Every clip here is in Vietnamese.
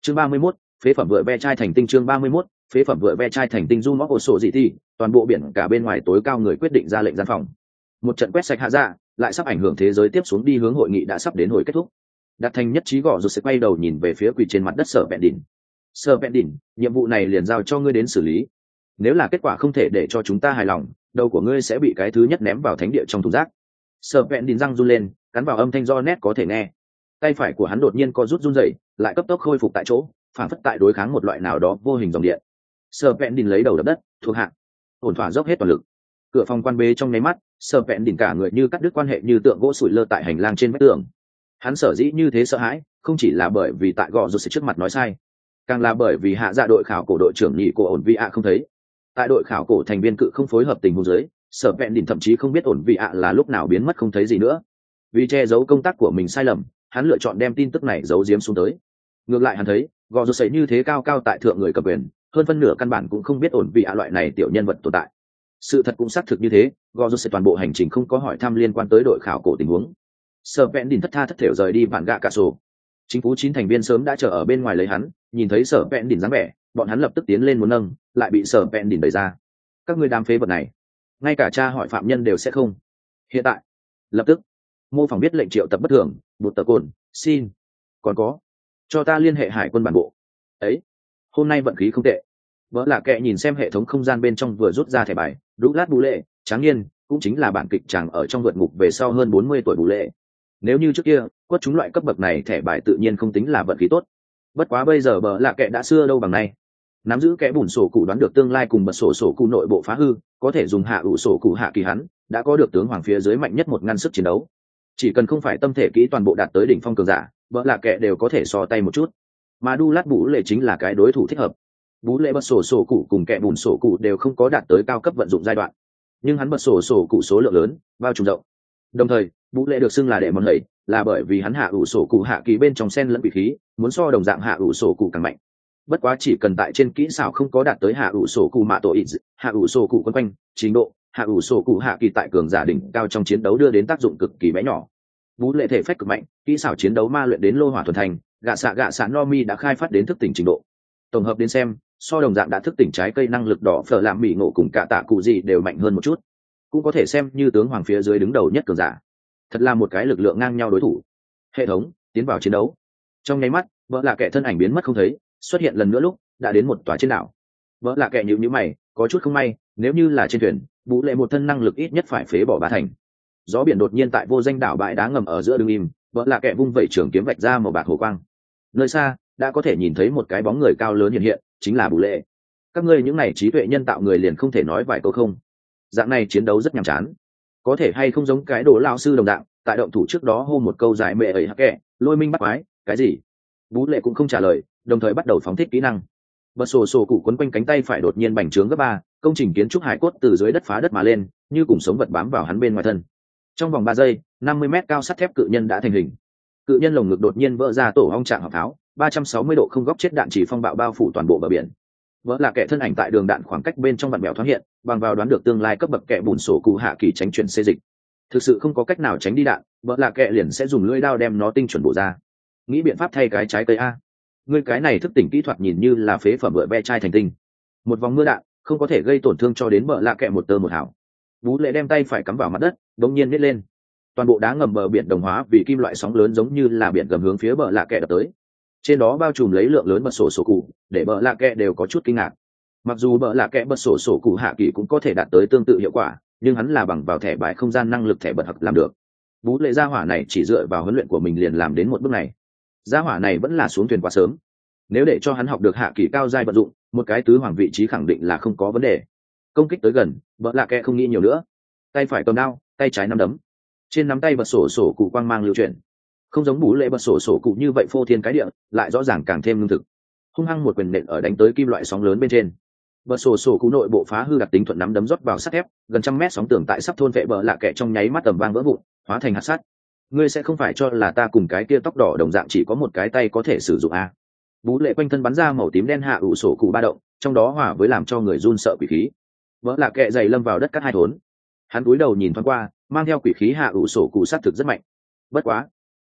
chương 31, phế phẩm vựa ve chai thành tinh. chương 31, phế phẩm vựa ve chai thành tinh. Du móc ổ sổ dị thi, toàn bộ biển cả bên ngoài tối cao người quyết định ra lệnh gian phòng. Một trận quét sạch hạ dạ lại sắp ảnh hưởng thế giới tiếp xuống đi hướng hội nghị đã sắp đến hồi kết thúc. Đạt thành nhất trí gõ rồi sẽ quay đầu nhìn về phía quỳ trên mặt đất Sở Vẹn Đỉnh. Sở Vẹn Đỉnh, nhiệm vụ này liền giao cho ngươi đến xử lý. Nếu là kết quả không thể để cho chúng ta hài lòng, đầu của ngươi sẽ bị cái thứ nhất ném vào thánh địa trong thùng rác. Sở Vẹn Đỉnh răng run lên, cắn vào âm thanh do nét có thể nghe. Tay phải của hắn đột nhiên co rút run rẩy, lại cấp tốc khôi phục tại chỗ, phản phất tại đối kháng một loại nào đó vô hình dòng điện. Sở Vẹn Đỉnh lấy đầu đập đất, thuộc hạ, ổn thỏa dốc hết toàn lực. Cửa phòng quan bế trong nháy mắt, Sở Vẹn Đỉnh cả người như cắt đứt quan hệ như tượng gỗ sủi lơ tại hành lang trên vách tường. Hắn sở dĩ như thế sợ hãi, không chỉ là bởi vì tại gò rụt trước mặt nói sai, càng là bởi vì hạ dạ đội khảo cổ đội trưởng nhị của ổn vị ạ không thấy. Tại đội khảo cổ thành viên cự không phối hợp tình huống dưới, Sở Vẹn Đỉnh thậm chí không biết ổn vị ạ là lúc nào biến mất không thấy gì nữa. Vì che giấu công tác của mình sai lầm, hắn lựa chọn đem tin tức này giấu giếm xuống tới. Ngược lại hắn thấy gò rụt như thế cao cao tại thượng người cầm quyền, hơn phân nửa căn bản cũng không biết ổn vị ạ loại này tiểu nhân vật tồn tại. Sự thật cũng xác thực như thế, gò rụt toàn bộ hành trình không có hỏi thăm liên quan tới đội khảo cổ tình huống. Sở Vẹn Đỉnh thất tha thất thểu rời đi bản gạ cả sổ. Chính phủ 9 thành viên sớm đã chờ ở bên ngoài lấy hắn, nhìn thấy Sở Vẹn Đỉnh dáng vẻ, bọn hắn lập tức tiến lên muốn nâng, lại bị Sở Vẹn Đỉnh đẩy ra. Các ngươi đám phế vật này, ngay cả tra hỏi phạm nhân đều sẽ không. Hiện tại, lập tức, mô phỏng biết lệnh triệu tập bất thường, bụt tờ cồn, xin. Còn có, cho ta liên hệ hải quân bản bộ. Ấy, hôm nay vận khí không tệ. Vỡ là kệ nhìn xem hệ thống không gian bên trong vừa rút ra thẻ bài, Đu Lát Bú Lệ, Tráng Niên, cũng chính là bản kịch chàng ở trong vượt ngục về sau hơn 40 tuổi Bú Lệ. Nếu như trước kia quất chúng loại cấp bậc này thẻ bài tự nhiên không tính là vận khí tốt, bất quá bây giờ bờ lạ kệ đã xưa đâu bằng nay, nắm giữ kẽ bùn sổ cụ đoán được tương lai cùng bật sổ cụ nội bộ phá hư, có thể dùng hạ ủ sổ cụ hạ kỳ hắn đã có được tướng hoàng phía dưới mạnh nhất một ngăn sức chiến đấu. Chỉ cần không phải tâm thể kỹ toàn bộ đạt tới đỉnh phong cường giả, bờ lạ kệ đều có thể so tay một chút, mà Đu Lát Bú Lệ chính là cái đối thủ thích hợp. Bú Lệ bật sổ cụ cùng kẽ bùn sổ cụ đều không có đạt tới cao cấp vận dụng giai đoạn, nhưng hắn bật sổ cụ số lượng lớn, bao trùm rộng. Đồng thời Bú Lệ được xưng là đệ mòn lầy, là bởi vì hắn hạ ủ sổ cụ hạ kỳ bên trong sen lẫn vị khí, muốn so đồng dạng hạ ủ sổ cụ càng mạnh. Bất quá chỉ cần tại trên kỹ xảo không có đạt tới hạ ủ sổ cụ mạ tổ ít, hạ ủ sổ cụ quấn quanh trình độ, hạ ủ sổ cụ hạ kỳ tại cường giả đỉnh cao trong chiến đấu đưa đến tác dụng cực kỳ bé nhỏ. Bú Lệ thể phách cực mạnh, kỹ xảo chiến đấu ma luyện đến lô hỏa thuần thành, gạ xạ no mi đã khai phát đến thức tỉnh trình độ. Tổng hợp đến xem, so đồng dạng đã thức tỉnh trái cây năng lực đỏ phở làm mỹ ngộ cùng cả tạ cụ gì đều mạnh hơn một chút, cũng có thể xem như tướng hoàng phía dưới đứng đầu nhất cường giả. Thật là một cái lực lượng ngang nhau đối thủ. Hệ thống tiến vào chiến đấu. Trong nháy mắt vợ lạ kệ thân ảnh biến mất không thấy, xuất hiện lần nữa lúc đã đến một tòa trên đảo. Vợ lạ kệ nhíu mày, có chút không may, nếu như là trên thuyền, Bú Lệ một thân năng lực ít nhất phải phế bỏ 3 thành. Gió biển đột nhiên tại vô danh đảo bãi đá ngầm ở giữa đứng im, vợ lạ kệ vung vẩy trường kiếm vạch ra màu bạc hồ quang. Nơi xa đã có thể nhìn thấy một cái bóng người cao lớn hiện hiện, chính là Bú Lệ. Các ngươi những này trí tuệ nhân tạo người liền không thể nói vài câu không? Dạng này chiến đấu rất nhàm chán, có thể hay không giống cái đồ lao sư đồng dạng tại động thủ trước đó hô một câu giải mẹ ấy hắc kệ, lôi minh bắt quái cái gì? Bú Lệ cũng không trả lời, đồng thời bắt đầu phóng thích kỹ năng. Bật sổ cụ quấn quanh cánh tay phải đột nhiên bành trướng gấp 3, công trình kiến trúc hải cốt từ dưới đất phá đất mà lên, như cùng sống vật bám vào hắn bên ngoài thân. Trong vòng 3 giây, 50 mét cao sắt thép cự nhân đã thành hình. Cự nhân lồng ngực đột nhiên vỡ ra tổ ong trạng họng pháo, 360 độ không góc chết đạn chỉ phong bạo bao phủ toàn bộ bờ biển. Vỡ là kẻ thân ảnh tại đường đạn khoảng cách bên trong vạn mèo thoáng hiện, bằng vào đoán được tương lai cấp bậc kẻ bùn sổ cụ hạ kỳ tránh chuyển xê dịch. Thực sự không có cách nào tránh đi đạn, vỡ là kẻ liền sẽ dùng lưỡi đao đem nó tinh chuẩn bổ ra. Nghĩ biện pháp thay cái trái cây a. Ngươi cái này thức tỉnh kỹ thuật nhìn như là phế phẩm vựa ve chai thành tinh. Một vòng mưa đạn không có thể gây tổn thương cho đến vỡ là kẻ một tơ một hảo. Bú Lệ đem tay phải cắm vào mặt đất, đống nhiên nhét lên. Toàn bộ đá ngầm bờ biển đồng hóa vì kim loại sóng lớn giống như là biển gầm hướng phía bờ lạ kẹ đập tới. Trên đó bao trùm lấy lượng lớn bật sổ cụ, để bờ lạ kẹ đều có chút kinh ngạc. Mặc dù bờ lạ kẹ bật sổ cụ hạ kỳ cũng có thể đạt tới tương tự hiệu quả, nhưng hắn là bằng vào thẻ bài không gian năng lực thẻ bật học làm được. Bú Lệ gia hỏa này chỉ dựa vào huấn luyện của mình liền làm đến một bước này. Gia hỏa này vẫn là xuống thuyền quá sớm. Nếu để cho hắn học được hạ kỳ cao giai vận dụng, một cái tứ hoàng vị trí khẳng định là không có vấn đề. Công kích tới gần, bờ lạ kẹ không nghĩ nhiều nữa. Tay phải cầm đao, tay trái nắm đấm. Trên nắm tay bật sổ cụ quang mang lưu chuyển, không giống Bú Lệ bật sổ cụ như vậy phô thiên cái địa, lại rõ ràng càng thêm lương thực. Hung hăng một quyền nện ở đánh tới kim loại sóng lớn bên trên. Bật sổ cụ nội bộ phá hư đặc tính thuận nắm đấm rót vào sắt thép, gần 100 mét sóng tường tại sắp thôn vệ bờ lạ kẹ trong nháy mắt tầm vang vỡ vụn, hóa thành hạt sắt. Ngươi sẽ không phải cho là ta cùng cái kia tóc đỏ đồng dạng chỉ có một cái tay có thể sử dụng à? Bú Lệ quanh thân bắn ra màu tím đen hạ ủ sổ cụ ba động, trong đó hòa với làm cho người run sợ quỷ khí. Bờ lạ kẹ dày lâm vào đất cắt hai thốn. Hắn cúi đầu nhìn thoáng qua, mang theo quỷ khí hạ ủ sổ cụ sát thực rất mạnh. Bất quá,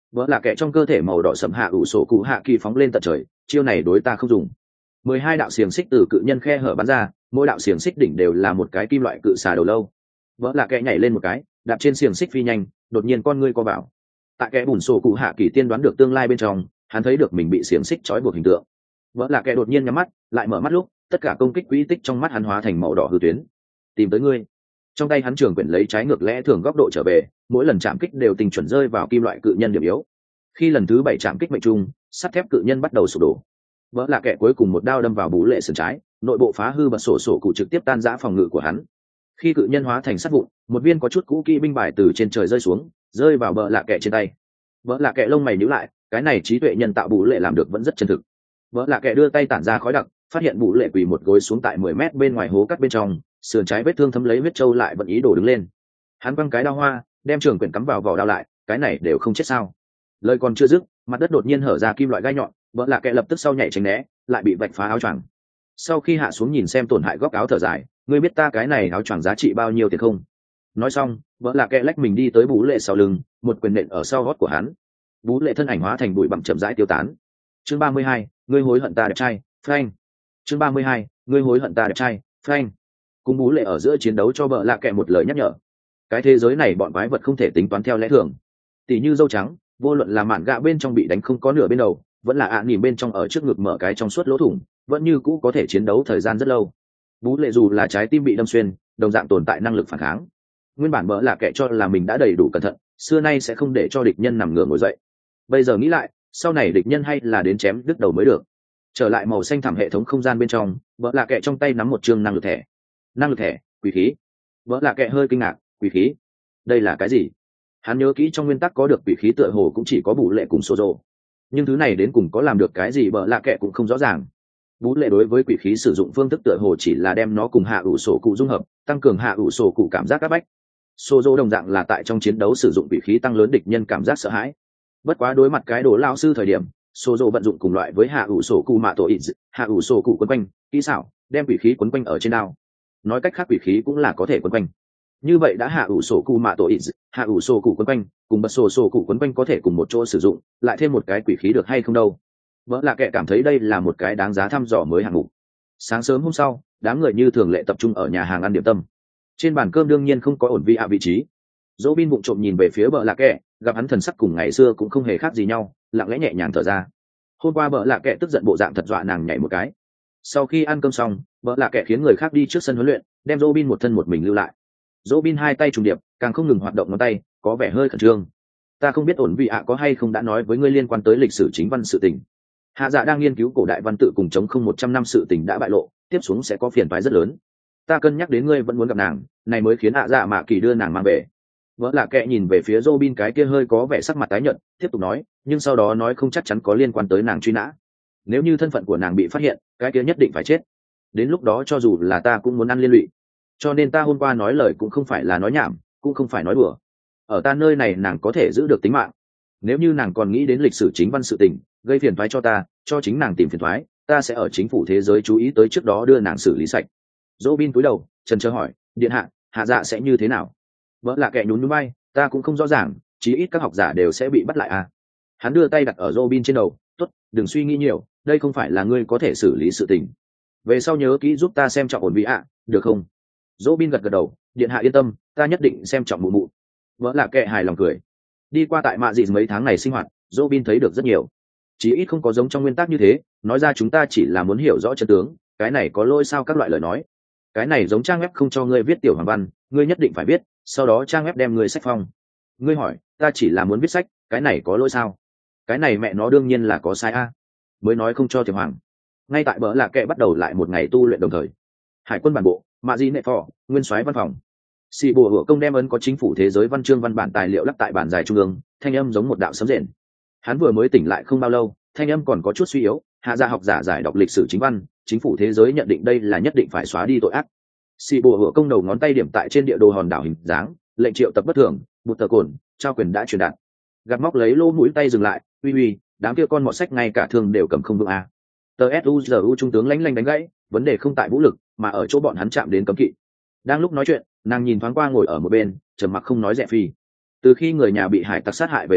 vỡ là kẻ trong cơ thể màu đỏ sậm hạ ủ sổ cụ hạ kỳ phóng lên tận trời, chiêu này đối ta không dùng. 12 đạo xiềng xích từ cự nhân khe hở bắn ra, mỗi đạo xiềng xích đỉnh đều là một cái kim loại cự xà đầu lâu. Vỡ là kẻ nhảy lên một cái, đạp trên xiềng xích phi nhanh, đột nhiên con ngươi co vào. Tại kẻ bùn sổ cụ hạ kỳ tiên đoán được tương lai bên trong, hắn thấy được mình bị xiềng xích trói buộc hình tượng. Vỡ là kẻ đột nhiên nhắm mắt, lại mở mắt lúc, tất cả công kích quỹ tích trong mắt hắn hóa thành màu đỏ hư tuyến. Tìm tới ngươi. Trong tay hắn trường quyển lấy trái ngược lẽ thường góc độ trở về, mỗi lần chạm kích đều tình chuẩn rơi vào kim loại cự nhân điểm yếu. Khi lần thứ 7 chạm kích mệnh trung, sắt thép cự nhân bắt đầu sụp đổ. Vỡ là kẻ cuối cùng một đao đâm vào bú lệ sườn trái, nội bộ phá hư và sổ cụ trực tiếp tan rã phòng ngự của hắn. Khi cự nhân hóa thành sắt vụn, một viên có chút cũ kỹ binh bài từ trên trời rơi xuống, rơi vào bờ lạ kẻ trên tay. Vỡ lạ kẻ lông mày nhíu lại, cái này trí tuệ nhân tạo bú lệ làm được vẫn rất chân thực. Vỡ lạ kẻ đưa tay tản ra khói đặc, phát hiện bú lệ quỳ một gối xuống tại 10 mét bên ngoài hố cắt bên trong, sườn trái vết thương thấm lấy huyết trâu lại vẫn ý đồ đứng lên. Hắn quăng cái đao hoa, đem trường quyển cắm vào vỏ đao lại, cái này đều không chết sao? Lời còn chưa dứt, mặt đất đột nhiên hở ra kim loại gai nhọn, vỡ lạ kẻ lập tức sau nhảy tránh né, lại bị vạch phá áo choàng. Sau khi hạ xuống nhìn xem tổn hại góc áo thở dài, ngươi biết ta cái này áo choàng giá trị bao nhiêu tiền không? Nói xong, vỡ lạ kẻ lách mình đi tới bú lệ sau lưng, một quyền nện ở sau gót của hắn. Bú lệ thân ảnh hóa thành bụi bặm chậm rãi tiêu tán. Chương 32, ngươi hối hận ta đẹp trai, Frank. Chương 32, ngươi hối hận ta đẹp trai, Frank. Cùng bú lệ ở giữa chiến đấu cho vỡ lạ kẻ một lời nhắc nhở. Cái thế giới này bọn quái vật không thể tính toán theo lẽ thường. Tỷ như dâu trắng, vô luận là mạn gạ bên trong bị đánh không có nửa bên đầu, vẫn là ạ nỉm bên trong ở trước ngực mở cái trong suốt lỗ thủng, vẫn như cũ có thể chiến đấu thời gian rất lâu. Bú lệ dù là trái tim bị đâm xuyên, đồng dạng tồn tại năng lực phản kháng. Nguyên bản vỡ là kẻ cho là mình đã đầy đủ cẩn thận, xưa nay sẽ không để cho địch nhân nằm ngửa ngồi dậy. Bây giờ nghĩ lại, sau này địch nhân hay là đến chém đứt đầu mới được. Trở lại màu xanh thẳm hệ thống không gian bên trong, vỡ là kẻ trong tay nắm một chương năng lực thẻ. Năng lực thẻ, quỷ khí. Vỡ là kẻ hơi kinh ngạc, quỷ khí? Đây là cái gì? Hắn nhớ kỹ trong nguyên tắc có được quỷ khí tựa hồ cũng chỉ có bù lệ cùng số rồ, nhưng thứ này đến cùng có làm được cái gì vỡ là kẻ cũng không rõ ràng. Bú lệ đối với quỷ khí sử dụng phương thức tựa hồ chỉ là đem nó cùng hạ ủ sổ cụ dung hợp, tăng cường hạ ủ sổ cụ cảm giác áp bách. Sô dô đồng dạng là tại trong chiến đấu sử dụng quỷ khí tăng lớn địch nhân cảm giác sợ hãi. Bất quá đối mặt cái đồ lao sư thời điểm, Sô dô vận dụng cùng loại với hạ ủ sổ cụ mạ tổ ít, hạ ủ sổ cụ quấn quanh, kỹ xảo, đem quỷ khí quấn quanh ở trên đao. Nói cách khác quỷ khí cũng là có thể quấn quanh. Như vậy đã hạ ủ sổ cụ mạ tổ ít, hạ ủ sổ cụ quấn quanh, cùng bật sổ cụ quấn quanh có thể cùng một chỗ sử dụng, lại thêm một cái quỷ khí được hay không đâu? Vỡ là kẻ cảm thấy đây là một cái đáng giá thăm dò mới hạng mục. Sáng sớm hôm sau, đám người như thường lệ tập trung ở nhà hàng ăn điểm tâm. Trên bàn cơm đương nhiên không có ổn vị trí. Dỗ bin bụng trộm nhìn về phía vợ lạ kẻ, gặp hắn thần sắc cùng ngày xưa cũng không hề khác gì nhau, lặng lẽ nhẹ nhàng thở ra. Hôm qua vợ lạ kẻ tức giận bộ dạng thật dọa nàng nhảy một cái. Sau khi ăn cơm xong, vợ lạ kẻ khiến người khác đi trước sân huấn luyện, đem Dỗ bin một thân một mình lưu lại. Dỗ bin hai tay trùng điệp, càng không ngừng hoạt động ngón tay, có vẻ hơi khẩn trương. Ta không biết ổn vị có hay không đã nói với ngươi liên quan tới lịch sử chính văn sự tình. Hạ dạ đang nghiên cứu cổ đại văn tự cùng chống không 100 năm sự tình đã bại lộ, tiếp xuống sẽ có phiền toái rất lớn. Ta cân nhắc đến ngươi vẫn muốn gặp nàng, này mới khiến hạ dạ mạ kỳ đưa nàng mang về. Vỡ lạ kệ nhìn về phía Robin cái kia hơi có vẻ sắc mặt tái nhợt, tiếp tục nói, nhưng sau đó nói không chắc chắn có liên quan tới nàng truy nã. Nếu như thân phận của nàng bị phát hiện, cái kia nhất định phải chết. Đến lúc đó cho dù là ta cũng muốn ăn liên lụy. Cho nên ta hôm qua nói lời cũng không phải là nói nhảm, cũng không phải nói đùa. Ở ta nơi này nàng có thể giữ được tính mạng. Nếu như nàng còn nghĩ đến lịch sử chính văn sự tình, gây phiền toái cho ta, cho chính nàng tìm phiền toái, ta sẽ ở chính phủ thế giới chú ý tới trước đó đưa nàng xử lý sạch. Robin cúi đầu, chần chờ hỏi, điện hạ, hạ dạ sẽ như thế nào? Vỡ là kẻ nhún nhún vai, ta cũng không rõ ràng, chí ít các học giả đều sẽ bị bắt lại à? Hắn đưa tay đặt ở Robin trên đầu, tốt, đừng suy nghĩ nhiều, đây không phải là ngươi có thể xử lý sự tình. Về sau nhớ kỹ giúp ta xem trọng ổn vị được không? Robin gật gật đầu, điện hạ yên tâm, ta nhất định xem trọng mụ mụ. Vỡ là kẻ hài lòng cười. Đi qua tại mạ dị mấy tháng này sinh hoạt, Robin thấy được rất nhiều. Chí ít không có giống trong nguyên tắc như thế, nói ra chúng ta chỉ là muốn hiểu rõ chân tướng, cái này có lỗi sao các loại lời nói. Cái này giống trang web không cho ngươi viết tiểu hoàng văn, ngươi nhất định phải viết, sau đó trang web đem ngươi sách phong. Ngươi hỏi, ta chỉ là muốn viết sách, cái này có lỗi sao? Cái này mẹ nó đương nhiên là có sai a. Mới nói không cho tiểu hoàng. Ngay tại bỡ là kệ bắt đầu lại một ngày tu luyện đồng thời. Hải quân bản bộ, mạ dị nệ phò, nguyên soái văn phòng. Sĩ bộ hựa công đem ấn có chính phủ thế giới văn chương văn bản tài liệu lắp tại bản dài trung ương, thanh âm giống một đạo sấm rền. Hắn vừa mới tỉnh lại không bao lâu, thanh âm còn có chút suy yếu, hạ gia học giả giải đọc lịch sử chính văn, chính phủ thế giới nhận định đây là nhất định phải xóa đi tội ác. Sĩ bộ hựa công đầu ngón tay điểm tại trên địa đồ hòn đảo hình dáng, lệnh triệu tập bất thường, bụt tờ cồn, trao quyền đã truyền đạt. Gạt móc lấy lỗ mũi tay dừng lại, uy, đám kia con mọt sách ngay cả thương đều cầm không vững a. Tờ suzu trung tướng lánh lanh đánh gãy, vấn đề không tại vũ lực, mà ở chỗ bọn hắn chạm đến cấm kỵ. Đang lúc nói chuyện, nàng nhìn thoáng qua ngồi ở một bên, trầm mặc không nói rẻ phi. Từ khi người nhà bị hải tặc sát hại về sau,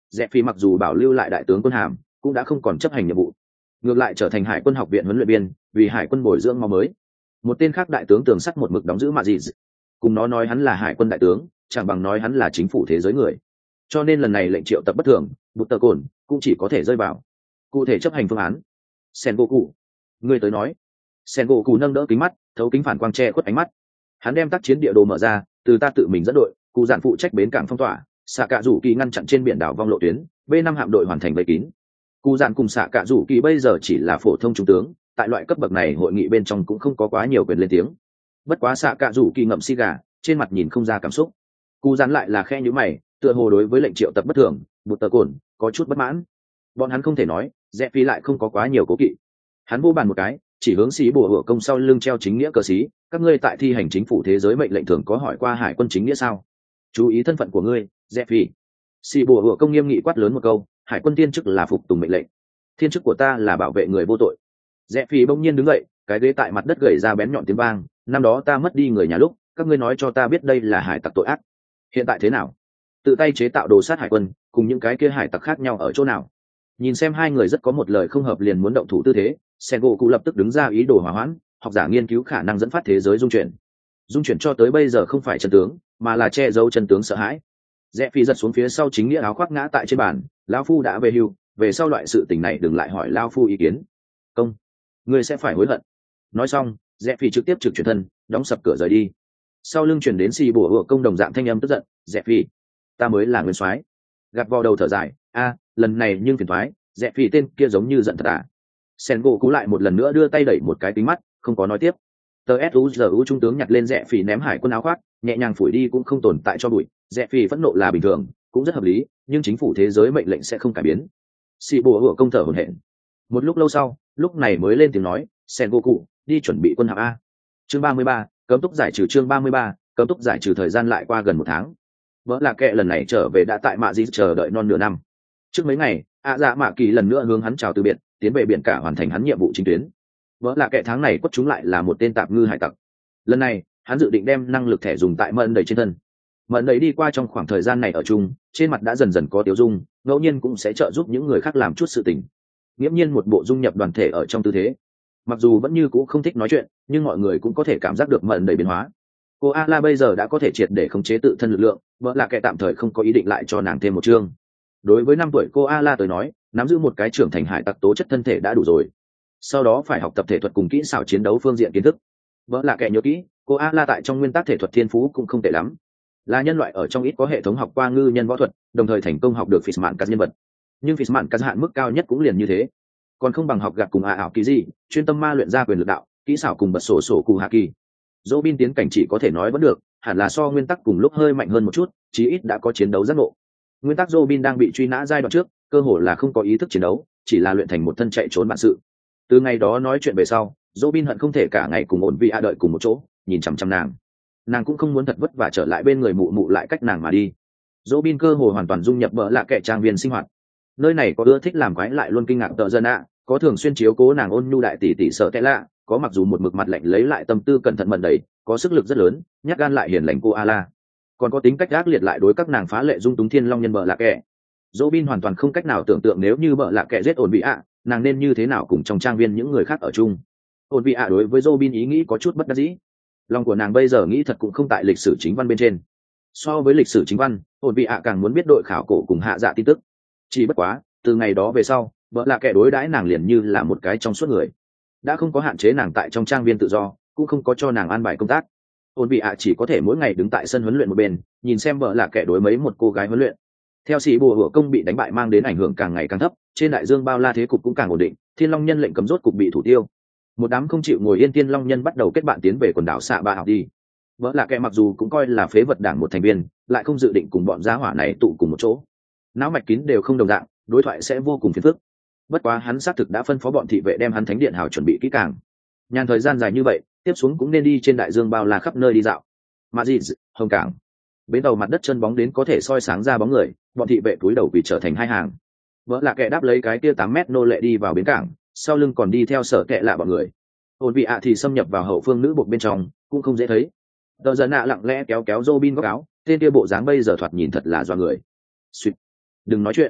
Dẹp Phi mặc dù bảo lưu lại đại tướng quân hàm, cũng đã không còn chấp hành nhiệm vụ, ngược lại trở thành hải quân học viện huấn luyện viên, vì hải quân bồi dưỡng máu mới. Một tên khác đại tướng tường sắt một mực đóng giữ Madrid, cùng nó nói hắn là hải quân đại tướng, chẳng bằng nói hắn là chính phủ thế giới người. Cho nên lần này lệnh triệu tập bất thường, bụt tờ cồn cũng chỉ có thể rơi vào cụ thể chấp hành phương án. Sengoku, người tới nói. Sengoku nâng đỡ kính mắt, thấu kính phản quang che khuất ánh mắt. Hắn đem tác chiến địa đồ mở ra, từ ta tự mình dẫn đội, cụ dạn phụ trách bến cảng phong tỏa, xạ cạ rủ kỳ ngăn chặn trên biển đảo vong lộ tuyến, B5 hạm đội hoàn thành vây kín. Cụ dạn cùng xạ cạ rủ kỳ bây giờ chỉ là phổ thông trung tướng, tại loại cấp bậc này hội nghị bên trong cũng không có quá nhiều quyền lên tiếng. Bất quá xạ cạ rủ kỳ ngậm xì gà, trên mặt nhìn không ra cảm xúc. Cụ dạn lại là khe nhíu mày, tựa hồ đối với lệnh triệu tập bất thường, bụt tờ cồn có chút bất mãn. Bọn hắn không thể nói, Rẽ Phi lại không có quá nhiều cố kỵ. Hắn vô bàn một cái, chỉ hướng xí bùa hựa công sau lưng treo chính nghĩa cờ xí. Các ngươi tại thi hành chính phủ thế giới mệnh lệnh thường có hỏi qua hải quân chính nghĩa sao? Chú ý thân phận của ngươi, Rẽ Phi. Xí bùa hựa công nghiêm nghị quát lớn một câu, hải quân thiên chức là phục tùng mệnh lệnh, thiên chức của ta là bảo vệ người vô tội. Rẽ Phi bỗng nhiên đứng dậy, cái ghế tại mặt đất gầy ra bén nhọn tiếng vang. Năm đó ta mất đi người nhà lúc, các ngươi nói cho ta biết đây là hải tặc tội ác. Hiện tại thế nào? Tự tay chế tạo đồ sát hải quân, cùng những cái kia hải tặc khác nhau ở chỗ nào? Nhìn xem hai người rất có một lời không hợp liền muốn động thủ tư thế, Sengoku lập tức đứng ra ý đồ hòa hoãn, học giả nghiên cứu khả năng dẫn phát thế giới dung chuyển. Dung chuyển cho tới bây giờ không phải chân tướng, mà là che giấu chân tướng sợ hãi. Rẽ Phi giật xuống phía sau chính nghĩa áo khoác ngã tại trên bàn, lão phu đã về hưu, về sau loại sự tình này đừng lại hỏi lão phu ý kiến. Công, ngươi sẽ phải hối hận. Nói xong, Rẽ Phi trực tiếp trực chuyển thân, đóng sập cửa rời đi. Sau lưng chuyển đến xì bùa hựa công đồng dạng thanh âm tức giận, Rẽ Phi, ta mới là nguyên soái. Gạt vào đầu thở dài, lần này nhưng phiền thoái, Rẽ Phi tên kia giống như giận thật à. Sengoku lại một lần nữa đưa tay đẩy một cái kính mắt, không có nói tiếp. Tờ suzu trung tướng nhặt lên Rẽ Phi ném hải quân áo khoác, nhẹ nhàng phủi đi cũng không tồn tại cho bụi. Rẽ Phi phẫn nộ là bình thường, cũng rất hợp lý, nhưng chính phủ thế giới mệnh lệnh sẽ không cải biến. Xì bùa hựa công thở hổn hển. Một lúc lâu sau, lúc này mới lên tiếng nói, Sengoku, đi chuẩn bị quân hạm a. Chương 33, cấm túc giải trừ. Chương 33, cấm túc giải trừ. Thời gian lại qua gần 1 tháng. Vỡ là kệ lần này trở về đã tại mạ di chờ đợi non nửa năm. Trước mấy ngày, dạ mạ kỳ lần nữa hướng hắn chào từ biệt, tiến về biển cả hoàn thành hắn nhiệm vụ chính tuyến. Vỡ là kệ tháng này quất chúng lại là một tên tạp ngư hải tặc. Lần này, hắn dự định đem năng lực thẻ dùng tại mận đầy trên thân. Mận đầy đi qua trong khoảng thời gian này ở chung, trên mặt đã dần dần có tiêu dung, ngẫu nhiên cũng sẽ trợ giúp những người khác làm chút sự tình. Nghiễm nhiên một bộ dung nhập đoàn thể ở trong tư thế. Mặc dù vẫn như cũ không thích nói chuyện, nhưng mọi người cũng có thể cảm giác được mận đầy biến hóa. Cô Ala bây giờ đã có thể triệt để khống chế tự thân lực lượng, vợ là kẻ tạm thời không có ý định lại cho nàng thêm một chương. Đối với 5 tuổi cô Ala tới nói, nắm giữ một cái trưởng thành hải tặc tố chất thân thể đã đủ rồi. Sau đó phải học tập thể thuật cùng kỹ xảo chiến đấu phương diện kiến thức. Vợ là kẻ nhớ kỹ, cô Ala tại trong nguyên tắc thể thuật thiên phú cũng không tệ lắm. Là nhân loại ở trong ít có hệ thống học qua ngư nhân võ thuật, đồng thời thành công học được Fishman các nhân vật. Nhưng Fishman các hạn mức cao nhất cũng liền như thế, còn không bằng học gạc cùng ảo kỳ gì, chuyên tâm ma luyện ra quyền lực đạo, kỹ xảo cùng bật sổ cù hạ kỳ. Robin tiến cảnh chỉ có thể nói vẫn được, hẳn là so nguyên tắc cùng lúc hơi mạnh hơn một chút, chí ít đã có chiến đấu giác ngộ. Nguyên tắc Robin đang bị truy nã giai đoạn trước, cơ hồ là không có ý thức chiến đấu, chỉ là luyện thành một thân chạy trốn bản sự. Từ ngày đó nói chuyện về sau, Robin hận không thể cả ngày cùng ổn vị đợi cùng một chỗ, nhìn chằm chằm nàng. Nàng cũng không muốn thật vất vả trở lại bên người mụ mụ lại cách nàng mà đi. Robin cơ hồ hoàn toàn dung nhập vợ lạ kẻ trang viên sinh hoạt. Nơi này có ưa thích làm quái lại luôn kinh ngạc tợ dân ạ, có thường xuyên chiếu cố nàng ôn nhu đại tỷ tỷ sợ tệ lạ, có mặc dù một mực mặt lạnh lấy lại tâm tư cẩn thận mận đầy, có sức lực rất lớn, nhát gan lại hiền lành cô Ala, còn có tính cách ác liệt lại đối các nàng phá lệ dung túng thiên long nhân bợ lạ kẻ. Robin hoàn toàn không cách nào tưởng tượng nếu như bợ lạ kẻ giết ổn bị ạ, nàng nên như thế nào cùng trong trang viên những người khác ở chung. Ổn bị ạ đối với Robin ý nghĩ có chút bất đắc dĩ, lòng của nàng bây giờ nghĩ thật cũng không tại lịch sử chính văn bên trên. So với lịch sử chính văn, ổn bị ạ càng muốn biết đội khảo cổ cùng hạ dạ tin tức. Chỉ bất quá, từ ngày đó về sau, bợ lạ kẻ đối đãi nàng liền như là một cái trong suốt người, đã không có hạn chế nàng tại trong trang viên tự do, cũng không có cho nàng an bài công tác. Ôn bị ạ chỉ có thể mỗi ngày đứng tại sân huấn luyện một bên, nhìn xem vợ là kẻ đối mấy một cô gái huấn luyện. Theo sĩ bùa hựa công bị đánh bại mang đến ảnh hưởng càng ngày càng thấp, trên đại dương bao la thế cục cũng càng ổn định, thiên long nhân lệnh cấm rốt cục bị thủ tiêu. Một đám không chịu ngồi yên tiên long nhân bắt đầu kết bạn tiến về quần đảo xạ ba học đi. Vợ là kẻ mặc dù cũng coi là phế vật đảng một thành viên, lại không dự định cùng bọn giá hỏa này tụ cùng một chỗ. Não mạch kín đều không đồng dạng, đối thoại sẽ vô cùng phiền phức. Bất quá hắn xác thực đã phân phó bọn thị vệ đem hắn thánh điện hào chuẩn bị kỹ càng. Nhàn thời gian dài như vậy, tiếp xuống cũng nên đi trên đại dương bao la khắp nơi đi dạo. Madrid, Hồng Cảng, bến tàu mặt đất chân bóng đến có thể soi sáng ra bóng người, bọn thị vệ cúi đầu vì trở thành hai hàng. Vợ là kẻ đáp lấy cái kia 8 mét nô lệ đi vào bến cảng, sau lưng còn đi theo sở kệ lạ bọn người. Ôn vị ạ thì xâm nhập vào hậu phương nữ buộc bên trong, cũng không dễ thấy. Tờ giờ nạ lặng lẽ kéo kéo Robin góc áo, tên kia bộ dáng bây giờ thoạt nhìn thật là doa người. Xuyệt, đừng nói chuyện,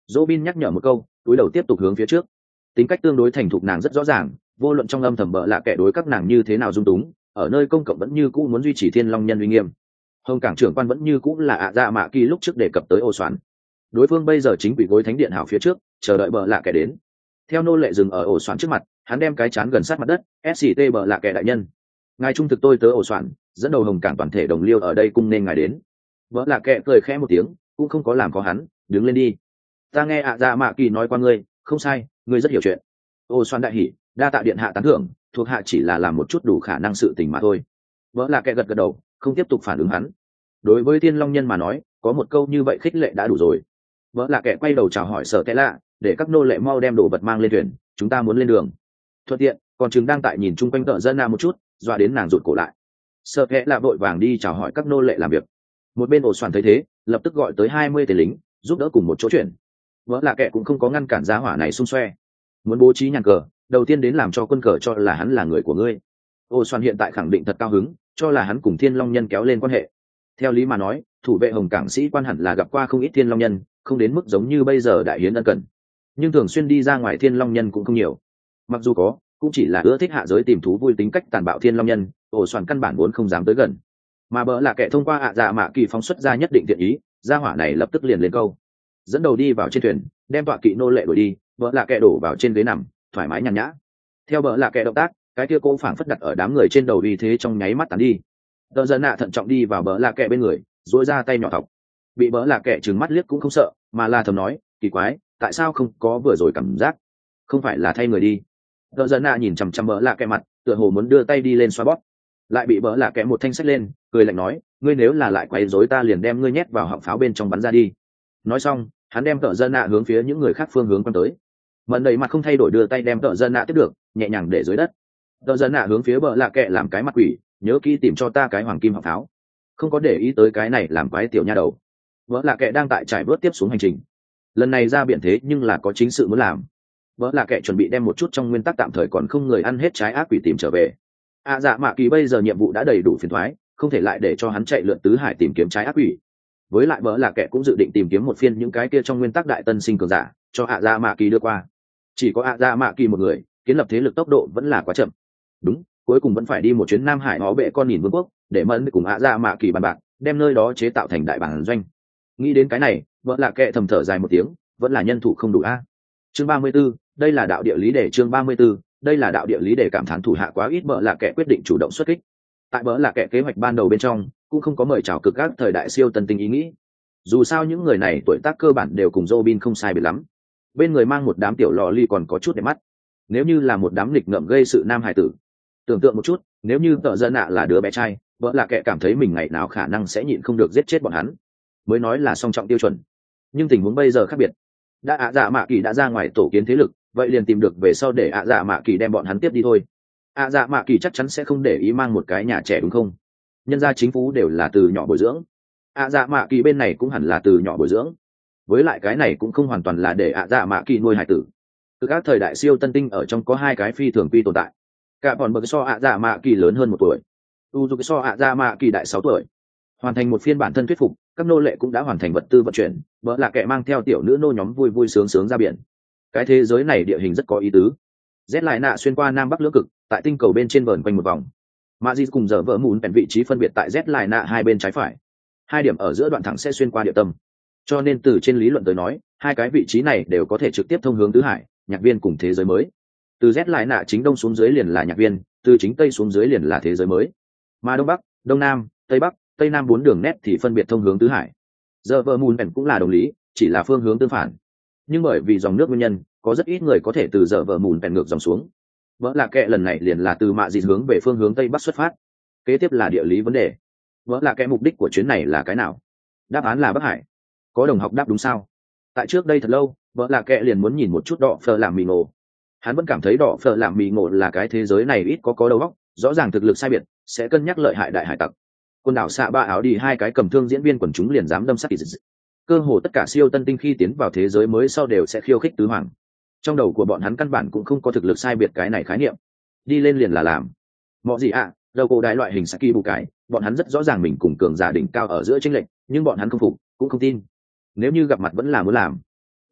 Robin nhắc nhở một câu, túi đầu tiếp tục hướng phía trước. Tính cách tương đối thành thục nàng rất rõ ràng, vô luận trong âm thầm bợ lạ kệ đối các nàng như thế nào dung túng, ở nơi công cộng vẫn như cũ muốn duy trì thiên long nhân uy nghiêm. Hồng cảng trưởng quan vẫn như cũ là ạ dạ mạ kỳ lúc trước đề cập tới ô xoắn. Đối phương bây giờ chính bị gối thánh điện hảo phía trước, chờ đợi bợ lạ kệ đến. Theo nô lệ dừng ở ổ xoắn trước mặt, hắn đem cái chán gần sát mặt đất, sct bợ lạ kệ đại nhân. Ngài trung thực tôi tớ ổ xoắn, dẫn đầu hồng cảng toàn thể đồng liêu ở đây cung nên ngài đến. Bợ lạ kệ cười khẽ một tiếng, cũng không có làm khó hắn, đứng lên đi. Ta nghe ạ dạ mạ kỳ nói qua ngươi, không sai, ngươi rất hiểu chuyện. Ô xoắn đại hỉ, đa tạ điện hạ tán thưởng, thuộc hạ chỉ là làm một chút đủ khả năng sự tình mà thôi. Vợ là kẻ gật gật đầu, không tiếp tục phản ứng hắn. Đối với thiên long nhân mà nói, có một câu như vậy khích lệ đã đủ rồi. Vợ là kẻ quay đầu chào hỏi sở tệ lạ, để các nô lệ mau đem đồ vật mang lên thuyền, chúng ta muốn lên đường. Thuận tiện, còn chứng đang tại nhìn chung quanh tợ dân một chút, dọa đến nàng rụt cổ lại. Sở tệ lạ vội vàng đi chào hỏi các nô lệ làm việc. Một bên ổ xoắn thấy thế, lập tức gọi tới 20 tên lính, giúp đỡ cùng một chỗ chuyển. Vợ là kẻ cũng không có ngăn cản giá hỏa này xung xoe. Muốn bố trí nhàn cờ, đầu tiên đến làm cho quân cờ cho là hắn là người của ngươi. Ô xoan hiện tại khẳng định thật cao hứng, cho là hắn cùng thiên long nhân kéo lên quan hệ. Theo lý mà nói, thủ vệ hồng cảng sĩ quan hẳn là gặp qua không ít thiên long nhân, không đến mức giống như bây giờ đại hiến ân cần, nhưng thường xuyên đi ra ngoài thiên long nhân cũng không nhiều. Mặc dù có, cũng chỉ là ưa thích hạ giới tìm thú vui tính cách tàn bạo thiên long nhân, ổ xoan căn bản vốn không dám tới gần. Mà bỡ là kẻ thông qua ạ dạ mạ kỳ phóng xuất ra nhất định thiện ý, gia hỏa này lập tức liền lên câu, dẫn đầu đi vào trên thuyền, đem tọa kỵ nô lệ đuổi đi, bỡ là kẻ đổ vào trên ghế nằm, thoải mái nhàn nhã. Theo bỡ là kẻ động tác, cái kia cô phảng phất đặt ở đám người trên đầu uy thế trong nháy mắt tán đi. Tờ dân nạ thận trọng đi vào bỡ là kẻ bên người, duỗi ra tay nhỏ thọc. Bị bỡ là kẻ trừng mắt liếc cũng không sợ, mà là thầm nói, kỳ quái, tại sao không có vừa rồi cảm giác, không phải là thay người đi. Tờ dân nạ nhìn chằm chằm bỡ là kẻ mặt, tựa hồ muốn đưa tay đi lên xoa bóp, lại bị bỡ là kẻ một thanh sách lên, cười lạnh nói, ngươi nếu là lại quấy rối ta liền đem ngươi nhét vào họng pháo bên trong bắn ra đi. Nói xong, hắn đem tờ dân nạ hướng phía những người khác phương hướng quan tới. Mận đầy mặt không thay đổi đưa tay đem tợ dân nạ tiếp được, nhẹ nhàng để dưới đất. Tợ dân nạ hướng phía bờ lạ kệ làm cái mặt quỷ, nhớ kỹ tìm cho ta cái hoàng kim học pháo, không có để ý tới cái này làm quái tiểu nha đầu. Vợ lạ kệ đang tại trải bớt tiếp xuống hành trình, lần này ra biển thế nhưng là có chính sự muốn làm. Vợ lạ kệ chuẩn bị đem một chút trong nguyên tắc tạm thời còn không người ăn hết trái ác quỷ tìm trở về. Dạ mạ kỳ bây giờ nhiệm vụ đã đầy đủ phiền thoái, không thể lại để cho hắn chạy lượn tứ hải tìm kiếm trái ác quỷ. Với lại vợ lạ kệ cũng dự định tìm kiếm một phiên những cái kia trong nguyên tắc đại tân sinh cường giả cho dạ mạ kỳ đưa qua. Chỉ có dạ mạ kỳ một người, kiến lập thế lực tốc độ vẫn là quá chậm. Đúng, cuối cùng vẫn phải đi một chuyến Nam Hải ngó bệ con nhìn vương quốc, để mẫn cùng dạ mạ kỳ bàn bạc, đem nơi đó chế tạo thành đại bản doanh. Nghĩ đến cái này, vợ lạ kệ thầm thở dài một tiếng, vẫn là nhân thủ không đủ a. Chương 34, đây là đạo địa lý để chương 34, đây là đạo địa lý để cảm thán thủ hạ quá ít, vợ lạ kệ quyết định chủ động xuất kích. Tại vợ lạ kệ kế hoạch ban đầu bên trong, cũng không có mời chào cực các thời đại siêu tân tinh ý nghĩ. Dù sao những người này tuổi tác cơ bản đều cùng Robin không sai biệt lắm. Bên người mang một đám tiểu lò ly còn có chút đẹp mắt. Nếu như là một đám nghịch ngợm gây sự nam hải tử, tưởng tượng một chút, nếu như tợ dân nạ là đứa bé trai, vợ là kệ cảm thấy mình ngày nào khả năng sẽ nhịn không được giết chết bọn hắn, mới nói là song trọng tiêu chuẩn. Nhưng tình huống bây giờ khác biệt, đã dạ mạ kỳ đã ra ngoài tổ kiến thế lực, vậy liền tìm được về sau để dạ mạ kỳ đem bọn hắn tiếp đi thôi. Dạ mạ kỳ chắc chắn sẽ không để ý mang một cái nhà trẻ đúng không? Nhân gia chính phủ đều là từ nhỏ bồi dưỡng, dạ mạ kỳ bên này cũng hẳn là từ nhỏ bồi dưỡng. Với lại cái này cũng không hoàn toàn là để dạ mạ kỳ nuôi hải tử. Từ các thời đại siêu tân tinh ở trong có hai cái phi thường quy tồn tại. Cả bọn bậc so dạ mạ kỳ lớn hơn 1 tuổi, dù so dạ mạ kỳ đại 6 tuổi. Hoàn thành một phiên bản thân thuyết phục, các nô lệ cũng đã hoàn thành vật tư vận chuyển, vợ là kẻ mang theo tiểu nữ nô nhóm vui vui sướng sướng ra biển. Cái thế giới này địa hình rất có ý tứ. Rét lại nạ xuyên qua nam bắc lưỡng cực, tại tinh cầu bên trên vờn quanh một vòng. Mạ Di cùng giờ vợ mùn bèn vị trí phân biệt tại rét lại nạ hai bên trái phải. Hai điểm ở giữa đoạn thẳng sẽ xuyên qua địa tâm. Cho nên từ trên lý luận tới nói, hai cái vị trí này đều có thể trực tiếp thông hướng tứ hải, nhạc viên cùng thế giới mới. Từ rét lại nạ chính đông xuống dưới liền là nhạc viên, từ chính tây xuống dưới liền là thế giới mới. Mà đông bắc, đông nam, tây bắc, tây nam 4 đường nét thì phân biệt thông hướng tứ hải. Giờ vợ mùn bèn cũng là đồng lý, chỉ là phương hướng tương phản. Nhưng bởi vì dòng nước nguyên nhân, có rất ít người có thể từ giờ vợ mùn bèn ngược dòng xuống. Vợ là kệ lần này liền là từ mạ dị hướng về phương hướng tây bắc xuất phát. Kế tiếp là địa lý vấn đề. Vợ là kệ mục đích của chuyến này là cái nào? Đáp án là Bắc Hải. Có đồng học đáp đúng sao? Tại trước đây thật lâu, vợ là kệ liền muốn nhìn một chút đỏ phở làm mì ngộ. Hắn vẫn cảm thấy đỏ phở làm mì ngộ là cái thế giới này ít có đầu óc, rõ ràng thực lực sai biệt, sẽ cân nhắc lợi hại đại hải tặc. Quần đảo xạ ba áo đi hai cái cầm thương diễn viên quần chúng liền dám đâm sát kỳ dị. Cơ hồ tất cả siêu tân tinh khi tiến vào thế giới mới sau đều sẽ khiêu khích tứ hoàng. Trong đầu của bọn hắn căn bản cũng không có thực lực sai biệt cái này khái niệm. Đi lên liền là làm. Mọi gì ạ, đầu cổ đại loại hình Saki bù cái, bọn hắn rất rõ ràng mình cùng cường giả đỉnh cao ở giữa chênh lệch, nhưng bọn hắn không phục, cũng không tin. Nếu như gặp mặt vẫn là muốn làm.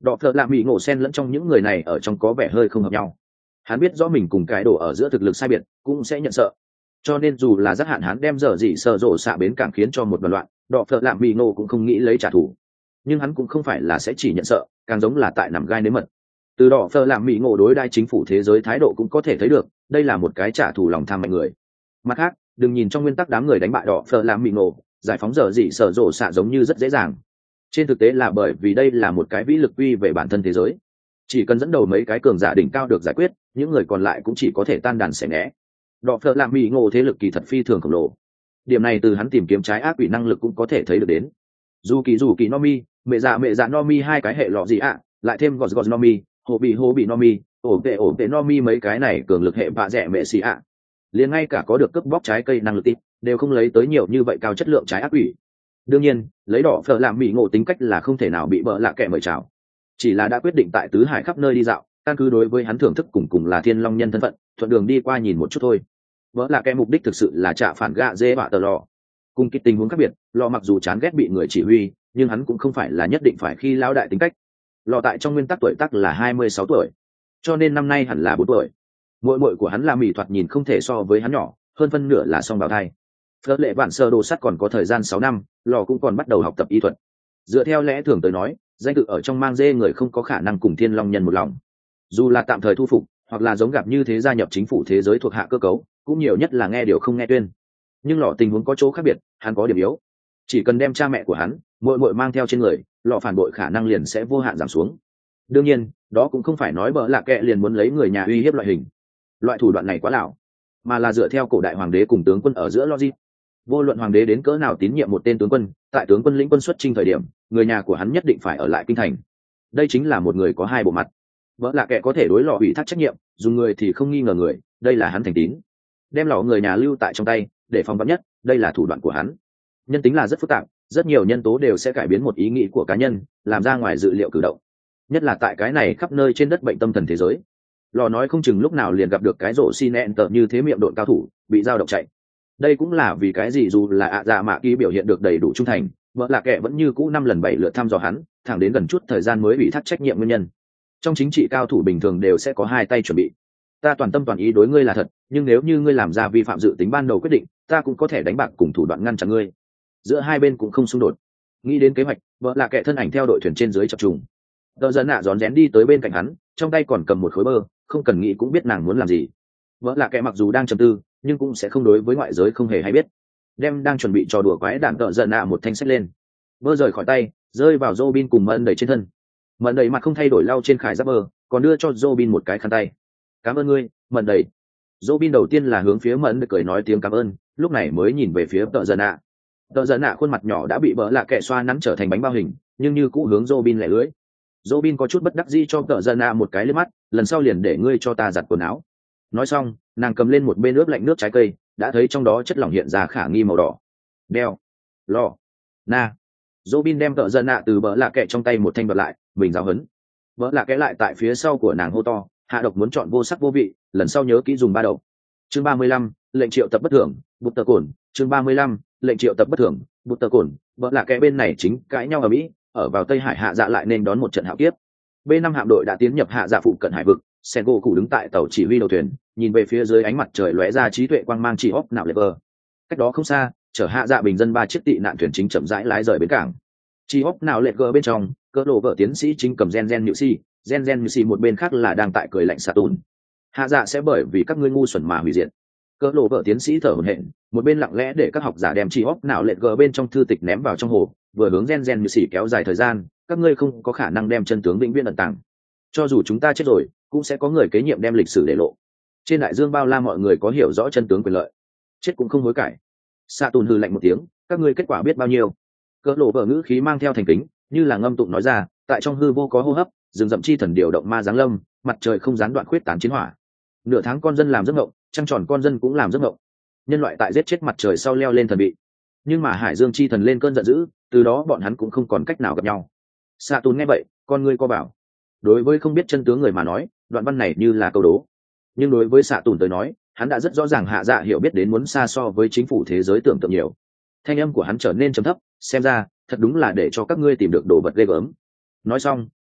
Đọ phợ lạ mỹ ngộ xen lẫn trong những người này ở trong có vẻ hơi không hợp nhau. Hắn biết rõ mình cùng cái đồ ở giữa thực lực sai biệt cũng sẽ nhận sợ, cho nên dù là giác hạn hắn đem dở dị sợ rộ xạ bến cảng khiến cho một đoàn loạn, đọ phợ lạ mỹ ngộ cũng không nghĩ lấy trả thù. Nhưng hắn cũng không phải là sẽ chỉ nhận sợ, càng giống là tại nằm gai nếm mật. Từ đỏ phơ làm mỹ ngộ đối đai chính phủ thế giới thái độ cũng có thể thấy được, đây là một cái trả thù lòng tham mạnh người. Mặt khác, đừng nhìn trong nguyên tắc đám người đánh bại đỏ phơ làm mỹ ngộ, giải phóng dở dị sở rộ xạ giống như rất dễ dàng. Trên thực tế là bởi vì đây là một cái vĩ lực quy về bản thân thế giới, chỉ cần dẫn đầu mấy cái cường giả đỉnh cao được giải quyết, những người còn lại cũng chỉ có thể tan đàn xẻ nghé. Đỏ phơ làm mỹ ngộ thế lực kỳ thật phi thường khổng lồ, điểm này từ hắn tìm kiếm trái ác quỷ năng lực cũng có thể thấy được đến. Dù kỳ Nomi, mẹ dạ Nomi hai cái hệ lọ gì ạ, lại thêm gọt Nomi, hồ bị Nomi, ổ vệ Nomi mấy cái này cường lực hệ bạ rẻ mẹ xì ạ. Liền ngay cả có được cướp bóc trái cây năng lực tít, đều không lấy tới nhiều như vậy cao chất lượng trái ác quỷ. Đương nhiên, lấy đỏ phở làm mỹ ngộ tính cách là không thể nào bị bợ lạ kẻ mời chào. Chỉ là đã quyết định tại tứ hải khắp nơi đi dạo, căn cứ đối với hắn thưởng thức cùng là thiên long nhân thân phận, thuận đường đi qua nhìn một chút thôi. Bợ lạ kẻ mục đích thực sự là trả phản gạ dê bạ tờ lò. Cùng cái tình huống khác biệt, lò mặc dù chán ghét bị người chỉ huy, nhưng hắn cũng không phải là nhất định phải khi lão đại tính cách. Lò tại trong nguyên tắc tuổi tác là 26 tuổi, cho nên năm nay hẳn là 4 tuổi. Muội của hắn là mỹ thoạt nhìn không thể so với hắn nhỏ, hơn phân nửa là song bào thai. Phớt lệ vạn sơ đồ sắt còn có thời gian 6 năm, lò cũng còn bắt đầu học tập y thuật. Dựa theo lẽ thường tới nói, danh tự ở trong mang dê người không có khả năng cùng thiên long nhân một lòng. Dù là tạm thời thu phục, hoặc là giống gặp như thế gia nhập chính phủ thế giới thuộc hạ cơ cấu, cũng nhiều nhất là nghe điều không nghe tuyên. Nhưng lò tình huống có chỗ khác biệt, hắn có điểm yếu. Chỉ cần đem cha mẹ của hắn, muội mang theo trên người, lò phản bội khả năng liền sẽ vô hạn giảm xuống. Đương nhiên, đó cũng không phải nói bợ lạ kệ liền muốn lấy người nhà uy hiếp loại hình. Loại thủ đoạn này quá lão, mà là dựa theo cổ đại hoàng đế cùng tướng quân ở giữa logic. Vô luận hoàng đế đến cỡ nào tín nhiệm một tên tướng quân, tại tướng quân lĩnh quân xuất chinh thời điểm, người nhà của hắn nhất định phải ở lại kinh thành. Đây chính là một người có hai bộ mặt. Bợ lạ kệ có thể đối lò ủy thác trách nhiệm, dùng người thì không nghi ngờ người, đây là hắn thành tín. Đem lò người nhà lưu tại trong tay, để phòng vắn nhất, đây là thủ đoạn của hắn. Nhân tính là rất phức tạp, rất nhiều nhân tố đều sẽ cải biến một ý nghĩ của cá nhân, làm ra ngoài dự liệu cử động. Nhất là tại cái này khắp nơi trên đất bệnh tâm thần thế giới, lò nói không chừng lúc nào liền gặp được cái rổ xin ẹn tờ như thế miệng độn cao thủ bị dao động chạy. Đây cũng là vì cái gì dù là ạ dạ mạ kỳ biểu hiện được đầy đủ trung thành, vợ là kẻ vẫn như cũ 5 lần 7 lượt thăm dò hắn, thẳng đến gần chút thời gian mới bị thắt trách nhiệm nguyên nhân. Trong chính trị cao thủ bình thường đều sẽ có hai tay chuẩn bị. Ta toàn tâm toàn ý đối ngươi là thật, nhưng nếu như ngươi làm ra vi phạm dự tính ban đầu quyết định, ta cũng có thể đánh bạc cùng thủ đoạn ngăn chặn ngươi. Giữa hai bên cũng không xung đột. Nghĩ đến kế hoạch, vợ là kẻ thân ảnh theo đội thuyền trên dưới chập trùng. Đờ dân nạ rón rén đi tới bên cạnh hắn, trong tay còn cầm một khối bơ, không cần nghĩ cũng biết nàng muốn làm gì. Vợ là kẻ mặc dù đang trầm tư, nhưng cũng sẽ không đối với ngoại giới không hề hay biết. Đem đang chuẩn bị trò đùa quái đản đờ dân nạ một thanh sách lên, bơ rời khỏi tay, rơi vào Robin cùng Mẫn đẩy trên thân. Mẫn đẩy mặt không thay đổi lau trên khải giáp bơ, còn đưa cho Robin một cái khăn tay. Cảm ơn ngươi, Mẫn đẩy. Robin đầu tiên là hướng phía Mẫn đẩy cười nói tiếng cảm ơn, lúc này mới nhìn về phía Đờ dân nạ. Đờ dân nạ khuôn mặt nhỏ đã bị bỡ lạ kẻ xoa nắn trở thành bánh bao hình, nhưng như cũ hướng Robin lẻ lưới. Robin có chút bất đắc dĩ cho Đờ dân nạ một cái liếc mắt, lần sau liền để ngươi cho ta giặt quần áo. Nói xong, nàng cầm lên một bên ướp lạnh nước trái cây, đã thấy trong đó chất lỏng hiện ra khả nghi màu đỏ. Đeo, lò, na. Robin đem Đờ dân nạ từ bỡ lạ kẻ trong tay một thanh bật lại, mình giáo hấn. Bỡ lạ kẻ lại tại phía sau của nàng hô to, hạ độc muốn chọn vô sắc vô vị, lần sau nhớ kỹ dùng ba đầu. Chương 35, lệnh triệu tập bất thường, bút tờ cồn. Chương 35, lệnh triệu tập bất thường, bút tờ cồn. Bỡ lạ kẻ bên này chính cãi nhau ở Mỹ, ở vào Tây Hải hạ dạ lại nên đón một trận hạo kiếp. B5 hạm đội đã tiến nhập hạ dạ phụ cận hải vực, Sengoku đứng tại tàu chỉ huy đầu thuyền, nhìn về phía dưới ánh mặt trời lóe ra trí tuệ quang mang chỉ óc nào lệ vờ. Cách đó không xa, chở hạ dạ bình dân 3 chiếc tị nạn thuyền chính chậm rãi lái rời bến cảng. Chỉ óc nào lệ vờ bên trong, cỡ lộ vợ tiến sĩ chính cầm gen nhự si, gen nhự si một bên khác là đang tại cười lạnh xạ tùn. Hạ dạ sẽ bởi vì các ngươi ngu xuẩn mà hủy diệt. Cỡ lộ vợ tiến sĩ thở hổn hển, một bên lặng lẽ để các học giả đem chỉ óc nào lệ vờ bên trong thư tịch ném vào trong hồ, vừa hướng gen nhự si kéo dài thời gian, các ngươi không có khả năng đem chân tướng vĩnh viễn ẩn tàng. Cho dù chúng ta chết rồi, cũng sẽ có người kế nhiệm đem lịch sử để lộ. Trên đại dương bao la mọi người có hiểu rõ chân tướng quyền lợi, chết cũng không hối cải. Sa Tùn hừ lạnh một tiếng, các ngươi kết quả biết bao nhiêu. Cỡ lộ vợ ngữ khí mang theo thành kính, như là ngâm tụng nói ra, tại trong hư vô có hô hấp, rừng rậm chi thần điều động ma giáng lâm, mặt trời không gián đoạn khuyết tán chiến hỏa. Nửa tháng con dân làm giấc mộng, trăng tròn con dân cũng làm giấc mộng. Nhân loại tại giết chết mặt trời sau leo lên thần bị, nhưng mà hải dương chi thần lên cơn giận dữ, từ đó bọn hắn cũng không còn cách nào gặp nhau. Sa Tùn nghe vậy, con ngươi co bảo. Đối với không biết chân tướng người mà nói, đoạn văn này như là câu đố, nhưng đối với Sa Tùn tới nói, hắn đã rất rõ ràng hạ dạ hiểu biết đến muốn xa so với chính phủ thế giới tưởng tượng nhiều. Thanh âm của hắn trở nên trầm thấp, xem ra thật đúng là để cho các ngươi tìm được đồ vật ghê gớm. Nói xong,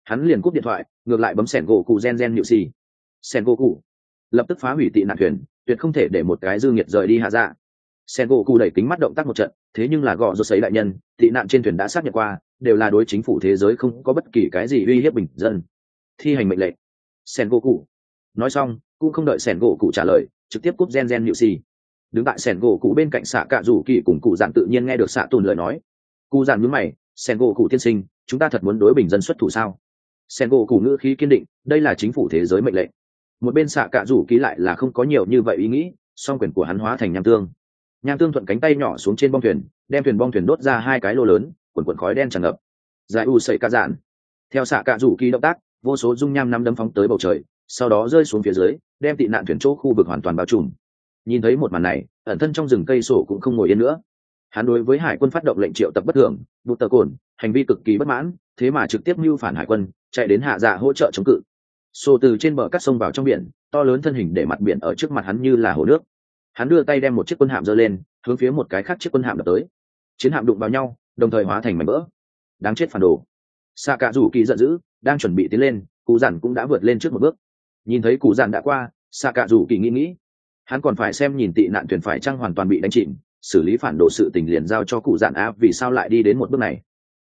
hắn liền cúp điện thoại, ngược lại bấm sẻn gỗ cụ gen nhự xì. Sẻn gỗ cụ lập tức phá hủy tị nạn thuyền, tuyệt không thể để một cái dư nghiệt rời đi hạ dạ. Sẻn gỗ cụ đẩy kính mắt động tác một trận, thế nhưng là gọ rột sấy đại nhân, tị nạn trên thuyền đã xác nhận qua, đều là đối chính phủ thế giới không có bất kỳ cái gì uy hiếp bình dân. Thi hành mệnh lệnh. Sẻn gỗ cụ nói xong, cũng không đợi sẻn gỗ cụ trả lời, trực tiếp cúp gen nhự xì. Đứng tại sẻn gỗ cụ bên cạnh xạ cạ rủ kỳ cùng cụ dạn tự nhiên nghe được xạ tùn lời nói. Cụ dạn nhướng mày, sẻn gỗ cụ tiên sinh, chúng ta thật muốn đối bình dân xuất thủ sao? Sẻn gỗ cụ ngữ khí kiên định, đây là chính phủ thế giới mệnh lệnh. Một bên xạ cạ rủ kỳ lại là không có nhiều như vậy ý nghĩ, song quyền của hắn hóa thành nham tương. Nham tương thuận cánh tay nhỏ xuống trên bong thuyền, đem thuyền bong thuyền đốt ra hai cái lô lớn, cuồn cuộn khói đen tràn ngập. Giải u sẩy cả dạn. Theo xạ cạ rủ kỳ động tác, vô số dung nham năm đấm phóng tới bầu trời, sau đó rơi xuống phía dưới, đem tị nạn thuyền chỗ khu vực hoàn toàn bao trùm. Nhìn thấy một màn này, ẩn thân trong rừng cây sổ cũng không ngồi yên nữa. Hắn đối với hải quân phát động lệnh triệu tập bất thường, bụt tờ cồn, hành vi cực kỳ bất mãn, thế mà trực tiếp mưu phản hải quân, chạy đến hạ dạ hỗ trợ chống cự. Sổ từ trên bờ cắt sông vào trong biển, to lớn thân hình để mặt biển ở trước mặt hắn như là hồ nước. Hắn đưa tay đem một chiếc quân hạm giơ lên, hướng phía một cái khác chiếc quân hạm đập tới. Chiến hạm đụng vào nhau, đồng thời hóa thành mảnh vỡ. Đáng chết phản đồ! Xạ cạ rủ kỳ giận dữ, đang chuẩn bị tiến lên, cụ giản cũng đã vượt lên trước một bước. Nhìn thấy cụ giản đã qua, xạ cạ rủ kỳ nghĩ, hắn còn phải xem nhìn tị nạn thuyền phải chăng hoàn toàn bị đánh chìm, xử lý phản đồ sự tình liền giao cho cụ giản áp, vì sao lại đi đến một bước này.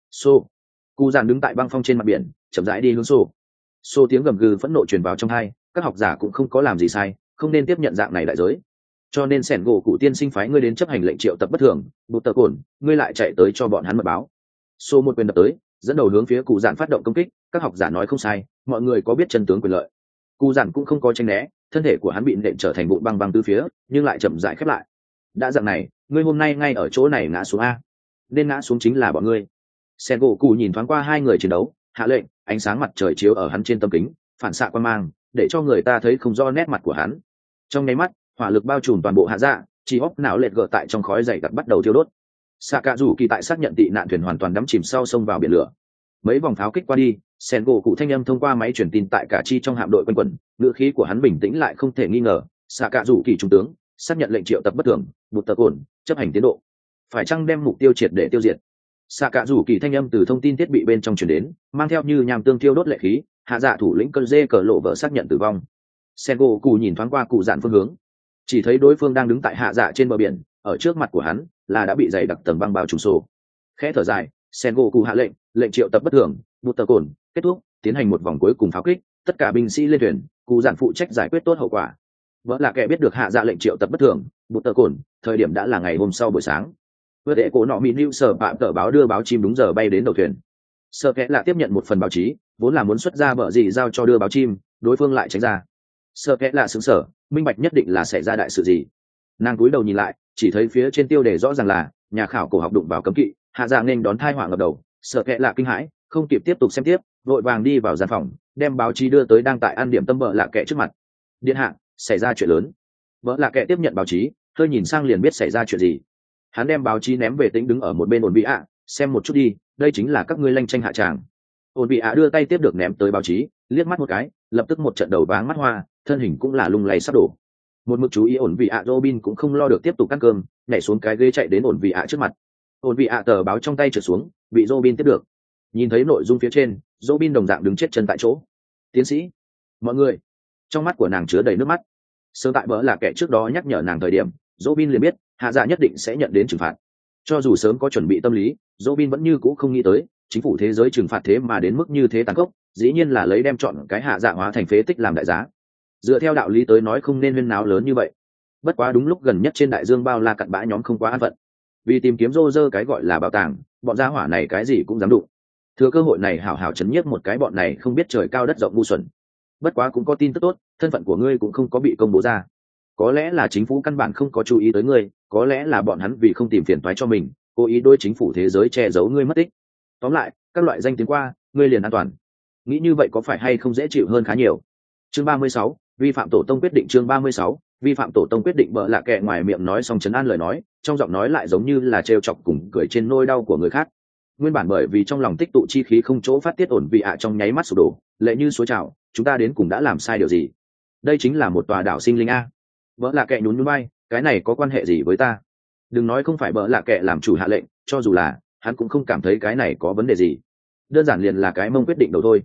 Cụ giản đứng tại băng phong trên mặt biển, chậm rãi đi hướng tiếng gầm gừ phẫn nộ truyền vào trong tai. Các học giả cũng không có làm gì sai, không nên tiếp nhận dạng này đại giới, cho nên sẻn gỗ cụ tiên sinh phái ngươi đến chấp hành lệnh triệu tập bất thường. Bụt tờ cồn, ngươi lại chạy tới cho bọn hắn mật báo. Một quyền đập tới, dẫn đầu hướng phía cụ giản phát động công kích. Các học giả nói không sai, mọi người có biết chân tướng quyền lợi. Cụ giản cũng không có tranh né, thân thể của hắn bị nện trở thành vụn băng băng từ phía, nhưng lại chậm rãi khép lại. Đã dạng này, ngươi hôm nay ngay ở chỗ này ngã xuống a, nên ngã xuống chính là bọn ngươi. Sẻn gỗ cụ nhìn thoáng qua hai người chiến đấu, hạ lệnh, ánh sáng mặt trời chiếu ở hắn trên tấm kính, phản xạ quang mang, để cho người ta thấy không rõ nét mặt của hắn. Trong nháy mắt, hỏa lực bao trùm toàn bộ hạ dạ, chỉ hốc não lệch gờ tại trong khói dày đặc bắt đầu thiêu đốt. Xạ cạ rủ kỳ tại xác nhận tị nạn thuyền hoàn toàn đắm chìm sau sông vào biển lửa. Mấy vòng pháo kích qua đi, sẻn gỗ cụ thanh âm thông qua máy truyền tin tại cả chi trong hạm đội quanh quẩn, ngữ khí của hắn bình tĩnh lại không thể nghi ngờ. Xạ cạ rủ kỳ trung tướng xác nhận lệnh triệu tập bất thường, bụt tờ cồn, chấp hành tiến độ, phải chăng đem mục tiêu triệt để tiêu diệt. Xạ cạ rủ kỳ thanh âm từ thông tin thiết bị bên trong truyền đến, mang theo như nham tương thiêu đốt lệ khí. Hạ dạ thủ lĩnh cơn dê cờ lộ vợ xác nhận tử vong. Sẻn gỗ cụ nhìn thoáng qua cụ dạn phương hướng, chỉ thấy đối phương đang đứng tại hạ dạ trên bờ biển, ở trước mặt của hắn là đã bị dày đặc tầng băng bao trùm sổ. Khẽ thở dài, sẻn gỗ cụ hạ lệnh, lệnh triệu tập bất thường, bụt tờ cồn, kết thúc, tiến hành một vòng cuối cùng pháo kích, tất cả binh sĩ lên thuyền, cụ dạn phụ trách giải quyết tốt hậu quả. Vợ là kẻ biết được hạ dạ lệnh triệu tập bất thường, bụt tờ cồn, thời điểm đã là ngày hôm sau buổi sáng. Vợ đệ cổ nọ mỹ lưu sở bạm tờ báo đưa báo chim đúng giờ bay đến đầu thuyền. Sợ kẽ là tiếp nhận một phần báo chí, vốn là muốn xuất ra bờ gì giao cho đưa báo chim, đối phương lại tránh ra. Sợ kẽ là sững sờ, minh bạch nhất định là xảy ra đại sự gì. Nàng cúi đầu nhìn lại, chỉ thấy phía trên tiêu đề rõ ràng là nhà khảo cổ học đụng vào cấm kỵ, hạ dạ nên đón thai họa ngập đầu. Sợ kẽ là kinh hãi, không kịp tiếp tục xem tiếp, vội vàng đi vào gian phòng, đem báo chí đưa tới đang tại ăn điểm tâm vợ lạ kệ trước mặt. Điện hạ, xảy ra chuyện lớn. Vợ lạ kệ tiếp nhận báo chí, hơi nhìn sang liền biết xảy ra chuyện gì. Hắn đem báo chí ném về Tĩnh đứng ở một bên ổn bị ạ, xem một chút đi, đây chính là các ngươi lanh tranh hạ tràng. Ổn bị ạ đưa tay tiếp được ném tới báo chí, liếc mắt một cái, lập tức một trận đầu váng mắt hoa, thân hình cũng là lung lay sắp đổ. Một mực chú ý ổn bị ạ Robin cũng không lo được tiếp tục ăn cơm, nhảy xuống cái ghế chạy đến ổn bị ạ trước mặt. Ổn bị ạ tờ báo trong tay trượt xuống, bị Robin tiếp được. Nhìn thấy nội dung phía trên, Robin đồng dạng đứng chết chân tại chỗ. Tiến sĩ, mọi người, trong mắt của nàng chứa đầy nước mắt. Sớm tại bỡ là kẻ trước đó nhắc nhở nàng thời điểm, Robin liền biết hạ dạ nhất định sẽ nhận đến trừng phạt. Cho dù sớm có chuẩn bị tâm lý, Robin vẫn như cũ không nghĩ tới chính phủ thế giới trừng phạt thế mà đến mức như thế tàn khốc, dĩ nhiên là lấy đem chọn cái hạ dạ hóa thành phế tích làm đại giá. Dựa theo đạo lý tới nói không nên huyên náo lớn như vậy. Bất quá đúng lúc gần nhất trên đại dương bao la cặn bã nhóm không quá an phận, vì tìm kiếm rô rơ cái gọi là bảo tàng, bọn gia hỏa này cái gì cũng dám đụng. Thừa cơ hội này hảo hảo chấn nhiếp một cái bọn này không biết trời cao đất rộng ngu xuẩn. Bất quá cũng có tin tức tốt, thân phận của ngươi cũng không có bị công bố ra. Có lẽ là chính phủ căn bản không có chú ý tới ngươi, có lẽ là bọn hắn vì không tìm phiền toái cho mình, cố ý đối chính phủ thế giới che giấu ngươi mất tích. Tóm lại, các loại danh tiếng qua, ngươi liền an toàn. Nghĩ như vậy có phải hay không dễ chịu hơn khá nhiều. Chương 36, vi phạm tổ tông quyết định. Chương 36, vi phạm tổ tông quyết định. Bợ lạ kệ ngoài miệng nói xong trấn an lời nói, trong giọng nói lại giống như là trêu chọc cùng cười trên nỗi đau của người khác. Nguyên bản bởi vì trong lòng tích tụ chi khí không chỗ phát tiết, ổn vị ạ trong nháy mắt sụp đổ, lệ như suối trào, chúng ta đến cùng đã làm sai điều gì? Đây chính là một tòa đảo sinh linh a. Bợ lạ kệ nhún nhún vai, cái này có quan hệ gì với ta? Đừng nói không phải bợ lạ kệ làm chủ hạ lệnh, cho dù là hắn cũng không cảm thấy cái này có vấn đề gì. Đơn giản liền là cái mông quyết định đầu thôi.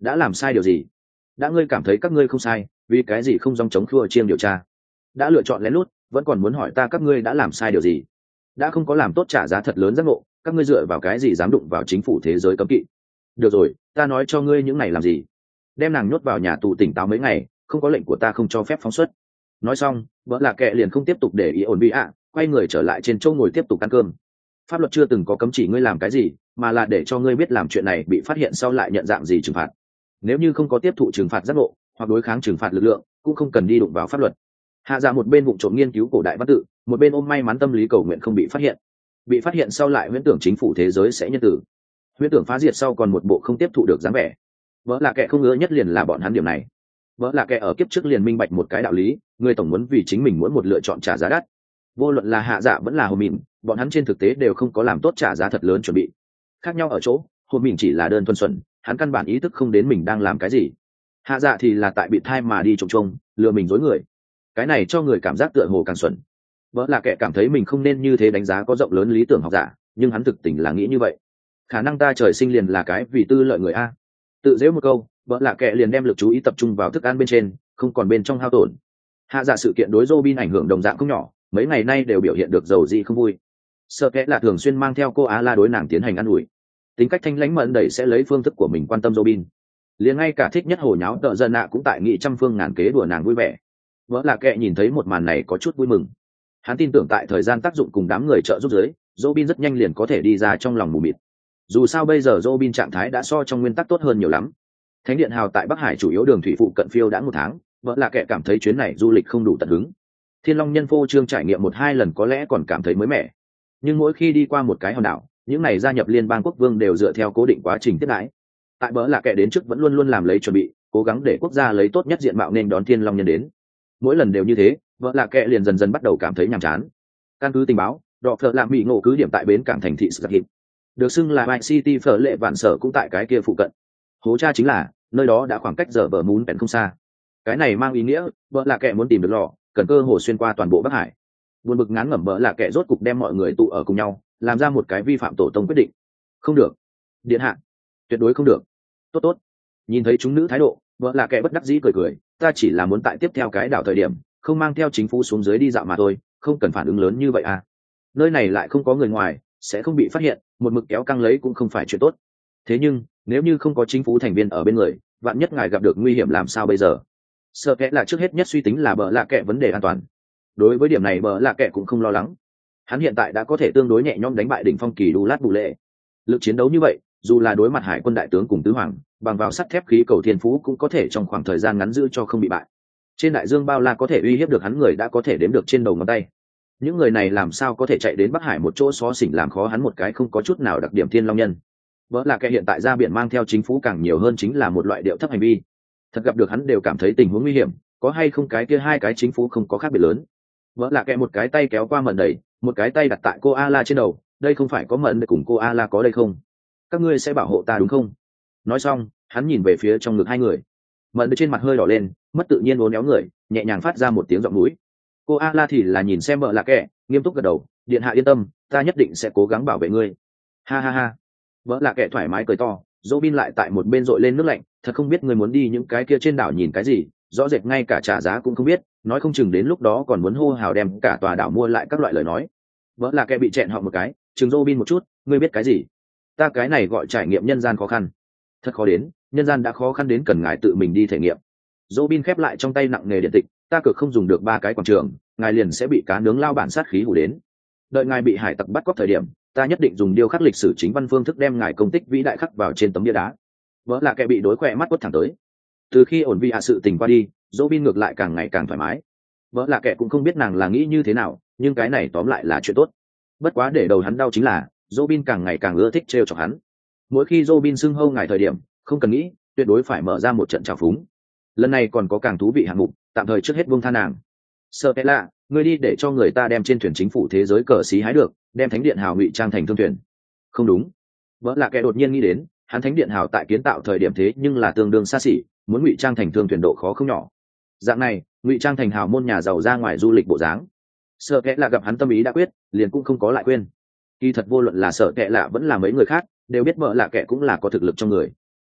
đã làm sai điều gì? Đã ngươi cảm thấy các ngươi không sai, vì cái gì không dòng chống khua chiêng điều tra? Đã lựa chọn lén lút, vẫn còn muốn hỏi ta các ngươi đã làm sai điều gì? Đã không có làm tốt trả giá thật lớn giác ngộ, các ngươi dựa vào cái gì dám đụng vào chính phủ thế giới cấm kỵ? Được rồi, ta nói cho ngươi những này làm gì? Đem nàng nhốt vào nhà tù tỉnh táo mấy ngày, không có lệnh của ta không cho phép phóng xuất. Nói xong, vợ là kệ liền không tiếp tục để ý ổn bị ạ, quay người trở lại trên chỗ ngồi tiếp tục ăn cơm. Pháp luật chưa từng có cấm chỉ ngươi làm cái gì, mà là để cho ngươi biết làm chuyện này bị phát hiện sau lại nhận dạng gì trừng phạt. Nếu như không có tiếp thụ trừng phạt giác ngộ hoặc đối kháng trừng phạt lực lượng, cũng không cần đi đụng vào pháp luật. Hạ Dạ một bên vụng trộm nghiên cứu cổ đại văn tự, một bên ôm may mắn tâm lý cầu nguyện không bị phát hiện. Bị phát hiện sau lại huyễn tưởng chính phủ thế giới sẽ nhân tử. Huyễn tưởng phá diệt sau còn một bộ không tiếp thụ được dáng vẻ. Vợ là kẻ không ngứa nhất liền là bọn hắn điểm này. Vợ là kẻ ở kiếp trước liền minh bạch một cái đạo lý, người tổng muốn vì chính mình mỗi một lựa chọn trả giá đắt. Vô luận là Hạ Dạ vẫn là Hồ Mịn, bọn hắn trên thực tế đều không có làm tốt trả giá thật lớn chuẩn bị. Khác nhau ở chỗ, Hồ Mịn chỉ là đơn thuần xuẩn, hắn căn bản ý thức không đến mình đang làm cái gì. Hạ Dạ thì là tại bị thai mà đi trông trông, lừa mình dối người. Cái này cho người cảm giác tựa hồ càng xuẩn. Vợ là kẻ cảm thấy mình không nên như thế đánh giá có rộng lớn lý tưởng học giả, nhưng hắn thực tình là nghĩ như vậy. Khả năng ta trời sinh liền là cái vì tư lợi người a. Tự dễ một câu, vợ là kẻ liền đem lực chú ý tập trung vào thức ăn bên trên, không còn bên trong hao tổn. Hạ Dạ sự kiện đối Robin ảnh hưởng đồng dạng không nhỏ, mấy ngày nay đều biểu hiện được giàu dị không vui. Sợ kẽ là thường xuyên mang theo cô Á La đối nàng tiến hành ăn ủi. Tính cách thanh lãnh mẫn đẩy sẽ lấy phương thức của mình quan tâm Robin. Liền ngay cả thích nhất hồ nháo tợ dân nạ cũng tại nghị trăm phương ngàn kế đùa nàng vui vẻ. Vợ là kệ nhìn thấy một màn này có chút vui mừng. Hắn tin tưởng tại thời gian tác dụng cùng đám người trợ giúp giới, Robin rất nhanh liền có thể đi ra trong lòng mù mịt. Dù sao bây giờ Robin trạng thái đã so trong nguyên tắc tốt hơn nhiều lắm. Thánh điện hào tại Bắc Hải chủ yếu đường thủy phụ cận phiêu đã 1 tháng, vợ là kệ cảm thấy chuyến này du lịch không đủ tận hứng. Thiên Long Nhân phô trương trải nghiệm 1-2 lần có lẽ còn cảm thấy mới mẻ, nhưng mỗi khi đi qua một cái hòn đảo, những này gia nhập liên bang quốc vương đều dựa theo cố định quá trình tiếp đãi. Tại bỡ là kệ đến trước vẫn luôn luôn làm lấy chuẩn bị, cố gắng để quốc gia lấy tốt nhất diện mạo nên đón Thiên Long Nhân đến. Mỗi lần đều như thế, vợ là kệ liền dần dần bắt đầu cảm thấy nhàm chán. Căn cứ tình báo, đọ phở làm bị ngộ cứ điểm tại bến cảng thành thị Skagit, được xưng là Vice City phở lệ vạn sở cũng tại cái kia phụ cận. Hố cha chính là nơi đó đã khoảng cách giờ bờ mún bèn không xa. Cái này mang ý nghĩa vợ là kệ muốn tìm được lò, cần cơ hồ xuyên qua toàn bộ Bắc Hải. Buồn bực ngán ngẩm vợ là kệ rốt cục đem mọi người tụ ở cùng nhau, làm ra một cái vi phạm tổ tông quyết định. Không được, điện hạ, tuyệt đối không được. Tốt tốt. Nhìn thấy chúng nữ thái độ, vợ là kệ bất đắc dĩ cười cười, ta chỉ là muốn tại tiếp theo cái đảo thời điểm, không mang theo chính phủ xuống dưới đi dạo mà thôi, không cần phản ứng lớn như vậy à. Nơi này lại không có người ngoài, sẽ không bị phát hiện, một mực kéo căng lấy cũng không phải chuyện tốt. Thế nhưng nếu như không có chính phủ thành viên ở bên người, vạn nhất ngài gặp được nguy hiểm làm sao bây giờ? Sợ kệ là trước hết nhất suy tính là bợ lạ kệ vấn đề an toàn. Đối với điểm này bợ lạ kệ cũng không lo lắng. Hắn hiện tại đã có thể tương đối nhẹ nhõm đánh bại đỉnh phong kỳ đu lát bù lệ. Lực chiến đấu như vậy, dù là đối mặt hải quân đại tướng cùng tứ hoàng, bằng vào sắt thép khí cầu thiên phú cũng có thể trong khoảng thời gian ngắn giữ cho không bị bại. Trên đại dương bao la có thể uy hiếp được hắn người đã có thể đếm được trên đầu ngón tay. Những người này làm sao có thể chạy đến Bắc Hải một chỗ xó xỉnh làm khó hắn một cái không có chút nào đặc điểm Thiên Long Nhân. Vợ là kẻ hiện tại ra biển mang theo chính phủ càng nhiều hơn chính là một loại điệu thấp hành vi. Thật gặp được hắn đều cảm thấy tình huống nguy hiểm, có hay không cái kia hai cái chính phủ không có khác biệt lớn. Vợ là kẻ một cái tay kéo qua mận đẩy, một cái tay đặt tại cô A-la trên đầu, đây không phải có mận để cùng cô A-la có đây không? Các ngươi sẽ bảo hộ ta đúng không? Nói xong, hắn nhìn về phía trong ngực hai người. Mận trên mặt hơi đỏ lên, mất tự nhiên uốn éo người, nhẹ nhàng phát ra một tiếng giọng mũi. Cô A-la thì là nhìn xem vợ là kẻ, nghiêm túc gật đầu, điện hạ yên tâm, ta nhất định sẽ cố gắng bảo vệ ngươi. Ha ha ha. Vợ là kẻ thoải mái cười to, Robin lại tại một bên dội lên nước lạnh, thật không biết ngươi muốn đi những cái kia trên đảo nhìn cái gì, rõ rệt ngay cả trả giá cũng không biết, nói không chừng đến lúc đó còn muốn hô hào đem cả tòa đảo mua lại các loại lời nói. Vợ là kẻ bị chẹn họ một cái, chừng Robin một chút, ngươi biết cái gì? Ta cái này gọi trải nghiệm nhân gian khó khăn. Thật khó đến, nhân gian đã khó khăn đến cần ngài tự mình đi thể nghiệm. Robin khép lại trong tay nặng nghề điện tịch, ta cực không dùng được 3 cái quảng trường, ngài liền sẽ bị cá nướng lao bản sát khí hủ đến. Đợi ngài bị hải tặc bắt cóc thời điểm, ta nhất định dùng điêu khắc lịch sử chính văn phương thức đem ngài công tích vĩ đại khắc vào trên tấm bia đá. Vợ là kẻ bị đối khỏe mắt quất thẳng tới. Từ khi ổn vi hạ sự tình qua đi, Robin ngược lại càng ngày càng thoải mái. Vợ là kẻ cũng không biết nàng là nghĩ như thế nào, nhưng cái này tóm lại là chuyện tốt. Bất quá để đầu hắn đau chính là, Robin càng ngày càng ưa thích trêu chọc hắn. Mỗi khi Robin xưng hô ngài thời điểm, không cần nghĩ, tuyệt đối phải mở ra một trận trào phúng. Lần này còn có càng thú vị hạng mục, tạm thời trước hết buông tha nàng. Sợ cái lạ, ngươi đi để cho người ta đem trên thuyền chính phủ thế giới cờ xí hái được, đem thánh điện hào ngụy trang thành thương thuyền. Không đúng. Vợ là kẻ đột nhiên nghĩ đến, hắn thánh điện hào tại kiến tạo thời điểm thế nhưng là tương đương xa xỉ, muốn ngụy trang thành thương thuyền độ khó không nhỏ. Dạng này, ngụy trang thành hào môn nhà giàu ra ngoài du lịch bộ dáng. Sợ kẻ lạ gặp hắn tâm ý đã quyết, liền cũng không có lại quên. Kỳ thật vô luận là sợ kẻ lạ vẫn là mấy người khác, đều biết vợ là kẻ cũng là có thực lực trong người.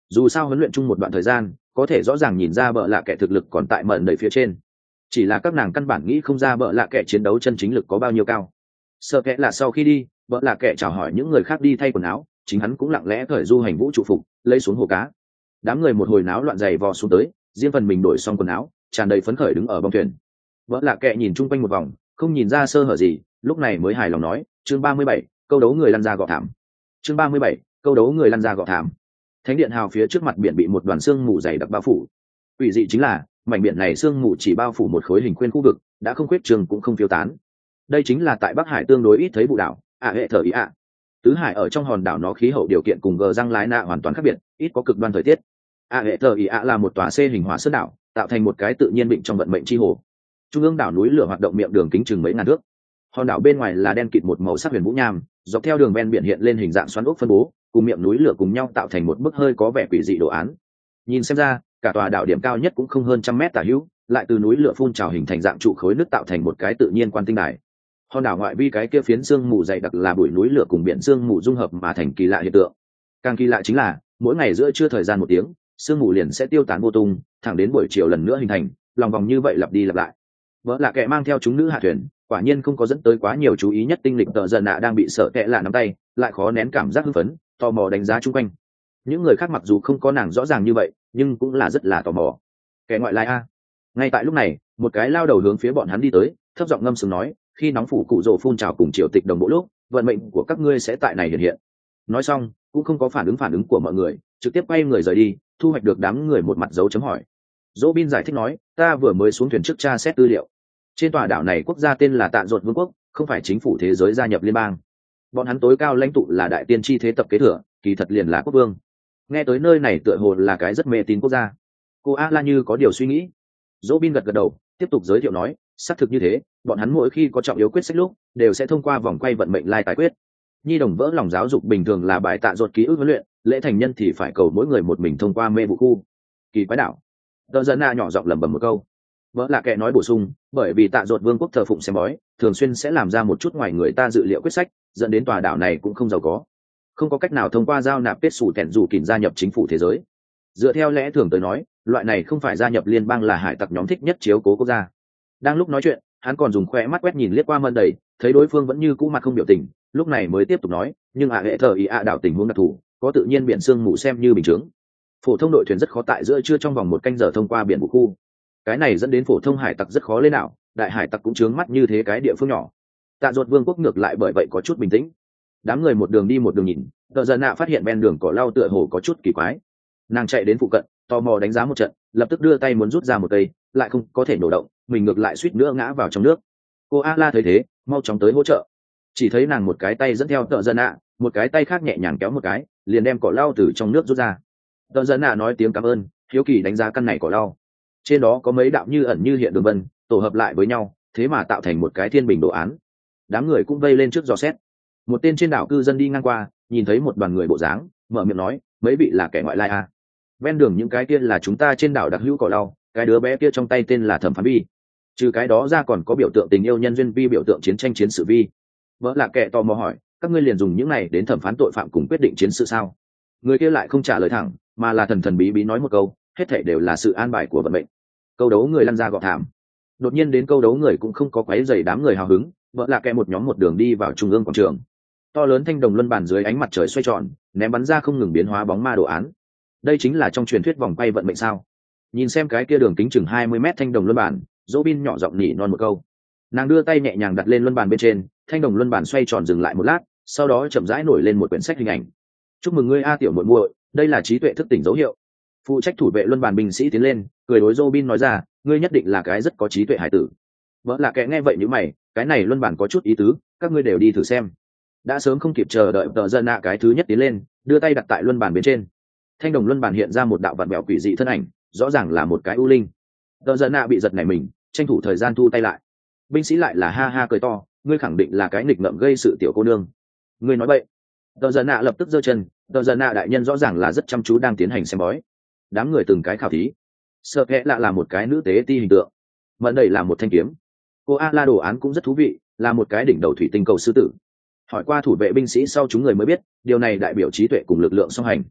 Dù sao huấn luyện chung một đoạn thời gian, có thể rõ ràng nhìn ra bợ lạ kẻ thực lực còn tại mận đầy phía trên. Chỉ là các nàng căn bản nghĩ không ra bợ lạ kẻ chiến đấu chân chính lực có bao nhiêu cao. Sợ kẻ là sau khi đi, bợ lạ kẻ chào hỏi những người khác đi thay quần áo, chính hắn cũng lặng lẽ cởi du hành vũ trụ phục, lấy xuống hồ cá. Đám người một hồi náo loạn giày vò xuống tới, riêng phần mình đổi xong quần áo, tràn đầy phấn khởi đứng ở bong thuyền. Bợ lạ kẻ nhìn chung quanh một vòng, không nhìn ra sơ hở gì, lúc này mới hài lòng nói, chương 37, câu đấu người lăn ra gọ thảm. Chương 37, câu đấu người lăn ra gọ thảm. Thánh điện hào phía trước mặt biển bị một đoàn sương mù dày đặc bao phủ. Quỷ dị chính là, mảnh biển này sương mù chỉ bao phủ một khối hình khuyên khu vực, đã không khuyết trường cũng không phiêu tán. Đây chính là tại Bắc Hải tương đối ít thấy vụ đảo, hệ thở ý ạ. Tứ Hải ở trong hòn đảo nó khí hậu điều kiện cùng gờ răng lái nạ hoàn toàn khác biệt, ít có cực đoan thời tiết. Hệ thở ý ạ là một tòa C hình hỏa sơn đảo, tạo thành một cái tự nhiên định trong vận mệnh chi hồ. Trung ương đảo núi lửa hoạt động miệng đường kính chừng mấy ngàn thước. Hòn đảo bên ngoài là đen kịt một màu sắc huyền vũ nham, dọc theo đường ven biển hiện lên hình dạng xoắn ốc phân bố, cùng miệng núi lửa cùng nhau tạo thành một bức hơi có vẻ quỷ dị đồ án. Nhìn xem ra, cả tòa đảo điểm cao nhất cũng không hơn 100 mét tả hữu, lại từ núi lửa phun trào hình thành dạng trụ khối nước tạo thành một cái tự nhiên quan tinh đài. Hòn đảo ngoại vi cái kia phiến sương mù dày đặc là bụi núi lửa cùng biển sương mù dung hợp mà thành kỳ lạ hiện tượng. Càng kỳ lạ chính là, mỗi ngày giữa trưa thời gian 1 tiếng, sương mù liền sẽ tiêu tán vô tung, thẳng đến buổi chiều lần nữa hình thành, lòng vòng như vậy lặp đi lặp lại. Vợ là kẻ mang theo chúng nữ hạ thuyền, quả nhiên không có dẫn tới quá nhiều chú ý nhất. Tinh lịch tợ dần nạ đang bị sợ kẻ lạ nắm tay, lại khó nén cảm giác hưng phấn, tò mò đánh giá chung quanh. Những người khác mặc dù không có nàng rõ ràng như vậy, nhưng cũng là rất là tò mò. Kẻ ngoại lai a. Ngay tại lúc này, một cái lao đầu hướng phía bọn hắn đi tới, thấp giọng ngâm sướng nói, khi nóng phủ cụ rồ phun trào cùng triều tịch đồng bộ lúc, vận mệnh của các ngươi sẽ tại này hiện hiện. Nói xong, cũng không có phản ứng của mọi người, trực tiếp quay người rời đi, thu hoạch được đám người một mặt dấu chấm hỏi. Robin giải thích nói, ta vừa mới xuống thuyền trước tra xét tư liệu. Trên tòa đảo này quốc gia tên là Tạ Dột Vương quốc, không phải chính phủ thế giới gia nhập liên bang. Bọn hắn tối cao lãnh tụ là đại tiên tri thế tập kế thừa, kỳ thật liền là quốc vương. Nghe tới nơi này tựa hồ là cái rất mê tín quốc gia. Cô A La như có điều suy nghĩ. Robin gật gật đầu, tiếp tục giới thiệu nói, xác thực như thế, bọn hắn mỗi khi có trọng yếu quyết sách lúc, đều sẽ thông qua vòng quay vận mệnh lai tài quyết. Nhi đồng vỡ lòng giáo dục bình thường là bài Tạ Dột ký ức huấn luyện, lễ thành nhân thì phải cầu mỗi người một mình thông qua mê vụ khu. Kỳ quái đảo. Tờ Dân Na nhỏ giọng lẩm bẩm một câu. Vỡ là kẻ nói bổ sung, bởi vì Tạ Dột Vương quốc thờ phụng xem bói, thường xuyên sẽ làm ra một chút ngoài người ta dự liệu quyết sách, dẫn đến tòa đảo này cũng không giàu có, không có cách nào thông qua giao nạp kết sủ tẹn dù kìm gia nhập chính phủ thế giới. Dựa theo lẽ thường tới nói, loại này không phải gia nhập liên bang là hải tặc nhóm thích nhất chiếu cố quốc gia. Đang lúc nói chuyện, hắn còn dùng khoe mắt quét nhìn liếc qua Mân Đầy, thấy đối phương vẫn như cũ mặt không biểu tình, lúc này mới tiếp tục nói, nhưng hệ thờ ý đảo tình huống đặc thù, có tự nhiên biển sương mù xem như bình thường. Phổ thông đội thuyền rất khó tại giữa trưa trong vòng 1 canh giờ thông qua biển vũ khu. Cái này dẫn đến phổ thông hải tặc rất khó lên đảo, đại hải tặc cũng chướng mắt như thế cái địa phương nhỏ. Tạ Dột Vương quốc ngược lại bởi vậy có chút bình tĩnh. Đám người một đường đi một đường nhìn, Tờ Dân Nạ phát hiện ven đường cỏ lau tựa hồ có chút kỳ quái. Nàng chạy đến phụ cận, tò mò đánh giá một trận, lập tức đưa tay muốn rút ra một cây, lại không có thể nổ động, mình ngược lại suýt nữa ngã vào trong nước. Cô A La thấy thế, mau chóng tới hỗ trợ. Chỉ thấy nàng một cái tay dẫn theo Tờ Dân Nạ, một cái tay khác nhẹ nhàng kéo một cái, liền đem cỏ lau từ trong nước rút ra. Tờ Dân Nạ nói tiếng cảm ơn, hiếu kỳ đánh giá căn này cỏ lau. Trên đó có mấy đạo như ẩn như hiện đường vân, tổ hợp lại với nhau, thế mà tạo thành một cái thiên bình đồ án. Đám người cũng vây lên trước dò xét. Một tên trên đảo cư dân đi ngang qua, nhìn thấy một đoàn người bộ dáng, mở miệng nói, mấy vị là kẻ ngoại lai à? Ven đường những cái kia là chúng ta trên đảo đặc hữu cỏ lau, cái đứa bé kia trong tay tên là Thẩm Phán Vi. Trừ cái đó ra còn có biểu tượng tình yêu nhân duyên vi, biểu tượng chiến tranh chiến sự vi. Vợ là kẻ tò mò hỏi, các ngươi liền dùng những này đến thẩm phán tội phạm cùng quyết định chiến sự sao? Người kia lại không trả lời thẳng, mà là thần thần bí bí nói một câu, hết thảy đều là sự an bài của vận mệnh. Câu đấu người lăn ra gọ thảm. Đột nhiên đến câu đấu người cũng không có quấy rầy đám người hào hứng, vợ là kẻ một nhóm một đường đi vào trung ương quảng trường. To lớn thanh đồng luân bàn dưới ánh mặt trời xoay tròn, ném bắn ra không ngừng biến hóa bóng ma đồ án. Đây chính là trong truyền thuyết vòng quay vận mệnh sao? Nhìn xem cái kia đường kính chừng 20 mét thanh đồng luân bàn, Robin nhỏ giọng nỉ non một câu. Nàng đưa tay nhẹ nhàng đặt lên luân bàn bên trên, thanh đồng luân bàn xoay tròn dừng lại một lát, sau đó chậm rãi nổi lên một quyển sách hình ảnh. Chúc mừng ngươi A tiểu muội muội, đây là trí tuệ thức tỉnh dấu hiệu. Phụ trách thủ vệ luân bàn binh sĩ tiến lên, cười đối Robin nói ra, ngươi nhất định là cái rất có trí tuệ hải tử. Vợ là kẻ nghe vậy như mày, cái này luân bàn có chút ý tứ, các ngươi đều đi thử xem. Đã sớm không kịp chờ đợi Tờ Dân Nạ cái thứ nhất tiến lên, đưa tay đặt tại luân bàn bên trên. Thanh đồng luân bàn hiện ra một đạo vặn vẹo quỷ dị thân ảnh, rõ ràng là một cái u linh. Tờ Dân Nạ bị giật nảy mình, tranh thủ thời gian thu tay lại. Binh sĩ lại là ha ha cười to, ngươi khẳng định là cái nghịch ngợm gây sự tiểu cô nương. Ngươi nói vậy. Tờ Dân Nạ lập tức giơ chân, Tờ Dân Nạ đại nhân rõ ràng là rất chăm chú đang tiến hành xem bói. Đám người từng cái khảo thí. Sợ kẽ lạ là một cái nữ tế ti hình tượng, Mận Đầy là một thanh kiếm. Cô A La đồ án cũng rất thú vị, là một cái đỉnh đầu thủy tinh cầu sư tử. Hỏi qua thủ vệ binh sĩ sau chúng người mới biết, điều này đại biểu trí tuệ cùng lực lượng song hành.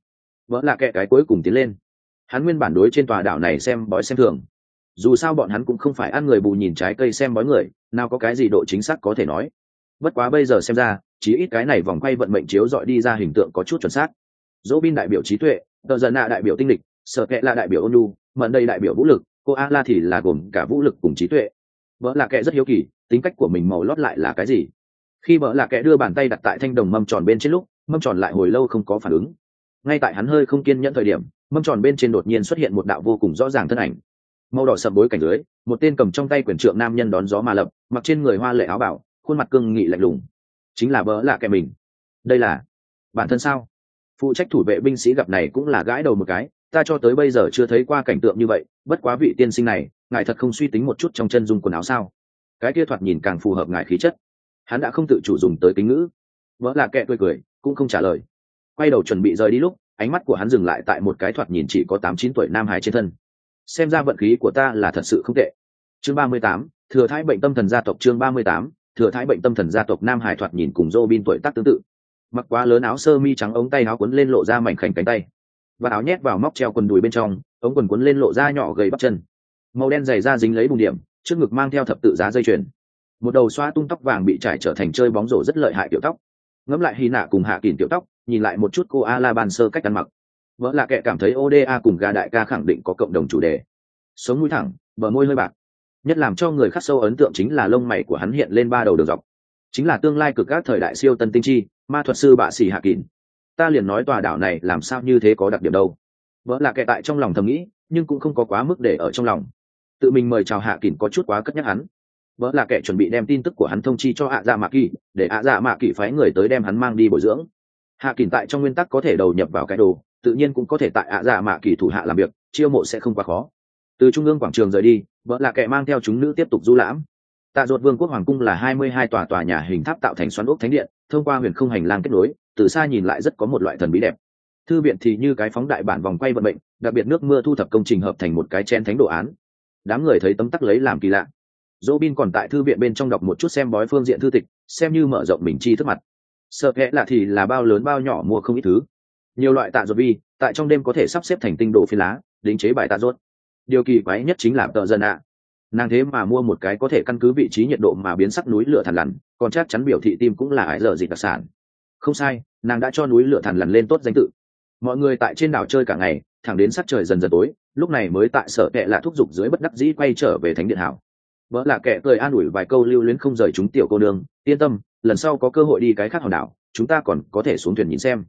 vỡ là kẻ cái cuối cùng tiến lên. Hắn nguyên bản đối trên tòa đảo này xem bói xem thường, dù sao bọn hắn cũng không phải ăn người bù nhìn trái cây xem bói người, nào có cái gì độ chính xác có thể nói. Bất quá bây giờ xem ra, chỉ ít cái này vòng quay vận mệnh chiếu dọi đi ra hình tượng có chút chuẩn xác. Robin đại biểu trí tuệ, Tờ Giận Nạ đại biểu tinh lịch, Sở Kệ là đại biểu ôn nhu, Mận Đây đại biểu vũ lực, cô A La thì là gồm cả vũ lực cùng trí tuệ. Vỡ là kẻ rất hiếu kỳ, tính cách của mình màu lót lại là cái gì? Khi vỡ là kẻ đưa bàn tay đặt tại thanh đồng mâm tròn bên trên lúc, mâm tròn lại hồi lâu không có phản ứng. Ngay tại hắn hơi không kiên nhẫn thời điểm, mâm tròn bên trên đột nhiên xuất hiện một đạo vô cùng rõ ràng thân ảnh. Màu đỏ sậm bối cảnh dưới, một tên cầm trong tay quyển trượng nam nhân đón gió mà lập, mặc trên người hoa lệ áo bảo, khuôn mặt cương nghị lạnh lùng. Chính là vỡ là kẻ mình. Đây là bản thân sao? Phụ trách thủ vệ binh sĩ gặp này cũng là gãi đầu một cái, ta cho tới bây giờ chưa thấy qua cảnh tượng như vậy, bất quá vị tiên sinh này, ngài thật không suy tính một chút trong chân dung quần áo sao? Cái kia thoạt nhìn càng phù hợp ngài khí chất. Hắn đã không tự chủ dùng tới kính ngữ. Vỡ là kẻ cười, cũng không trả lời. Quay đầu chuẩn bị rời đi lúc, ánh mắt của hắn dừng lại tại một cái thoạt nhìn chỉ có 8-9 tuổi nam hài trên thân. Xem ra vận khí của ta là thật sự không tệ. Chương 38, thừa thái bệnh tâm thần gia tộc. Chương 38, thừa thái bệnh tâm thần gia tộc. Nam hải thoạt nhìn cùng Robin tuổi tác tương tự, mặc quá lớn áo sơ mi trắng, ống tay áo quấn lên lộ ra mảnh khảnh cánh tay, và áo nhét vào móc treo quần đùi bên trong, ống quần quấn lên lộ ra nhỏ gầy bắp chân, màu đen dày da dính lấy bùng điểm, trước ngực mang theo thập tự giá dây chuyền, một đầu xoa tung tóc vàng bị trải trở thành chơi bóng rổ rất lợi hại tiểu tóc. Ngẫm lại Hy Nạ cùng Hạ Kỳn tiểu tóc, nhìn lại một chút cô A La Ban sơ cách ăn mặc, vỡ là kệ cảm thấy Oda cùng gà đại ca khẳng định có cộng đồng chủ đề. Sống mũi thẳng, bờ môi hơi bạc, nhất làm cho người khắc sâu ấn tượng chính là lông mày của hắn hiện lên 3 đầu đường dọc, chính là tương lai cực các thời đại siêu tân tinh chi ma thuật sư bạ sĩ Hạ Kỳn. Ta liền nói tòa đảo này làm sao như thế có đặc điểm đâu. Vỡ là kệ tại trong lòng thầm nghĩ, nhưng cũng không có quá mức để ở trong lòng. Tự mình mời chào Hạ Kỳn có chút quá cất nhắc hắn. Vỡ là kệ chuẩn bị đem tin tức của hắn thông chi cho ạ dạ mạ kỳ, để ạ dạ mạ kỳ phái người tới đem hắn mang đi bồi dưỡng. Hạ Kỳn tại trong nguyên tắc có thể đầu nhập vào cái đồ, tự nhiên cũng có thể tại ạ dạ mạ kỳ thủ hạ làm việc, chiêu mộ sẽ không quá khó. Từ trung ương quảng trường rời đi, vỡ là kệ mang theo chúng nữ tiếp tục du lãm. Tạ Dột Vương quốc hoàng cung là 22 tòa nhà hình tháp tạo thành xoắn ốc thánh điện, thông qua huyền không hành lang kết nối, từ xa nhìn lại rất có một loại thần bí đẹp. Thư viện thì như cái phóng đại bản vòng quay vận mệnh, đặc biệt nước mưa thu thập công trình hợp thành một cái chen thánh đồ án. Đám người thấy tấm tắc lấy làm kỳ lạ. Robin còn tại thư viện bên trong đọc một chút xem bói phương diện thư tịch, xem như mở rộng mình chi thức mặt. Sợ kẽ là thì là bao lớn bao nhỏ mua không ít thứ. Nhiều loại tạ dột vi, tại trong đêm có thể sắp xếp thành tinh đồ phi lá, đính chế bài tạ dột. Điều kỳ quái nhất chính là Tờ Giận Nạ. Nàng thế mà mua một cái có thể căn cứ vị trí nhiệt độ mà biến sắc núi lửa thằn lằn, còn chắc chắn biểu thị tim cũng là ải giờ dịch đặc sản. Không sai, nàng đã cho núi lửa thằn lằn lên tốt danh tự. Mọi người tại trên đảo chơi cả ngày, thẳng đến sắc trời dần dần tối, lúc này mới tại Sở Kệ là thúc giục dưới bất đắc dĩ quay trở về thánh điện hảo. Vỡ là kệ cười an ủi vài câu lưu luyến không rời chúng tiểu cô nương, yên tâm, lần sau có cơ hội đi cái khác hòn đảo, chúng ta còn có thể xuống thuyền nhìn xem.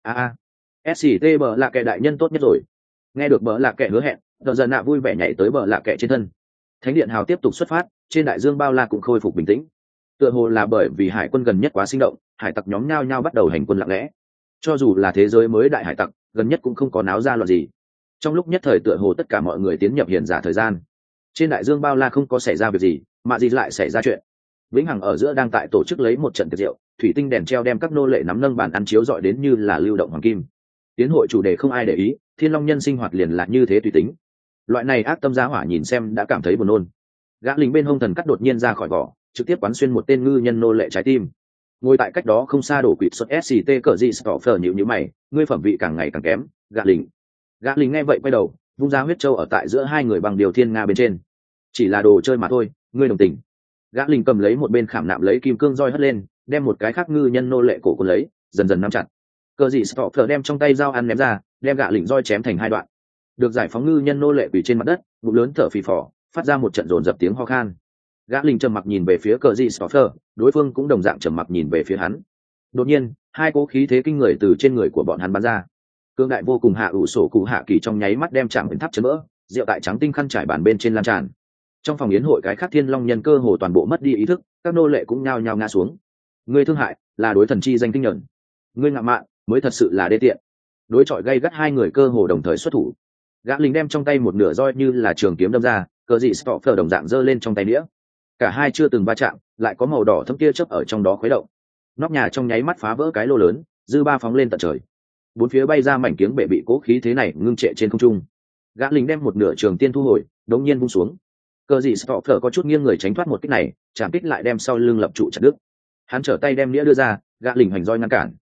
SCT bờ là kệ đại nhân tốt nhất rồi. Nghe được bờ là kệ hứa hẹn, Tờ Giận Nạ vui vẻ nhảy tới bờ là kệ trên thân. Thánh điện hào tiếp tục xuất phát, trên đại dương bao la cũng khôi phục bình tĩnh. Tựa hồ là bởi vì hải quân gần nhất quá sinh động, hải tặc nhóm nhao nhao bắt đầu hành quân lặng lẽ. Cho dù là thế giới mới đại hải tặc, gần nhất cũng không có náo ra loạn gì. Trong lúc nhất thời tựa hồ tất cả mọi người tiến nhập hiền giả thời gian. Trên đại dương bao la không có xảy ra việc gì, mà gì lại xảy ra chuyện. Vĩnh Hằng ở giữa đang tại tổ chức lấy một trận tiệc rượu, thủy tinh đèn treo đem các nô lệ nắm nâng bàn ăn chiếu dọi đến như là lưu động hoàng kim. Tiến hội chủ đề không ai để ý, Thiên Long nhân sinh hoạt liền là như thế tùy tính. Loại này ác tâm giá hỏa nhìn xem đã cảm thấy buồn nôn. Gã lính bên hông thần cắt đột nhiên ra khỏi vỏ, trực tiếp quán xuyên một tên ngư nhân nô lệ trái tim. Ngồi tại cách đó không xa đổ quỵt xuất SCT cỡ gì Stoffer nhíu mày, ngươi phẩm vị càng ngày càng kém. Gã lính nghe vậy quay đầu, vung ra huyết châu ở tại giữa hai người bằng điều thiên nga bên trên. Chỉ là đồ chơi mà thôi, ngươi đồng tình. Gã lính cầm lấy một bên khảm nạm lấy kim cương roi hất lên, đem một cái khác ngư nhân nô lệ cổ cuốn lấy, dần dần nắm chặt. Cỡ gì Stoffer đem trong tay dao ăn ném ra, đem gã lính roi chém thành hai đoạn. Được giải phóng ngư nhân nô lệ quỳ trên mặt đất, bụng lớn thở phì phò, phát ra một trận dồn dập tiếng ho khan. Gã lính trầm mặc nhìn về phía cờ di Stoffer, đối phương cũng đồng dạng trầm mặc nhìn về phía hắn. Đột nhiên, hai cỗ khí thế kinh người từ trên người của bọn hắn bắn ra. Cương đại vô cùng hạ ủ sổ cụ hạ kỳ trong nháy mắt đem chạm đến tháp chấn vỡ, rượu tại trắng tinh khăn trải bàn bên trên lan tràn. Trong phòng yến hội cái khác Thiên Long nhân cơ hồ toàn bộ mất đi ý thức, các nô lệ cũng nhao nhao ngã xuống. Ngươi thương hại, là đối thần chi danh tinh nhẫn. Ngươi ngạo mạn, mới thật sự là đê tiện. Đối chọi gay gắt hai người cơ hồ đồng thời xuất thủ. Gã lính đem trong tay một nửa roi như là trường kiếm đâm ra, cờ dị Stoffer đồng dạng giơ lên trong tay đĩa. Cả hai chưa từng va chạm, lại có màu đỏ thâm tia chớp ở trong đó khuấy động. Nóc nhà trong nháy mắt phá vỡ cái lô lớn, dư ba phóng lên tận trời. Bốn phía bay ra mảnh kiếng bể bị cố khí thế này ngưng trệ trên không trung. Gã lính đem một nửa trường tiên thu hồi, đống nhiên vung xuống. Cờ dị Stoffer có chút nghiêng người tránh thoát một kích này, chạm kích lại đem sau lưng lập trụ chặt đứt. Hắn trở tay đem đĩa đưa ra, gã lính hành roi ngăn cản.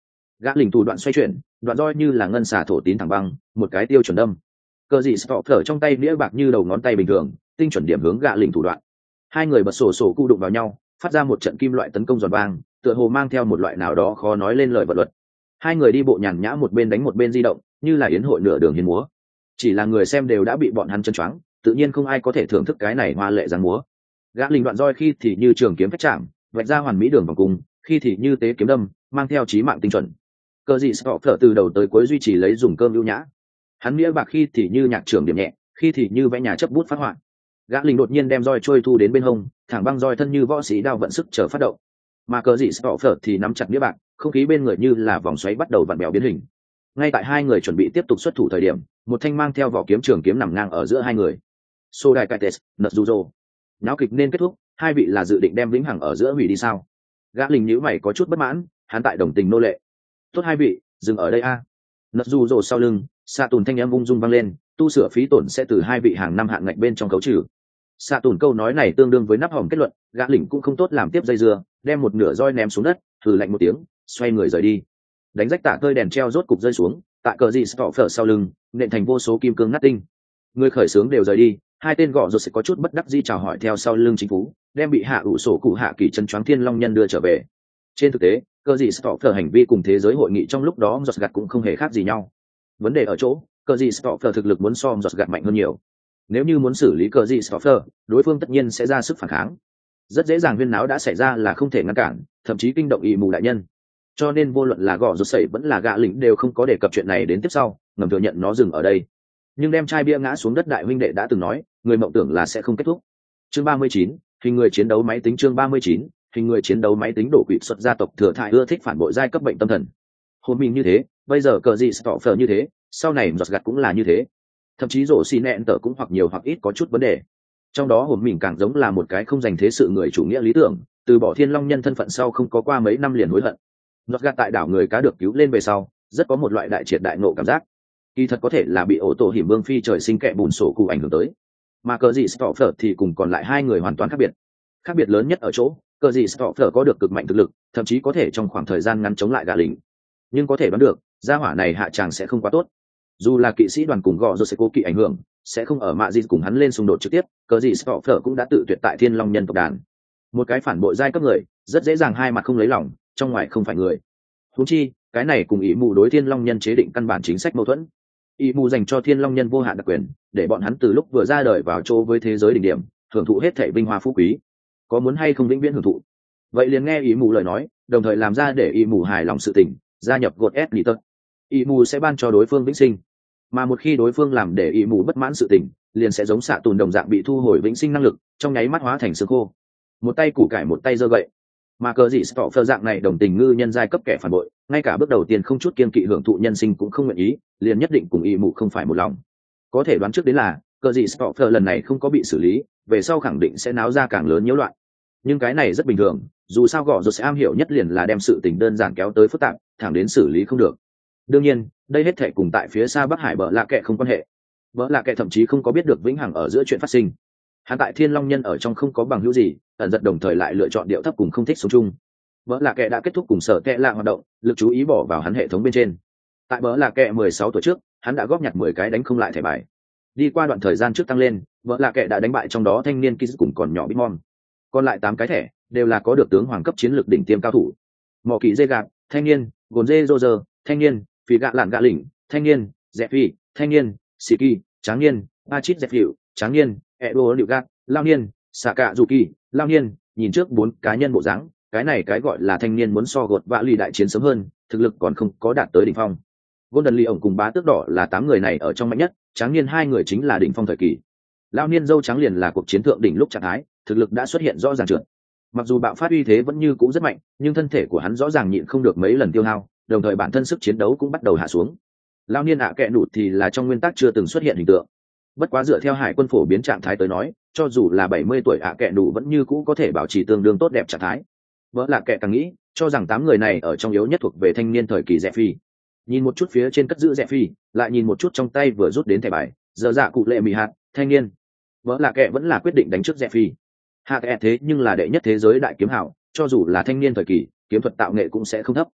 Gã lình thủ đoạn xoay chuyển, đoạn roi như là ngân xà thổ tín thẳng băng, một cái tiêu chuẩn đâm. Cờ dị stop thở trong tay đĩa bạc như đầu ngón tay bình thường, tinh chuẩn điểm hướng gã lình thủ đoạn. Hai người bật sổ cụ đụng vào nhau, phát ra một trận kim loại tấn công giòn vang, tựa hồ mang theo một loại nào đó khó nói lên lời vật luật. Hai người đi bộ nhàn nhã một bên đánh một bên di động, như là yến hội nửa đường hiến múa. Chỉ là người xem đều đã bị bọn hắn chân choáng, tự nhiên không ai có thể thưởng thức cái này hoa lệ dáng múa. Gã lình đoạn roi khi thì như trường kiếm phách chạm, vạch ra hoàn mỹ đường vòng cung, khi thì như tế kiếm đâm, mang theo chí mạng tinh chuẩn. Cờ dị stop thở từ đầu tới cuối duy trì lấy dùng cơm ưu nhã. Hắn nghĩa bạc khi thì như nhạc trưởng điểm nhẹ, khi thì như vẽ nhà chấp bút phát họa. Gã lình đột nhiên đem roi trôi thu đến bên hông, thẳng băng roi thân như võ sĩ đao vận sức chờ phát động. Mà cờ dị stop thở thì nắm chặt nghĩa bạc, không khí bên người như là vòng xoáy bắt đầu vặn bèo biến hình. Ngay tại hai người chuẩn bị tiếp tục xuất thủ thời điểm, một thanh mang theo vỏ kiếm trường kiếm nằm ngang ở giữa hai người. Sô Đài Caites, Nutsuzo. Náo kịch nên kết thúc, hai vị là dự định đem vĩnh hằng ở giữa hủy đi sao? Gã lình nhíu mày có chút bất mãn, hắn tại đồng tình nô lệ. Tốt hai vị, dừng ở đây a. Nutsuzo sau lưng, xạ tùn thanh âm ung dung vang lên, tu sửa phí tổn sẽ từ hai vị hàng năm hạn ngạch bên trong khấu trừ. Xạ tùn câu nói này tương đương với nắp hòm kết luận, gã lình cũng không tốt làm tiếp dây dưa, đem một nửa roi ném xuống đất, thử lạnh một tiếng, xoay người rời đi. Đánh rách tả tơi đèn treo rốt cục rơi xuống, tại cờ gì stop phở sau lưng, nện thành vô số kim cương nát tinh. Người khởi sướng đều rời đi, hai tên gọ rột sẽ có chút bất đắc dĩ chào hỏi theo sau lưng chính phủ, đem bị hạ ủ sổ cụ hạ kỳ chân choáng thiên long nhân đưa trở về. Trên thực tế, cờ gì stop phở hành vi cùng thế giới hội nghị trong lúc đó giọt gặt cũng không hề khác gì nhau. Vấn đề ở chỗ, cờ gì stop phở thực lực muốn so giọt gặt mạnh hơn nhiều. Nếu như muốn xử lý cờ gì stop phở, đối phương tất nhiên sẽ ra sức phản kháng. Rất dễ dàng huyên náo đã xảy ra là không thể ngăn cản, thậm chí kinh động ỷ mù đại nhân. Cho nên vô luận là gõ rột sẩy vẫn là gã lĩnh đều không có đề cập chuyện này đến tiếp sau, ngầm thừa nhận nó dừng ở đây. Nhưng đem chai bia ngã xuống đất đại huynh đệ đã từng nói, người mộng tưởng là sẽ không kết thúc. Chương 39, hình người chiến đấu máy tính. Chương 39, hình người chiến đấu máy tính đổ quỵ xuất gia tộc thừa thải ưa thích phản bội giai cấp bệnh tâm thần. Hôm mình như thế, bây giờ cờ gì stopper như thế, sau này giọt gặt cũng là như thế. Thậm chí rổ xì nẹn tở cũng hoặc nhiều hoặc ít có chút vấn đề. Trong đó hồn mình càng giống là một cái không dành thế sự người chủ nghĩa lý tưởng, từ bỏ thiên long nhân thân phận sau không có qua mấy năm liền hối hận. Giọt gặt tại đảo người cá được cứu lên về sau, rất có một loại đại triệt đại ngộ cảm giác. Kỳ thật có thể là bị ổ tổ hiểm vương phi trời sinh kẹ bùn sổ cụ ảnh hưởng tới, mà cờ gì stopper thì cùng còn lại hai người hoàn toàn khác biệt. Khác biệt lớn nhất ở chỗ, cờ gì stopper có được cực mạnh thực lực, thậm chí có thể trong khoảng thời gian ngắn chống lại gã lính. Nhưng có thể đoán được, gia hỏa này hạ tràng sẽ không quá tốt. Dù là kỵ sĩ đoàn cùng gò rồi sẽ cố kỵ ảnh hưởng, sẽ không ở mạ gì cùng hắn lên xung đột trực tiếp, cờ gì stopper cũng đã tự tuyệt tại thiên long nhân tộc đàn. Một cái phản bội giai cấp người, rất dễ dàng hai mặt không lấy lòng, trong ngoài không phải người. Huống chi, cái này cùng ý mù đối thiên long nhân chế định căn bản chính sách mâu thuẫn. Ý mù dành cho thiên long nhân vô hạn đặc quyền, để bọn hắn từ lúc vừa ra đời vào chỗ với thế giới đỉnh điểm, hưởng thụ hết thảy vinh hoa phú quý. Có muốn hay không vĩnh viễn hưởng thụ? Vậy liền nghe ý mù lời nói, đồng thời làm ra để ý mù hài lòng sự tình, gia nhập gột ép lì tật. Ý mù sẽ ban cho đối phương vĩnh sinh, mà một khi đối phương làm để ý mù bất mãn sự tình, liền sẽ giống xạ tùn đồng dạng bị thu hồi vĩnh sinh năng lực, trong nháy mắt hóa thành xương khô. Một tay củ cải một tay giơ gậy. Mà cờ gì stopper dạng này đồng tình ngư nhân giai cấp kẻ phản bội, ngay cả bước đầu tiên không chút kiên kỵ hưởng thụ nhân sinh cũng không nguyện ý, liền nhất định cùng ý mù không phải một lòng. Có thể đoán trước đến là cờ gì stopper lần này không có bị xử lý, về sau khẳng định sẽ náo ra càng lớn nhiễu loạn. Nhưng cái này rất bình thường, dù sao gõ rồi sẽ am hiểu nhất liền là đem sự tình đơn giản kéo tới phức tạp, thẳng đến xử lý không được. Đương nhiên, đây hết thảy cùng tại phía xa Bắc Hải bờ lạ kệ không quan hệ. Bờ lạ kệ thậm chí không có biết được vĩnh hằng ở giữa chuyện phát sinh. Hắn tại Thiên Long Nhân ở trong không có bằng hữu gì, ẩn giật đồng thời lại lựa chọn điệu thấp cùng không thích sống chung. Bỡ là kệ đã kết thúc cùng sở kệ lạ hoạt động, lực chú ý bỏ vào hắn hệ thống bên trên. Tại bỡ là kệ 16 tuổi trước, hắn đã góp nhặt 10 cái đánh không lại thẻ bài. Đi qua đoạn thời gian trước tăng lên, bỡ là kệ đã đánh bại trong đó thanh niên Kiz cùng còn nhỏ Bitmon. Còn lại 8 cái thẻ đều là có được tướng hoàng cấp chiến lược đỉnh tiêm cao thủ. Mỏ kỳ dê gạt, thanh niên, gồn dê Roger, thanh niên, phì gạ lạn gạ lỉnh, thanh niên, dẹp phi, thanh niên, Siki, tráng niên, Achit dẹp hiệu, tráng niên, Edo liệu gạt, lao niên, xạ cạ dù kỳ, lao niên, nhìn trước 4 cá nhân bộ dáng, cái này cái gọi là thanh niên muốn so gột vã lì đại chiến sớm hơn, thực lực còn không có đạt tới đỉnh phong. Golden Lee ổng cùng bá tước đỏ là 8 người này ở trong mạnh nhất, tráng niên 2 người chính là đỉnh phong thời kỳ. Lao niên dâu trắng liền là cuộc chiến thượng đỉnh lúc trạng thái, thực lực đã xuất hiện rõ ràng trượt. Mặc dù bạo phát uy thế vẫn như cũ rất mạnh, nhưng thân thể của hắn rõ ràng nhịn không được mấy lần tiêu hao, đồng thời bản thân sức chiến đấu cũng bắt đầu hạ xuống. Lao niên kẹ nụt thì là trong nguyên tắc chưa từng xuất hiện hình tượng. Bất quá dựa theo hải quân phổ biến trạng thái tới nói, cho dù là 70 tuổi kẹ nụ vẫn như cũ có thể bảo trì tương đương tốt đẹp trạng thái. Vỡ là kẻ càng nghĩ cho rằng 8 người này ở trong yếu nhất thuộc về thanh niên thời kỳ rẻ phi. Nhìn một chút phía trên cất giữ rẻ phi, lại nhìn một chút trong tay vừa rút đến thẻ bài, giờ dạ cụ lệ mì hạt thanh niên. Vỡ là kẻ vẫn là quyết định đánh trước rẻ phi. Hạt thế nhưng là đệ nhất thế giới đại kiếm hảo, cho dù là thanh niên thời kỳ, kiếm thuật tạo nghệ cũng sẽ không thấp.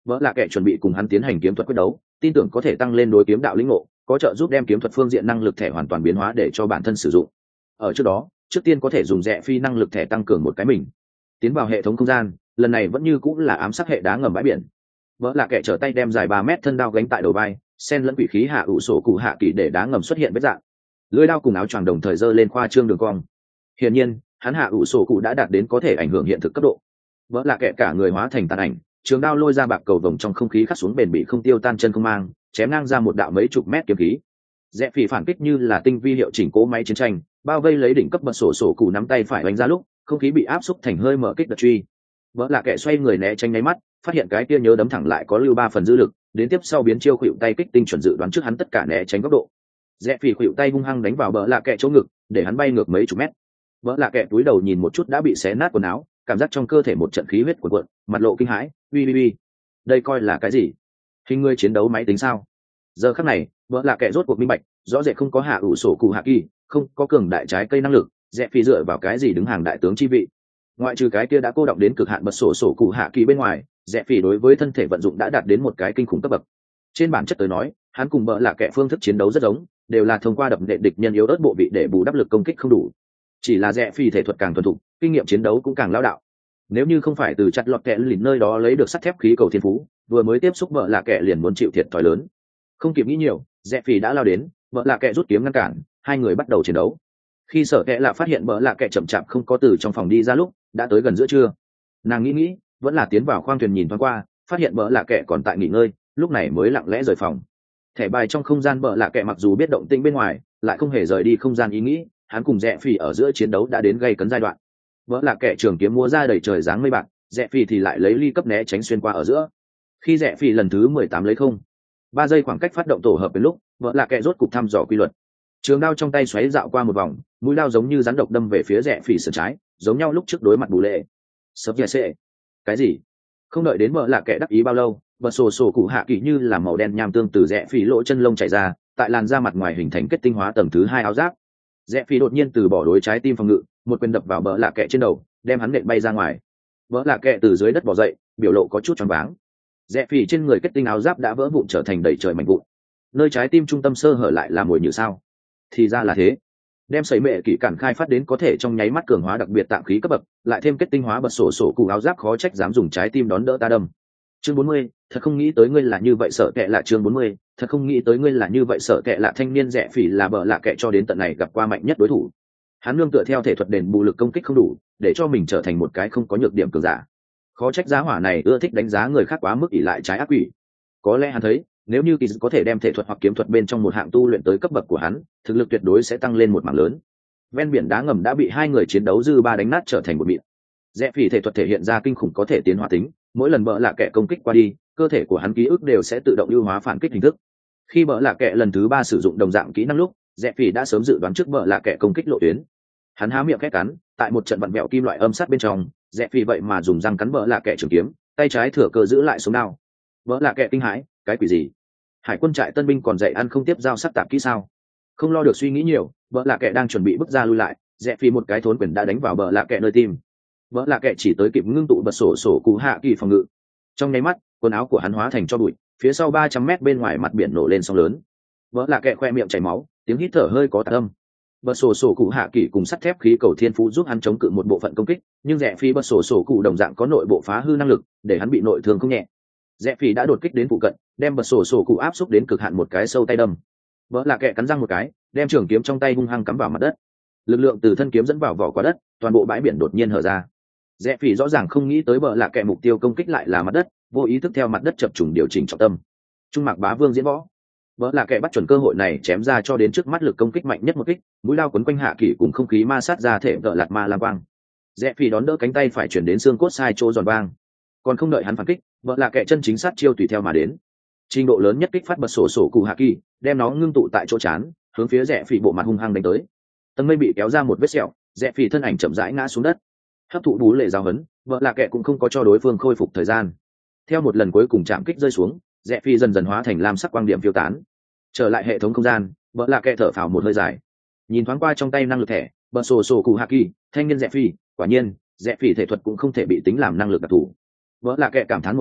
vợ là kẻ chuẩn bị cùng hắn tiến hành kiếm thuật quyết đấu, tin tưởng có thể tăng lên đối kiếm đạo lĩnh ngộ, có trợ giúp đem kiếm thuật phương diện năng lực thẻ hoàn toàn biến hóa để cho bản thân sử dụng. Ở trước đó, trước tiên có thể dùng rẽ phi năng lực thẻ tăng cường một cái mình. Tiến vào hệ thống không gian, lần này vẫn như cũng là ám sát hệ đá ngầm bãi biển. Vợ là kẻ trở tay đem dài 3 mét thân đao gánh tại đầu vai, sen lẫn quỷ khí hạ ủ sổ cụ hạ kỳ để đá ngầm xuất hiện vết dạng. Lưỡi đao cùng áo choàng đồng thời giơ lên khoa trương đường cong. Hiển nhiên, hắn hạ ủ sổ cụ đã đạt đến có thể ảnh hưởng hiện thực cấp độ. Vợ là kẻ cả người hóa thành tàn ảnh, trường đao lôi ra bạc cầu vồng trong không khí khắc xuống bền bị không tiêu tan chân không mang, chém ngang ra một đạo mấy chục mét kiếm khí. Rẽ phỉ phản kích như là tinh vi hiệu chỉnh cố máy chiến tranh, bao vây lấy đỉnh cấp bật sổ cụ nắm tay phải đánh ra lúc, không khí bị áp xúc thành hơi mở kích đợt truy. Vợ là kẻ xoay người né tránh nháy mắt, phát hiện cái kia nhớ đấm thẳng lại có lưu 3 phần dư lực, đến tiếp sau biến chiêu khuỵu tay kích tinh chuẩn dự đoán trước hắn tất cả né tránh góc độ. Rẽ phỉ khuỵu tay hung hăng đánh vào bờ lạ kẻ chỗ ngực, để hắn bay ngược mấy chục mét. Vợ lạ kẻ túi đầu nhìn một chút đã bị xé nát quần áo, cảm giác trong cơ thể một trận khí huyết cuộn cuộn, mặt lộ kinh hãi, uy, đây coi là cái gì? Hình người chiến đấu máy tính sao? Giờ khắc này, vợ lạ kẻ rốt cuộc minh bạch, rõ rệt không có hạ ủ sổ cụ hạ kỳ, không có cường đại trái cây năng lực, rẽ phi dựa vào cái gì đứng hàng đại tướng chi vị? Ngoại trừ cái kia đã cô động đến cực hạn bật sổ cụ hạ kỳ bên ngoài, rẽ phi đối với thân thể vận dụng đã đạt đến một cái kinh khủng cấp bậc. Trên bản chất tới nói, hắn cùng vợ lạ kẻ phương thức chiến đấu rất giống, đều là thông qua đập nện địch nhân yếu ớt bộ vị để bù đắp lực công kích không đủ. Chỉ là rẽ phi thể thuật càng thuần thục, kinh nghiệm chiến đấu cũng càng lão đạo. Nếu như không phải từ chặt lọt kẻ lìn nơi đó lấy được sắt thép khí cầu thiên phú, vừa mới tiếp xúc vợ lạ kẻ liền muốn chịu thiệt thòi lớn. Không kịp nghĩ nhiều, rẽ phi đã lao đến, vợ lạ kẻ rút kiếm ngăn cản, hai người bắt đầu chiến đấu. Khi sở kẻ lạ phát hiện vợ lạ kẻ chậm chạp không có từ trong phòng đi ra lúc, đã tới gần giữa trưa. Nàng nghĩ vẫn là tiến vào khoang thuyền nhìn thoáng qua, phát hiện vợ lạ kẻ còn tại nghỉ ngơi, lúc này mới lặng lẽ rời phòng. Thẻ bài trong không gian vợ lạ kẻ mặc dù biết động tĩnh bên ngoài, lại không hề rời đi không gian ý nghĩ, hắn cùng rẽ phi ở giữa chiến đấu đã đến gay cấn giai đoạn. Vợ lạ kẻ trường kiếm múa ra đầy trời dáng mây bạc, rẽ phi thì lại lấy ly cấp né tránh xuyên qua ở giữa. Khi rẽ phi lần thứ 18 lấy 3 giây khoảng cách phát động tổ hợp đến lúc, vợ lạ kẻ rốt cục thăm dò quy luật. Trường đao trong tay xoáy dạo qua một vòng, mũi đao giống như rắn độc đâm về phía rẽ phi sườn trái, giống nhau lúc trước đối mặt bù lệ. Sập nhẹ xệ. Cái gì? Không đợi đến vợ lạ kẻ đắc ý bao lâu, bật sổ cụ hạ kỳ như là màu đen nham tương từ rẽ phi lỗ chân lông chảy ra, tại làn da mặt ngoài hình thành kết tinh hóa tầng thứ 2 áo giáp. Rẽ phi đột nhiên từ bỏ đối trái tim phòng ngự, một quyền đập vào bờ lạ kẹ trên đầu, đem hắn nện bay ra ngoài. Bờ lạ kẹ từ dưới đất bò dậy, biểu lộ có chút choáng váng. Rẽ phi trên người kết tinh áo giáp đã vỡ vụn trở thành đầy trời mảnh vụn. Nơi trái tim trung tâm sơ hở lại là mồi nhử sao? Thì ra là thế. Đem sấy mệ kỹ cản khai phát đến có thể trong nháy mắt cường hóa đặc biệt tạm khí cấp bậc, lại thêm kết tinh hóa bật sổ cụ áo giáp khó trách dám dùng trái tim đón đỡ ta đâm. Chương 40, thật không nghĩ tới ngươi là như vậy sợ kệ lạ. Chương 40, thật không nghĩ tới ngươi là như vậy sợ kệ lạ. Thanh niên rẽ phỉ là bợ lạ kệ cho đến tận này gặp qua mạnh nhất đối thủ. Hắn nương tựa theo thể thuật đền bù lực công kích không đủ, để cho mình trở thành một cái không có nhược điểm cường giả. Khó trách giá hỏa này ưa thích đánh giá người khác quá mức ỷ lại trái ác quỷ. Có lẽ hắn thấy, nếu như kỳ có thể đem thể thuật hoặc kiếm thuật bên trong một hạng tu luyện tới cấp bậc của hắn, thực lực tuyệt đối sẽ tăng lên một mảng lớn. Ven biển đá ngầm đã bị hai người chiến đấu dư ba đánh nát trở thành một mịn. Rẽ phỉ thể thuật thể hiện ra kinh khủng có thể tiến hóa tính, mỗi lần bợ lạ kệ công kích qua đi, cơ thể của hắn ký ức đều sẽ tự động ưu hóa phản kích hình thức. Khi bợ lạ kệ lần thứ 3 sử dụng đồng dạng kỹ năng lúc, rẽ phỉ đã sớm dự đoán trước bợ lạ kệ công kích lộ tuyến. Hắn há miệng khét cắn, tại một trận vặn vẹo kim loại âm sát bên trong, rẽ phỉ vậy mà dùng răng cắn bợ lạ kệ trường kiếm, tay trái thừa cơ giữ lại sống đao. Bợ lạ kệ kinh hãi, cái quỷ gì? Hải quân trại tân binh còn dạy ăn không tiếp giao sắc tạp kỹ sao? Không lo được suy nghĩ nhiều, bợ lạ kệ đang chuẩn bị bước ra lui lại, rẽ phỉ một cái thốn quyền đã đánh vào bợ lạ kệ nơi tim. Bợ lạ kệ chỉ tới kịp ngưng tụ bật sổ cụ hạ kỳ phòng ngự. Trong nháy mắt, quần áo của hắn hóa thành cho bụi, phía sau 300 mét bên ngoài mặt biển nổ lên sóng lớn. Bợ lạ kệ khoe miệng chảy máu, tiếng hít thở hơi có tạc âm. Bật sổ cụ hạ kỳ cùng sắt thép khí cầu thiên phú giúp hắn chống cự một bộ phận công kích, nhưng rẽ phi bật sổ cụ đồng dạng có nội bộ phá hư năng lực, để hắn bị nội thương không nhẹ. Rẽ phi đã đột kích đến phụ cận, đem bật sổ cụ áp xúc đến cực hạn một cái sâu tay đâm. Bợ lạ kệ cắn răng một cái, đem trường kiếm trong tay hung hăng cắm vào mặt đất. Lực lượng từ thân kiếm dẫn vào vỏ quả đất, toàn bộ bãi biển đột nhiên hở ra. Rẽ phỉ rõ ràng không nghĩ tới bợ lạ kệ mục tiêu công kích lại là mặt đất, vô ý thức theo mặt đất chập trùng điều chỉnh trọng tâm. Trung mạc bá vương diễn võ, bợ lạ kệ bắt chuẩn cơ hội này chém ra cho đến trước mắt lực công kích mạnh nhất một kích, mũi lao quấn quanh hạ kỷ cùng không khí ma sát ra thể vợ lạt ma lam quang. Rẽ phỉ đón đỡ cánh tay phải chuyển đến xương cốt sai chỗ giòn vang, còn không đợi hắn phản kích, bợ lạ kệ chân chính sát chiêu tùy theo mà đến. Trình độ lớn nhất kích phát bật sổ cụ hạ kỳ, đem nó ngưng tụ tại chỗ chán, hướng phía rẽ phỉ bộ mặt hung hăng đánh tới. Tầng mây bị kéo ra một vết sẹo, rẽ phỉ thân ảnh chậm rãi ngã xuống đất. Hấp thụ bú lệ giáo hấn, vợ lạ kệ cũng không có cho đối phương khôi phục thời gian. Theo một lần cuối cùng chạm kích rơi xuống, rẽ phi dần dần hóa thành lam sắc quang điểm phiêu tán. Trở lại hệ thống không gian, vợ lạ kệ thở phào một hơi dài, nhìn thoáng qua trong tay năng lực thẻ, bật sổ cụ hạ kỳ, thanh niên rẽ phi, quả nhiên rẽ phi thể thuật cũng không thể bị tính làm năng lực đặc thù. Vợ lạ kệ cảm thán một câu,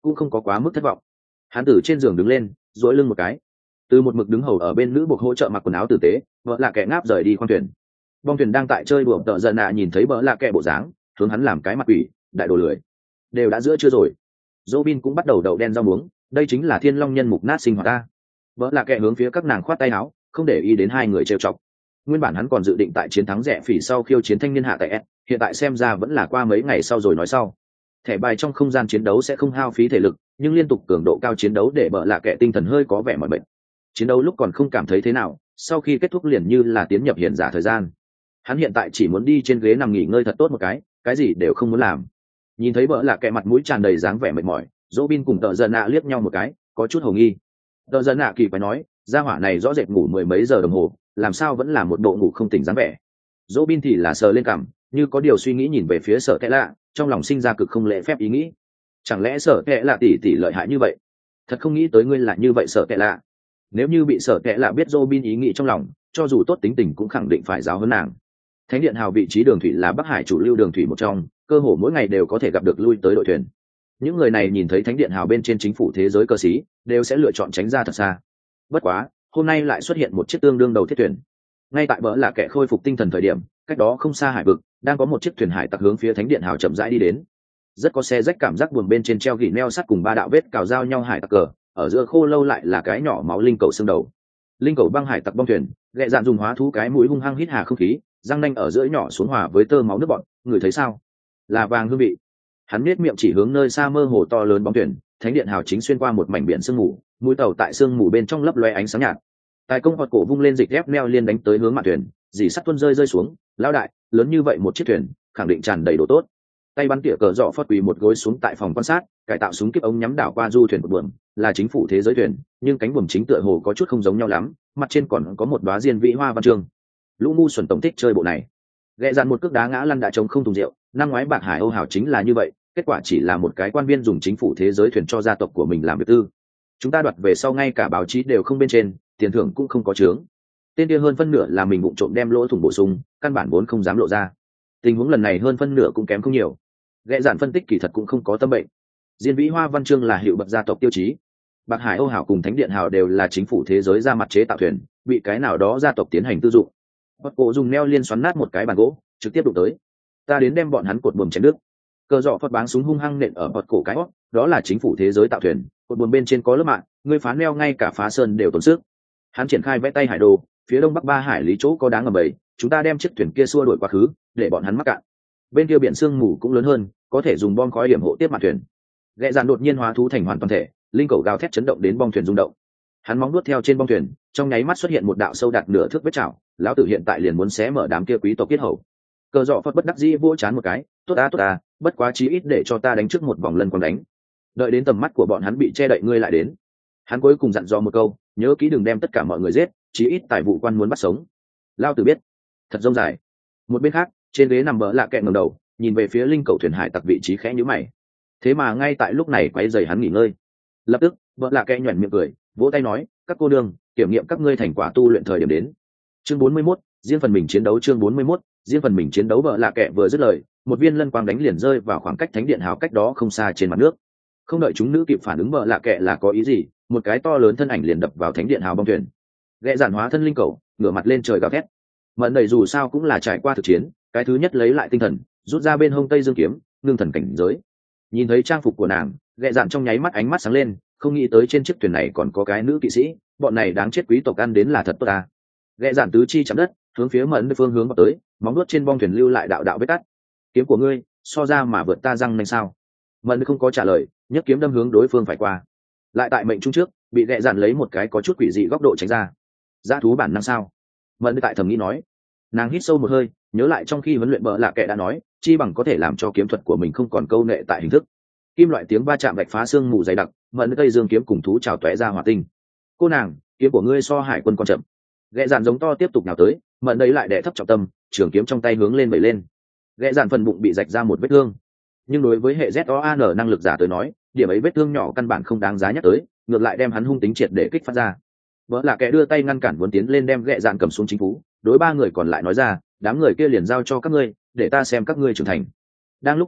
cũng không có quá mức thất vọng. Hắn từ trên giường đứng lên, duỗi lưng một cái, từ một mực đứng hầu ở bên nữ buộc hỗ trợ mặc quần áo tử tế, vợ là kẻ ngáp rời đi khoang thuyền. Bong thuyền đang tại chơi đùa tợ giận nạ nhìn thấy vợ là kẻ bộ dáng, hướng hắn làm cái mặt quỷ, đại đồ lười. Đều đã giữa trưa rồi. Robin cũng bắt đầu đậu đen rau muống, đây chính là thiên long nhân mục nát sinh hoạt ta. Vợ là kẻ hướng phía các nàng khoát tay áo, không để ý đến hai người trêu chọc. Nguyên bản hắn còn dự định tại chiến thắng rẻ phỉ sau khiêu chiến thanh niên hạ tại S, hiện tại xem ra vẫn là qua mấy ngày sau rồi nói sau. Thẻ bài trong không gian chiến đấu sẽ không hao phí thể lực, nhưng liên tục cường độ cao chiến đấu để bợ lạ kẻ tinh thần hơi có vẻ mỏi mệt. Chiến đấu lúc còn không cảm thấy thế nào, sau khi kết thúc liền như là tiến nhập hiện giả thời gian. Hắn hiện tại chỉ muốn đi trên ghế nằm nghỉ ngơi thật tốt một cái gì đều không muốn làm. Nhìn thấy bợ lạ kẻ mặt mũi tràn đầy dáng vẻ mệt mỏi, Robin cùng tợ giận nạ liếc nhau một cái, có chút hồ nghi. Tợ giận nạ kỳ quái nói, gia hỏa này rõ rệt ngủ mười mấy giờ đồng hồ, làm sao vẫn là một bộ ngủ không tỉnh dáng vẻ. Robin thì là sờ lên cằm, như có điều suy nghĩ nhìn về phía Sở Kẻ Lạ, trong lòng sinh ra cực không lễ phép ý nghĩ. Chẳng lẽ Sở Kẻ Lạ tỷ lợi hại như vậy? Thật không nghĩ tới ngươi là như vậy Sở Kẻ Lạ. Nếu như bị Sở Kẻ Lạ biết Robin ý nghĩ trong lòng, cho dù tốt tính tình cũng khẳng định phải giáo hơn nàng. Thánh điện hào vị trí đường thủy là Bắc Hải chủ lưu đường thủy một trong, cơ hồ mỗi ngày đều có thể gặp được lui tới đội thuyền. Những người này nhìn thấy thánh điện hào bên trên chính phủ thế giới cơ sĩ, đều sẽ lựa chọn tránh ra thật xa. Bất quá, hôm nay lại xuất hiện một chiếc tương đương đầu thiết thuyền. Ngay tại bỡ là kẻ khôi phục tinh thần thời điểm, cách đó không xa hải vực, đang có một chiếc thuyền hải tặc hướng phía thánh điện hào chậm rãi đi đến. Rất có xe rách cảm giác buồn bên trên treo gỉ neo sắt cùng ba đạo vết cào giao nhau hải tặc cờ, ở giữa khô lâu lại là cái nhỏ máu linh cầu xương đầu. Linh cầu băng hải tặc bong thuyền, lệ dạn dùng hóa thú cái mũi hung hăng hít hà không khí, răng nanh ở giữa nhỏ xuống hòa với tơ máu nước bọn, người thấy sao? Là vàng hương vị. Hắn nết miệng chỉ hướng nơi xa mơ hồ to lớn bóng thuyền, thánh điện hào chính xuyên qua một mảnh biển sương mù, mũi tàu tại sương mù bên trong lấp loe ánh sáng nhạt. Tài công hoạt cổ vung lên dịch ép neo liên đánh tới hướng mạn thuyền, dì sắt tuôn rơi xuống, lao đại, lớn như vậy một chiếc thuyền, khẳng định tràn đầy đồ tốt. Tay bắn tỉa cờ dọ phất quỳ một gối xuống tại phòng quan sát, cải tạo súng kíp ống nhắm đảo qua du thuyền một buồm, là chính phủ thế giới thuyền, nhưng cánh buồm chính tựa hồ có chút không giống nhau lắm, mặt trên còn có một đóa diên vĩ hoa văn chương. Lũ ngu xuẩn tổng thích chơi bộ này. Gẹ dàn một cước đá ngã lăn đã trống không thùng rượu, năm ngoái bạc hải Âu Hảo chính là như vậy, kết quả chỉ là một cái quan viên dùng chính phủ thế giới thuyền cho gia tộc của mình làm việc tư. Chúng ta đoạt về sau ngay cả báo chí đều không bên trên, tiền thưởng cũng không có chướng. Tên kia hơn phân nửa là mình vụng trộm đem lỗ thủng bổ sung, căn bản vốn không dám lộ ra. Tình huống lần này hơn phân nửa cũng kém không nhiều. Gẹ dàn phân tích kỳ thật cũng không có tâm bệnh. Diên vĩ hoa văn chương là hiệu bậc gia tộc tiêu chí. Bạc hải Âu Hảo cùng Thánh điện Hảo đều là chính phủ thế giới ra mặt chế tạo thuyền, bị cái nào đó gia tộc tiến hành tư dụng. Bật cổ dùng neo liên xoắn nát một cái bàn gỗ, trực tiếp đụng tới. Ta đến đem bọn hắn cột buồm chém đứt. Cờ dọ phật báng súng hung hăng nện ở bật cổ cái hót, đó là chính phủ thế giới tạo thuyền, cột buồm bên trên có lớp mạng, người phá neo ngay cả phá sơn đều tốn sức. Hắn triển khai vẽ tay hải đồ, phía đông bắc 3 hải lý chỗ có đáng ngầm bầy, chúng ta đem chiếc thuyền kia xua đuổi quá khứ, để bọn hắn mắc cạn. Bên kia biển sương mù cũng lớn hơn, có thể dùng bom khói điểm hộ tiếp mặt thuyền. Gẹ dàn đột nhiên hóa thú thành hoàn toàn thể, linh cầu gào thét chấn động đến bong thuyền rung động. Hắn móng nuốt theo trên bong thuyền, trong nháy mắt xuất hiện một đạo sâu đạt nửa thước vết chảo, lão tử hiện tại liền muốn xé mở đám kia quý tộc kết hầu. Cờ dọ phật bất đắc dĩ vỗ chán một cái, tốt à, bất quá chí ít để cho ta đánh trước một vòng lần còn đánh. Đợi đến tầm mắt của bọn hắn bị che đậy ngươi lại đến. Hắn cuối cùng dặn dò một câu, nhớ kỹ đừng đem tất cả mọi người giết, chí ít tài vụ quan muốn bắt sống. Lao tử biết. Thật rông dài. Một bên khác, trên ghế nằm bỡ lạ kẹ ngẩng đầu, nhìn về phía linh cầu thuyền hải tặc vị trí khẽ nhíu mày. Thế mà ngay tại lúc này quấy rầy hắn nghỉ ngơi. Lập tức, bỡ lạ kẹ nhoẻn miệng cười, vỗ tay nói, các cô đương, kiểm nghiệm các ngươi thành quả tu luyện thời điểm đến. Chương 41, riêng phần mình chiến đấu. Chương 41, riêng phần mình chiến đấu. Bỡ lạ kẹ vừa dứt lời, một viên lân quang đánh liền rơi vào khoảng cách thánh điện hào cách đó không xa trên mặt nước. Không đợi chúng nữ kịp phản ứng bỡ lạ kẹ là có ý gì, một cái to lớn thân ảnh liền đập vào thánh điện hào bong thuyền. Gẹ giản hóa thân linh cầu, ngửa mặt lên trời gào thét. Mẫn đầy dù sao cũng là trải qua thực chiến, cái thứ nhất lấy lại tinh thần, rút ra bên hông tây dương kiếm, ngưng thần cảnh giới. Nhìn thấy trang phục của nàng, gẹ dạn trong nháy mắt ánh mắt sáng lên, không nghĩ tới trên chiếc thuyền này còn có cái nữ kỵ sĩ, bọn này đáng chết quý tộc ăn đến là thật tốt à. Gẹ dạn tứ chi chạm đất, hướng phía Mẫn phương hướng vào tới, móng nuốt trên bong thuyền lưu lại đạo đạo vết cắt. Kiếm của ngươi, so ra mà vượt ta răng nanh sao? Mẫn không có trả lời, nhấc kiếm đâm hướng đối phương phải qua. Lại tại mệnh trung trước, bị gẹ dạn lấy một cái có chút quỷ dị góc độ tránh ra. Dã thú bản năng sao? Mẫn tại thầm nghĩ nói. Nàng hít sâu một hơi, nhớ lại trong khi huấn luyện bợ lạ kệ đã nói, chi bằng có thể làm cho kiếm thuật của mình không còn câu nệ tại hình thức. Kim loại tiếng va chạm vạch phá xương mù dày đặc, Mẫn cây dương kiếm cùng thú trào tóe ra hỏa tinh. Cô nàng, kiếm của ngươi so hải quân còn chậm. Gẹ dạn giống to tiếp tục nào tới, Mẫn đấy lại đè thấp trọng tâm, trường kiếm trong tay hướng lên vẩy lên. Gẹ dạn phần bụng bị rạch ra một vết thương, nhưng đối với hệ ZOAN năng lực giả tới nói, điểm ấy vết thương nhỏ căn bản không đáng giá nhắc tới, ngược lại đem hắn hung tính triệt để kích phát ra. Vợ là kẻ đưa tay ngăn cản muốn tiến lên đem gẹ dạn cầm xuống chính phủ, đối 3 người còn lại nói ra, đám người kia liền giao cho các ngươi, để ta xem các ngươi trưởng thành. Đang lúc nói chuyện,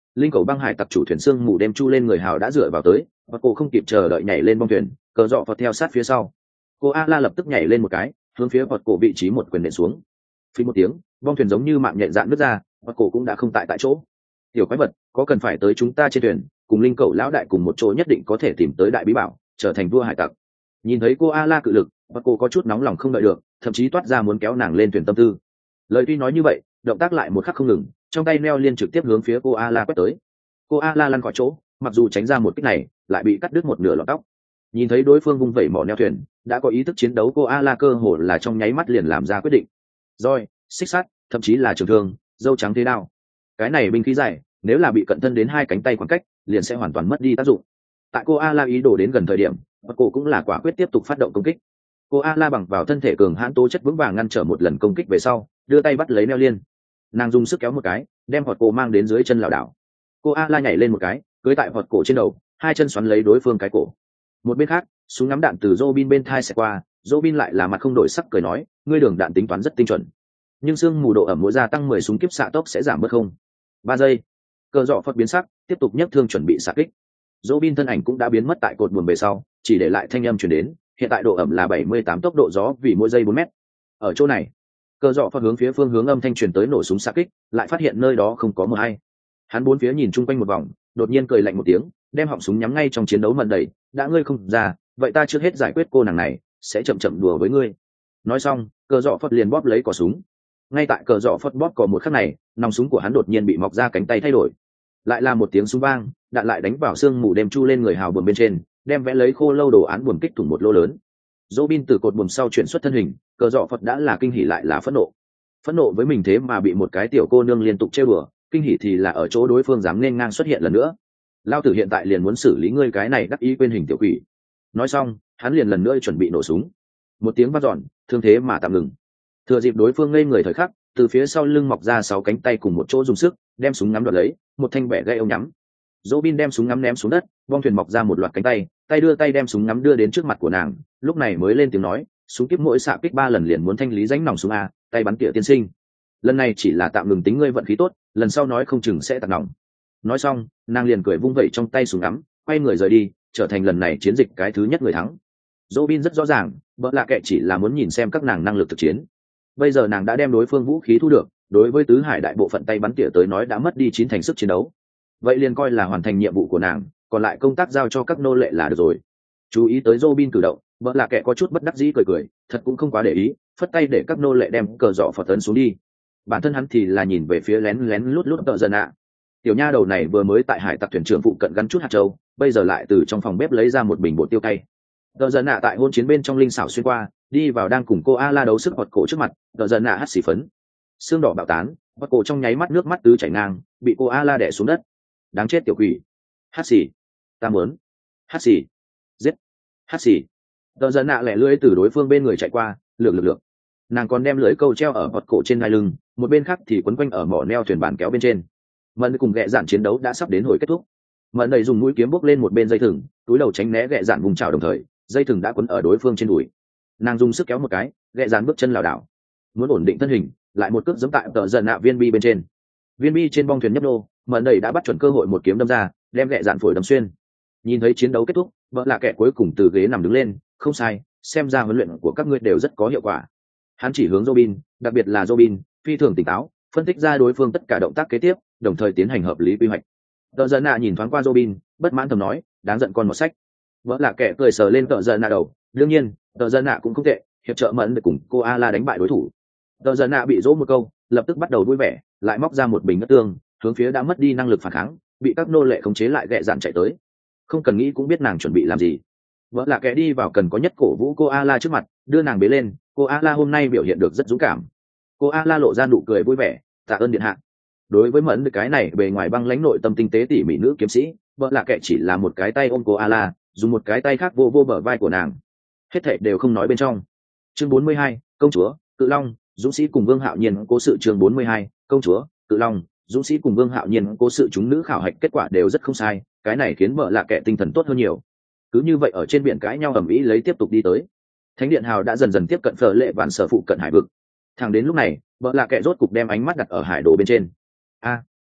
linh cầu băng hải tặc chủ thuyền sương mù đêm chu lên người hào đã dựa vào tới, và cô không kịp chờ đợi nhảy lên bong thuyền, cờ dọ phật theo sát phía sau. Cô a la lập tức nhảy lên một cái, hướng phía vọt cổ vị trí một quyền nện xuống. Phí một tiếng, bong thuyền giống như mạng nhện dạn nứt ra, vọt cổ cũng đã không tại chỗ. Tiểu quái vật, có cần phải tới chúng ta trên thuyền, cùng linh cầu lão đại cùng một chỗ nhất định có thể tìm tới đại bí bảo, trở thành vua hải tặc. Nhìn thấy cô a la cự lực, vọt cổ có chút nóng lòng không đợi được, thậm chí toát ra muốn kéo nàng lên thuyền tâm tư. Lời tuy nói như vậy, động tác lại một khắc không ngừng, trong tay neo liên trực tiếp hướng phía cô a la quét tới. Cô a la lăn khỏi chỗ, mặc dù tránh ra một kích này, lại bị cắt đứt một nửa lọn tóc. Nhìn thấy đối phương vung vẩy mỏ neo thuyền, đã có ý thức chiến đấu, cô a la cơ hồ là trong nháy mắt liền làm ra quyết định. Roi, xích sắt, thậm chí là trường thương, dâu trắng thế đao, cái này binh khí dài, nếu là bị cận thân đến hai cánh tay khoảng cách, liền sẽ hoàn toàn mất đi tác dụng. Tại cô a la ý đồ đến gần thời điểm, và cô cũng là quả quyết tiếp tục phát động công kích. Cô a la bằng vào thân thể cường hãn tố chất vững vàng ngăn trở một lần công kích về sau, đưa tay bắt lấy neo liên, nàng dùng sức kéo một cái, đem hột cổ mang đến dưới chân lảo đảo. Cô a la nhảy lên một cái, cưỡi tại hột cổ trên đầu, hai chân xoắn lấy đối phương cái cổ. Một bên khác, súng ngắm đạn từ Robin bên thai sẽ qua, Robin lại là mặt không đổi sắc cười nói, ngươi đường đạn tính toán rất tinh chuẩn, nhưng xương mù độ ẩm mỗi gia tăng 10 súng kiếp xạ tốc sẽ giảm bớt không 3 giây. Cờ dọ phật biến sắc, tiếp tục nhấc thương chuẩn bị xạ kích. Robin thân ảnh cũng đã biến mất tại cột buồm về sau, chỉ để lại thanh âm truyền đến, hiện tại độ ẩm là 78 tốc độ gió vì mỗi giây 4 mét. Ở chỗ này, cờ dọ phật hướng phía phương hướng âm thanh truyền tới nổ súng xạ kích, lại phát hiện nơi đó không có mờ hay. Hắn bốn phía nhìn chung quanh một vòng, đột nhiên cười lạnh một tiếng, đem họng súng nhắm ngay trong chiến đấu mận đầy, đã ngươi không ra, vậy ta trước hết giải quyết cô nàng này, sẽ chậm chậm đùa với ngươi. Nói xong, cờ dọ phật liền bóp lấy cò súng. Ngay tại cờ dọ phật bóp cò một khắc này, nòng súng của hắn đột nhiên bị mọc ra cánh tay thay đổi, lại là một tiếng súng vang, đạn lại đánh vào xương mù đêm chu lên người hào buồm bên trên, đem vẽ lấy khô lâu đồ án buồm kích thủng một lỗ lớn. Robin từ cột buồm sau chuyển xuất thân hình, cờ dọ phật đã là kinh hỉ lại là phẫn nộ với mình thế mà bị một cái tiểu cô nương liên tục trêu đùa, kinh hỉ thì là ở chỗ đối phương dám nên ngang xuất hiện lần nữa. Lao tử hiện tại liền muốn xử lý ngươi cái này đắc ý quên hình tiểu quỷ. Nói xong, hắn liền lần nữa chuẩn bị nổ súng. Một tiếng vang dọn, thương thế mà tạm ngừng. Thừa dịp đối phương ngây người thời khắc, từ phía sau lưng mọc ra 6 cánh tay cùng một chỗ dùng sức, đem súng ngắm đoạt lấy, một thanh bẻ gãy ống nhắm. Robin đem súng ngắm ném xuống đất, bong thuyền mọc ra một loạt cánh tay, tay đưa tay đem súng ngắm đưa đến trước mặt của nàng, lúc này mới lên tiếng nói, súng kiếp mỗi xạ kích 3 lần liền muốn thanh lý rãnh nòng súng a, tay bắn tỉa tiên sinh. Lần này chỉ là tạm ngừng tính ngươi vận khí tốt, lần sau nói không chừng sẽ tạt nòng. Nói xong, nàng liền cười vung vẩy trong tay súng ngắm, quay người rời đi, trở thành lần này chiến dịch cái thứ nhất người thắng. Robin rất rõ ràng, bợ lạ kệ chỉ là muốn nhìn xem các nàng năng lực thực chiến. Bây giờ nàng đã đem đối phương vũ khí thu được, đối với tứ hải đại bộ phận tay bắn tỉa tới nói đã mất đi 9 thành sức chiến đấu. Vậy liền coi là hoàn thành nhiệm vụ của nàng, còn lại công tác giao cho các nô lệ là được rồi. Chú ý tới Robin cử động, bợ lạ kệ có chút bất đắc dĩ cười, thật cũng không quá để ý, phất tay để các nô lệ đem cờ giỏ phật tấn xuống đi. Bản thân hắn thì là nhìn về phía lén lén lút lút Tợ Dần ạ. Tiểu nha đầu này vừa mới tại hải tặc thuyền trưởng phụ cận gắn chút hạt châu, bây giờ lại từ trong phòng bếp lấy ra một bình bột tiêu cay. Tợ Dần ạ tại hôn chiến bên trong linh xảo xuyên qua, đi vào đang cùng cô a la đấu sức hoạt cổ trước mặt. Tợ Dần ạ hắt xì phấn, xương đỏ bạo tán, hoạt cổ trong nháy mắt nước mắt tứ chảy ngang, bị cô a la đè xuống đất. Đáng chết tiểu quỷ, hắt xì, ta muốn, hắt xì, giết, hắt xì. Tợ Dần ạ lẻ lưỡi từ đối phương bên người chạy qua, lược. Nàng còn đem lưỡi câu treo ở hoạt cổ trên ngai lưng, một bên khác thì quấn quanh ở mỏ neo thuyền bàn kéo bên trên. Mận cùng ghẹ dạn chiến đấu đã sắp đến hồi kết thúc. Mận đẩy dùng mũi kiếm bốc lên một bên dây thừng, túi đầu tránh né ghẹ dạn vùng chảo, đồng thời dây thừng đã quấn ở đối phương trên đùi. Nàng dùng sức kéo một cái, ghẹ dạn bước chân lảo đảo, muốn ổn định thân hình, lại một cước giẫm tại Tợ Dần ạ viên bi bên trên. Viên bi trên bong thuyền nhấp nô, Mận đẩy đã bắt chuẩn cơ hội một kiếm đâm ra, đem ghẹ dạn phổi đâm xuyên. Nhìn thấy chiến đấu kết thúc, vợ lạ kẻ cuối cùng từ ghế nằm đứng lên, không sai, xem ra huấn luyện của các ngươi đều rất có hiệu quả. Hắn chỉ hướng Robin, đặc biệt là Robin, phi thường tỉnh táo, phân tích ra đối phương tất cả động tác kế tiếp, đồng thời tiến hành hợp lý quy hoạch. Tợ Dần ạ nhìn thoáng qua Robin, bất mãn thầm nói, đáng giận con một sách. Vợ là kẻ cười sờ lên Tợ Dần ạ đầu, đương nhiên, Tợ Dần ạ cũng không tệ, hiệp trợ Mẫn để cùng cô a la đánh bại đối thủ. Tợ Dần ạ bị dỗ một câu, lập tức bắt đầu vui vẻ, lại móc ra một bình nước tương, hướng phía đã mất đi năng lực phản kháng, bị các nô lệ khống chế lại ghẹ dạn chạy tới. Không cần nghĩ cũng biết nàng chuẩn bị làm gì. Vợ là kẻ đi vào cần có nhất cổ vũ cô a la trước mặt, đưa nàng bế lên. Cô a la hôm nay biểu hiện được rất dũng cảm. Cô a la lộ ra nụ cười vui vẻ, tạ ơn điện hạ. Đối với Mẫn cái này bề ngoài băng lãnh nội tâm tinh tế tỉ mỉ nữ kiếm sĩ, vợ là kẻ chỉ là một cái tay ôm cô a la, dùng một cái tay khác vô vô bờ vai của nàng, hết thảy đều không nói bên trong. Chương 42, công chúa Cự Long, dũng sĩ cùng Vương Hạo Nhiên cố sự. Chương 42, công chúa Cự Long, dũng sĩ cùng Vương Hạo Nhiên cố sự. Chúng nữ khảo hạch kết quả đều rất không sai, cái này khiến vợ là kẻ tinh thần tốt hơn nhiều. Cứ như vậy ở trên biển cãi nhau ầm ĩ lấy tiếp tục đi tới. Thánh điện hào đã dần dần tiếp cận Phở Lệ Vạn Sở phụ cận hải vực. Thẳng đến lúc này, vợ là kẻ rốt cục đem ánh mắt đặt ở hải đồ bên trên.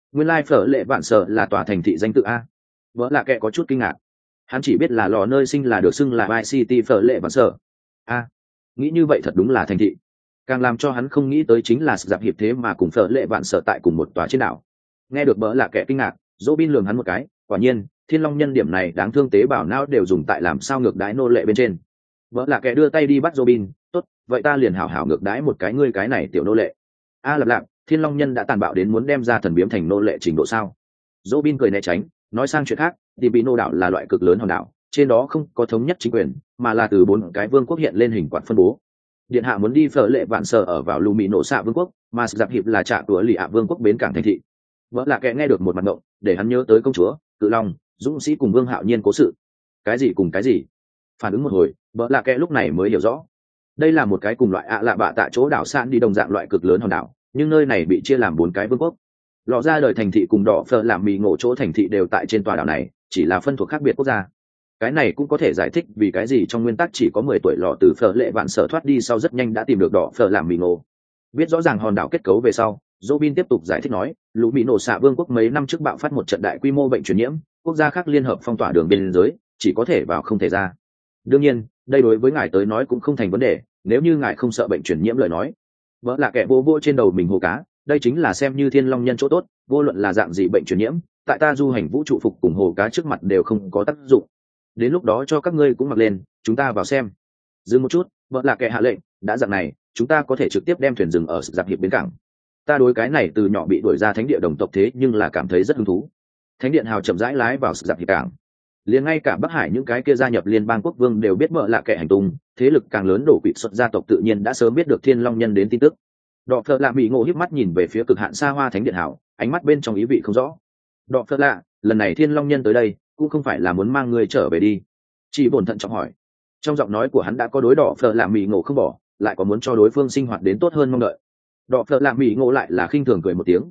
nguyên lai phở lệ vạn sở là tòa thành thị danh tự a. Vợ lạ kệ có chút kinh ngạc, hắn chỉ biết là lò nơi sinh là được xưng là Vice City phở lệ vạn sở a. Nghĩ như vậy thật đúng là thành thị. Càng làm cho hắn không nghĩ tới chính là sự giáp hiệp thế mà cùng phở lệ vạn sở tại cùng một tòa trên đảo. Nghe được vợ lạ kệ kinh ngạc, Robin lườm hắn một cái, quả nhiên thiên long nhân điểm này đáng thương tế bào não đều dùng tại làm sao ngược đái nô lệ bên trên. Vợ lạ kệ đưa tay đi bắt Robin, tốt, vậy ta liền hảo hảo ngược đái một cái ngươi cái này tiểu nô lệ. A lạp lạp, thiên long nhân đã tàn bạo đến muốn đem ra thần biếm thành nô lệ trình độ sao? Robin cười né tránh, nói sang chuyện khác, thì bị nô đảo là loại cực lớn hòn đảo, trên đó không có thống nhất chính quyền, mà là từ 4 cái vương quốc hiện lên hình quạt phân bố. Điện hạ muốn đi phở lệ vạn sở ở vào lù mị nổ xạ vương quốc, mà giáp hiệp là trạ của lì ạ vương quốc bến cảng thành thị. Vợ lạ kệ nghe được một mặt ngộng, để hắn nhớ tới công chúa cự long dũng sĩ cùng vương hạo nhiên cố sự. Cái gì cùng cái gì? Phản ứng một hồi, vợ lạ kệ lúc này mới hiểu rõ. Đây là một cái cùng loại ạ lạ bạ tại chỗ đảo san đi đồng dạng loại cực lớn hòn đảo, nhưng nơi này bị chia làm 4 cái vương quốc. Lọ ra đời thành thị cùng đỏ phở làm mì ngộ chỗ thành thị đều tại trên tòa đảo này, chỉ là phân thuộc khác biệt quốc gia. Cái này cũng có thể giải thích vì cái gì trong nguyên tắc chỉ có 10 tuổi lọ từ phở lệ vạn sở thoát đi sau rất nhanh đã tìm được đỏ phở làm mì ngộ. Biết rõ ràng hòn đảo kết cấu về sau, Robin tiếp tục giải thích nói, lũ bị nổ xạ vương quốc mấy năm trước bạo phát một trận đại quy mô bệnh truyền nhiễm, quốc gia khác liên hợp phong tỏa đường biên giới, chỉ có thể vào không thể ra. Đương nhiên, đây đối với ngài tới nói cũng không thành vấn đề, nếu như ngài không sợ bệnh truyền nhiễm lời nói. Vợ là kẻ vô vô trên đầu mình hồ cá, đây chính là xem như thiên long nhân chỗ tốt, vô luận là dạng gì bệnh truyền nhiễm, tại ta du hành vũ trụ phục cùng hồ cá trước mặt đều không có tác dụng. Đến lúc đó cho các ngươi cũng mặc lên, chúng ta vào xem. Dừng một chút, vợ là kẻ hạ lệnh, đã dạng này, chúng ta có thể trực tiếp đem thuyền dừng ở giáp hiệp bến cảng. Ta đối cái này từ nhỏ bị đuổi ra thánh địa đồng tộc thế nhưng là cảm thấy rất hứng thú. Thánh điện hào chậm rãi lái vào giáp hiệp cảng. Liền ngay cả Bắc Hải những cái kia gia nhập liên bang quốc vương đều biết vợ là kẻ hành tung, thế lực càng lớn đổ quỵt xuất gia tộc tự nhiên đã sớm biết được thiên long nhân đến tin tức. Đọ phợ lạ bị ngộ híp mắt nhìn về phía cực hạn xa hoa thánh điện hào, ánh mắt bên trong ý vị không rõ. Đọ phợ lạ, lần này thiên long nhân tới đây cũng không phải là muốn mang người trở về đi. Chỉ bổn thận trọng hỏi. Trong giọng nói của hắn đã có đối đỏ phở lạ mì ngộ không bỏ, lại có muốn cho đối phương sinh hoạt đến tốt hơn mong đợi. Đỏ phở lạ mì ngộ lại là khinh thường cười một tiếng,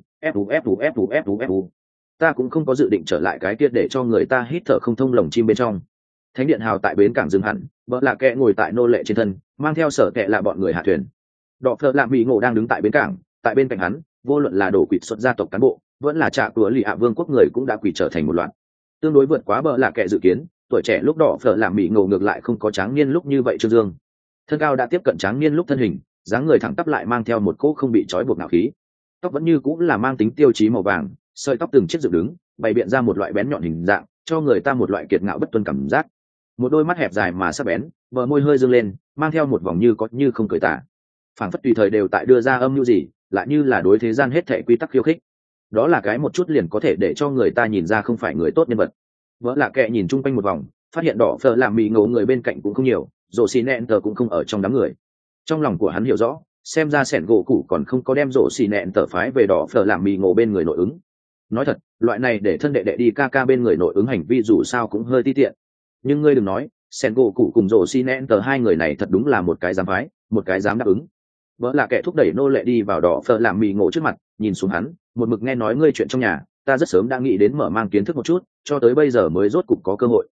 fu. Ta cũng không có dự định trở lại cái kia để cho người ta hít thở không thông lồng chim bên trong. Thánh điện hào tại bến cảng dừng hẳn, vợ lạ kệ ngồi tại nô lệ trên thân, mang theo sở kệ là bọn người hạ thuyền. Đỏ phở lạ mì ngộ đang đứng tại bến cảng, tại bên cạnh hắn, vô luận là đổ quỵt xuất gia tộc cán bộ, vẫn là trạ của lì ạ vương quốc người cũng đã quỵt trở thành một loạt. Tương đối vượt quá bờ lạ kệ dự kiến, tuổi trẻ lúc đỏ phở làm bị ngộ ngược lại không có tráng niên lúc như vậy trương dương. Thân cao đã tiếp cận tráng niên lúc thân hình, dáng người thẳng tắp lại mang theo một cỗ không bị trói buộc nào khí. Tóc vẫn như cũng là mang tính tiêu chí màu vàng, sợi tóc từng chiếc dựng đứng, bày biện ra một loại bén nhọn hình dạng, cho người ta một loại kiệt ngạo bất tuân cảm giác. Một đôi mắt hẹp dài mà sắc bén, bờ môi hơi dương lên, mang theo một vòng như có như không cười tả. Phảng phất tùy thời đều tại đưa ra âm mưu gì, lại như là đối thế gian hết thảy quy tắc khiêu khích. Đó là cái một chút liền có thể để cho người ta nhìn ra không phải người tốt nhân vật. Vợ lạ kệ nhìn chung quanh một vòng, phát hiện đỏ phở làm mì ngộ người bên cạnh cũng không nhiều, rổ xì nẹn tờ cũng không ở trong đám người. Trong lòng của hắn hiểu rõ, xem ra sẻn gỗ cũ còn không có đem rổ xì nẹn tờ phái về đỏ phở làm mì ngộ bên người nội ứng. Nói thật, loại này để thân đệ đệ đi ca ca bên người nội ứng hành vi dù sao cũng hơi ti tiện. Nhưng ngươi đừng nói, sẻn gỗ cũ cùng rổ xì nẹn tờ hai người này thật đúng là một cái dám phái, một cái dám đáp ứng. Vợ là kẻ thúc đẩy nô lệ đi vào đỏ phở làm mì ngộ trước mặt, nhìn xuống hắn, một mực nghe nói ngươi chuyện trong nhà, ta rất sớm đã nghĩ đến mở mang kiến thức một chút, cho tới bây giờ mới rốt cục có cơ hội.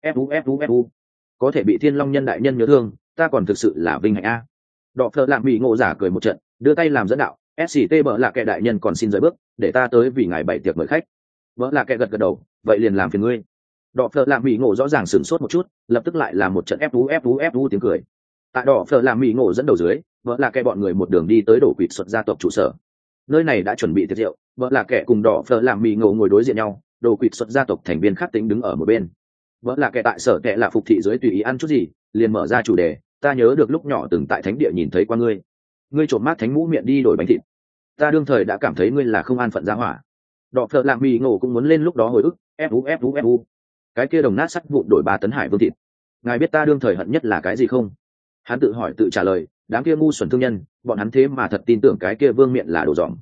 Fu, có thể bị thiên long nhân đại nhân nhớ thương, ta còn thực sự là vinh hạnh a. Đọ phở làm bị ngộ giả cười một trận, đưa tay làm dẫn đạo, sct bợ là kẻ đại nhân còn xin rời bước, để ta tới vì ngài bày tiệc mời khách. Vợ là kẻ gật gật đầu, vậy liền làm phiền ngươi. Đọ phở làm bị ngộ rõ ràng sửng sốt một chút, lập tức lại làm một trận fu tiếng cười. Tại đọ phở làm bị ngộ dẫn đầu dưới, vợ là kẻ bọn người một đường đi tới đổ quỵt xuất gia tộc trụ sở. Nơi này đã chuẩn bị tiệc rượu, vợ là kẻ cùng đỏ phở làm mì ngộ ngồi đối diện nhau, đồ quỵt xuất gia tộc thành viên khác tính đứng ở một bên. Vợ là kẻ tại sở kẻ là phục thị dưới tùy ý ăn chút gì, liền mở ra chủ đề, ta nhớ được lúc nhỏ từng tại thánh địa nhìn thấy qua ngươi, ngươi trộm mát thánh mũ miệng đi đổi bánh thịt, ta đương thời đã cảm thấy ngươi là không an phận gia hỏa. Đỏ phở làm mì ngộ cũng muốn lên lúc đó hồi ức, fu, cái kia đồng nát sắt vụn đổi 3 tấn hải vương thịt, ngài biết ta đương thời hận nhất là cái gì không? Hắn tự hỏi tự trả lời, đám kia ngu xuẩn thương nhân, bọn hắn thế mà thật tin tưởng cái kia vương miện là đồ dỏng.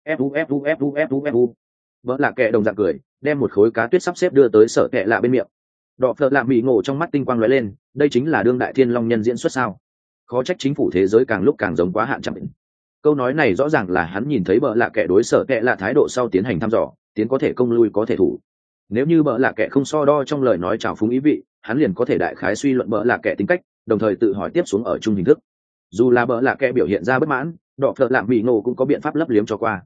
Fu. Vợ lạ kệ đồng dạng cười, đem một khối cá tuyết sắp xếp đưa tới sở kệ lạ bên miệng. Đọ phợ lạ bị ngộ trong mắt tinh quang lóe lên, đây chính là đương đại thiên long nhân diễn xuất sao? Khó trách chính phủ thế giới càng lúc càng giống quá hạn chẳng định. Câu nói này rõ ràng là hắn nhìn thấy vợ lạ kệ đối sở kệ lạ thái độ sau tiến hành thăm dò, tiến có thể công lui có thể thủ. Nếu như vợ lạ kệ không so đo trong lời nói trào phúng ý vị, hắn liền có thể đại khái suy luận vợ lạ kệ tính cách, đồng thời tự hỏi tiếp xuống ở chung hình thức. Dù là vợ lạ kệ biểu hiện ra bất mãn, đọ phợ lạ bị ngộ cũng có biện pháp lấp liếm cho qua.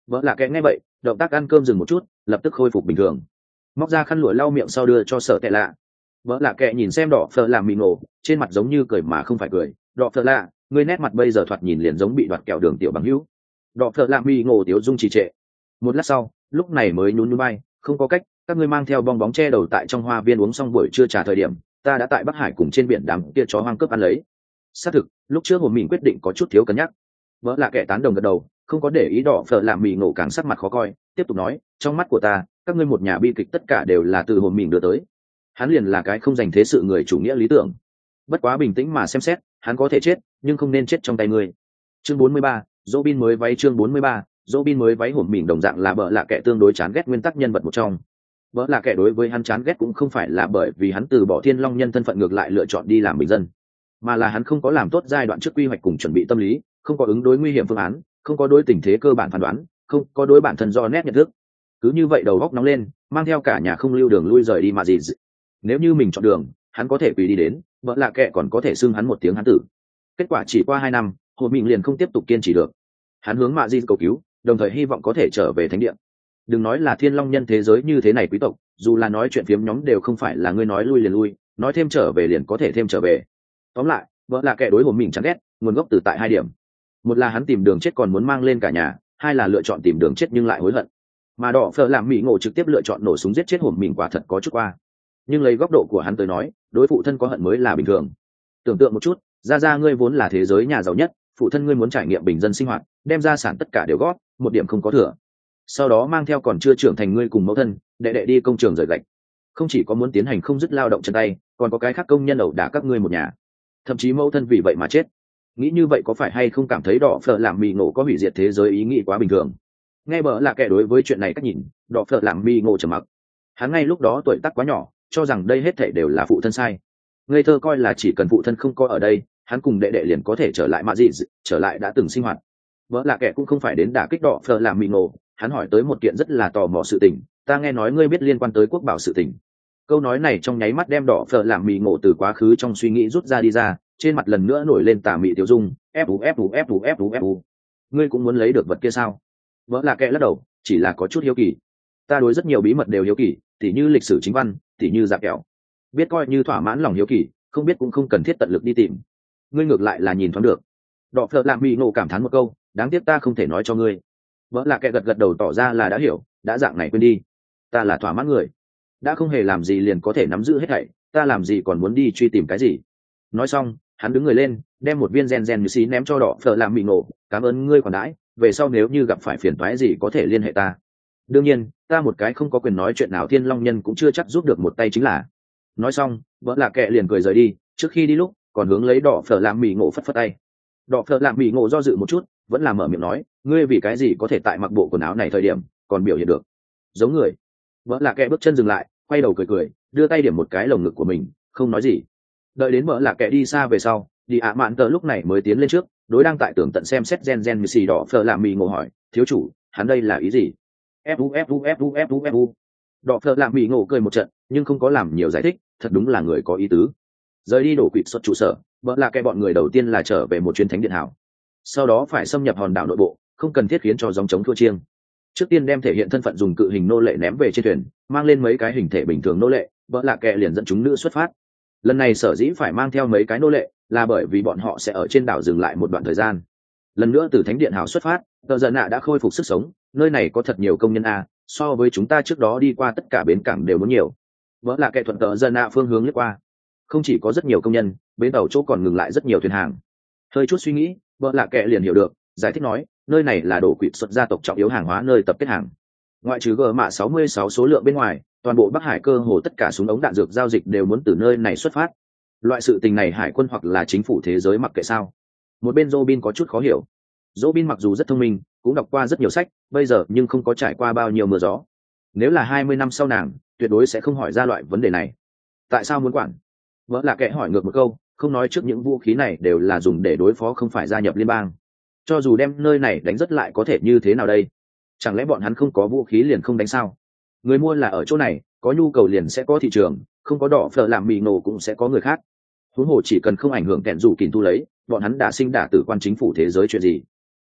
Vợ lạ kệ nghe vậy, động tác ăn cơm dừng một chút, lập tức khôi phục bình thường, móc ra khăn lụa lau miệng sau đưa cho sợ tệ lạ. Vợ lạ kệ nhìn xem đỏ phở làm mì ngộ, trên mặt giống như cười mà không phải cười. Đỏ phở lạ, ngươi nét mặt bây giờ thoạt nhìn liền giống bị đoạt kẹo đường tiểu bằng hữu. Đỏ phở làm mì ngộ tiếu dung trì trệ. Một lát sau, lúc này mới nhún nhún bay, không có cách, các ngươi mang theo bong bóng che đầu tại trong hoa viên uống xong buổi trưa trà thời điểm, ta đã tại Bắc Hải cùng trên biển đám kia chó hoang cướp ăn lấy. Xác thực, lúc trước hồn mình quyết định có chút thiếu cân nhắc. Vợ lạ kệ tán đồng gật đầu, không có để ý đỏ phở làm mì ngộ càng sắc mặt khó coi, tiếp tục nói, trong mắt của ta, các ngươi một nhà bi kịch tất cả đều là từ hồn mình đưa tới. Hắn liền là cái không dành thế sự người chủ nghĩa lý tưởng. Bất quá bình tĩnh mà xem xét, hắn có thể chết, nhưng không nên chết trong tay ngươi. Chương 43, Robin mới váy chương 43, Robin mới váy hổm mình đồng dạng là bợ lạ kệ tương đối chán ghét nguyên tắc nhân vật một trong. Bợ lạ kệ đối với hắn chán ghét cũng không phải là bởi vì hắn từ bỏ Thiên Long nhân thân phận ngược lại lựa chọn đi làm bình dân, mà là hắn không có làm tốt giai đoạn trước quy hoạch cùng chuẩn bị tâm lý, không có ứng đối nguy hiểm phương án, không có đối tình thế cơ bản phán đoán, không có đối bản thân do nét nhận thức. Cứ như vậy đầu óc nóng lên, mang theo cả nhà không lưu đường lui rời đi mà gì. Nếu như mình chọn đường, hắn có thể quỳ đi đến, vợ lạ kệ còn có thể xưng hắn một tiếng hắn tử. Kết quả chỉ qua 2 năm, hồn mình liền không tiếp tục kiên trì được. Hắn hướng mạ di cầu cứu, đồng thời hy vọng có thể trở về thánh địa. Đừng nói là Thiên Long nhân thế giới như thế này quý tộc, dù là nói chuyện phiếm nhóm đều không phải là ngươi nói lui liền lui, nói thêm trở về liền có thể thêm trở về. Tóm lại, vợ lạ kệ đối hồn mình chán ghét, nguồn gốc từ tại 2 điểm. Một là hắn tìm đường chết còn muốn mang lên cả nhà, hai là lựa chọn tìm đường chết nhưng lại hối hận. Mà đỏ phở làm mỹ ngộ trực tiếp lựa chọn nổ súng giết chết hồn mình quả thật có chút qua, nhưng lấy góc độ của hắn tới nói, đối phụ thân có hận mới là bình thường. Tưởng tượng một chút, ra ngươi vốn là thế giới nhà giàu nhất, phụ thân ngươi muốn trải nghiệm bình dân sinh hoạt, đem gia sản tất cả đều góp, một điểm không có thừa. Sau đó mang theo còn chưa trưởng thành ngươi cùng mẫu thân, đệ đi công trường rời gạch. Không chỉ có muốn tiến hành không dứt lao động chân tay, còn có cái khác công nhân ẩu đả các ngươi một nhà. Thậm chí mẫu thân vì vậy mà chết. Nghĩ như vậy có phải hay không cảm thấy đỏ phở làm mì ngộ có hủy diệt thế giới ý nghĩ quá bình thường? Nghe bỡ là kẻ đối với chuyện này cách nhìn, đỏ phở làm mì ngộ trầm mặc. Hắn ngay lúc đó tuổi tác quá nhỏ, cho rằng đây hết thảy đều là phụ thân sai. Ngây thơ coi là chỉ cần phụ thân không có ở đây, hắn cùng đệ liền có thể trở lại mạ dị, trở lại đã từng sinh hoạt. Vợ là kẻ cũng không phải đến đả kích đỏ phở làm mì ngộ, hắn hỏi tới một kiện rất là tò mò sự tình, ta nghe nói ngươi biết liên quan tới quốc bảo sự tình. Câu nói này trong nháy mắt đem đỏ phở làm mì ngộ từ quá khứ trong suy nghĩ rút ra đi ra, trên mặt lần nữa nổi lên tà mị tiêu dung, fu. Ngươi cũng muốn lấy được vật kia sao? Vợ là kẻ lắc đầu, chỉ là có chút hiếu kỳ. Ta đối rất nhiều bí mật đều hiếu kỳ, tỉ như lịch sử chính văn, tỉ như dạ kẹo. Biết coi như thỏa mãn lòng hiếu kỳ, không biết cũng không cần thiết tận lực đi tìm. Ngươi ngược lại là nhìn thoáng được. Đọ phợ lạm bị nộ cảm thán một câu, đáng tiếc ta không thể nói cho ngươi. Vợ là kẻ gật đầu tỏ ra là đã hiểu, đã dạng này quên đi. Ta là thỏa mãn người, đã không hề làm gì liền có thể nắm giữ hết thảy, ta làm gì còn muốn đi truy tìm cái gì? Nói xong, hắn đứng người lên, đem một viên gen như xí ném cho đọ phợ lạm bị nộ, cảm ơn ngươi quản đãi, về sau nếu như gặp phải phiền toái gì có thể liên hệ ta. Đương nhiên, ta một cái không có quyền nói chuyện nào Thiên Long nhân cũng chưa chắc giúp được một tay chính là. Nói xong, vợ là kệ liền cười rời đi, trước khi đi lúc còn hướng lấy đỏ phở làm mì ngộ phất phất tay. Đỏ phở làm mì ngộ do dự một chút, vẫn là mở miệng nói, ngươi vì cái gì có thể tại mặc bộ quần áo này thời điểm còn biểu hiện được giống người? Vợ là kệ bước chân dừng lại, quay đầu cười, đưa tay điểm một cái lồng ngực của mình, không nói gì. Đợi đến vợ là kệ đi xa về sau, đi ạ mạn tờ lúc này mới tiến lên trước, đối đang tại tường tận xem xét gen như xì đỏ phở làm mì ngộ hỏi, thiếu chủ, hắn đây là ý gì? Fu. Đỏ phở làm mì ngộ cười một trận, nhưng không có làm nhiều giải thích, thật đúng là người có ý tứ. Rời đi đổ quỵt xuất trụ sở, vợ là cái bọn người đầu tiên là trở về một chuyến thánh điện hảo, sau đó phải xâm nhập hòn đảo nội bộ, không cần thiết khiến cho dòng chống thua chiêng. Trước tiên đem thể hiện thân phận dùng cự hình nô lệ ném về trên thuyền, mang lên mấy cái hình thể bình thường nô lệ, vợ là kẻ liền dẫn chúng nữ xuất phát. Lần này sở dĩ phải mang theo mấy cái nô lệ là bởi vì bọn họ sẽ ở trên đảo dừng lại một đoạn thời gian. Lần nữa từ thánh điện hảo xuất phát, tờ giận nạ đã khôi phục sức sống, nơi này có thật nhiều công nhân a, so với chúng ta trước đó đi qua tất cả bến cảng đều muốn nhiều. Vợ là kẻ thuận tờ giận nạ phương hướng lướt qua, không chỉ có rất nhiều công nhân, bến tàu chỗ còn ngừng lại rất nhiều thuyền hàng. Hơi chút suy nghĩ, vợ là kẻ liền hiểu được, giải thích nói, nơi này là đổ quỵt xuất gia tộc trọng yếu hàng hóa nơi tập kết hàng. Ngoại trừ gờ mạ 66 số lượng bên ngoài, toàn bộ Bắc Hải cơ hồ tất cả súng ống đạn dược giao dịch đều muốn từ nơi này xuất phát. Loại sự tình này hải quân hoặc là chính phủ thế giới mặc kệ sao? Một bên Robin có chút khó hiểu. Robin mặc dù rất thông minh, cũng đọc qua rất nhiều sách, bây giờ nhưng không có trải qua bao nhiêu mưa gió. Nếu là 20 năm sau nàng, tuyệt đối sẽ không hỏi ra loại vấn đề này. Tại sao muốn quản? Vợ là kẻ hỏi ngược một câu, không nói trước những vũ khí này đều là dùng để đối phó không phải gia nhập liên bang. Cho dù đem nơi này đánh rất lại có thể như thế nào đây? Chẳng lẽ bọn hắn không có vũ khí liền không đánh sao? Người mua là ở chỗ này, có nhu cầu liền sẽ có thị trường, không có đỏ phở làm mì nổ cũng sẽ có người khác. Huống hồ chỉ cần không ảnh hưởng kẹn dù kìm thu lấy, bọn hắn đã sinh đả tử quan chính phủ thế giới chuyện gì?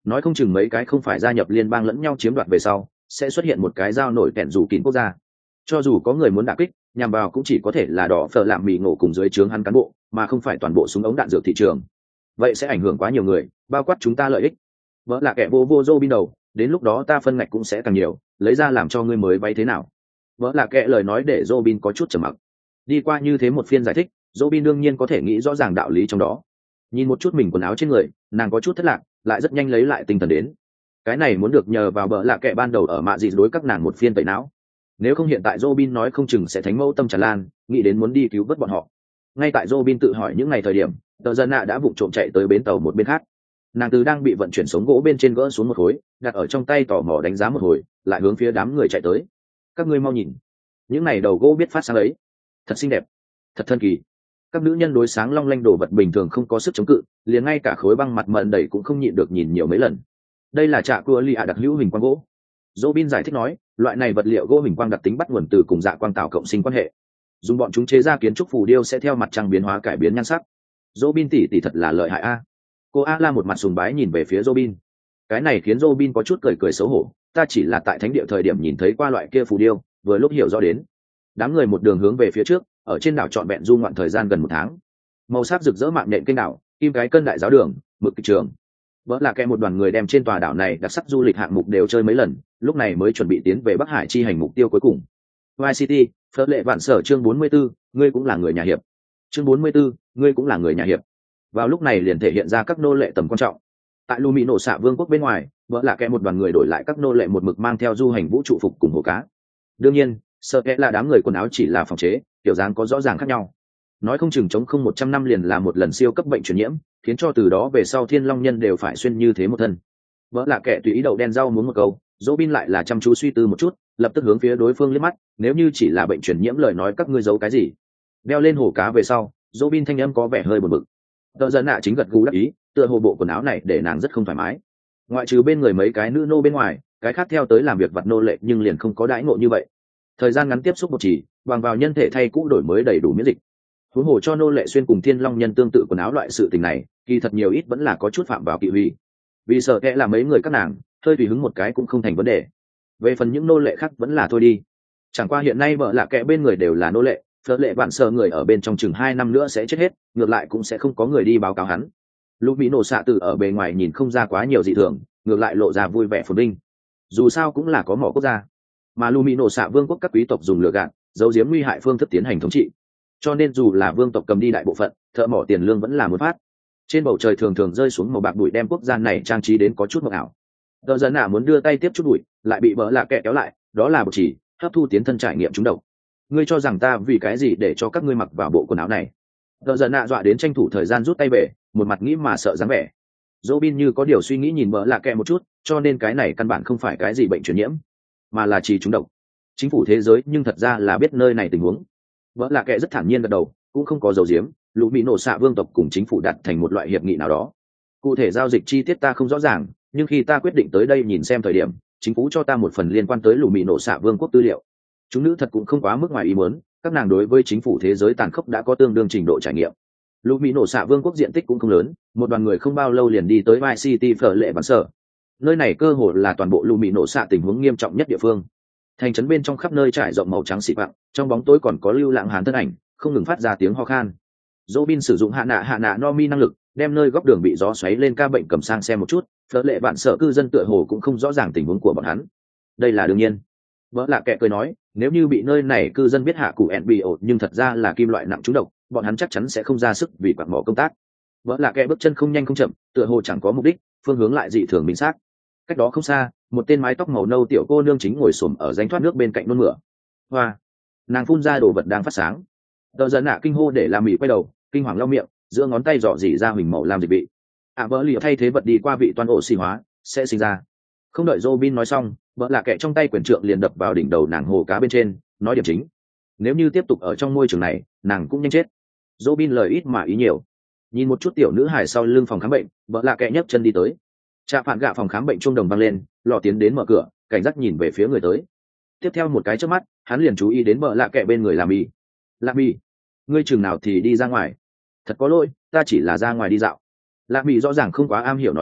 nói không chừng mấy cái không phải gia nhập liên bang lẫn nhau chiếm đoạt về sau sẽ xuất hiện một cái giao nổi kẹn rủ kín quốc gia. Cho dù có người muốn đả kích nhằm vào cũng chỉ có thể là đỏ phở làm mì ngộ cùng dưới trướng hắn cán bộ mà không phải toàn bộ súng ống đạn dược thị trường. Vậy sẽ ảnh hưởng quá nhiều người, bao quát chúng ta lợi ích. Vỡ là kẻ vô Robin đầu, đến lúc đó ta phân ngạch cũng sẽ càng nhiều, lấy ra làm cho ngươi mới bay thế nào. Vỡ là kẻ lời nói để Robin có chút trầm mặc. Đi qua như thế một phiên giải thích, Robin đương nhiên có thể nghĩ rõ ràng đạo lý trong đó. Nhìn một chút mình quần áo trên người, nàng có chút thất lạc, lại rất nhanh lấy lại tinh thần đến. Cái này muốn được nhờ vào bỡ lạ kệ ban đầu ở mạ dị đối các nàng một phiên tẩy não. Nếu không hiện tại Robin nói không chừng sẽ thánh mẫu tâm tràn lan, nghĩ đến muốn đi cứu vớt bọn họ. Ngay tại Robin tự hỏi những ngày thời điểm, tờ dân nạ đã vụng trộm chạy tới bến tàu một bên khác. Nàng từ đang bị vận chuyển sống gỗ bên trên gỡ xuống một khối, đặt ở trong tay tò mò đánh giá một hồi, lại hướng phía đám người chạy tới. Các ngươi mau nhìn, những này đầu gỗ biết phát sáng ấy, thật xinh đẹp, thật thần kỳ. Các nữ nhân đối sáng long lanh đồ vật bình thường không có sức chống cự, liền ngay cả khối băng mặt mận đầy cũng không nhịn được nhìn nhiều mấy lần. Đây là trạ cua lia đặc hữu hình quang gỗ. Robin giải thích nói, loại này vật liệu gỗ hình quang đặc tính bắt nguồn từ cùng dạ quang tạo cộng sinh quan hệ. Dùng bọn chúng chế ra kiến trúc phù điêu sẽ theo mặt trăng biến hóa cải biến nhan sắc. Robin tỷ thật là lợi hại a. Cô A La một mặt sùng bái nhìn về phía Robin. Cái này khiến Robin có chút cười cười xấu hổ, ta chỉ là tại thánh địa thời điểm nhìn thấy qua loại kia phù điêu, vừa lúc hiểu rõ đến. Đám người một đường hướng về phía trước, ở trên đảo trọn vẹn du ngoạn thời gian gần một tháng. Màu sắc rực rỡ mạng nhện kênh đảo, kim cái cân đại giáo đường, mực kịch trường. Vỡ là kẻ một đoàn người đem trên tòa đảo này đặc sắc du lịch hạng mục đều chơi mấy lần, lúc này mới chuẩn bị tiến về Bắc Hải chi hành mục tiêu cuối cùng. Vice City, Phật lệ vạn sở chương 44, ngươi cũng là người nhà hiệp. Chương 44, ngươi cũng là người nhà hiệp. Vào lúc này liền thể hiện ra các nô lệ tầm quan trọng. Tại Lumi nổ xạ vương quốc bên ngoài, vỡ là kẻ một đoàn người đổi lại các nô lệ một mực mang theo du hành vũ trụ phục cùng hồ cá. Đương nhiên, sợ kẻ là đám người quần áo chỉ là phòng chế, kiểu dáng có rõ ràng khác nhau. Nói không chừng chống không 100 năm liền là một lần siêu cấp bệnh truyền nhiễm, khiến cho từ đó về sau thiên long nhân đều phải xuyên như thế một thân. Vỡ là kẻ tùy ý đậu đen rau muốn một câu, Robin lại là chăm chú suy tư một chút, lập tức hướng phía đối phương liếc mắt, nếu như chỉ là bệnh truyền nhiễm lời nói các ngươi giấu cái gì? Đeo lên hồ cá về sau, Robin thanh âm có vẻ hơi buồn bực. Tờ dân nạ chính gật gù đáp ý, tựa hồ bộ quần áo này để nàng rất không thoải mái. Ngoại trừ bên người mấy cái nữ nô bên ngoài, cái khác theo tới làm việc vặt nô lệ nhưng liền không có đãi ngộ như vậy. Thời gian ngắn tiếp xúc một chỉ, bằng vào nhân thể thay cũ đổi mới đầy đủ miễn dịch. Huống hồ cho nô lệ xuyên cùng thiên long nhân tương tự quần áo loại sự tình này, kỳ thật nhiều ít vẫn là có chút phạm vào kỵ huy. Vì sợ kẻ là mấy người các nàng, hơi tùy hứng một cái cũng không thành vấn đề. Về phần những nô lệ khác vẫn là thôi đi. Chẳng qua hiện nay vợ là kẻ bên người đều là nô lệ, Phật lệ vạn sợ người ở bên trong chừng 2 năm nữa sẽ chết hết, ngược lại cũng sẽ không có người đi báo cáo hắn. Lúc bị nổ xạ từ ở bề ngoài nhìn không ra quá nhiều dị thường, ngược lại lộ ra vui vẻ phồn vinh. Dù sao cũng là có mỏ quốc gia, mà Lumi nổ xạ vương quốc các quý tộc dùng lừa gạt, giấu giếm nguy hại phương thức tiến hành thống trị. Cho nên dù là vương tộc cầm đi đại bộ phận, thợ mỏ tiền lương vẫn là muốn phát. Trên bầu trời thường thường rơi xuống màu bạc bụi đem quốc gia này trang trí đến có chút mộng ảo. Tờ dân nạ muốn đưa tay tiếp chút bụi, lại bị bỡ lạ kẹ kéo lại, đó là bột chỉ hấp thu tiến thân trải nghiệm trúng độc. Ngươi cho rằng ta vì cái gì để cho các ngươi mặc vào bộ quần áo này? Tờ dân nạ dọa đến tranh thủ thời gian rút tay về, một mặt nghĩ mà sợ dáng vẻ. Robin như có điều suy nghĩ nhìn bỡ lạ kẹ một chút, cho nên cái này căn bản không phải cái gì bệnh truyền nhiễm, mà là chỉ trúng độc. Chính phủ thế giới nhưng thật ra là biết nơi này tình huống. Bỡ lạ kẹ rất thản nhiên gật đầu, cũng không có dầu diếm, lũ bị nổ xạ vương tộc cùng chính phủ đặt thành một loại hiệp nghị nào đó. Cụ thể giao dịch chi tiết ta không rõ ràng, nhưng khi ta quyết định tới đây nhìn xem thời điểm, chính phủ cho ta một phần liên quan tới lũ bị nổ xạ vương quốc tư liệu. Chúng nữ thật cũng không quá mức ngoài ý muốn, các nàng đối với chính phủ thế giới tàn khốc đã có tương đương trình độ trải nghiệm. Lũ bị nổ xạ vương quốc diện tích cũng không lớn, một đoàn người không bao lâu liền đi tới Vice City Phở lệ bản sở. Nơi này cơ hồ là toàn bộ lũ bị nổ xạ tình huống nghiêm trọng nhất địa phương. Thành trấn bên trong khắp nơi trải rộng màu trắng xị vạng, trong bóng tối còn có lưu lãng hán thân ảnh, không ngừng phát ra tiếng ho khan. Robin sử dụng hạ nạ no mi năng lực, đem nơi góc đường bị gió xoáy lên ca bệnh cầm sang xem một chút, Phở lệ bản sở cư dân tựa hồ cũng không rõ ràng tình huống của bọn hắn. Đây là đương nhiên. Vỡ lạ kệ cười nói, nếu như bị nơi này cư dân biết hạ củ NBO nhưng thật ra là kim loại nặng trúng độc, bọn hắn chắc chắn sẽ không ra sức vì quạt mỏ công tác. Vỡ lạ kệ bước chân không nhanh không chậm, tựa hồ chẳng có mục đích, phương hướng lại dị thường minh xác. Cách đó không xa, một tên mái tóc màu nâu tiểu cô nương chính ngồi xổm ở rãnh thoát nước bên cạnh nôn mửa. Hoa, nàng phun ra đồ vật đang phát sáng. Tờ giận nạ kinh hô để làm mỉ quay đầu, kinh hoàng lau miệng, giữa ngón tay dò dỉ ra huỳnh màu làm dịch vị. Vỡ lìa thay thế vật đi qua vị toan ổ xì hóa sẽ sinh ra. Không đợi Robin nói xong, vợ lạ kệ trong tay quyển trượng liền đập vào đỉnh đầu nàng hồ cá bên trên, nói điểm chính. Nếu như tiếp tục ở trong môi trường này, nàng cũng nhanh chết. Robin lời ít mà ý nhiều. Nhìn một chút tiểu nữ hài sau lưng phòng khám bệnh, vợ lạ kệ nhấc chân đi tới. Trà phản gạ phòng khám bệnh chuông đồng vang lên, lò tiến đến mở cửa, cảnh giác nhìn về phía người tới. Tiếp theo một cái chớp mắt, hắn liền chú ý đến vợ lạ kệ bên người làm mì. Làm mì, ngươi chừng nào thì đi ra ngoài? Thật có lỗi, ta chỉ là ra ngoài đi dạo. Lạc mì rõ ràng không quá am hiểu nói láo,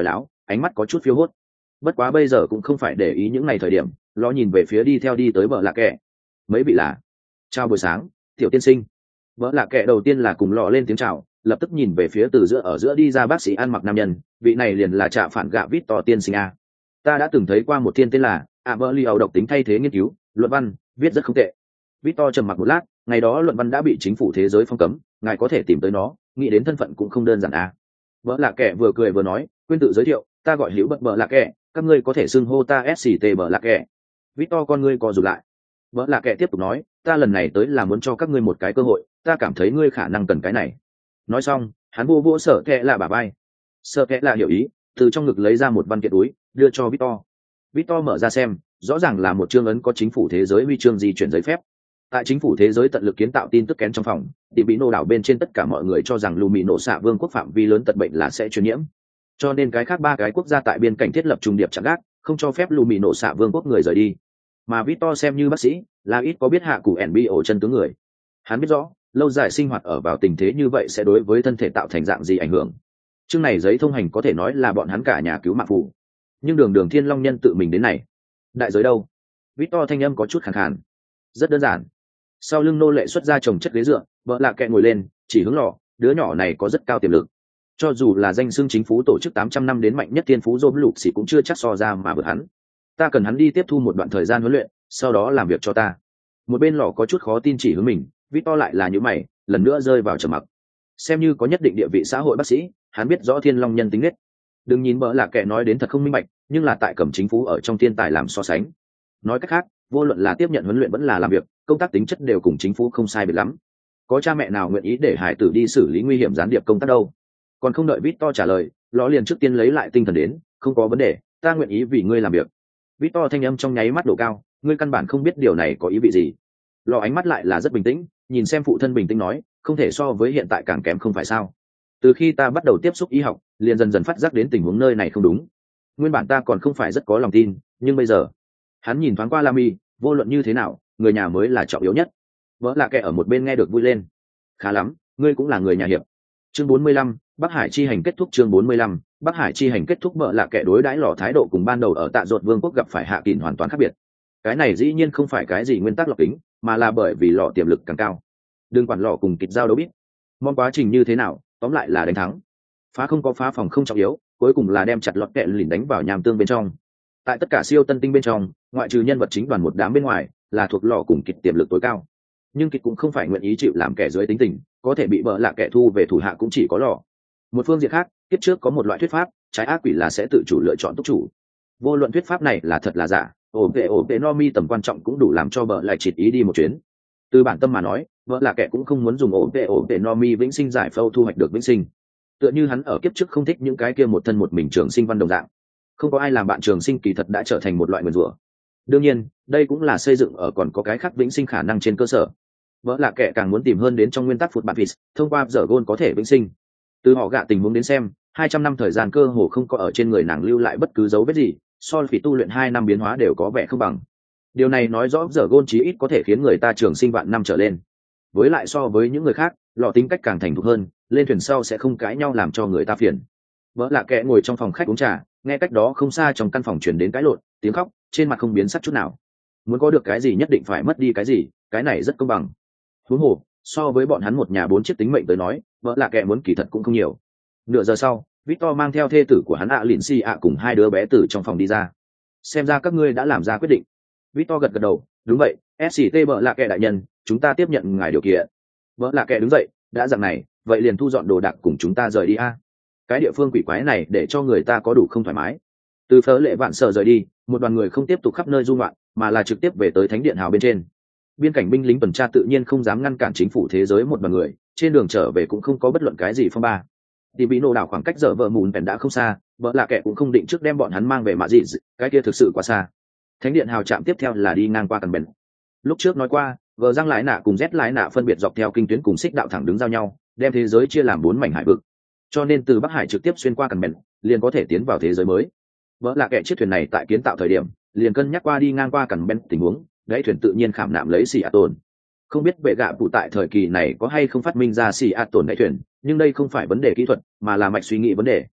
ánh mắt có chút phiêu hốt. Bất quá bây giờ cũng không phải để ý những ngày thời điểm, lo nhìn về phía đi tới bờ lạ kẹ. Mấy vị là chào buổi sáng, tiểu tiên sinh. Bờ lạ kẹ đầu tiên là cùng lọ lên tiếng chào, lập tức nhìn về phía từ ở giữa đi ra bác sĩ ăn mặc nam nhân, vị này liền là trạ phản gạ vít to tiên sinh a. Ta đã từng thấy qua một thiên tên là Aberlio độc tính thay thế nghiên cứu luận văn, viết rất không tệ. Vít to trầm mặc một lát, ngày đó luận văn đã bị chính phủ thế giới phong cấm, ngài có thể tìm tới nó, nghĩ đến thân phận cũng không đơn giản a. Bờ lạ kẹ vừa cười vừa nói, quên tự giới thiệu, ta gọi hữu bờ lạ kẹ, các ngươi có thể xưng hô ta sct bờ lạ kẹ. Vít to con ngươi co rụt lại. Bờ lạ kẹ tiếp tục nói, ta lần này tới là muốn cho các ngươi một cái cơ hội, ta cảm thấy ngươi khả năng cần cái này. Nói xong, hắn vô Sở Kẹ là bả vai. Sở Kẹ là hiểu ý, từ trong ngực lấy ra một văn kiện túi, đưa cho Victor. Victor mở ra xem, rõ ràng là một chương ấn có chính phủ thế giới huy chương di chuyển giấy phép. Tại chính phủ thế giới tận lực kiến tạo tin tức kén trong phòng, thì bị nô đảo bên trên tất cả mọi người cho rằng Lumi nổ xạ vương quốc phạm vi lớn tật bệnh là sẽ truyền nhiễm. Cho nên cái khác 3 cái quốc gia tại biên cảnh thiết lập trùng điệp chặn gác, không cho phép Lumi nổ xạ vương quốc người rời đi. Mà Victor xem như bác sĩ, là ít có biết hạ củ NBO chân tướng người. Hắn biết rõ, lâu dài sinh hoạt ở vào tình thế như vậy sẽ đối với thân thể tạo thành dạng gì ảnh hưởng. Chương này giấy thông hành có thể nói là bọn hắn cả nhà cứu mạng phụ. Nhưng đường Thiên Long Nhân tự mình đến này, đại giới đâu? Victor thanh âm có chút khàn khàn. Rất đơn giản. Sau lưng nô lệ xuất ra chồng chất ghế dựa, vợ lạ kẹ ngồi lên, chỉ hướng lò, đứa nhỏ này có rất cao tiềm lực. Cho dù là danh xưng chính phủ tổ chức 800 năm đến mạnh nhất thiên phú Dôm Lục Sĩ cũng chưa chắc so ra mà vượt hắn. Ta cần hắn đi tiếp thu một đoạn thời gian huấn luyện, sau đó làm việc cho ta. Một bên lò có chút khó tin chỉ hướng mình, Victor lại là những mày, lần nữa rơi vào trầm mặc. Xem như có nhất định địa vị xã hội bác sĩ, hắn biết rõ Thiên Long Nhân tính nết. Đừng nhìn bỡ là kẻ nói đến thật không minh bạch, nhưng là tại cầm chính phủ ở trong thiên tài làm so sánh. Nói cách khác, vô luận là tiếp nhận huấn luyện vẫn là làm việc, công tác tính chất đều cùng chính phủ không sai biệt lắm. Có cha mẹ nào nguyện ý để hải tử đi xử lý nguy hiểm gián điệp công tác đâu? Còn không đợi Victor trả lời, ló liền trước tiên lấy lại tinh thần đến, không có vấn đề, ta nguyện ý vì ngươi làm việc. Victor thanh âm trong nháy mắt độ cao, ngươi căn bản không biết điều này có ý vị gì. Lò ánh mắt lại là rất bình tĩnh, nhìn xem phụ thân bình tĩnh nói, không thể so với hiện tại càng kém không phải sao? Từ khi ta bắt đầu tiếp xúc y học, liền dần dần phát giác đến tình huống nơi này không đúng. Nguyên bản ta còn không phải rất có lòng tin, nhưng bây giờ, hắn nhìn thoáng qua Lamy, vô luận như thế nào, người nhà mới là trọng yếu nhất. Vỡ là kẻ ở một bên nghe được vui lên. Khá lắm, ngươi cũng là người nhà hiệp. Chương 45, Bắc Hải chi hành kết thúc. Chương 45, Bắc Hải chi hành kết thúc. Vỡ là kẻ đối đãi lò thái độ cùng ban đầu ở Tạ Dột Vương quốc gặp phải Hạ Kình hoàn toàn khác biệt. Cái này dĩ nhiên không phải cái gì nguyên tắc lọc kính, mà là bởi vì lò tiềm lực càng cao. Đừng quản lò cùng kịch giao đấu biết. Mong quá trình như thế nào, tóm lại là đánh thắng. Phá không có phá phòng không trọng yếu, cuối cùng là đem chặt lọt kẹ lìn đánh vào nham tương bên trong. Tại tất cả siêu tân tinh bên trong, ngoại trừ nhân vật chính đoàn một đám bên ngoài, là thuộc lò cùng kịch tiềm lực tối cao. Nhưng kịch cũng không phải nguyện ý chịu làm kẻ dưới tính tình, có thể bị bỡ lạ kẻ thu về thủ hạ cũng chỉ có lò. Một phương diện khác, kiếp trước có một loại thuyết pháp, trái ác quỷ là sẽ tự chủ lựa chọn túc chủ. Vô luận thuyết pháp này là thật là giả, ổ vệ no mi tầm quan trọng cũng đủ làm cho bỡ lại chịt ý đi một chuyến. Từ bản tâm mà nói, vợ là kẻ cũng không muốn dùng ổ vệ no mi vĩnh sinh giải phâu thu hoạch được vĩnh sinh. Tựa như hắn ở kiếp trước không thích những cái kia một thân một mình trường sinh văn đồng dạng, không có ai làm bạn trường sinh kỳ thật đã trở thành một loại nguyền rủa. Đương nhiên, đây cũng là xây dựng ở còn có cái khác vĩnh sinh khả năng trên cơ sở. Vợ là kẻ càng muốn tìm hơn đến trong nguyên tắc phụt bản phis, thông qua giờ gôn có thể vĩnh sinh. Từ họ gạ tình huống đến xem, 200 năm thời gian cơ hồ không có ở trên người nàng lưu lại bất cứ dấu vết gì, so với tu luyện 2 năm biến hóa đều có vẻ không bằng. Điều này nói rõ giờ gôn chí ít có thể khiến người ta trường sinh vạn năm trở lên. Với lại so với những người khác, lọ tính cách càng thành thục hơn, lên thuyền sau sẽ không cãi nhau làm cho người ta phiền. Vợ lạ kẻ ngồi trong phòng khách uống trà, nghe cách đó không xa trong căn phòng truyền đến cãi lộn, tiếng khóc, trên mặt không biến sắc chút nào. Muốn có được cái gì nhất định phải mất đi cái gì, cái này rất công bằng. Huống hồ, so với bọn hắn một nhà 4 chiếc tính mệnh tới nói, vợ lạ kẻ muốn kỳ thật cũng không nhiều. Nửa giờ sau, Victor mang theo thê tử của hắn Lin Si cùng 2 đứa bé từ trong phòng đi ra. Xem ra các ngươi đã làm ra quyết định. Victor gật gật đầu, đúng vậy, SCT vợ lạ kẻ đại nhân, chúng ta tiếp nhận ngài điều kiện. Vợ lạ kẻ đứng dậy, đã dạng này, vậy liền thu dọn đồ đạc cùng chúng ta rời đi a. Cái địa phương quỷ quái này để cho người ta có đủ không thoải mái. Từ Phớ Lệ Vạn Sở rời đi, một đoàn người không tiếp tục khắp nơi du ngoạn, mà là trực tiếp về tới Thánh Điện Hào bên trên. Biên cảnh binh lính tuần tra tự nhiên không dám ngăn cản chính phủ thế giới một đoàn người, trên đường trở về cũng không có bất luận cái gì phong ba. Thì bị nổ đảo khoảng cách giờ vợ mùn bèn đã không xa, vợ lạ kẻ cũng không định trước đem bọn hắn mang về mạ gì, cái kia thực sự quá xa. Thánh Điện Hào trạm tiếp theo là đi ngang qua Cần Bèn. Lúc trước nói qua, vợ Giang Lái Nạ cùng Z Lái Nạ phân biệt dọc theo kinh tuyến cùng xích đạo thẳng đứng giao nhau, đem thế giới chia làm 4 mảnh hải vực. Cho nên từ Bắc Hải trực tiếp xuyên qua Cần Bèn, liền có thể tiến vào thế giới mới. Vợ là kẻ chiếc thuyền này tại kiến tạo thời điểm, liền cân nhắc qua đi ngang qua Cần Bèn tình huống, gãy thuyền tự nhiên khảm nạm lấy xì ạ tồn. Không biết bệ gạ phụ tại thời kỳ này có hay không phát minh ra xì ạ tồn gãy thuyền, nhưng đây không phải vấn đề kỹ thuật, mà là mạch suy nghĩ vấn đề.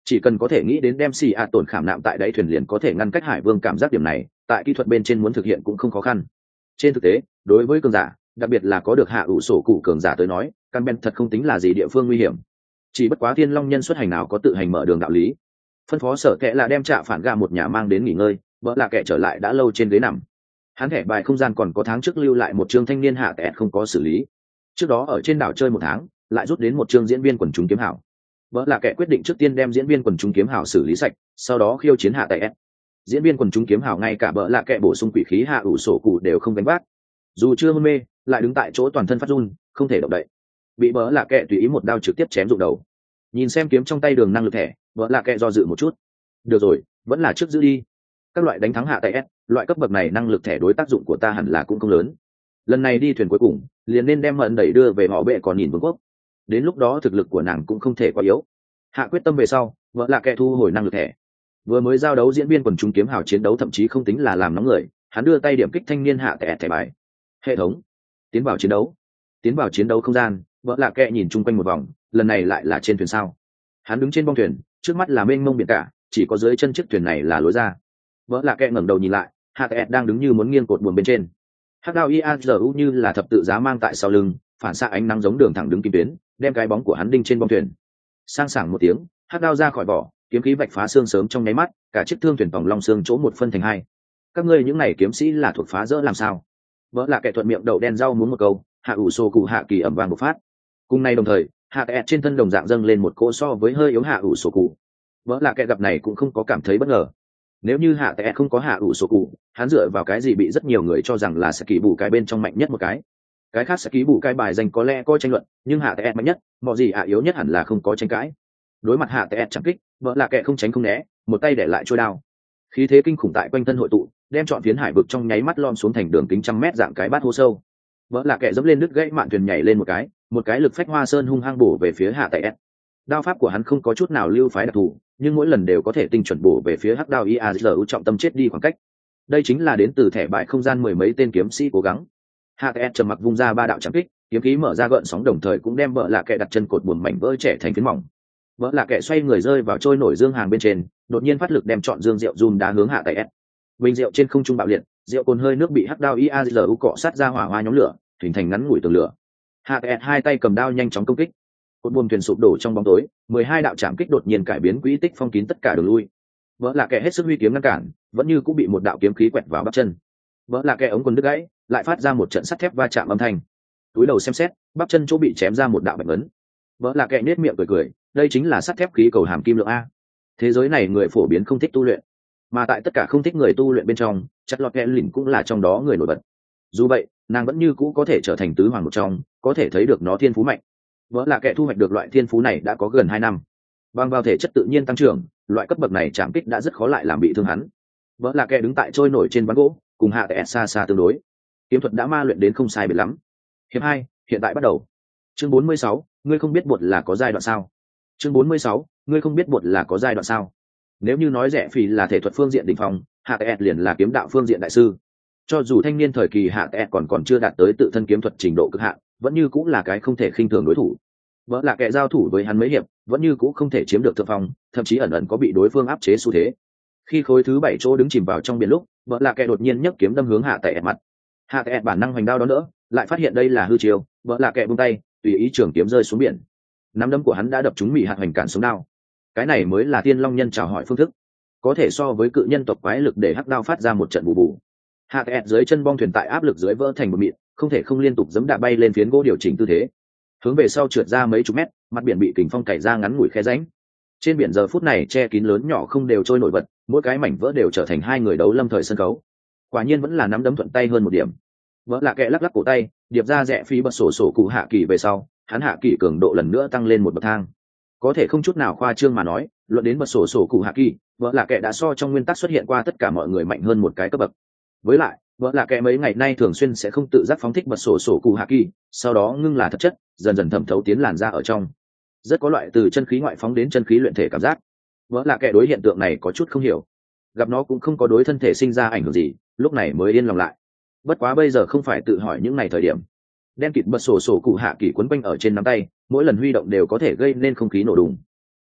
chỉ cần có thể nghĩ đến đem xì ạ tổn khảm nạm tại đáy thuyền liền có thể ngăn cách hải vương cảm giác điểm này, tại kỹ thuật bên trên muốn thực hiện cũng không khó khăn. Trên thực tế, đối với cường giả, đặc biệt là có được hạ ủ sổ cụ cường giả tới nói, căn ben thật không tính là gì địa phương nguy hiểm. Chỉ bất quá thiên long nhân xuất hành nào có tự hành mở đường đạo lý. Phân phó sở kệ là đem trạ phản gà một nhà mang đến nghỉ ngơi, vợ là kệ trở lại đã lâu trên ghế nằm. Hắn thẻ bài không gian còn có tháng trước lưu lại một chương thanh niên hạ tệ không có xử lý. Trước đó ở trên đảo chơi một tháng, lại rút đến một chương diễn viên quần chúng kiếm hảo. Vợ là kệ quyết định trước tiên đem diễn viên quần chúng kiếm hảo xử lý sạch, sau đó khiêu chiến hạ tệ. Diễn viên quần chúng kiếm hảo ngay cả vợ là kệ bổ sung quỷ khí hạ ủ sổ cụ đều không đánh vác. Dù chưa hôn mê, lại đứng tại chỗ toàn thân phát run, không thể động đậy. Bị vợ là kệ tùy ý một đao trực tiếp chém rụng đầu. Nhìn xem kiếm trong tay đường năng lực thẻ, vợ là kệ do dự một chút. Được rồi, vẫn là trước giữ đi. Các loại đánh thắng hạ tại S, loại cấp bậc này năng lực thẻ đối tác dụng của ta hẳn là cũng không lớn. Lần này đi thuyền cuối cùng, liền nên đem mận đẩy đưa về họ bệ còn nhìn vương quốc. Đến lúc đó thực lực của nàng cũng không thể quá yếu. Hạ quyết tâm về sau, vợ là kẻ thu hồi năng lực thẻ. Vừa mới giao đấu diễn viên quần chúng kiếm hào chiến đấu thậm chí không tính là làm nóng người, hắn đưa tay điểm kích thanh niên hạ thẻ bài. Hệ thống, tiến vào chiến đấu. Tiến vào chiến đấu không gian, vợ là kẻ nhìn chung quanh một vòng, lần này lại là trên thuyền sao. Hắn đứng trên bong thuyền, trước mắt là mênh mông biển cả, chỉ có dưới chân chiếc thuyền này là lối ra. Vợ là kẻ ngẩng đầu nhìn lại, hạ thẻ đang đứng như muốn nghiêng cột buồm bên trên. Hắc đao iazu như là thập tự giá mang tại sau lưng, phản xạ ánh nắng giống đường thẳng đứng kim tuyến, đem cái bóng của hắn đinh trên bong thuyền. Sang sảng một tiếng, hắc đao ra khỏi vỏ, kiếm khí vạch phá xương sớm trong nháy mắt, cả chiếc thương thuyền vòng long xương chỗ một phân thành hai. Các ngươi những này kiếm sĩ là thuộc phá rỡ làm sao? Vợ là kẻ thuận miệng đậu đen rau muốn một câu, hạ ủ sô cụ hạ kỳ ẩm vàng một phát. Cùng nay đồng thời, hạ kẹt trên thân đồng dạng dâng lên một cỗ so với hơi yếu hạ ủ sô cụ. Vợ là kẻ gặp này cũng không có cảm thấy bất ngờ. Nếu như hạ kẹt không có hạ ủ sô cụ, hắn dựa vào cái gì bị rất nhiều người cho rằng là sẽ kỳ bù cái bên trong mạnh nhất một cái khác sẽ ký bù cái bài danh có lẽ có tranh luận, nhưng hạ kẹt mạnh nhất, mọi gì yếu nhất hẳn là không có tranh cãi. Đối mặt hạ kẹt chẳng kích, vợ là kẹt không tránh không né, một tay để lại trôi đao. Khí thế kinh khủng tại quanh thân hội tụ, đem trọn phiến hải vực trong nháy mắt lom xuống thành đường kính trăm mét dạng cái bát hố sâu. Vợ là kẹt dẫm lên đứt gãy mạn thuyền nhảy lên một cái lực phách hoa sơn hung hăng bổ về phía hạ kẹt. Đao pháp của hắn không có chút nào lưu phái đặc thù, nhưng mỗi lần đều có thể tinh chuẩn bổ về phía hắc đao iazu trọng tâm chết đi khoảng cách. Đây chính là đến từ thẻ bại không gian mười mấy tên kiếm sĩ cố gắng. Hạ kẹt trầm mặc vung ra ba đạo chạm kích, kiếm khí mở ra gợn sóng đồng thời cũng đem vợ lạ kệ đặt chân cột buồm mảnh vỡ trẻ thành phiến mỏng. Vợ lạ kệ xoay người rơi vào trôi nổi dương hàng bên trên, đột nhiên phát lực đem chọn dương rượu run đá hướng hạ tại S. Bình rượu trên không trung bạo liệt, rượu cồn hơi nước bị hắc đao iazu cọ sát ra hỏa hoa nhóm lửa, hình thành ngắn ngủi tường lửa. Hạ tại S hai tay cầm đao nhanh chóng công kích. Cột buồm thuyền sụp đổ trong bóng tối, 12 đạo chạm kích đột nhiên cải biến quỹ tích phong kín tất cả đường lui. Vợ lạ kệ hết sức huy kiếm ngăn cản, vẫn như cũng bị một đạo kiếm khí quẹt vào bắp chân. Vợ lạ kệ ống quần đứt gãy, lại phát ra một trận sắt thép va chạm âm thanh. Túi đầu xem xét, bắp chân chỗ bị chém ra một đạo bạch ấn. Vợ là kẻ nết miệng cười, đây chính là sắt thép khí cầu hàm kim lượng a. Thế giới này người phổ biến không thích tu luyện, mà tại tất cả không thích người tu luyện bên trong, chắc lọt kẻ lỉnh cũng là trong đó người nổi bật. Dù vậy, nàng vẫn như cũ có thể trở thành tứ hoàng một trong, có thể thấy được nó thiên phú mạnh. Vợ là kẻ thu hoạch được loại thiên phú này đã có gần 2 năm. Bằng vào thể chất tự nhiên tăng trưởng, loại cấp bậc này chạm kích đã rất khó lại làm bị thương hắn. Vợ là kẻ đứng tại trôi nổi trên ván gỗ, cùng hạ tại xa xa tương đối. Kiếm thuật đã ma luyện đến không sai biệt lắm. Hiệp 2, hiện tại bắt đầu. Chương 46, ngươi không biết bột là có giai đoạn sao? Chương 46, ngươi không biết bột là có giai đoạn sao? Nếu như nói rẻ phì là thể thuật phương diện đỉnh phong, hạ tẹt liền là kiếm đạo phương diện đại sư. Cho dù thanh niên thời kỳ hạ tẹt còn chưa đạt tới tự thân kiếm thuật trình độ cực hạn, vẫn như cũng là cái không thể khinh thường đối thủ. Vợ là kẻ giao thủ với hắn mấy hiệp, vẫn như cũng không thể chiếm được thượng phong, thậm chí ẩn ẩn có bị đối phương áp chế xu thế. Khi khối thứ 7 chỗ đứng chìm vào trong biển lúc, vợ là kẻ đột nhiên nhấc kiếm đâm hướng hạ tẹt mặt. Hạ tẹt bản năng hoành đao đó nữa, lại phát hiện đây là hư chiêu, vợ là kẻ buông tay, tùy ý trường kiếm rơi xuống biển. Nắm đấm của hắn đã đập trúng mị hạt hoành cản sống đao. Cái này mới là thiên long nhân chào hỏi phương thức, có thể so với cự nhân tộc quái lực để hắc đao phát ra một trận bù bù. Hạ tẹt dưới chân bong thuyền tại áp lực dưới vỡ thành một mịn, không thể không liên tục giẫm đạp bay lên phiến gỗ điều chỉnh tư thế, hướng về sau trượt ra mấy chục mét, mặt biển bị kình phong cày ra ngắn ngủi khe rãnh. Trên biển giờ phút này che kín lớn nhỏ không đều trôi nổi vật, mỗi cái mảnh vỡ đều trở thành hai người đấu lâm thời sân khấu. Quả nhiên vẫn là nắm đấm thuận tay hơn một điểm. Vỡ là kệ lắc lắc cổ tay, điệp ra rẽ phí bật sổ cụ hạ kỳ về sau, hắn hạ kỳ cường độ lần nữa tăng lên một bậc thang. Có thể không chút nào khoa trương mà nói, luận đến bật sổ cụ hạ kỳ, vỡ là kệ đã so trong nguyên tắc xuất hiện qua tất cả mọi người mạnh hơn một cái cấp bậc. Với lại, vỡ là kệ mấy ngày nay thường xuyên sẽ không tự giác phóng thích bật sổ cụ hạ kỳ, sau đó ngưng là thật chất, dần dần thẩm thấu tiến làn ra ở trong. Rất có loại từ chân khí ngoại phóng đến chân khí luyện thể cảm giác. Vỡ là kệ đối hiện tượng này có chút không hiểu, gặp nó cũng không có đối thân thể sinh ra ảnh hưởng gì, lúc này mới yên lòng lại. Bất quá bây giờ không phải tự hỏi những ngày thời điểm. Đen kịt bật sổ cụ hạ kỳ quấn quanh ở trên nắm tay, mỗi lần huy động đều có thể gây nên không khí nổ đùng.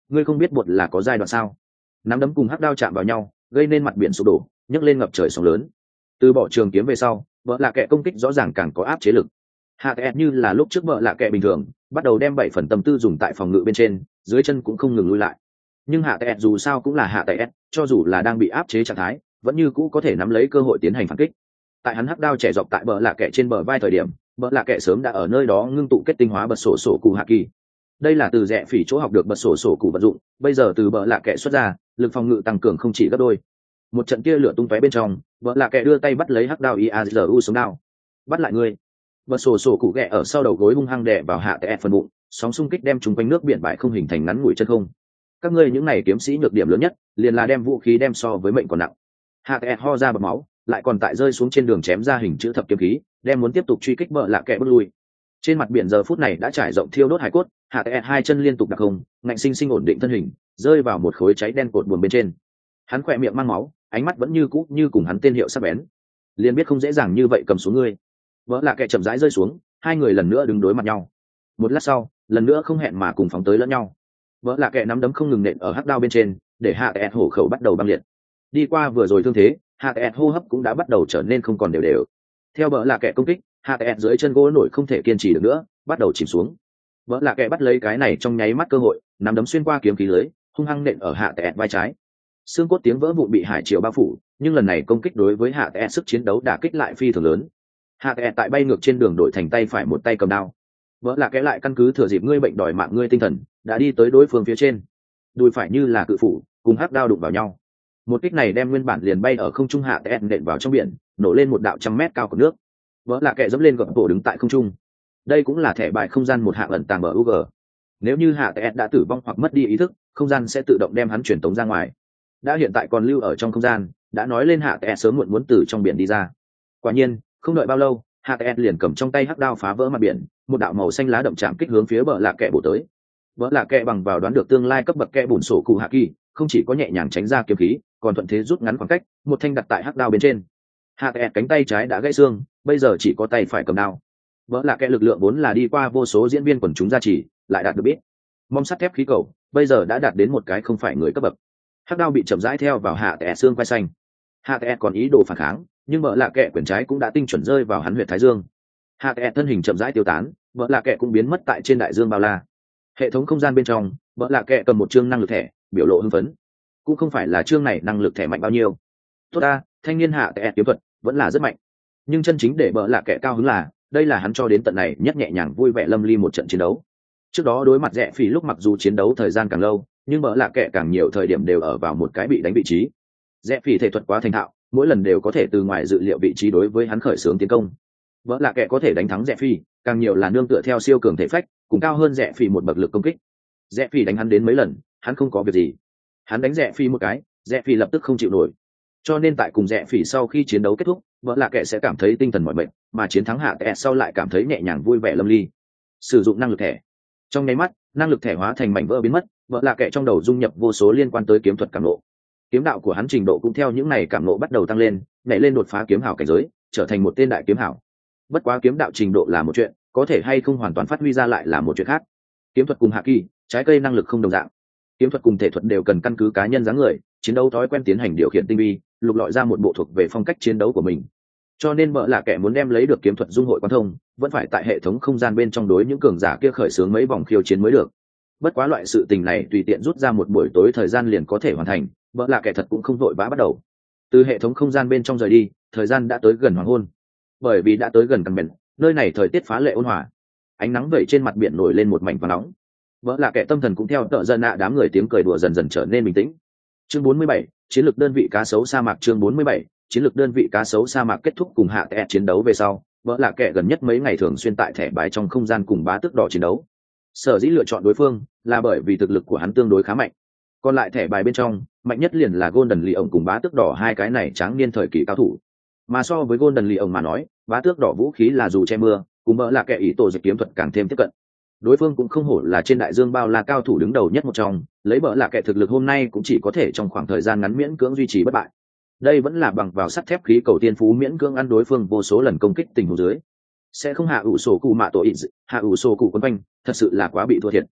ngươi không biết bột là có giai đoạn sao? Nắm đấm cùng hắc đao chạm vào nhau, gây nên mặt biển sụp đổ, nhấc lên ngập trời sóng lớn. Từ bỏ trường kiếm về sau, vợ lạ kệ công kích rõ ràng càng có áp chế lực. Hạ Tệ như là lúc trước vợ lạ kệ bình thường, bắt đầu đem 7 phần tâm tư dùng tại phòng ngự bên trên, dưới chân cũng không ngừng lui lại. Nhưng Hạ Tệ dù sao cũng là Hạ Tệ, cho dù là đang bị áp chế trạng thái, vẫn như cũ có thể nắm lấy cơ hội tiến hành phản kích. Tại hắn hắc đao trẻ dọc tại bờ lạ kệ trên bờ vai thời điểm, bờ lạ kệ sớm đã ở nơi đó ngưng tụ kết tinh hóa bật sổ sổ cụ hạ kỳ. Đây là từ rẽ phỉ chỗ học được bật sổ sổ cụ vận dụng, bây giờ từ bờ lạ kệ xuất ra, lực phòng ngự tăng cường không chỉ gấp đôi. Một trận kia lửa tung tóe bên trong, bờ lạ kệ đưa tay bắt lấy hắc đao iazu sống đao. Bắt lại ngươi. Bật sổ sổ cụ ghẹ ở sau đầu gối hung hăng đè vào Hạ Tệ phần bụng, sóng xung kích đem chúng quanh nước biển bãi không hình thành ngắn ngủi chân không. Các ngươi những này kiếm sĩ nhược điểm lớn nhất, liền là đem vũ khí đem so với mệnh còn nặng. Hạ Tệ ho ra bọt máu, lại còn tại rơi xuống trên đường chém ra hình chữ thập kiếm khí, đem muốn tiếp tục truy kích bờ lạ kệ bước lui. Trên mặt biển giờ phút này đã trải rộng thiêu đốt hải cốt, Hạ Tệ hai chân liên tục đặc không, ngạnh sinh sinh ổn định thân hình, rơi vào một khối cháy đen cột buồm bên trên. Hắn khỏe miệng mang máu, ánh mắt vẫn như cũ như cùng hắn tên hiệu sắc bén. Liền biết không dễ dàng như vậy cầm xuống ngươi. Vỡ lạ kệ chậm rãi rơi xuống, hai người lần nữa đứng đối mặt nhau. Một lát sau, lần nữa không hẹn mà cùng phóng tới lẫn nhau. Vỡ lạ kệ nắm đấm không ngừng nện ở hắc đao bên trên, để Hạ Tệ hổ khẩu bắt đầu băng liệt. Đi qua vừa rồi thương thế, Hạ Tệ hô hấp cũng đã bắt đầu trở nên không còn đều đều. Theo vỡ lạ kệ công kích, Hạ Tệ dưới chân gỗ nổi không thể kiên trì được nữa, bắt đầu chìm xuống. Vỡ lạ kệ bắt lấy cái này trong nháy mắt cơ hội, nắm đấm xuyên qua kiếm khí lưới, hung hăng nện ở Hạ Tệ vai trái. Xương cốt tiếng vỡ vụn bị hải triều bao phủ, nhưng lần này công kích đối với Hạ Tệ sức chiến đấu đả kích lại phi thường lớn. Hạ Tệ tại bay ngược trên đường đổi thành tay phải một tay cầm đao. Vỡ là cái lại căn cứ thừa dịp ngươi bệnh đòi mạng ngươi tinh thần, đã đi tới đối phương phía trên. Đùi phải như là cự phủ, cùng hắc đao đụng vào nhau. Một kích này đem nguyên bản liền bay ở không trung Hạ Tệ nện vào trong biển, nổ lên một đạo 100 mét cao của nước. Vỡ là kẻ dẫm lên gập bộ đứng tại không trung. Đây cũng là thẻ bài không gian một hạng ẩn tàng bờ UG. Nếu như Hạ Tệ đã tử vong hoặc mất đi ý thức, không gian sẽ tự động đem hắn truyền tống ra ngoài. Đã hiện tại còn lưu ở trong không gian, đã nói lên Hạ Tệ sớm muộn muốn từ trong biển đi ra. Quả nhiên, không đợi bao lâu, Hạ Tệ liền cầm trong tay hắc đao phá vỡ mặt biển, một đạo màu xanh lá đậm chạm kích hướng phía bờ lạ kệ bổ tới. Bờ lạ kệ bằng vào đoán được tương lai cấp bậc kệ bùn sổ cụ hạ kỳ, không chỉ có nhẹ nhàng tránh ra kiếm khí, còn thuận thế rút ngắn khoảng cách, một thanh đặt tại hắc đao bên trên. Hạ Tệ cánh tay trái đã gãy xương, bây giờ chỉ có tay phải cầm đao. Bờ lạ kệ lực lượng vốn là đi qua vô số diễn viên quần chúng gia trì, lại đạt được biết. Mong sắt thép khí cầu, bây giờ đã đạt đến một cái không phải người cấp bậc. Hắc đao bị chậm rãi theo vào Hạ Tệ xương quai xanh. Hạ Tệ còn ý đồ phản kháng, nhưng vợ lạ kệ quyển trái cũng đã tinh chuẩn rơi vào hắn huyệt thái dương. Hạ Tệ thân hình chậm rãi tiêu tán, vợ lạ kệ cũng biến mất tại trên đại dương bao la. Hệ thống không gian bên trong, vợ lạ kệ cầm một chương năng lực thẻ, biểu lộ hưng phấn. Cũng không phải là chương này năng lực thẻ mạnh bao nhiêu. Tốt ta, thanh niên Hạ Tệ kiếm thuật vẫn là rất mạnh. Nhưng chân chính để vợ lạ kệ cao hứng là, đây là hắn cho đến tận này nhất nhẹ nhàng vui vẻ lâm ly một trận chiến đấu. Trước đó đối mặt Rẽ Phỉ lúc mặc dù chiến đấu thời gian càng lâu, nhưng vợ lạ kệ càng nhiều thời điểm đều ở vào một cái bị đánh vị trí. Rẽ Phỉ thể thuật quá thành thạo, mỗi lần đều có thể từ ngoài dự liệu vị trí đối với hắn khởi xướng tiến công. Vỡ là kẻ có thể đánh thắng Rẽ Phi, càng nhiều là nương tựa theo siêu cường thể phách, cũng cao hơn Rẽ Phi một bậc lực công kích. Rẽ Phi đánh hắn đến mấy lần, hắn không có việc gì. Hắn đánh Rẽ Phi một cái, Rẽ Phi lập tức không chịu nổi. Cho nên tại cùng Rẽ Phi sau khi chiến đấu kết thúc, vỡ là kẻ sẽ cảm thấy tinh thần mỏi mệt, mà chiến thắng Hạ Tệ sau lại cảm thấy nhẹ nhàng vui vẻ lâm ly. Sử dụng năng lực thẻ. Trong nháy mắt, năng lực thẻ hóa thành mảnh vỡ biến mất, vỡ là kẻ trong đầu dung nhập vô số liên quan tới kiếm thuật cảm ngộ. Kiếm đạo của hắn trình độ cũng theo những này cảm ngộ bắt đầu tăng lên, nhảy lên đột phá kiếm hảo cảnh giới, trở thành một tên đại kiếm hảo. Bất quá kiếm đạo trình độ là một chuyện, có thể hay không hoàn toàn phát huy ra lại là một chuyện khác. Kiếm thuật cùng hạ kỳ, trái cây năng lực không đồng dạng. Kiếm thuật cùng thể thuật đều cần căn cứ cá nhân dáng người, chiến đấu thói quen tiến hành điều khiển tinh vi, lục lọi ra một bộ thuộc về phong cách chiến đấu của mình. Cho nên vợ là kẻ muốn đem lấy được kiếm thuật dung hội quan thông, vẫn phải tại hệ thống không gian bên trong đối những cường giả kia khởi xướng mấy vòng khiêu chiến mới được. Bất quá loại sự tình này tùy tiện rút ra một buổi tối thời gian liền có thể hoàn thành, vợ là kẻ thật cũng không vội vã bắt đầu. Từ hệ thống không gian bên trong rời đi, thời gian đã tới gần hoàng hôn. Bởi vì đã tới gần căn biển, nơi này thời tiết phá lệ ôn hòa, ánh nắng vẩy trên mặt biển nổi lên một mảnh vàng nóng. Vợ là kẻ tâm thần cũng theo tợ dân nạ đám người tiếng cười đùa dần dần trở nên bình tĩnh. Chương 47, chiến lược đơn vị cá sấu sa mạc. Chương 47, chiến lược đơn vị cá sấu sa mạc. Kết thúc cùng Hạ Tệ chiến đấu về sau, vợ là kẻ gần nhất mấy ngày thường xuyên tại thẻ bài trong không gian cùng bá tước đỏ chiến đấu. Sở dĩ lựa chọn đối phương là bởi vì thực lực của hắn tương đối khá mạnh. Còn lại thẻ bài bên trong, mạnh nhất liền là Golden Lion cùng bá tước đỏ, hai cái này tráng niên thời kỳ cao thủ. Mà so với Golden Lion mà nói, bá tước đỏ vũ khí là dù che mưa, cùng mỡ là kẻ ý tổ dịch kiếm thuật càng thêm tiếp cận. Đối phương cũng không hổ là trên đại dương bao la cao thủ đứng đầu nhất một trong, lấy bỡ là kẻ thực lực hôm nay cũng chỉ có thể trong khoảng thời gian ngắn miễn cưỡng duy trì bất bại. Đây vẫn là bằng vào sắt thép khí cầu tiên phú miễn cưỡng ăn đối phương vô số lần công kích tình huống dưới. Sẽ không hạ ủ sổ cụ mạ tổ ịt, hạ ủ sổ cụ quấn quanh, thật sự là quá bị thua thiệt.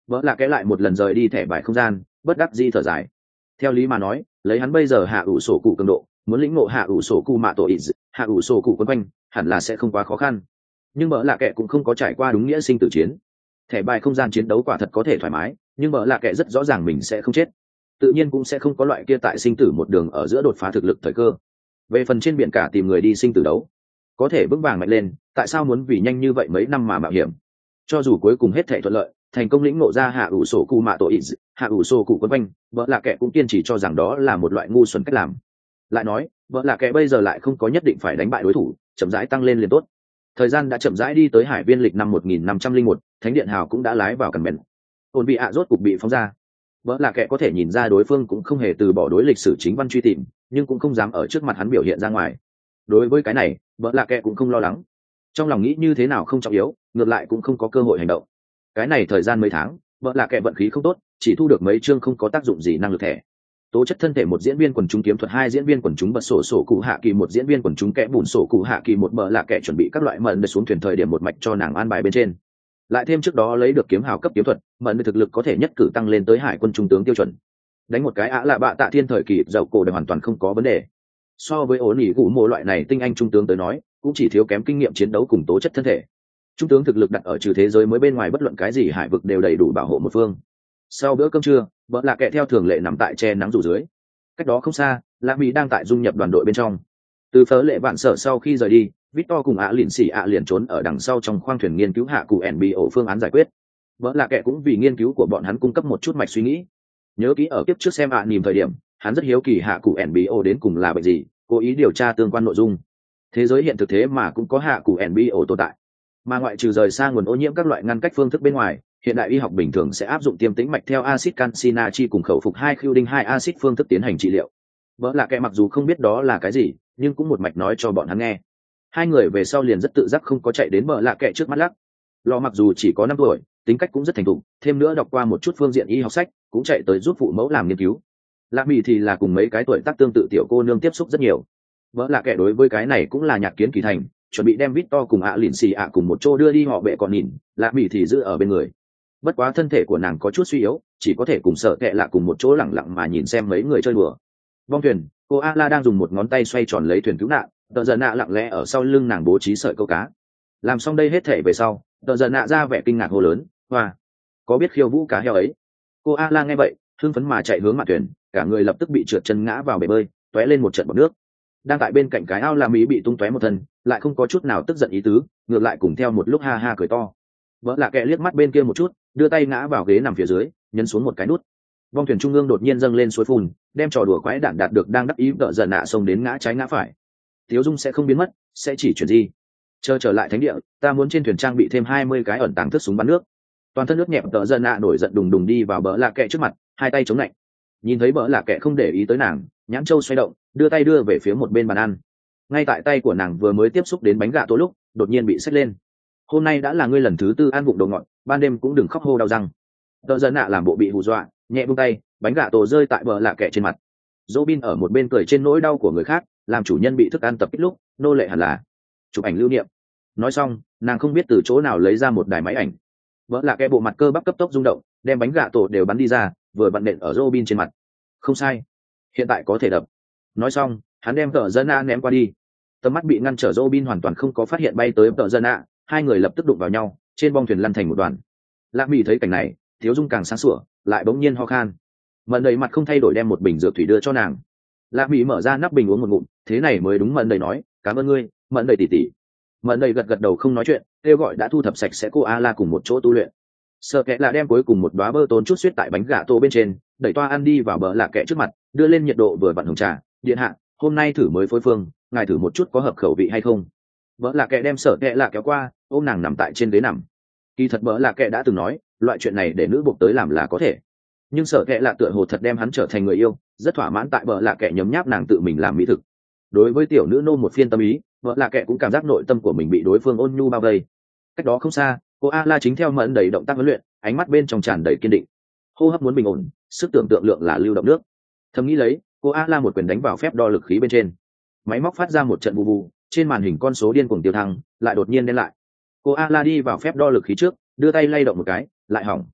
vợ lạ kẽ lại một lần rời đi thẻ bài không gian, bất đắc dĩ thở dài. Theo lý mà nói, lấy hắn bây giờ hạ ủ sổ cụ cường độ, muốn lĩnh ngộ hạ ủ sổ cụ mạ tổ ít, hạ ủ sổ cụ quấn quanh, hẳn là sẽ không quá khó khăn. Nhưng vợ lạ kẽ cũng không có trải qua đúng nghĩa sinh tử chiến. Thẻ bài không gian chiến đấu quả thật có thể thoải mái, nhưng vợ lạ kẽ rất rõ ràng mình sẽ không chết, tự nhiên cũng sẽ không có loại kia tại sinh tử một đường ở giữa đột phá thực lực thời cơ. Về phần trên biển cả tìm người đi sinh tử đấu, có thể vững vàng mạnh lên, tại sao muốn vì nhanh như vậy mấy năm mà mạo hiểm? Cho dù cuối cùng hết thể thuận lợi, thành công lĩnh ngộ ra hạ ủ sổ cụ mạ tổ ít, hạ ủ sổ cụ quấn quanh, vợ lạ kệ cũng kiên trì cho rằng đó là một loại ngu xuẩn cách làm. Lại nói, vợ lạ kệ bây giờ lại không có nhất định phải đánh bại đối thủ, chậm rãi tăng lên liền tốt. Thời gian đã chậm rãi đi tới hải viên lịch năm 1501, thánh điện hào cũng đã lái vào cần bèn. Ổn bị ạ rốt cục bị phóng ra. Vợ lạ kệ có thể nhìn ra đối phương cũng không hề từ bỏ đối lịch sử chính văn truy tìm, nhưng cũng không dám ở trước mặt hắn biểu hiện ra ngoài. Đối với cái này, vợ lạ kệ cũng không lo lắng, trong lòng nghĩ như thế nào không trọng yếu, ngược lại cũng không có cơ hội hành động. Cái này thời gian mấy tháng, vợ lạ kệ vận khí không tốt, chỉ thu được mấy chương không có tác dụng gì năng lực thẻ. Tố chất thân thể một diễn viên quần chúng kiếm thuật, hai diễn viên quần chúng bật sổ sổ cụ hạ kỳ, một diễn viên quần chúng kẽ bùn sổ cụ hạ kỳ, một vợ lạ kệ chuẩn bị các loại mận để xuống thuyền thời điểm một mạch cho nàng an bài bên trên. Lại thêm trước đó lấy được kiếm hào cấp kiếm thuật, mận thực lực có thể nhất cử tăng lên tới hải quân trung tướng tiêu chuẩn. Đánh một cái lạ bạ tạ thiên thời kỳ dậu cổ để hoàn toàn không có vấn đề. So với ổn ỉ gù mộ loại này tinh anh trung tướng tới nói, cũng chỉ thiếu kém kinh nghiệm chiến đấu cùng tố chất thân thể. Trung tướng thực lực đặt ở trừ thế giới mới bên ngoài bất luận cái gì hải vực đều đầy đủ bảo hộ một phương. Sau bữa cơm trưa, vợ lạ kệ theo thường lệ nằm tại che nắng rủ dưới. Cách đó không xa, lạ mỹ đang tại dung nhập đoàn đội bên trong. Từ phớ lệ vạn sở sau khi rời đi, Victor cùng lìn xì liền trốn ở đằng sau trong khoang thuyền nghiên cứu hạ cụ NBO phương án giải quyết. Vợ lạ kệ cũng vì nghiên cứu của bọn hắn cung cấp một chút mạch suy nghĩ. Nhớ kỹ ở kiếp trước xem nhìn thời điểm, hắn rất hiếu kỳ hạ cụ NBO đến cùng là bệnh gì, cố ý điều tra tương quan nội dung. Thế giới hiện thực thế mà cũng có hạ cụ NBO tồn tại, mà ngoại trừ rời xa nguồn ô nhiễm các loại ngăn cách phương thức bên ngoài, hiện đại y học bình thường sẽ áp dụng tiêm tĩnh mạch theo axit canxi natri cùng khẩu phục 2 khưu 2 axit phương thức tiến hành trị liệu. Vợ lạ kệ mặc dù không biết đó là cái gì, nhưng cũng một mạch nói cho bọn hắn nghe. Hai người về sau liền rất tự giác không có chạy đến vợ lạ kệ trước mắt lắc. Lò mặc dù chỉ có 5 tuổi, tính cách cũng rất thành thục, thêm nữa đọc qua một chút phương diện y học sách, cũng chạy tới giúp phụ mẫu làm nghiên cứu. Lạ mỹ thì là cùng mấy cái tuổi tác tương tự tiểu cô nương tiếp xúc rất nhiều. Vợ lạ kệ đối với cái này cũng là nhạc kiến kỳ thành, chuẩn bị đem Victor cùng lìn xì cùng một chỗ đưa đi họ bệ còn nhìn, lạ mỹ thì giữ ở bên người. Bất quá thân thể của nàng có chút suy yếu, chỉ có thể cùng sợ kệ lạ cùng một chỗ lẳng lặng mà nhìn xem mấy người chơi đùa. Vong thuyền, cô Ala đang dùng một ngón tay xoay tròn lấy thuyền cứu nạn, tờ giận nạ lặng lẽ ở sau lưng nàng bố trí sợi câu cá. Làm xong đây hết thể về sau, tờ giận nạ ra vẻ kinh ngạc hô lớn, hoa, có biết khiêu vũ cá heo ấy? Cô Ala nghe vậy, hưng phấn mà chạy hướng mặt thuyền, cả người lập tức bị trượt chân ngã vào bể bơi, tóe lên một trận bọt nước. Đang tại bên cạnh cái ao la mỹ bị tung tóe một thân, lại không có chút nào tức giận ý tứ, ngược lại cùng theo một lúc ha ha cười to. Vợ lạ kệ liếc mắt bên kia một chút, đưa tay ngã vào ghế nằm phía dưới, nhấn xuống một cái nút. Vong thuyền trung ương đột nhiên dâng lên suối phun, đem trò đùa quái đản đạt được đang đắc ý tợ giận nạ xông đến ngã trái ngã phải. Tiếu dung sẽ không biến mất, sẽ chỉ chuyển gì. Chờ trở lại thánh địa, ta muốn trên thuyền trang bị thêm 20 cái ẩn tàng thước súng bắn nước. Toàn thân nước nhẹp tợ giận nạ nổi giận đùng đùng đi vào bờ lạ kệ trước mặt, hai tay chống lạnh. Nhìn thấy bờ lạ kệ không để ý tới nàng, nhãn châu xoay động, đưa tay đưa về phía một bên bàn ăn. Ngay tại tay của nàng vừa mới tiếp xúc đến bánh gà tổ lúc, đột nhiên bị xách lên. Hôm nay đã là ngươi lần thứ 4 ăn vụng đồ ngọt, ban đêm cũng đừng khóc hô đau răng. Tợ giận nạ làm bộ bị hù dọa, nhẹ buông tay, bánh gà tổ rơi tại bờ lạ kệ trên mặt. Robin ở một bên cười trên nỗi đau của người khác, làm chủ nhân bị thức ăn tập kích lúc, nô lệ hẳn là chụp ảnh lưu niệm. Nói xong, nàng không biết từ chỗ nào lấy ra một đài máy ảnh. Vợ lạ kệ bộ mặt cơ bắp cấp tốc rung động, đem bánh gà tổ đều bắn đi ra, vừa vặn nện ở Robin trên mặt. Không sai, hiện tại có thể đập. Nói xong, hắn đem tợ giận nạ ném qua đi. Tầm mắt bị ngăn trở, Robin hoàn toàn không có phát hiện bay tới tợ giận nạ, hai người lập tức đụng vào nhau, trên bong thuyền lăn thành một đoàn. Lạc Mỹ thấy cảnh này, thiếu dung càng sáng sủa, lại bỗng nhiên ho khan. Mận đầy mặt không thay đổi đem một bình dược thủy đưa cho nàng. Lạc Mỹ mở ra nắp bình uống một ngụm, thế này mới đúng. Mận đầy nói, cảm ơn ngươi, Mận đầy tỉ tỉ. Mận đầy gật gật đầu không nói chuyện, kêu gọi đã thu thập sạch sẽ cô Ala cùng một chỗ tu luyện. Sợ kệ là đem cuối cùng một đóa bơ tốn chút suýt tại bánh gà tô bên trên, đẩy toa ăn đi vào bờ lạ kệ trước mặt, đưa lên nhiệt độ vừa vặn hồng trà. Điện hạ, hôm nay thử mới phối phương, ngài thử một chút có hợp khẩu vị hay không? Bờ lạ kệ đem Sợ kệ là kéo qua, ôm nàng nằm tại trên ghế nằm. Kỳ thật bờ lạ kệ đã từng nói, loại chuyện này để nữ buộc tới làm là có thể, nhưng Sợ kệ là tựa hồ thật đem hắn trở thành người yêu, rất thỏa mãn tại bờ lạ kệ nhấm nháp nàng tự mình làm mỹ thực. Đối với tiểu nữ nô một phiên tâm ý, bờ lạ kệ cũng cảm giác nội tâm của mình bị đối phương ôn nhu bao vây. Cách đó không xa, cô Ala chính theo Mẫn đầy động tác huấn luyện, ánh mắt bên trong tràn đầy kiên định, hô hấp muốn bình ổn, sức tưởng tượng lượng là lưu động nước. Thầm nghĩ lấy, cô Ala một quyền đánh vào phép đo lực khí bên trên, máy móc phát ra một trận bù bù, trên màn hình con số điên cuồng tiêu thăng, lại đột nhiên đen lại. Cô Ala đi vào phép đo lực khí trước, đưa tay lay động một cái, lại hỏng.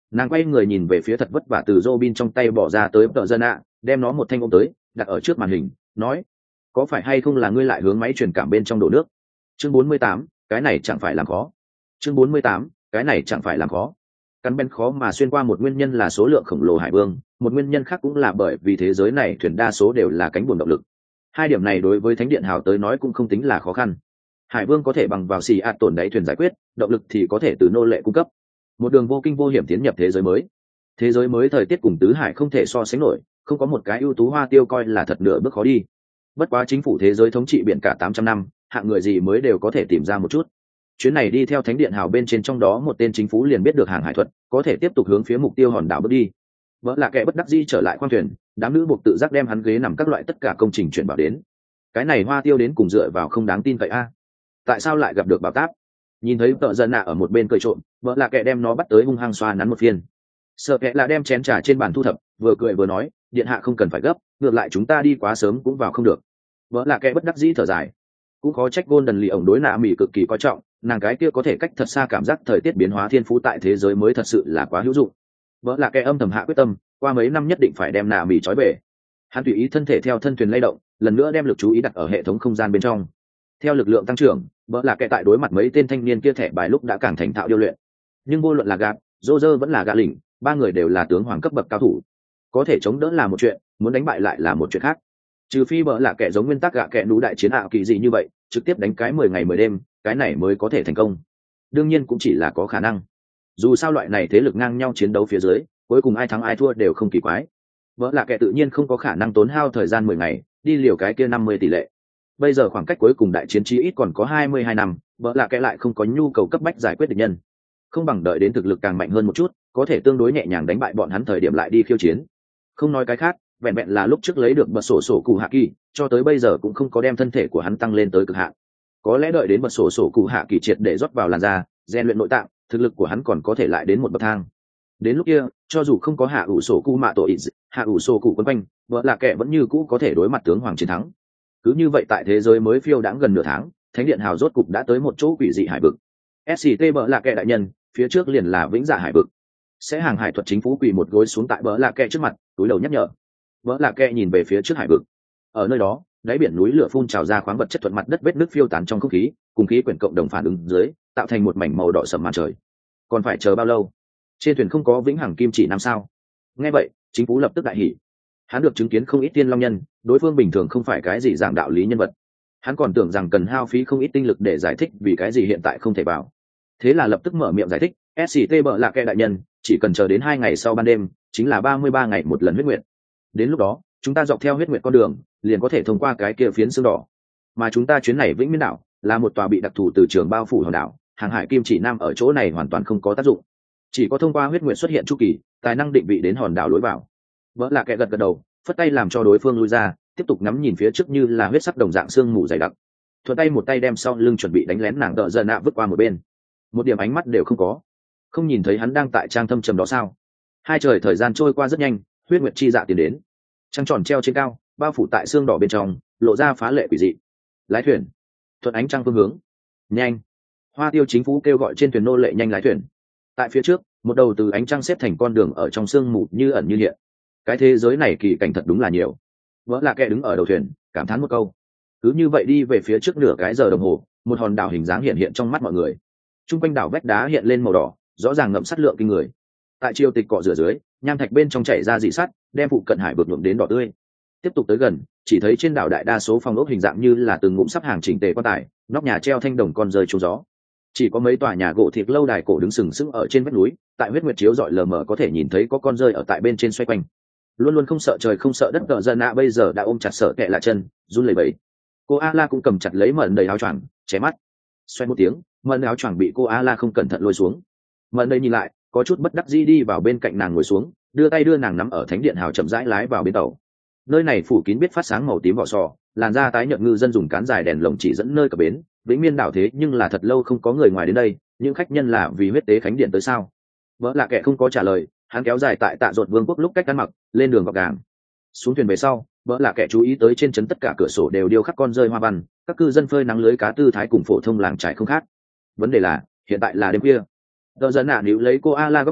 Nàng quay người nhìn về phía thật vất vả từ Robin trong tay bỏ ra tới tợ dân ạ, đem nó một thanh ôm tới, đặt ở trước màn hình, nói: có phải hay không là ngươi lại hướng máy truyền cảm bên trong đổ nước? Chương 48, cái này chẳng phải làm khó. Chương 48, cái này chẳng phải làm khó. Cắn bên khó mà xuyên qua một nguyên nhân là số lượng khổng lồ hải vương, một nguyên nhân khác cũng là bởi vì thế giới này thuyền đa số đều là cánh buồm động lực. Hai điểm này đối với Thánh điện hào tới nói cũng không tính là khó khăn. Hải vương có thể bằng vào xì ạt tổn đáy thuyền giải quyết, động lực thì có thể từ nô lệ cung cấp. Một đường vô kinh vô hiểm tiến nhập thế giới mới. Thế giới mới thời tiết cùng tứ hải không thể so sánh nổi, không có một cái ưu tú hoa tiêu coi là thật nửa bước khó đi. Bất quá chính phủ thế giới thống trị biển cả 800 năm, hạng người gì mới đều có thể tìm ra một chút. Chuyến này đi theo Thánh điện hào bên trên trong đó một tên chính phủ liền biết được hàng hải thuật, có thể tiếp tục hướng phía mục tiêu hòn đảo bước đi. Vợ là kẻ bất đắc dĩ trở lại khoang thuyền, đám nữ buộc tự giác đem hắn ghế nằm các loại tất cả công trình chuyển bảo đến. Cái này hoa tiêu đến cùng dựa vào không đáng tin vậy a? Tại sao lại gặp được bảo táp? Nhìn thấy tợ dân nạ ở một bên cười trộm, vợ là kẻ đem nó bắt tới hung hăng xoa nắn một phiên. Sợ kẻ là đem chén trà trên bàn thu thập, vừa cười vừa nói, điện hạ không cần phải gấp, ngược lại chúng ta đi quá sớm cũng vào không được. Vợ là kẻ bất đắc dĩ thở dài, cũng khó trách Golden lì ổng đối nạ mỹ cực kỳ coi trọng, nàng cái kia có thể cách thật xa cảm giác thời tiết biến hóa thiên phú tại thế giới mới thật sự là quá hữu dụng. Vợ là kẻ âm thầm hạ quyết tâm, qua mấy năm nhất định phải đem nạ mỹ trói về. Hắn tùy ý thân thể theo thân thuyền lay động, lần nữa đem lực chú ý đặt ở hệ thống không gian bên trong. Theo lực lượng tăng trưởng, vợ là kẻ tại đối mặt mấy tên thanh niên kia thẻ bài lúc đã càng thành thạo điêu luyện. Nhưng vô luận là gạt, Roger vẫn là gã lỉnh, ba người đều là tướng hoàng cấp bậc cao thủ. Có thể chống đỡ là một chuyện, muốn đánh bại lại là một chuyện khác. Trừ phi bỡ là kẻ giống nguyên tắc gạ kẻ nú đại chiến ảo kỳ dị như vậy, trực tiếp đánh cái 10 ngày 10 đêm, cái này mới có thể thành công. Đương nhiên cũng chỉ là có khả năng. Dù sao loại này thế lực ngang nhau chiến đấu phía dưới, cuối cùng ai thắng ai thua đều không kỳ quái. Bỡ là kẻ tự nhiên không có khả năng tốn hao thời gian 10 ngày, đi liều cái kia 50 tỷ lệ. Bây giờ khoảng cách cuối cùng đại chiến chí ít còn có 22 năm, bỡ là kẻ lại không có nhu cầu cấp bách giải quyết địch nhân. Không bằng đợi đến thực lực càng mạnh hơn một chút, có thể tương đối nhẹ nhàng đánh bại bọn hắn thời điểm lại đi khiêu chiến. Không nói cái khác, vẹn vẹn là lúc trước lấy được bật sổ cụ hạ kỳ, cho tới bây giờ cũng không có đem thân thể của hắn tăng lên tới cực hạn. Có lẽ đợi đến bật sổ cụ hạ kỳ triệt để rót vào làn da, rèn luyện nội tạng, thực lực của hắn còn có thể lại đến một bậc thang. Đến lúc kia, cho dù không có hạ ủ sổ cụ mạ tội, hạ ủ sổ cụ quấn quanh, vợ là kẻ vẫn như cũ có thể đối mặt tướng hoàng chiến thắng. Cứ như vậy tại thế giới mới phiêu đãng gần nửa tháng, Thánh điện hào rốt cục đã tới một chỗ quỷ dị hải vực. SCT bợ là kẻ đại nhân, phía trước liền là vĩnh dạ hải vực. Sẽ hàng hải thuật chính phủ quỳ một gối xuống tại bỡ lạ kẹ trước mặt, túi đầu nhắc nhở. Bỡ lạ kẹ nhìn về phía trước hải vực. Ở nơi đó, đáy biển núi lửa phun trào ra khoáng vật chất thuận mặt đất vết nước phiêu tán trong không khí, cùng khí quyển cộng đồng phản ứng dưới, tạo thành một mảnh màu đỏ sẫm màn trời. Còn phải chờ bao lâu? Trên thuyền không có vĩnh hằng kim chỉ năm sao? Nghe vậy, chính phủ lập tức đại hỉ. Hắn được chứng kiến không ít tiên long nhân, đối phương bình thường không phải cái gì giảng đạo lý nhân vật. Hắn còn tưởng rằng cần hao phí không ít tinh lực để giải thích vì cái gì hiện tại không thể vào. Thế là lập tức mở miệng giải thích, SCT bợ là kẻ đại nhân, chỉ cần chờ đến 2 ngày sau ban đêm, chính là 33 ngày một lần huyết nguyệt. Đến lúc đó, chúng ta dọc theo huyết nguyệt con đường, liền có thể thông qua cái kia phiến xương đỏ. Mà chúng ta chuyến này Vĩnh Miên đảo, là một tòa bị đặc thù từ trường bao phủ hòn đảo, hàng hải kim chỉ nam ở chỗ này hoàn toàn không có tác dụng. Chỉ có thông qua huyết nguyệt xuất hiện chu kỳ, tài năng định vị đến hòn đảo lối vào. Bợ là kẻ gật gật đầu, phất tay làm cho đối phương lui ra, tiếp tục ngắm nhìn phía trước như là huyết sắc đồng dạng xương mù dày đặc. Thuận tay một tay đem sau lưng chuẩn bị đánh lén nàng tợ dần nạ vứt qua một bên. Một điểm ánh mắt đều không có, không nhìn thấy hắn đang tại trang thâm trầm đó sao? Hai trời thời gian trôi qua rất nhanh, huyết nguyệt chi dạ tiến đến, trăng tròn treo trên cao, bao phủ tại xương đỏ bên trong, lộ ra phá lệ quỷ dị. Lái thuyền, thuận ánh trăng phương hướng, nhanh! Hoa tiêu chính phủ kêu gọi trên thuyền nô lệ nhanh lái thuyền. Tại phía trước, một đầu từ ánh trăng xếp thành con đường ở trong sương mù như ẩn như hiện. Cái thế giới này kỳ cảnh thật đúng là nhiều. Vỡ là kẻ đứng ở đầu thuyền, cảm thán một câu. Cứ như vậy đi về phía trước nửa cái giờ đồng hồ, một hòn đảo hình dáng hiện hiện trong mắt mọi người. Trung quanh đảo vách đá hiện lên màu đỏ, rõ ràng ngậm sắt lượng kinh người. Tại triều tịch cọ rửa dưới, nham thạch bên trong chảy ra dị sắt, đem phụ cận hải vực nhuộm đến đỏ tươi. Tiếp tục tới gần, chỉ thấy trên đảo đại đa số phòng ốc hình dạng như là từng ngụm sắp hàng chỉnh tề quan tài, nóc nhà treo thanh đồng con rơi trúng gió. Chỉ có mấy tòa nhà gỗ thiệt lâu đài cổ đứng sừng sững ở trên vách núi, tại huyết nguyệt chiếu rọi lờ mờ có thể nhìn thấy có con rơi ở tại bên trên xoay quanh. Luôn luôn không sợ trời không sợ đất cờ dân nạ bây giờ đã ôm chặt sợ kẹ lại chân, run lẩy bẩy. Cô A-la cũng cầm chặt lấy mận đầy áo choàng, che mắt. Xoay một tiếng, mận áo choàng bị cô A-la không cẩn thận lôi xuống. Mận đầy nhìn lại, có chút bất đắc dĩ đi vào bên cạnh nàng ngồi xuống, đưa tay đưa nàng nắm ở thánh điện hào chậm rãi lái vào bến tàu. Nơi này phủ kín biết phát sáng màu tím vỏ sò, làn da tái nhợt ngư dân dùng cán dài đèn lồng chỉ dẫn nơi cập bến. Vĩnh Miên đảo thế nhưng là thật lâu không có người ngoài đến đây, những khách nhân là vì huyết tế khánh điện tới sao? Vỡ là kẻ không có trả lời, hắn kéo dài tại Tạ Dột Vương quốc lúc cách ăn mặc, lên đường gọc gàng. Xuống thuyền về sau, vỡ là kẻ chú ý tới trên trấn tất cả cửa sổ đều điêu khắc con rơi hoa văn, các cư dân phơi nắng lưới cá tư thái cùng phổ thông làng trải không khác. Vấn đề là, hiện tại là đêm khuya. Đờ dần nạ níu lấy cô A La góc áo,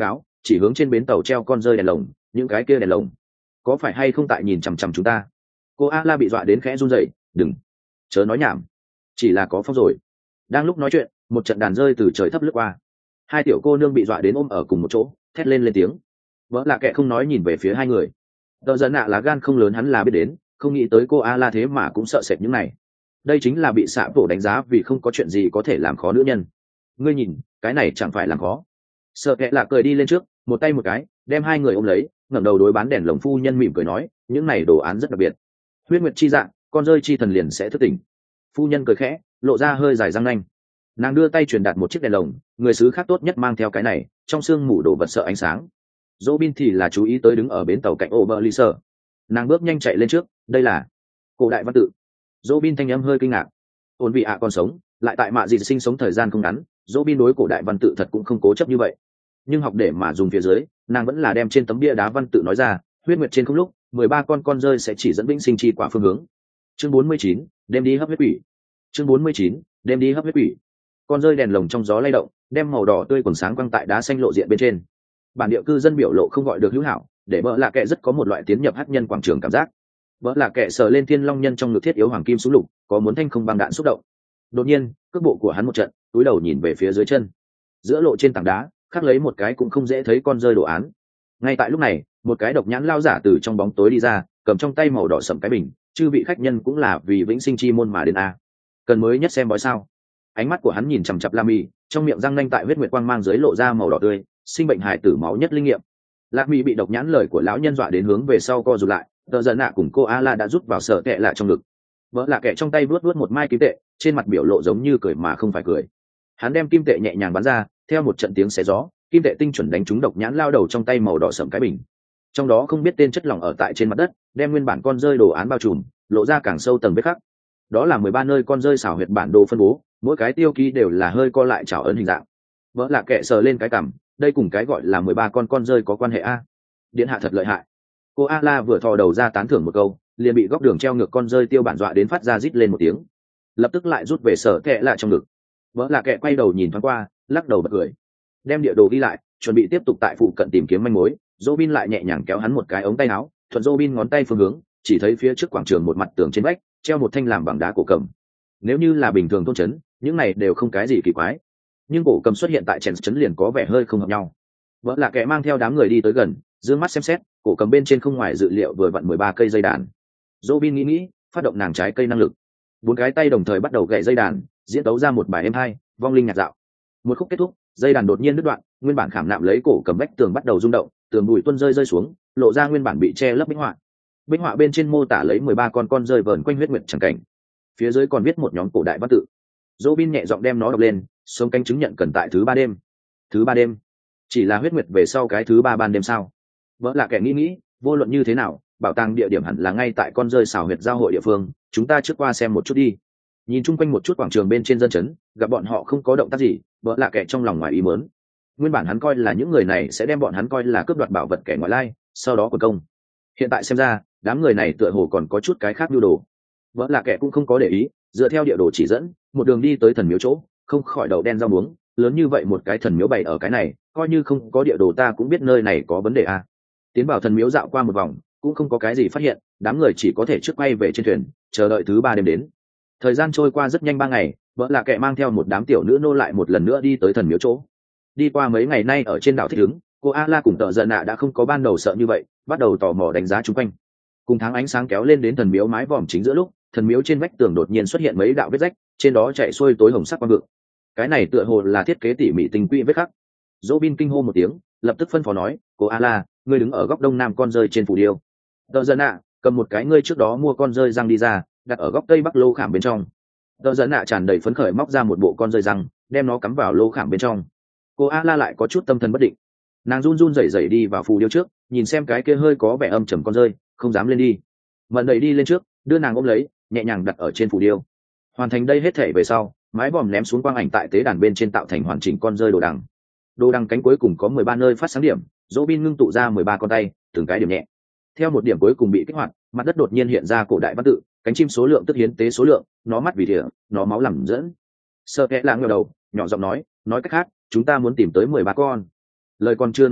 chỉ hướng trên bến tàu treo con rơi đèn lồng. Những cái kia đèn lồng có phải hay không tại nhìn chằm chằm chúng ta? Cô a la bị dọa đến khẽ run rẩy. Đừng, chớ nói nhảm, chỉ là có phong rồi. Đang lúc nói chuyện, một trận đàn rơi từ trời thấp lướt qua, hai tiểu cô nương bị dọa đến ôm ở cùng một chỗ, thét lên tiếng. Vợ lạ kệ không nói nhìn về phía hai người. Tờ giận nạ là gan không lớn, hắn là biết đến, không nghĩ tới cô a la thế mà cũng sợ sệt những này. Đây chính là bị xạ bộ đánh giá vì không có chuyện gì có thể làm khó nữ nhân. Ngươi nhìn, cái này chẳng phải làm khó. Sợ kệ là cười đi lên trước, một tay một cái đem hai người ôm lấy, ngẩng đầu đối bán đèn lồng phu nhân mỉm cười nói, những này đồ án rất đặc biệt. Huyết nguyệt chi dạng, con rơi chi thần liền sẽ thức tỉnh. Phu nhân cười khẽ, lộ ra hơi dài răng nanh. Nàng đưa tay truyền đạt một chiếc đèn lồng, người xứ khác tốt nhất mang theo cái này, trong sương mù đồ vật sợ ánh sáng. Robin thì là chú ý tới đứng ở bến tàu cạnh Oberliser. Nàng bước nhanh chạy lên trước, đây là cổ đại văn tự. Robin thanh âm hơi kinh ngạc. Ổn vị ạ còn sống, lại tại mạ gì sinh sống thời gian không ngắn, Robin đối cổ đại văn tự thật cũng không cố chấp như vậy. Nhưng học để mà dùng phía dưới, nàng vẫn là đem trên tấm bia đá văn tự nói ra, huyết nguyệt trên không lúc, 13 con rơi sẽ chỉ dẫn vĩnh sinh chi quả phương hướng. Chương 49, đêm đi hấp huyết quỷ. Chương 49, đêm đi hấp huyết quỷ. Con rơi đèn lồng trong gió lay động, đem màu đỏ tươi quần sáng quăng tại đá xanh lộ diện bên trên. Bản địa cư dân biểu lộ không gọi được hữu hảo, để bỡ lạ kệ rất có một loại tiến nhập hắc nhân quảng trường cảm giác. Bỡ lạ kệ sờ lên thiên long nhân trong ngực thiết yếu hoàng kim súng lục, có muốn thanh không băng đạn xúc động. Đột nhiên, cước bộ của hắn một trận, túi đầu nhìn về phía dưới chân. Giữa lộ trên tảng đá, khắc lấy một cái cũng không dễ thấy con rơi đồ án. Ngay tại lúc này, một cái độc nhãn lao giả từ trong bóng tối đi ra, cầm trong tay màu đỏ sẫm cái bình, chư vị khách nhân cũng là vì vĩnh sinh chi môn mà đến a. Cần mới nhất xem bói sao? Ánh mắt của hắn nhìn chằm chằm La Mi, trong miệng răng nanh tại huyết nguyệt quang mang dưới lộ ra màu đỏ tươi, sinh bệnh hài tử máu nhất linh nghiệm. La Mi bị độc nhãn lời của lão nhân dọa đến hướng về sau co rụt lại, tờ giận nạ cùng cô A La đã rút vào sợ tệ lại trong ngực. Vợ là kẻ trong tay vuốt vuốt một mai kim tệ, trên mặt biểu lộ giống như cười mà không phải cười. Hắn đem kim tệ nhẹ nhàng bắn ra, theo một trận tiếng xé gió, kim tệ tinh chuẩn đánh trúng độc nhãn lao đầu trong tay màu đỏ sẫm cái bình. Trong đó không biết tên chất lỏng ở tại trên mặt đất, đem nguyên bản con rơi đồ án bao trùm, lộ ra càng sâu tầng vết khắc. Đó là 13 nơi con rơi xảo huyệt bản đồ phân bố, mỗi cái tiêu ký đều là hơi co lại chảo ấn hình dạng. Vợ là kẻ sờ lên cái cằm, đây cùng cái gọi là 13 con rơi có quan hệ a. Điện hạ thật lợi hại. Cô A La vừa thò đầu ra tán thưởng một câu, liền bị góc đường treo ngược con rơi tiêu bản dọa đến phát ra rít lên một tiếng, lập tức lại rút về sở kẹ lại trong ngực. Vợ là kẻ quay đầu nhìn thoáng qua, lắc đầu bật cười, đem địa đồ ghi lại, chuẩn bị tiếp tục tại phụ cận tìm kiếm manh mối. Robin lại nhẹ nhàng kéo hắn một cái ống tay áo, thuận Robin ngón tay phương hướng, chỉ thấy phía trước quảng trường một mặt tường trên vách treo một thanh làm bằng đá cổ cầm. Nếu như là bình thường thôn trấn, những này đều không cái gì kỳ quái, nhưng cổ cầm xuất hiện tại chèn trấn liền có vẻ hơi không hợp nhau. Vợ là kẻ mang theo đám người đi tới gần, dương mắt xem xét, cổ cầm bên trên không ngoài dự liệu vừa vặn 13 cây dây đàn. Robin nghĩ, phát động nàng trái cây năng lực, 4 cái tay đồng thời bắt đầu gậy dây đàn, diễn tấu ra một bài êm hay, vong linh nhạc dạo. Một khúc kết thúc, dây đàn đột nhiên đứt đoạn, nguyên bản khảm nạm lấy cổ cầm vách tường bắt đầu rung động, tường bụi tuôn rơi xuống, lộ ra nguyên bản bị che lấp bích họa. Bích họa bên trên mô tả lấy 13 con rơi vờn quanh huyết nguyệt chẳng cảnh. Phía dưới còn viết một nhóm cổ đại văn tự. Robin nhẹ giọng đem nó đọc lên, sống canh chứng nhận cần tại thứ 3 đêm. Thứ 3 đêm? Chỉ là huyết nguyệt về sau cái thứ 3 ban đêm sao? Vợ là kẻ nghĩ, vô luận như thế nào, bảo tàng địa điểm hẳn là ngay tại con rơi xảo huyệt giao hội địa phương, chúng ta trước qua xem một chút đi. Nhìn chung quanh một chút quảng trường bên trên dân chấn, gặp bọn họ không có động tác gì, vợ là kẻ trong lòng ngoài ý muốn. Nguyên bản hắn coi là những người này sẽ đem bọn hắn coi là cướp đoạt bảo vật kẻ ngoại lai, sau đó quần công. Hiện tại xem ra, đám người này tựa hồ còn có chút cái khác nhu đồ. Vợ là kẻ cũng không có để ý, dựa theo địa đồ chỉ dẫn, một đường đi tới thần miếu chỗ, không khỏi đầu đen rau muống, lớn như vậy một cái thần miếu bày ở cái này, coi như không có địa đồ ta cũng biết nơi này có vấn đề a. Tiến vào thần miếu dạo qua một vòng, cũng không có cái gì phát hiện, đám người chỉ có thể trước quay về trên thuyền, chờ đợi thứ 3 đêm đến. Thời gian trôi qua rất nhanh 3 ngày, vợ là kẻ mang theo một đám tiểu nữ nô lại một lần nữa đi tới thần miếu chỗ. Đi qua mấy ngày nay ở trên đảo thích ứng, cô A La cùng tợ giận nạ đã không có ban đầu sợ như vậy, bắt đầu tò mò đánh giá chung quanh. Cùng tháng ánh sáng kéo lên đến thần miếu mái vòm chính giữa lúc, thần miếu trên vách tường đột nhiên xuất hiện mấy đạo vết rách, trên đó chạy xuôi tối hồng sắc quang vượng. Cái này tựa hồ là thiết kế tỉ mỉ tinh quy vết khắc. Robin kinh hô một tiếng, lập tức phân phó nói, cô A La, ngươi đứng ở góc đông nam con rơi trên phù điêu. Tợ giận nạ, cầm một cái ngươi trước đó mua con rơi răng đi ra, đặt ở góc tây bắc lô khảm bên trong. Tợ giận nạ tràn đầy phấn khởi móc ra một bộ con rơi răng, đem nó cắm vào lô khảm bên trong. Cô A La lại có chút tâm thần bất định, nàng run run rẩy rẩy đi vào phù điêu trước, nhìn xem cái kia hơi có vẻ âm trầm con rơi, không dám lên đi. Mận đẩy đi lên trước, đưa nàng ôm lấy, nhẹ nhàng đặt ở trên phù điêu. Hoàn thành đây hết thể về sau, mái vòm ném xuống quang ảnh tại tế đàn bên trên tạo thành hoàn chỉnh con rơi đồ đằng. Đồ đằng cánh cuối cùng có 13 nơi phát sáng điểm, Robin ngưng tụ ra 13 con tay, từng cái điểm nhẹ. Theo một điểm cuối cùng bị kích hoạt, mặt đất đột nhiên hiện ra cổ đại văn tự, cánh chim số lượng tức hiến tế số lượng, nó mắt vì thìa, nó máu làm dẫn. Sợ kẽ là ngửa đầu, nhỏ giọng nói cách khác, chúng ta muốn tìm tới 13 con. Lời còn chưa nói hết,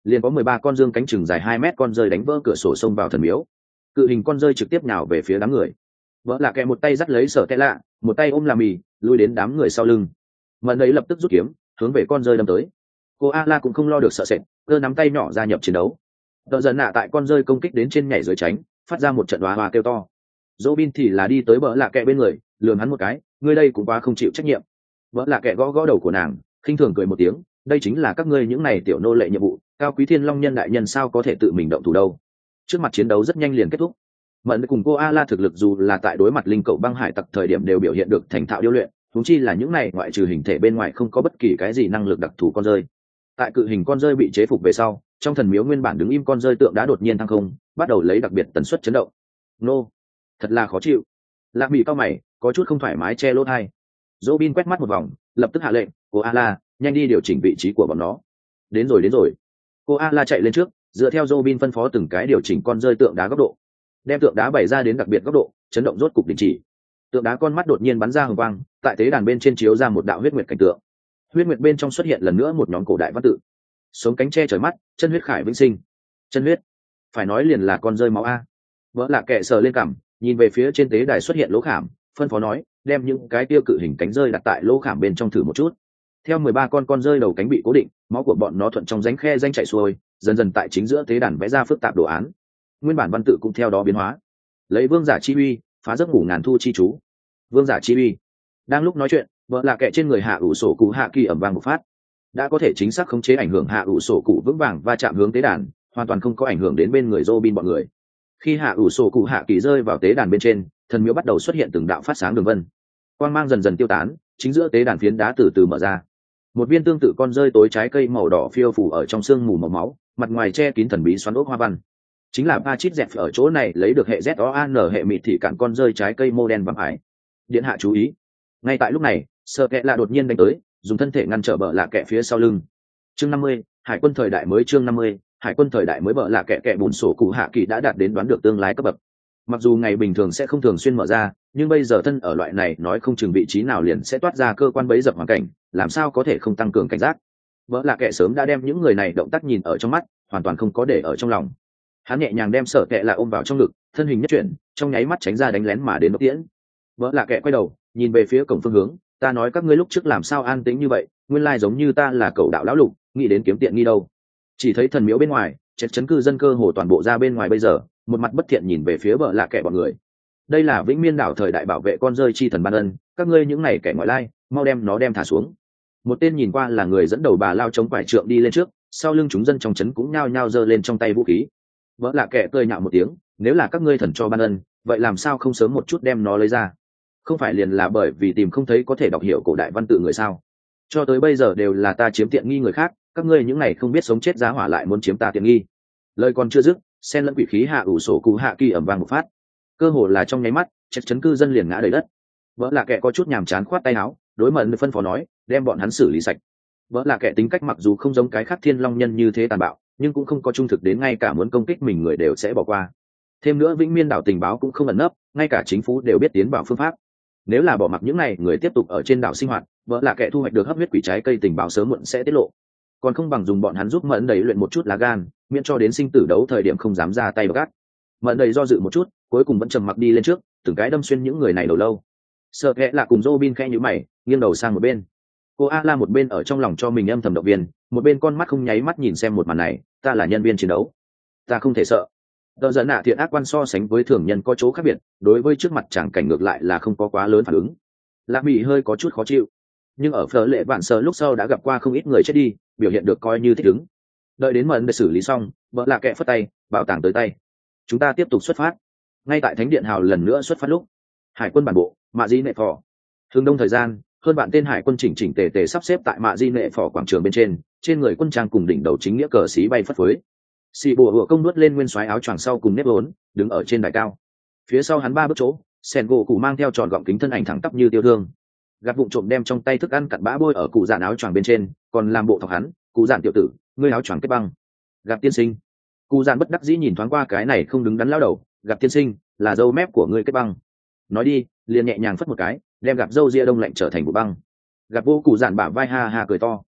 liền có 13 con dương cánh chừng dài 2 mét con rơi đánh vỡ cửa sổ xông vào thần miếu. Cự hình con rơi trực tiếp nhào về phía đám người. Vợ lạ kệ một tay dắt lấy Sở Kệ Lạ, một tay ôm làm mì, lui đến đám người sau lưng. Mận ấy lập tức rút kiếm, hướng về con rơi đâm tới. Cô Ala cũng không lo được sợ sệt, cơ nắm tay nhỏ gia nhập chiến đấu. Tợ dần nạ tại con rơi công kích đến trên nhảy dưới tránh, phát ra một trận hoa kêu to. Robin thì là đi tới vợ lạ kệ bên người, lườm hắn một cái, ngươi đây cũng quá không chịu trách nhiệm. Vợ lạ kệ gõ gõ đầu của nàng, khinh thường cười một tiếng, đây chính là các ngươi những này tiểu nô lệ nhiệm vụ, cao quý thiên long nhân đại nhân sao có thể tự mình động thủ đâu. Trước mặt chiến đấu rất nhanh liền kết thúc. Mận cùng cô Ala thực lực dù là tại đối mặt linh cậu băng hải tặc thời điểm đều biểu hiện được thành thạo điêu luyện, huống chi là những này ngoại trừ hình thể bên ngoài không có bất kỳ cái gì năng lực đặc thù con rơi. Tại cự hình con rơi bị chế phục về sau, trong thần miếu nguyên bản đứng im con rơi tượng đá đột nhiên thăng không, bắt đầu lấy đặc biệt tần suất chấn động. Nô, thật là khó chịu. Lạc Bị cao mày, có chút không thoải mái che lỗ tai. Robin quét mắt một vòng, lập tức hạ lệnh, cô Ala, nhanh đi điều chỉnh vị trí của bọn nó. Đến rồi. Cô Ala chạy lên trước, dựa theo Robin phân phó từng cái điều chỉnh con rơi tượng đá góc độ, đem tượng đá bày ra đến đặc biệt góc độ, chấn động rốt cục đình chỉ. Tượng đá con mắt đột nhiên bắn ra hồng quang, tại tế đàn bên trên chiếu ra một đạo huyết nguyệt cảnh tượng. Huyết nguyệt bên trong xuất hiện lần nữa một nhóm cổ đại văn tự: sống cánh che trời mắt, chân huyết khải vĩnh sinh. Chân huyết, phải nói liền là con rơi máu a. Vỡ lạ kệ sờ lên cằm, nhìn về phía trên tế đài xuất hiện lỗ khảm, phân phó nói, đem những cái tiêu cự hình cánh rơi đặt tại lỗ khảm bên trong thử một chút. Theo 13 con rơi đầu cánh bị cố định, máu của bọn nó thuận trong rãnh khe rãnh chảy xuôi, dần dần tại chính giữa tế đàn vẽ ra phức tạp đồ án. Nguyên bản văn tự cũng theo đó biến hóa. Lấy vương giả chi uy, phá giấc ngủ ngàn thu chi chú. Vương giả chi uy. Đang lúc nói chuyện, vợ lạ kệ trên người hạ ủ sổ cụ hạ kỳ ẩm vang một phát, đã có thể chính xác khống chế ảnh hưởng hạ ủ sổ cụ vững vàng và chạm hướng tế đàn, hoàn toàn không có ảnh hưởng đến bên người Robin bọn người. Khi hạ ủ sổ cụ hạ kỳ rơi vào tế đàn bên trên, thần miếu bắt đầu xuất hiện từng đạo phát sáng đường vân, quang mang dần dần tiêu tán, chính giữa tế đàn phiến đá từ từ mở ra. Một viên tương tự con rơi tối trái cây màu đỏ phiêu phủ ở trong sương mù màu máu, mặt ngoài che kín thần bí xoắn ốc hoa văn. Chính là ba chít dẹp ở chỗ này lấy được hệ ZOAN hệ mịt thị cạn con rơi trái cây mô đen vàng ải. Điện hạ chú ý. Ngay tại lúc này, Sở Kệ Lạ đột nhiên đánh tới, dùng thân thể ngăn trở bờ lạ kệ phía sau lưng. Chương 50, Hải quân thời đại mới. Chương 50, Hải quân thời đại mới. Bờ lạ kệ bùn sổ cụ hạ kỳ đã đạt đến đoán được tương lai cấp bậc. Mặc dù ngày bình thường sẽ không thường xuyên mở ra, nhưng bây giờ thân ở loại này nói không chừng vị trí nào liền sẽ toát ra cơ quan bẫy dập hoàn cảnh, làm sao có thể không tăng cường cảnh giác. Bờ lạ kệ sớm đã đem những người này động tác nhìn ở trong mắt, hoàn toàn không có để ở trong lòng. Hắn nhẹ nhàng đem Sở Kệ Lạ ôm vào trong ngực, thân hình nhất chuyển, trong nháy mắt tránh ra đánh lén mà đến đột tiễn. Bờ lạ kệ quay đầu, nhìn về phía cổng phương hướng, ta nói các ngươi lúc trước làm sao an tĩnh như vậy, nguyên lai giống như ta là cậu đạo lão lục, nghĩ đến kiếm tiện nghi đâu. Chỉ thấy thần miếu bên ngoài, chết chấn cư dân cơ hồ toàn bộ ra bên ngoài bây giờ, một mặt bất thiện nhìn về phía bờ lạ kệ bọn người. Đây là Vĩnh Miên đảo thời đại bảo vệ con rơi chi thần ban ân, các ngươi những này kẻ ngoại lai, mau đem nó đem thả xuống. Một tên nhìn qua là người dẫn đầu bà lao chống quải trượng đi lên trước, sau lưng chúng dân trong trấn cũng nhao nhao giơ lên trong tay vũ khí. Bờ lạ kệ cười nhạo một tiếng, nếu là các ngươi thần cho ban ân, vậy làm sao không sớm một chút đem nó lấy ra? Không phải liền là bởi vì tìm không thấy có thể đọc hiểu cổ đại văn tự người sao? Cho tới bây giờ đều là ta chiếm tiện nghi người khác, các ngươi những này không biết sống chết giá hỏa lại muốn chiếm ta tiện nghi. Lời còn chưa dứt, sen lẫn quỷ khí hạ ủ sổ cụ hạ kỳ ẩm vang một phát, cơ hồ là trong nháy mắt, chết chấn cư dân liền ngã đầy đất. Vợ lạ kệ có chút nhàm chán khoát tay áo, đối Mận phân phó nói, đem bọn hắn xử lý sạch. Vợ lạ kệ tính cách mặc dù không giống cái khác thiên long nhân như thế tàn bạo, nhưng cũng không có trung thực đến ngay cả muốn công kích mình người đều sẽ bỏ qua. Thêm nữa Vĩnh Miên đảo tình báo cũng không ẩn nấp, ngay cả chính phủ đều biết tiến vào phương pháp. Nếu là bỏ mặc những này người tiếp tục ở trên đảo sinh hoạt, vợ lạ kệ thu hoạch được hấp huyết quỷ trái cây tình báo sớm muộn sẽ tiết lộ. Còn không bằng dùng bọn hắn giúp Mận đầy luyện một chút lá gan, miễn cho đến sinh tử đấu thời điểm không dám ra tay gắt. Mận đầy do dự một chút, cuối cùng vẫn trầm mặc đi lên trước, từng cái đâm xuyên những người này đầu lâu. Sợ kệ là cùng Robin khẽ nhíu mày, nghiêng đầu sang một bên. Cô Ala một bên ở trong lòng cho mình âm thầm động viên, một bên con mắt không nháy mắt nhìn xem một màn này, ta là nhân viên chiến đấu, ta không thể sợ. Đờ dẫn nạ thiện ác quan so sánh với thường nhân có chỗ khác biệt, đối với trước mặt chẳng cảnh ngược lại là không có quá lớn phản ứng. Lạc Bị hơi có chút khó chịu, nhưng ở phở lệ vạn sờ lúc sau đã gặp qua không ít người chết đi, biểu hiện được coi như thích ứng. Đợi đến Mận để xử lý xong, vợ lạ kệ phất tay, bảo tàng tới tay. Chúng ta tiếp tục xuất phát. Ngay tại thánh điện hào lần nữa xuất phát lúc, hải quân bản bộ mạ di nệ phò, hướng đông thời gian, hơn bạn tên hải quân chỉnh chỉnh tề tề sắp xếp tại mạ di nệ phò quảng trường bên trên người quân trang cùng đỉnh đầu chính nghĩa cờ xí bay phất phới. Xì bùa hựa công nuốt lên nguyên soái áo choàng sau cùng nếp vốn, đứng ở trên đài cao. Phía sau hắn 3 bước chỗ, sen gỗ cụ mang theo tròn gọng kính thân ảnh thẳng tắp như tiêu thương. Gặp vụng trộm đem trong tay thức ăn cặn bã bôi ở cụ dạn áo choàng bên trên, còn làm bộ thọc hắn, cụ dạn tiểu tử, ngươi áo choàng kết băng. Gặp tiên sinh. Cụ dạn bất đắc dĩ nhìn thoáng qua cái này không đứng đắn lão đầu, gặp tiên sinh, là dâu mép của ngươi kết băng. Nói đi, liền nhẹ nhàng phất một cái, đem gặp dâu ria đông lạnh trở thành vụ băng. Gặp vô cụ dạn bả vai ha ha cười to.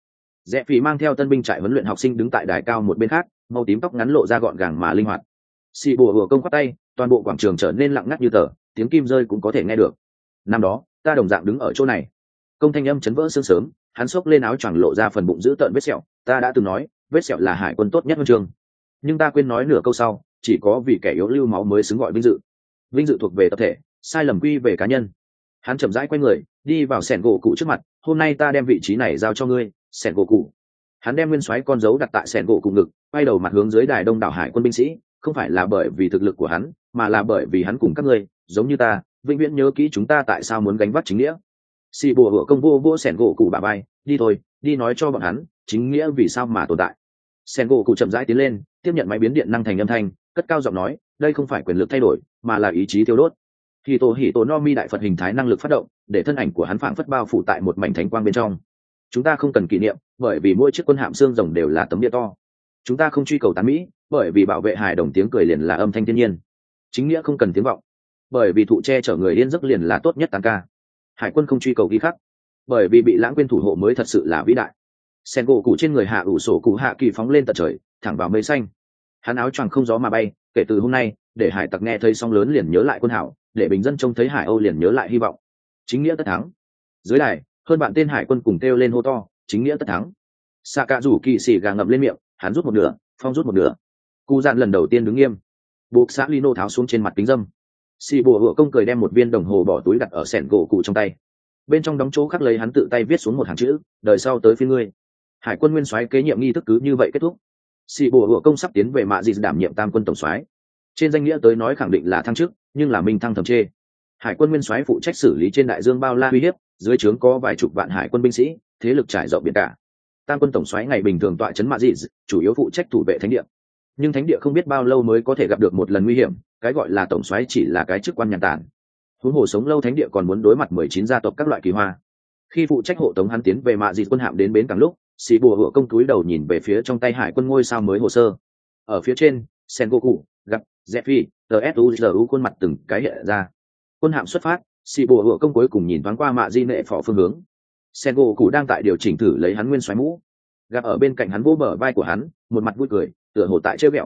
Rẽ phỉ mang theo tân binh trại huấn luyện học sinh đứng tại đài cao một bên khác, màu tím tóc ngắn lộ ra gọn gàng mà linh hoạt. Xì bùa hùa công quát tay, toàn bộ quảng trường trở nên lặng ngắt như tờ, tiếng kim rơi cũng có thể nghe được. Năm đó ta đồng dạng đứng ở chỗ này. Công thanh âm chấn vỡ sương sớm, hắn xốc lên áo choàng lộ ra phần bụng dữ tợn vết sẹo. Ta đã từng nói vết sẹo là hải quân tốt nhất huân chương, nhưng ta quên nói nửa câu sau, chỉ có vì kẻ yếu lưu máu mới xứng gọi vinh dự. Vinh dự thuộc về tập thể, sai lầm quy về cá nhân. Hắn chậm rãi quay người đi vào sẻn gỗ cụ trước mặt. Hôm nay ta đem vị trí này giao cho ngươi, sẻn gỗ cụ. Hắn đem nguyên soái con dấu đặt tại sẻn gỗ cụ ngực, quay đầu mặt hướng dưới đài đông đảo hải quân binh sĩ. Không phải là bởi vì thực lực của hắn, mà là bởi vì hắn cùng các ngươi giống như ta, vĩnh viễn nhớ kỹ chúng ta tại sao muốn gánh vác chính nghĩa. Xì bùa hựa công vô sẻn gỗ cụ bả vai, đi thôi, đi nói cho bọn hắn chính nghĩa vì sao mà tồn tại. Sẻn gỗ cụ chậm rãi tiến lên, tiếp nhận máy biến điện năng thành âm thanh, cất cao giọng nói, đây không phải quyền lực thay đổi, mà là ý chí thiêu đốt. Hito no mi đại phật hình thái năng lực phát động, để thân ảnh của hắn phảng phất bao phủ tại một mảnh thánh quang bên trong. Chúng ta không cần kỷ niệm, bởi vì mỗi chiếc quân hạm xương rồng đều là tấm bia to. Chúng ta không truy cầu tán mỹ, bởi vì bảo vệ hài đồng tiếng cười liền là âm thanh thiên nhiên. Chính nghĩa không cần tiếng vọng, bởi vì thụ che chở người yên giấc liền là tốt nhất tán ca. Hải quân không truy cầu ghi khắc, bởi vì bị lãng quên thủ hộ mới thật sự là vĩ đại. Sen gỗ cụ trên người hạ ủ sổ cụ hạ kỳ phóng lên tận trời, thẳng vào mây xanh. Hắn áo choàng không gió mà bay, kể từ hôm nay, để hải tặc nghe thấy sóng lớn liền nhớ lại quân hảo, để bình dân trông thấy hải âu liền nhớ lại hy vọng. Chính nghĩa tất thắng. Dưới đài, hơn bạn tên hải quân cùng kêu lên hô to, chính nghĩa tất thắng. Xạ cạ rủ kỳ xỉ gà ngậm lên miệng, hắn rút một nửa, Phong rút một nửa. Cụ dạn lần đầu tiên đứng nghiêm. Buộc xã Lino tháo xuống trên mặt kính dâm. Xì bùa hựa công cười đem một viên đồng hồ bỏ túi đặt ở sẻn gỗ cụ trong tay. Bên trong đóng chỗ khắc lấy hắn tự tay viết xuống một hàng chữ, đời sau tới phía ngươi. Hải quân nguyên soái kế nhiệm nghi thức cứ như vậy kết thúc. Xì bùa hựa công sắp tiến về mạ dị đảm nhiệm tam quân tổng soái. Trên danh nghĩa tới nói khẳng định là thăng chức, nhưng là minh thăng thầm chê. Hải quân nguyên soái phụ trách xử lý trên đại dương bao la uy hiếp, dưới trướng có vài chục vạn hải quân binh sĩ, thế lực trải rộng biển cả. Tam quân tổng soái ngày bình thường tọa trấn mạ dị, chủ yếu phụ trách thủ vệ thánh địa. Nhưng thánh địa không biết bao lâu mới có thể gặp được một lần nguy hiểm, cái gọi là tổng soái chỉ là cái chức quan nhàn tản. Huống hồ sống lâu thánh địa còn muốn đối mặt 19 gia tộc các loại kỳ hoa. Khi phụ trách hộ tống hắn tiến về mạ dị quân hạm đến bến cảng lúc, xì bùa hựa công túi đầu nhìn về phía trong tay hải quân ngôi sao mới hồ sơ. Ở phía trên, Sengoku gặp Zephy, tsuzu khuôn mặt từng cái hiện ra. Quân hạm xuất phát, xì bùa hựa công cuối cùng nhìn thoáng qua mạ dị nệ phò phương hướng. Sengoku đang tại điều chỉnh thử lấy hắn nguyên soái mũ. Gặp ở bên cạnh hắn vỗ bờ vai của hắn, một mặt vui cười, tựa hồ tại trêu ghẹo.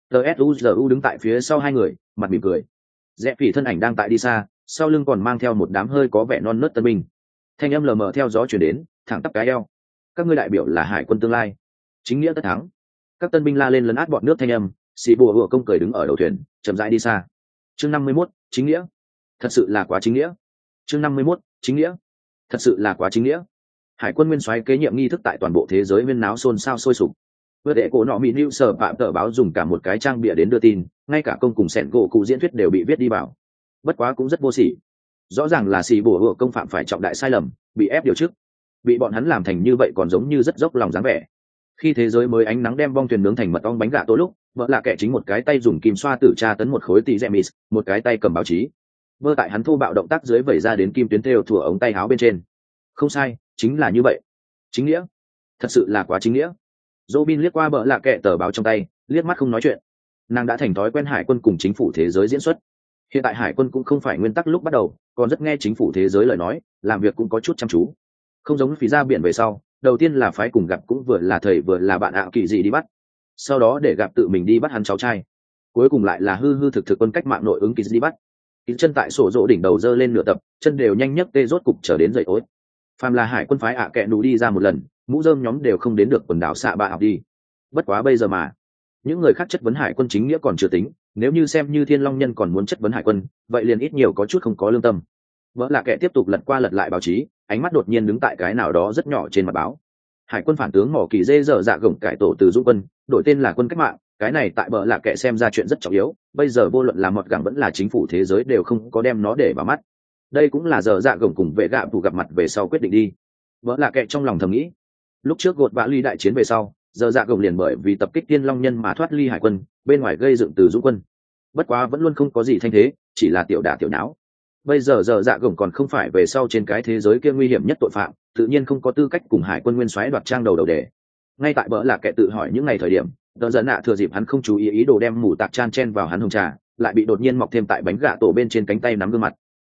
tsuzu đứng tại phía sau hai người, mặt mỉm cười. Zephy thân ảnh đang tại đi xa, sau lưng còn mang theo một đám hơi có vẻ non nớt tân binh. Thanh âm lờ mờ theo gió chuyển đến, thẳng tắp cái eo. Các ngươi đại biểu là hải quân tương lai, chính nghĩa tất thắng. Các tân binh la lên lấn át bọn nước thanh âm. Sĩ bùa hựa công cười đứng ở đầu thuyền, chậm rãi đi xa. Chương 51, chính nghĩa. Thật sự là quá chính nghĩa. Chương 51, chính nghĩa. Thật sự là quá chính nghĩa. Hải quân nguyên soái kế nhiệm nghi thức tại toàn bộ thế giới huyên náo xôn xao sôi sục. Vừa đệ cổ nọ mỹ lưu sở phạm tờ báo dùng cả một cái trang bìa đến đưa tin, ngay cả công cùng sẹn gỗ cụ diễn thuyết đều bị viết đi vào. Bất quá cũng rất vô sỉ. Rõ ràng là sĩ bùa hựa công phạm phải trọng đại sai lầm, bị ép điều chức. Bị bọn hắn làm thành như vậy còn giống như rất dốc lòng dáng vẻ. Khi thế giới mới ánh nắng đem bong thuyền nướng thành mật ong bánh gà tối lúc, vợ là kẻ chính một cái tay dùng kim xoa tử tra tấn một khối tỉ gemis, một cái tay cầm báo chí. Vơ tại hắn thô bạo động tác dưới vẩy ra đến kim tuyến thêu thủa ống tay áo bên trên. Không sai, chính là như vậy. Chính nghĩa. Thật sự là quá chính nghĩa. Robin liếc qua bợ lạ kệ tờ báo trong tay, liếc mắt không nói chuyện. Nàng đã thành thói quen hải quân cùng chính phủ thế giới diễn xuất. Hiện tại hải quân cũng không phải nguyên tắc lúc bắt đầu, còn rất nghe chính phủ thế giới lời nói, làm việc cũng có chút chăm chú. Không giống phí ra biển về sau, đầu tiên là phái cùng gặp cũng vừa là thầy vừa là bạn ạ kỳ gì đi bắt, sau đó để gặp tự mình đi bắt hắn cháu trai, cuối cùng lại là hư hư thực thực quân cách mạng nội ứng kỳ đi bắt. Kỳ chân tại sổ rỗ đỉnh đầu dơ lên nửa tập, chân đều nhanh nhất tê rốt cục trở đến dậy tối. Phàm là hải quân phái ạ kệ nụ đi ra một lần, mũ rơm nhóm đều không đến được quần đảo xạ bạ học đi. Bất quá bây giờ mà những người khác chất vấn hải quân chính nghĩa còn chưa tính, nếu như xem như thiên long nhân còn muốn chất vấn hải quân, vậy liền ít nhiều có chút không có lương tâm. Vợ là kẻ tiếp tục lật qua lật lại báo chí, ánh mắt đột nhiên đứng tại cái nào đó rất nhỏ trên mặt báo. Hải quân phản tướng mỏ kỳ dê dở dạ gồng cải tổ từ dũng quân, đổi tên là quân cách mạng. Cái này tại bờ là kẻ xem ra chuyện rất trọng yếu, bây giờ vô luận là mọt gẳng vẫn là chính phủ thế giới đều không có đem nó để vào mắt. Đây cũng là dở dạ gồng cùng vệ gạ thủ gặp mặt về sau quyết định đi. Vợ là kẻ trong lòng thầm nghĩ, lúc trước gột vã ly đại chiến về sau, dở dạ gồng liền bởi vì tập kích tiên long nhân mà thoát ly hải quân, bên ngoài gây dựng từ dũng quân. Bất quá vẫn luôn không có gì thanh thế, chỉ là tiểu đả tiểu nháo. Bây giờ dở dạ gồng còn không phải về sau trên cái thế giới kia nguy hiểm nhất tội phạm, tự nhiên không có tư cách cùng hải quân nguyên soái đoạt trang đầu đề. Ngay tại bỡ là kẻ tự hỏi những ngày thời điểm, tờ giận nạ thừa dịp hắn không chú ý đồ đem mù tạc chan chen vào hắn hồng trà, lại bị đột nhiên mọc thêm tại bánh gà tổ bên trên cánh tay nắm gương mặt.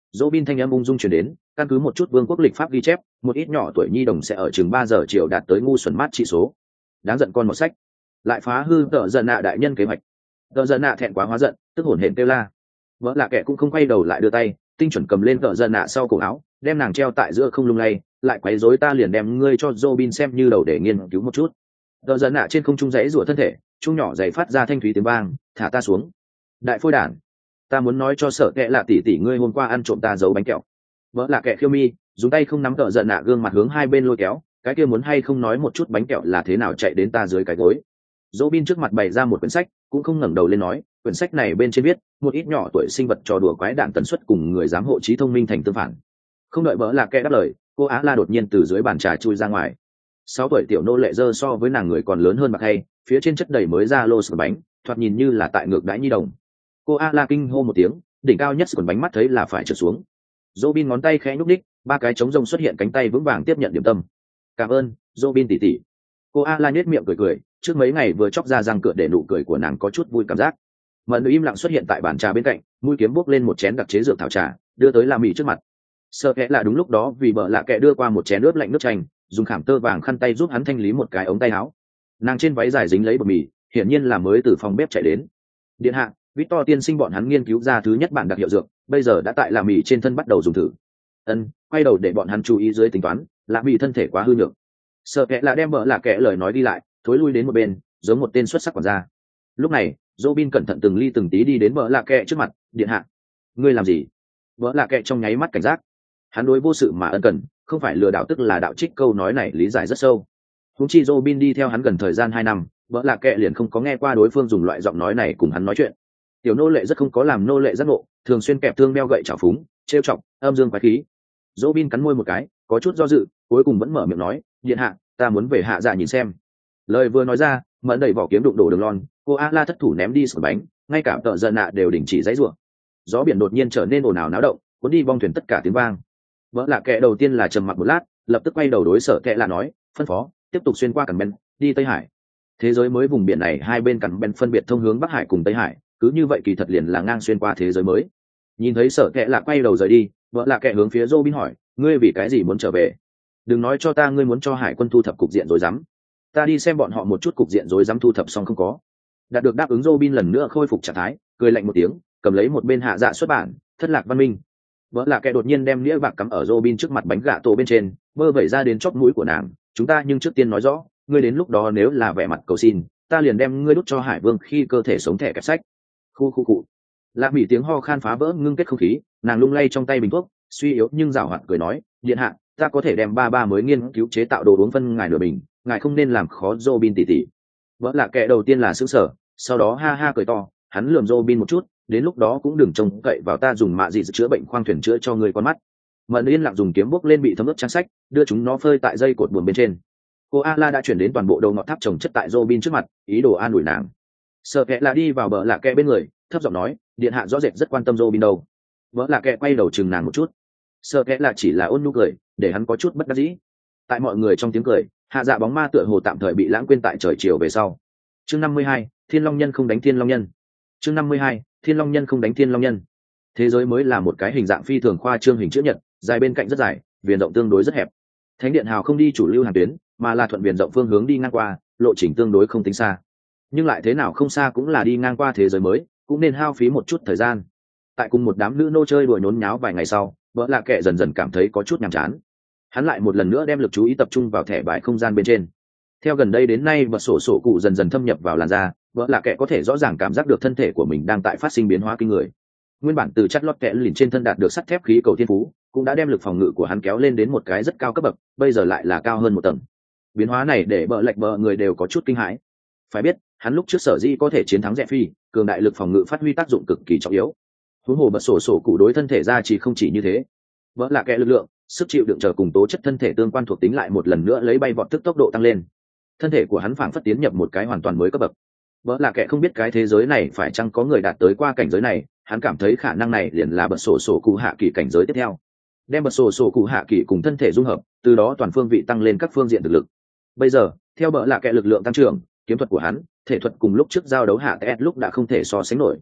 Robin thanh âm ung dung truyền đến, căn cứ một chút vương quốc lịch pháp ghi chép, một ít nhỏ tuổi nhi đồng sẽ ở chừng 3 giờ chiều đạt tới ngu xuẩn mát trị số. Đáng giận con một sách, lại phá hư tợ giận nạ đại nhân kế hoạch. Tợ giận nạ thẹn quá hóa giận, tức hổn hển kêu la. Vợ là kẻ cũng không quay đầu lại đưa tay, tinh chuẩn cầm lên tợ giận nạ sau cổ áo, đem nàng treo tại giữa không lung lay, lại quấy rối ta liền đem ngươi cho Robin xem như đầu để nghiên cứu một chút. Tợ giận nạ trên không trung rẽ rủa thân thể, trung nhỏ giày phát ra thanh thúy tiếng vang, thả ta xuống. Đại phôi đản, ta muốn nói cho sợ kệ là tỷ tỷ ngươi hôm qua ăn trộm ta giấu bánh kẹo. Vợ là kẻ khiêu mi, dùng tay không nắm tợ giận nạ gương mặt hướng hai bên lôi kéo, cái kia muốn hay không nói một chút bánh kẹo là thế nào chạy đến ta dưới cái gối. Robin trước mặt bày ra một quyển sách, cũng không ngẩng đầu lên nói, quyển sách này bên trên viết, một ít nhỏ tuổi sinh vật trò đùa quái đản tần suất cùng người giám hộ trí thông minh thành tương phản. Không đợi vợ là kẻ đáp lời, cô Á La đột nhiên từ dưới bàn trà chui ra ngoài. 6 tuổi tiểu nô lệ dơ so với nàng người còn lớn hơn bạc hay, phía trên chất đầy mới ra lô sườn bánh, thoạt nhìn như là tại ngược đãi nhi đồng. Cô A La kinh hô một tiếng, đỉnh cao nhất sườn bánh mắt thấy là phải trượt xuống. Robin ngón tay khẽ nhúc nhích, 3 cái trống rông xuất hiện cánh tay vững vàng tiếp nhận điểm tâm. Cảm ơn, Robin tỷ tỷ. Cô A La nhếch miệng cười cười, trước mấy ngày vừa chóc ra răng cửa để nụ cười của nàng có chút vui cảm giác. Mẫn im lặng xuất hiện tại bàn trà bên cạnh, mũi kiếm bốc lên một chén đặc chế rượu thảo trà, đưa tới La Mị trước mặt. Sợ kẽ là đúng lúc đó vì bợ lạ kẽ đưa qua một chén nước lạnh nước chanh, dùng khảm tơ vàng khăn tay giúp hắn thanh lý một cái ống tay áo. Nàng trên váy dài dính lấy bột mì, hiển nhiên là mới từ phòng bếp chạy đến. Điện hạ, Victor tiên sinh bọn hắn nghiên cứu ra thứ nhất bản đặc hiệu dược, bây giờ đã tại La Mị trên thân bắt đầu dùng thử. Quay đầu để bọn hắn chú ý dưới tính toán, La Mị thân thể quá hư nhược. Sợ kẽ là đem bợ lạ kẽ lời nói đi lại, thối lui đến một bên, giống một tên xuất sắc quản gia. Lúc này, Robin cẩn thận từng ly từng tí đi đến bợ lạ kẽ trước mặt, điện hạ, ngươi làm gì? Bợ lạ kẽ trong nháy mắt cảnh giác. Hắn đối vô sự mà ân cần, không phải lừa đảo tức là đạo trích, câu nói này lý giải rất sâu. Huống chi Robin đi theo hắn gần thời gian 2 năm, vợ là kệ liền không có nghe qua đối phương dùng loại giọng nói này cùng hắn nói chuyện. Tiểu nô lệ rất không có làm nô lệ giác ngộ, thường xuyên kẹp thương đeo gậy trào phúng, trêu chọc, âm dương quái khí. Robin cắn môi một cái, có chút do dự, cuối cùng vẫn mở miệng nói, điện hạ, ta muốn về hạ dạ nhìn xem. Lời vừa nói ra, Mẫn đẩy vỏ kiếm đụng đổ đường lon, cô A La thất thủ ném đi sườn bánh, ngay cả tợ giận nạ đều đình chỉ giãy giụa. Gió biển đột nhiên trở nên ồn ào náo động, cuốn đi bong thuyền tất cả tiếng vang. Vợ lạ kệ đầu tiên là trầm mặc một lát, lập tức quay đầu đối Sở Kệ là nói, phân phó tiếp tục xuyên qua Cằn Ben, đi Tây Hải. Thế giới mới vùng biển này hai bên Cằn Ben phân biệt thông hướng Bắc Hải cùng Tây Hải, cứ như vậy kỳ thật liền là ngang xuyên qua thế giới mới. Nhìn thấy Sở Kệ là quay đầu rời đi, vợ lạ kệ hướng phía Robin hỏi, ngươi vì cái gì muốn trở về? Đừng nói cho ta ngươi muốn cho hải quân thu thập cục diện rối rắm. Ta đi xem bọn họ một chút, cục diện rối rắm thu thập xong không có. Đạt được đáp ứng, Robin lần nữa khôi phục trạng thái, cười lạnh một tiếng, cầm lấy một bên hạ dạ xuất bản, Thất lạc văn minh. Vợ là kẻ đột nhiên đem nĩa bạc cắm ở Robin trước mặt bánh gà tổ bên trên, mơ vẩy ra đến chóp mũi của nàng. Chúng ta nhưng trước tiên nói rõ, ngươi đến lúc đó nếu là vẻ mặt cầu xin, ta liền đem ngươi đút cho Hải Vương khi cơ thể sống thẻ kẹp sách. Khu. Lạ Mỹ tiếng ho khan phá vỡ ngưng kết không khí, nàng lung lay trong tay bình thuốc, suy yếu nhưng giảo hoạt cười nói, điện hạ, ta có thể đem ba mới nghiên cứu chế tạo đồ uống phân ngài nửa bình, ngài không nên làm khó Robin tỷ tỷ. Vợ là kẻ đầu tiên là sững sờ, sau đó ha ha cười to, hắn lườm Robin một chút, đến lúc đó cũng đừng trông cậy vào ta dùng mạ gì chữa bệnh khoang thuyền chữa cho người con mắt. Mẫn yên lặng dùng kiếm bốc lên bị thấm ướt trang sách, đưa chúng nó phơi tại dây cột buồm bên trên. Cô Ala đã chuyển đến toàn bộ đầu ngọt tháp trồng chất tại Robin trước mặt, ý đồ an ủi nàng. Sợ kệ là đi vào bờ lạ kệ bên người, thấp giọng nói, điện hạ rõ rệt rất quan tâm Robin đâu. Vợ lạ kệ quay đầu chừng nàng một chút. Sợ kệ là chỉ là ôn nhu cười, để hắn có chút bất đắc dĩ. Tại mọi người trong tiếng cười, hạ dạ bóng ma tựa hồ tạm thời bị lãng quên tại trời chiều về sau. Chương 52, Thiên Long Nhân không đánh Thiên Long Nhân. Chương 52, Thiên Long Nhân không đánh Thiên Long Nhân. Thế giới mới là một cái hình dạng phi thường khoa trương hình chữ nhật, dài bên cạnh rất dài, viền rộng tương đối rất hẹp. Thánh điện hào không đi chủ lưu hàng tuyến, mà là thuận viền rộng phương hướng đi ngang qua, lộ trình tương đối không tính xa. Nhưng lại thế nào không xa cũng là đi ngang qua thế giới mới, cũng nên hao phí một chút thời gian. Tại cùng một đám nữ nô chơi đùa nhốn nháo vài ngày sau, vợ lạ kệ dần dần cảm thấy có chút nhàm chán. Hắn lại một lần nữa đem lực chú ý tập trung vào thẻ bài không gian bên trên. Theo gần đây đến nay, bật sổ cụ dần dần thâm nhập vào làn da, vợ lạ kệ có thể rõ ràng cảm giác được thân thể của mình đang tại phát sinh biến hóa kinh người. Nguyên bản từ chất lót kẽ lìn trên thân đạt được sắt thép khí cầu thiên phú, cũng đã đem lực phòng ngự của hắn kéo lên đến một cái rất cao cấp bậc, bây giờ lại là cao hơn một tầng. Biến hóa này để bợ lệch bợ người đều có chút kinh hãi. Phải biết, hắn lúc trước sở dĩ có thể chiến thắng Rẽ Phi, cường đại lực phòng ngự phát huy tác dụng cực kỳ trọng yếu. Huống hồ bật sổ cụ đối thân thể ra chỉ không chỉ như thế, vợ lạ kệ lực lượng, sức chịu đựng chờ cùng tố chất thân thể tương quan thuộc tính lại một lần nữa lấy bay vọt tức tốc độ tăng lên. Thân thể của hắn phảng phất tiến nhập một cái hoàn toàn mới cấp bậc. Vợ là kẻ không biết cái thế giới này phải chăng có người đạt tới qua cảnh giới này, hắn cảm thấy khả năng này liền là bật sổ cụ hạ kỳ cảnh giới tiếp theo. Đem bật sổ cụ hạ kỳ cùng thân thể dung hợp, từ đó toàn phương vị tăng lên các phương diện thực lực. Bây giờ, theo bợ là kẻ lực lượng tăng trưởng, kiếm thuật của hắn, thể thuật cùng lúc trước giao đấu hạ TS lúc đã không thể so sánh nổi.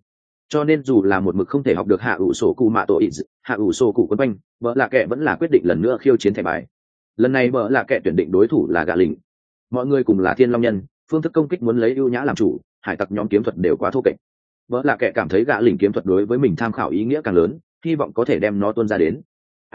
cho nên dù là một mực không thể học được hạ ủ sổ cụ mạ tổ ít hạ ủ sổ cụ quấn quanh, vợ lạ kệ vẫn là quyết định lần nữa khiêu chiến thẻ bài. Lần này vợ lạ kệ tuyển định đối thủ là gạ lỉnh. Mọi người cùng là thiên long nhân, phương thức công kích muốn lấy ưu nhã làm chủ, hải tặc nhóm kiếm thuật đều quá thô kệch. Vợ lạ kệ cảm thấy gạ lỉnh kiếm thuật đối với mình tham khảo ý nghĩa càng lớn, hy vọng có thể đem nó tuôn ra đến.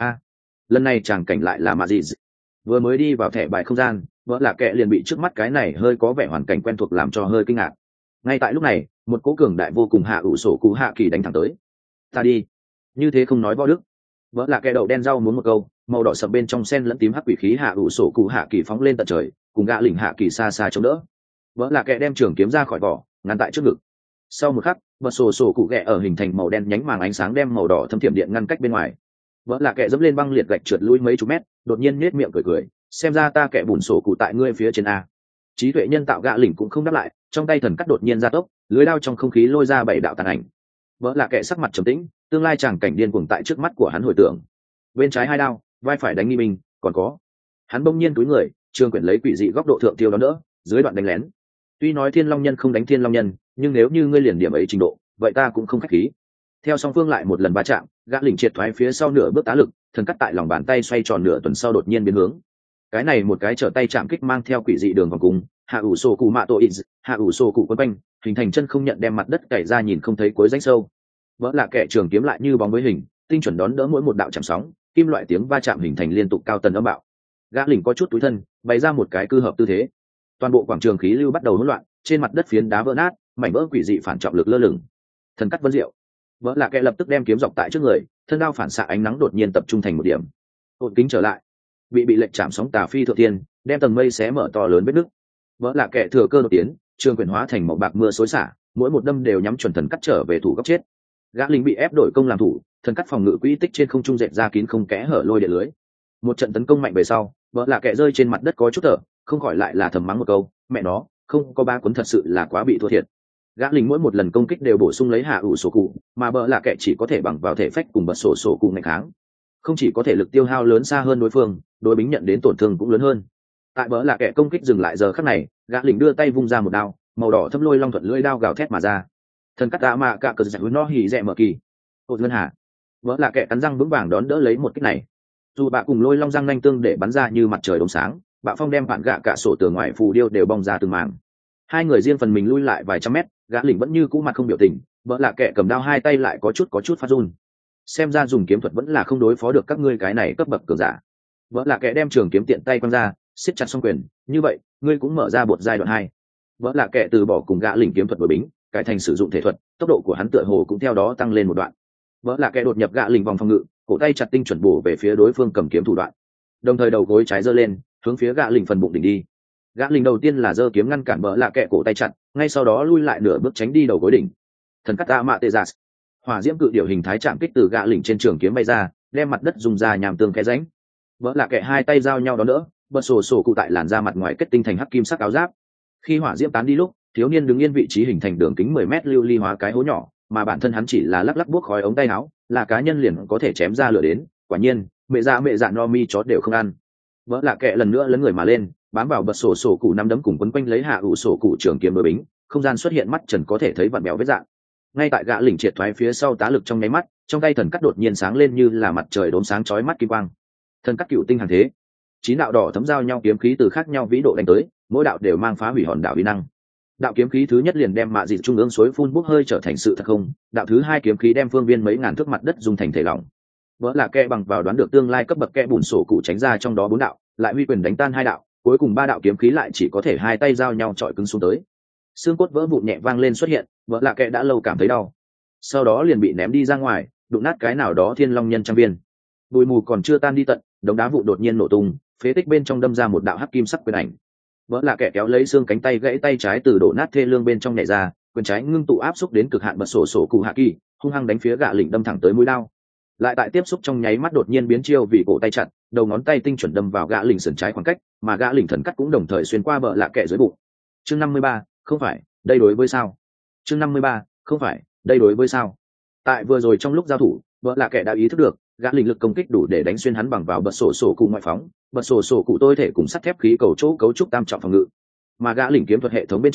Lần này chàng cảnh lại là mà gì? Vừa mới đi vào thẻ bài không gian, vợ lạ kệ liền bị trước mắt cái này hơi có vẻ hoàn cảnh quen thuộc làm cho hơi kinh ngạc. Ngay tại lúc này, một cố cường đại vô cùng hạ ủ sổ cụ hạ kỳ đánh thẳng tới. Ta đi, như thế không nói võ đức. Vợ lạ kệ đậu đen rau muốn một câu, màu đỏ sậm bên trong sen lẫn tím hắc quỷ khí hạ ủ sổ cụ hạ kỳ phóng lên tận trời, cùng gạ lỉnh hạ kỳ xa xa chống đỡ. Vợ lạ kệ đem trường kiếm ra khỏi vỏ, ngăn tại trước ngực. Sau một khắc, bật sổ cụ ghẹ ở hình thành màu đen nhánh màng ánh sáng đem màu đỏ thâm thiểm điện ngăn cách bên ngoài. Vợ lạ kệ dẫm lên băng liệt gạch trượt lui mấy chục mét, đột nhiên nết miệng cười, xem ra ta kẻ bùn sổ cụ tại ngươi phía trên a. Trí tuệ nhân tạo gạ lỉnh cũng không đáp lại, trong tay thần cắt đột nhiên ra tốc, lưới đao trong không khí lôi ra 7 đạo tàn ảnh. Vợ lạ kệ sắc mặt trầm tĩnh, tương lai tràng cảnh điên cuồng tại trước mắt của hắn hồi tưởng. Bên trái 2 đao, vai phải đánh nghi mình, còn có. Hắn bỗng nhiên túi người, trường quyển lấy quỷ dị góc độ thượng tiêu đó đỡ, dưới đoạn đánh lén. Tuy nói thiên long nhân không đánh thiên long nhân, nhưng nếu như ngươi liền điểm ấy trình độ, vậy ta cũng không khách khí. Theo song phương lại một lần va chạm, gã lỉnh triệt thoái phía sau nửa bước tá lực, thần cắt tại lòng bàn tay xoay tròn nửa tuần sau đột nhiên biến hướng. Cái này một cái trở tay chạm kích mang theo quỷ dị đường vòng cung, hạ ủ sổ cụ mạ tổ ít, hạ ủ sổ cụ quấn quanh, hình thành chân không nhận đem mặt đất cày ra nhìn không thấy cuối rãnh sâu. Vỡ là kẻ trường kiếm lại như bóng với hình, tinh chuẩn đón đỡ mỗi một đạo chạm sóng, kim loại tiếng va chạm hình thành liên tục cao tần âm bạo. Gã lỉnh có chút túi thân, bày ra một cái cư hợp tư thế. Toàn bộ quảng trường khí lưu bắt đầu hỗn loạn, trên mặt đất phiến đá vỡ nát, mảnh vỡ quỷ dị phản trọng lực lơ lửng. Thần cắt vân diệu. Vỡ là kẻ lập tức đem kiếm dọc tại trước người, thân đao phản xạ ánh nắng đột nhiên tập trung thành một điểm. Ổn kính trở lại, bị lệch chạm sóng tà phi thượng tiên, đem tầng mây xé mở to lớn vết nứt. Vỡ là kẻ thừa cơ đột tiến, trường quyền hóa thành màu bạc mưa xối xả, mỗi một đâm đều nhắm chuẩn thần cắt trở về thủ góc chết. Gã lính bị ép đổi công làm thủ, thần cắt phòng ngự quỹ tích trên không trung dệt ra kín không kẽ hở lôi điện lưới. Một trận tấn công mạnh về sau, vỡ là kẻ rơi trên mặt đất có chút thở, không khỏi lại là thầm mắng một câu, mẹ nó, không có ba cuốn thật sự là quá bị thua thiệt. Gã lính mỗi một lần công kích đều bổ sung lấy hạ ủ sổ cụ, mà bỡ là kẻ chỉ có thể bằng vào thể phách cùng bật sổ cụ ngày kháng. Không chỉ có thể lực tiêu hao lớn xa hơn đối phương, đối bính nhận đến tổn thương cũng lớn hơn. Tại bỡ là kẻ công kích dừng lại giờ khắc này, gã lính đưa tay vung ra một đao, màu đỏ thâm lôi long thuận lưỡi đao gào thét mà ra. Thần cắt đã mà cả cờ giặc nó hỉ rẻ mở kỳ. Ột ngân hạ, vỡ là kẻ cắn răng vững vàng đón đỡ lấy một kích này. Dù bạ cùng lôi long răng nanh tương để bắn ra như mặt trời đống sáng, bạo phong đem phản gạ cả sổ tường ngoài phù điêu đều bong ra từng mảng. Hai người riêng phần mình lui lại vài trăm mét, gã lính vẫn như cũ mặt không biểu tình, vỡ là kẻ cầm đao hai tay lại có chút phát run. Xem ra dùng kiếm thuật vẫn là không đối phó được các ngươi cái này cấp bậc cường giả. Vỡ là kẻ đem trường kiếm tiện tay quăng ra, siết chặt song quyền, như vậy, ngươi cũng mở ra bột giai đoạn 2. Vỡ là kẻ từ bỏ cùng gã lính kiếm thuật đối bính, cải thành sử dụng thể thuật, tốc độ của hắn tựa hồ cũng theo đó tăng lên một đoạn. Vỡ là kẻ đột nhập gã lính vòng phòng ngự, cổ tay chặt tinh chuẩn bổ về phía đối phương cầm kiếm thủ đoạn. Đồng thời đầu gối trái giơ lên, hướng phía gã lính phần bụng đỉnh đi. Gã lính đầu tiên là giơ kiếm ngăn cản vỡ là kẻ cổ tay chặt, ngay sau đó lui lại nửa bước tránh đi đầu gối đỉnh. Thần cắt ta mạ tê giả, hỏa diễm cự điểu hình thái chạm kích từ gã lính trên trường kiếm bay ra, đem mặt đất dùng ra nhàm tương kẽ rãnh. Vỡ là kẻ hai tay giao nhau đó nữa, bật sổ cụ tại làn da mặt ngoài kết tinh thành hắc kim sắc áo giáp. Khi hỏa diễm tán đi lúc, thiếu niên đứng yên vị trí hình thành đường kính 10 mét lưu ly hóa cái hố nhỏ, mà bản thân hắn chỉ là lắc lắc buốc khói ống tay áo, là cá nhân liền có thể chém ra lửa đến. Quả nhiên, mẹ dạ no mi chó đều không ăn. Vỡ là kẻ lần nữa lấn người mà lên, bám vào bật sổ cụ năm đấm cùng quấn quanh lấy hạ ủ sổ cụ trường kiếm đối bính, không gian xuất hiện mắt trần có thể thấy vặn béo vết dạng. Ngay tại gã lỉnh triệt thoái phía sau tá lực trong nháy mắt, trong tay thần cắt đột nhiên sáng lên như là mặt trời đốm sáng chói mắt kim quang. Thần cắt cựu tinh hàng thế, 9 đạo đỏ thấm giao nhau kiếm khí từ khác nhau vĩ độ đánh tới, mỗi đạo đều mang phá hủy hòn đảo uy năng. Đạo kiếm khí thứ nhất liền đem mạ dịt trung ương suối phun bốc hơi trở thành sự thật không, đạo thứ hai kiếm khí đem phương viên mấy ngàn thước mặt đất dung thành thể lỏng. Vỡ là kẻ bằng vào đoán được tương lai cấp bậc kẻ bùn sổ cụ tránh ra trong đó 4 đạo, lại huy quyền đánh tan 2 đạo, cuối cùng 3 đạo kiếm khí lại chỉ có thể hai tay giao nhau chọi cứng xuống tới. Xương cốt vỡ vụn nhẹ vang lên xuất hiện, vỡ là kẻ đã lâu cảm thấy đau, sau đó liền bị ném đi ra ngoài, đụng nát cái nào đó thiên long nhân trang viên. Bụi mù còn chưa tan đi tận, đống đá vụn đột nhiên nổ tung, phế tích bên trong đâm ra một đạo hắc kim sắc quyền ảnh. Vỡ là kẻ kéo lấy xương cánh tay gãy tay trái từ đổ nát thê lương bên trong nhảy ra, quyền trái ngưng tụ áp xúc đến cực hạn bật sổ cụ hạ kỳ, hung hăng đánh phía gã lỉnh đâm thẳng tới mũi đao. Lại tại tiếp xúc trong nháy mắt đột nhiên biến chiêu vì cổ tay chặt, đầu ngón tay tinh chuẩn đâm vào gã lỉnh sườn trái khoảng cách, mà gã lỉnh thần cắt cũng đồng thời xuyên qua vỡ là kẻ dưới bụng. Chương 53, không phải, đây đối với sao? Chương 53, không phải, đây đối với sao? Tại vừa rồi trong lúc giao thủ, vỡ là kẻ đã ý thức được, gã lỉnh lực công kích đủ để đánh xuyên hắn bằng vào bật sổ cụ ngoại phóng, bật sổ cụ tôi thể cùng sắt thép khí cầu chỗ cấu trúc tam trọng phòng ngự, mà gã lỉnh kiếm thuật hệ thống bên trong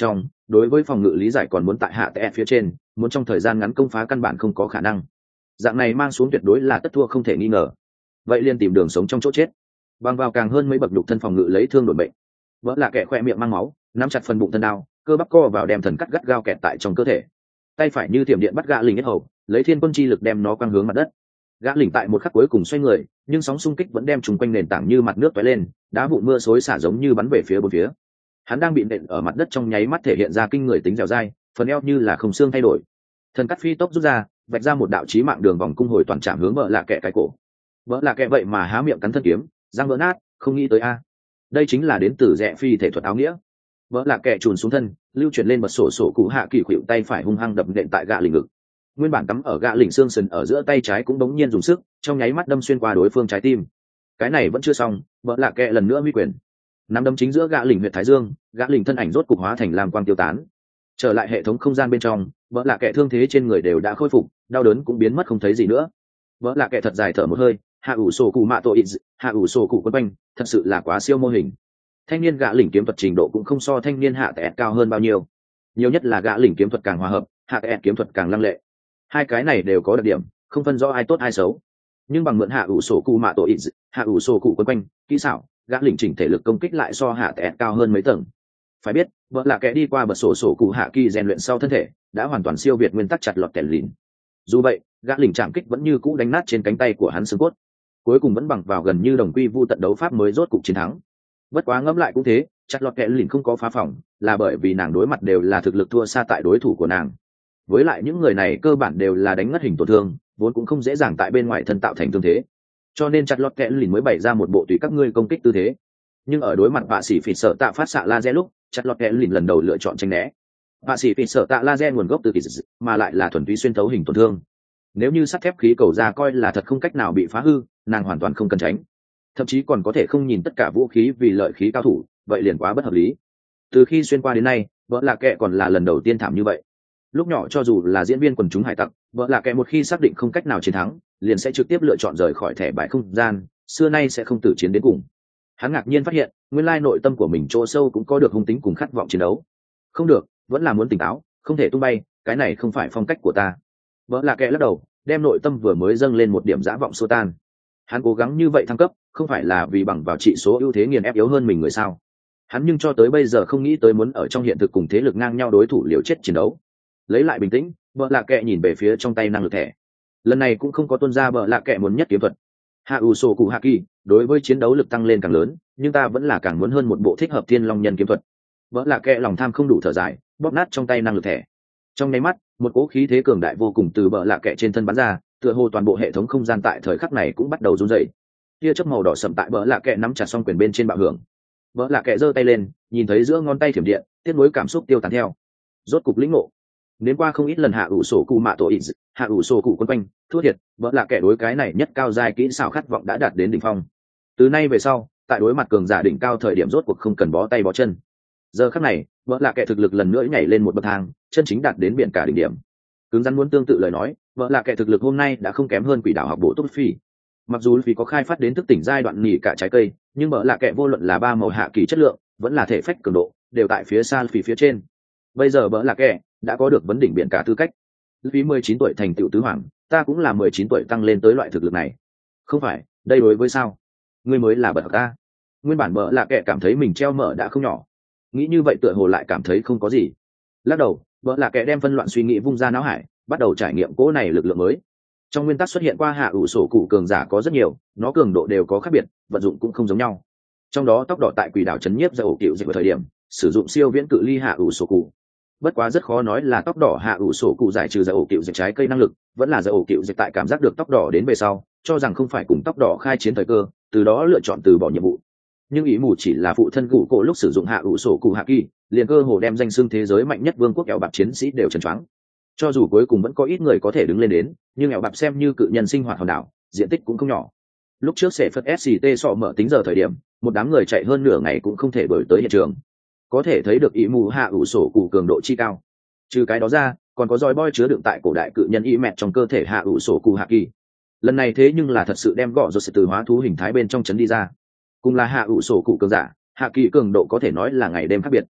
đối với phòng ngự lý giải còn muốn tại hạ tệ phía trên, muốn trong thời gian ngắn công phá căn bản không có khả năng. Dạng này mang xuống tuyệt đối là tất thua không thể nghi ngờ. Vậy liền tìm đường sống trong chỗ chết, bằng vào càng hơn mấy bậc nhục thân phòng ngự lấy thương đổi bệnh. Vỡ là kẻ khoe miệng mang máu, nắm chặt phần bụng thân đao, cơ bắp co vào đem thần cắt gắt gao kẹt tại trong cơ thể. Tay phải như tiệm điện bắt gã lình nhất hầu, lấy thiên quân chi lực đem nó quăng hướng mặt đất. Gã lình tại một khắc cuối cùng xoay người, nhưng sóng xung kích vẫn đem chúng quanh nền tảng như mặt nước tóe lên, đá vụn mưa xối xả giống như bắn về phía bốn phía. Hắn đang bị nện ở mặt đất trong nháy mắt thể hiện ra kinh người tính dẻo dai, phần eo như là không xương thay đổi. Thần cắt phi tốc rút ra, vạch ra một đạo chí mạng đường vòng cung hồi toàn chạm hướng vợ lạ kẻ cái cổ. Vợ lạ kẻ vậy mà há miệng cắn thân kiếm, răng vỡ nát, không nghĩ tới a. Đây chính là đến từ rẽ phi thể thuật áo nghĩa. Vợ lạ kẻ trùn xuống thân, lưu chuyển lên bật sổ sổ cụ hạ kỳ khuỵu tay phải hung hăng đập nện tại gã lình ngực. Nguyên bản cắm ở gã lình xương sườn ở giữa tay trái cũng đống nhiên dùng sức, trong nháy mắt đâm xuyên qua đối phương trái tim. Cái này vẫn chưa xong, vợ lạ kẻ lần nữa huy quyền, nắm đấm chính giữa gã lình huyệt thái dương, gã lình thân ảnh rốt cục hóa thành lam quang tiêu tán. Trở lại hệ thống không gian bên trong, vợ lạ kẻ thương thế trên người đều đã khôi phục, đau đớn cũng biến mất không thấy gì nữa. Vợ lạ kẻ thật dài thở một hơi, hạ ủ sổ cụ mạ tội, hạ ủ sổ cụ quân quanh, thật sự là quá siêu mô hình. Thanh niên gã lình kiếm thuật trình độ cũng không so thanh niên hạ tẹt cao hơn bao nhiêu, nhiều nhất là gã lình kiếm thuật càng hòa hợp, hạ tẹt kiếm thuật càng lăng lệ. Hai cái này đều có đặc điểm, không phân rõ ai tốt ai xấu. Nhưng bằng mượn hạ ủ sổ cụ mạ tội, hạ ủ sổ cụ quân quanh, kỹ xảo, gã lình chỉnh thể lực công kích lại so hạ tẹt cao hơn mấy tầng. Phải biết, vợ là kẻ đi qua bật sổ sổ cụ hạ kỳ rèn luyện sau thân thể đã hoàn toàn siêu việt nguyên tắc chặt lọt kẻ lìn. Dù vậy, gã lình chạm kích vẫn như cũ đánh nát trên cánh tay của hắn xương cốt, cuối cùng vẫn bằng vào gần như đồng quy vu tận đấu pháp mới rốt cục chiến thắng. Bất quá ngẫm lại cũng thế, chặt lọt kẻ lìn không có phá phòng, là bởi vì nàng đối mặt đều là thực lực thua xa tại đối thủ của nàng. Với lại những người này cơ bản đều là đánh ngất hình tổn thương, vốn cũng không dễ dàng tại bên ngoài thân tạo thành thương thế, cho nên chặt lọt kẻ lìn mới bày ra một bộ tùy các ngươi công kích tư thế. Nhưng ở đối mặt bạ sĩ phỉ sợ tạ phát xạ laser lúc, chặt lọt kẻ lìn lần đầu lựa chọn tránh né. Bạ sĩ phỉ sợ tạ laser nguồn gốc từ kỳ dị, mà lại là thuần túy xuyên thấu hình tổn thương. Nếu như sắt thép khí cầu ra coi là thật không cách nào bị phá hư, nàng hoàn toàn không cần tránh, thậm chí còn có thể không nhìn tất cả vũ khí vì lợi khí cao thủ, vậy liền quá bất hợp lý. Từ khi xuyên qua đến nay, vợ là kẻ còn là lần đầu tiên thảm như vậy. Lúc nhỏ cho dù là diễn viên quần chúng hải tặc, vợ là kẻ một khi xác định không cách nào chiến thắng, liền sẽ trực tiếp lựa chọn rời khỏi thẻ bãi không gian, xưa nay sẽ không tử chiến đến cùng. Hắn ngạc nhiên phát hiện, nguyên lai nội tâm của mình chỗ sâu cũng có được hung tính cùng khát vọng chiến đấu. Không được, vẫn là muốn tỉnh táo, không thể tung bay, cái này không phải phong cách của ta. Vợ là kẻ lắc đầu, đem nội tâm vừa mới dâng lên một điểm dã vọng xua tan. Hắn cố gắng như vậy thăng cấp, không phải là vì bằng vào trị số ưu thế nghiền ép yếu hơn mình người sao? Hắn nhưng cho tới bây giờ không nghĩ tới muốn ở trong hiện thực cùng thế lực ngang nhau đối thủ liều chết chiến đấu. Lấy lại bình tĩnh, vợ lạ kệ nhìn về phía trong tay năng lực thẻ. Lần này cũng không có tuân ra vợ lạ kệ muốn nhất kiếm thuật. Hạ ủ sổ cụ hạ kỳ, đối với chiến đấu lực tăng lên càng lớn, nhưng ta vẫn là càng muốn hơn một bộ thích hợp thiên long nhân kiếm thuật. Vợ lạ kệ lòng tham không đủ thở dài, bóp nát trong tay năng lực thẻ. Trong nháy mắt, một cỗ khí thế cường đại vô cùng từ vợ lạ kệ trên thân bắn ra, tựa hồ toàn bộ hệ thống không gian tại thời khắc này cũng bắt đầu run rẩy. Tia chớp màu đỏ sậm tại vợ lạ kệ nắm chặt song quyền bên trên bạo hưởng. Vợ lạ kệ giơ tay lên, nhìn thấy giữa ngón tay thiểm điện, tiếc nuối cảm xúc tiêu tán theo. Rốt cục lĩnh ngộ. Đến qua không ít lần hạ ủ sổ cụ mạ tổ ít, hạ ủ sổ cụ quân quanh, thua thiệt, vợ lạ kệ đối cái này nhất cao giai kỹ xảo khát vọng đã đạt đến đỉnh phong. Từ nay về sau, tại đối mặt cường giả đỉnh cao thời điểm rốt cuộc không cần bó tay bó chân. Giờ khắc này, vợ lạ kệ thực lực lần nữa nhảy lên một bậc thang, chân chính đạt đến biển cả đỉnh điểm. Cứng rắn muốn tương tự lời nói, vợ lạ kệ thực lực hôm nay đã không kém hơn quỷ đảo học bộ tốt phi. Mặc dù vì có khai phát đến thức tỉnh giai đoạn nhỉ cả trái cây, nhưng vợ lạ kệ vô luận là ba màu hạ kỳ chất lượng, vẫn là thể phách cường độ, đều tại phía xa phía trên. Bây giờ vợ lạ kệ đã có được vấn đỉnh biển cả tư cách. Vì 19 tuổi thành tựu tứ hoàng, ta cũng là 19 tuổi tăng lên tới loại thực lực này. Không phải, đây đối với sao? Ngươi mới là bậc ta. Nguyên bản vợ lạ kệ cảm thấy mình treo mở đã không nhỏ. Nghĩ như vậy tựa hồ lại cảm thấy không có gì. Lắc đầu, vợ lạ kệ đem phân loạn suy nghĩ vung ra não hải, bắt đầu trải nghiệm cỗ này lực lượng mới. Trong nguyên tắc xuất hiện qua hạ ủ sổ cụ cường giả có rất nhiều, nó cường độ đều có khác biệt, vận dụng cũng không giống nhau. Trong đó tóc đỏ tại quỷ đảo chấn nhiếp ra ổ cựu dịch ở thời điểm sử dụng siêu viễn cự ly hạ ủ sổ cụ. Bất quá rất khó nói là tóc đỏ hạ ủ sổ cụ giải trừ ra ổ cựu dịch trái cây năng lực, vẫn là ra ổ cựu dịch tại cảm giác được tóc đỏ đến về sau, cho rằng không phải cùng tóc đỏ khai chiến thời cơ, từ đó lựa chọn từ bỏ nhiệm vụ. Nhưng ý mù chỉ là phụ thân cụ cổ lúc sử dụng hạ ủ sổ cụ hạ kỳ, liền cơ hồ đem danh xưng thế giới mạnh nhất vương quốc eo bạc chiến sĩ đều trần choáng. Cho dù cuối cùng vẫn có ít người có thể đứng lên đến, nhưng eo bạc xem như cự nhân sinh hoạt hòn đảo, diện tích cũng không nhỏ. Lúc trước sẽ phật sct sọ mở tính giờ thời điểm, một đám người chạy hơn nửa ngày cũng không thể đuổi tới hiện trường. Có thể thấy được ý mù hạ ủ sổ cụ cường độ chi cao. Trừ cái đó ra, còn có roi boy chứa đựng tại cổ đại cự nhân y mẹt trong cơ thể hạ ủ sổ cụ hạ kỳ. Lần này thế nhưng là thật sự đem gõ rồi sự từ hóa thú hình thái bên trong chấn đi ra. Cùng là hạ ủ sổ cụ cường giả, hạ kỳ cường độ có thể nói là ngày đêm khác biệt.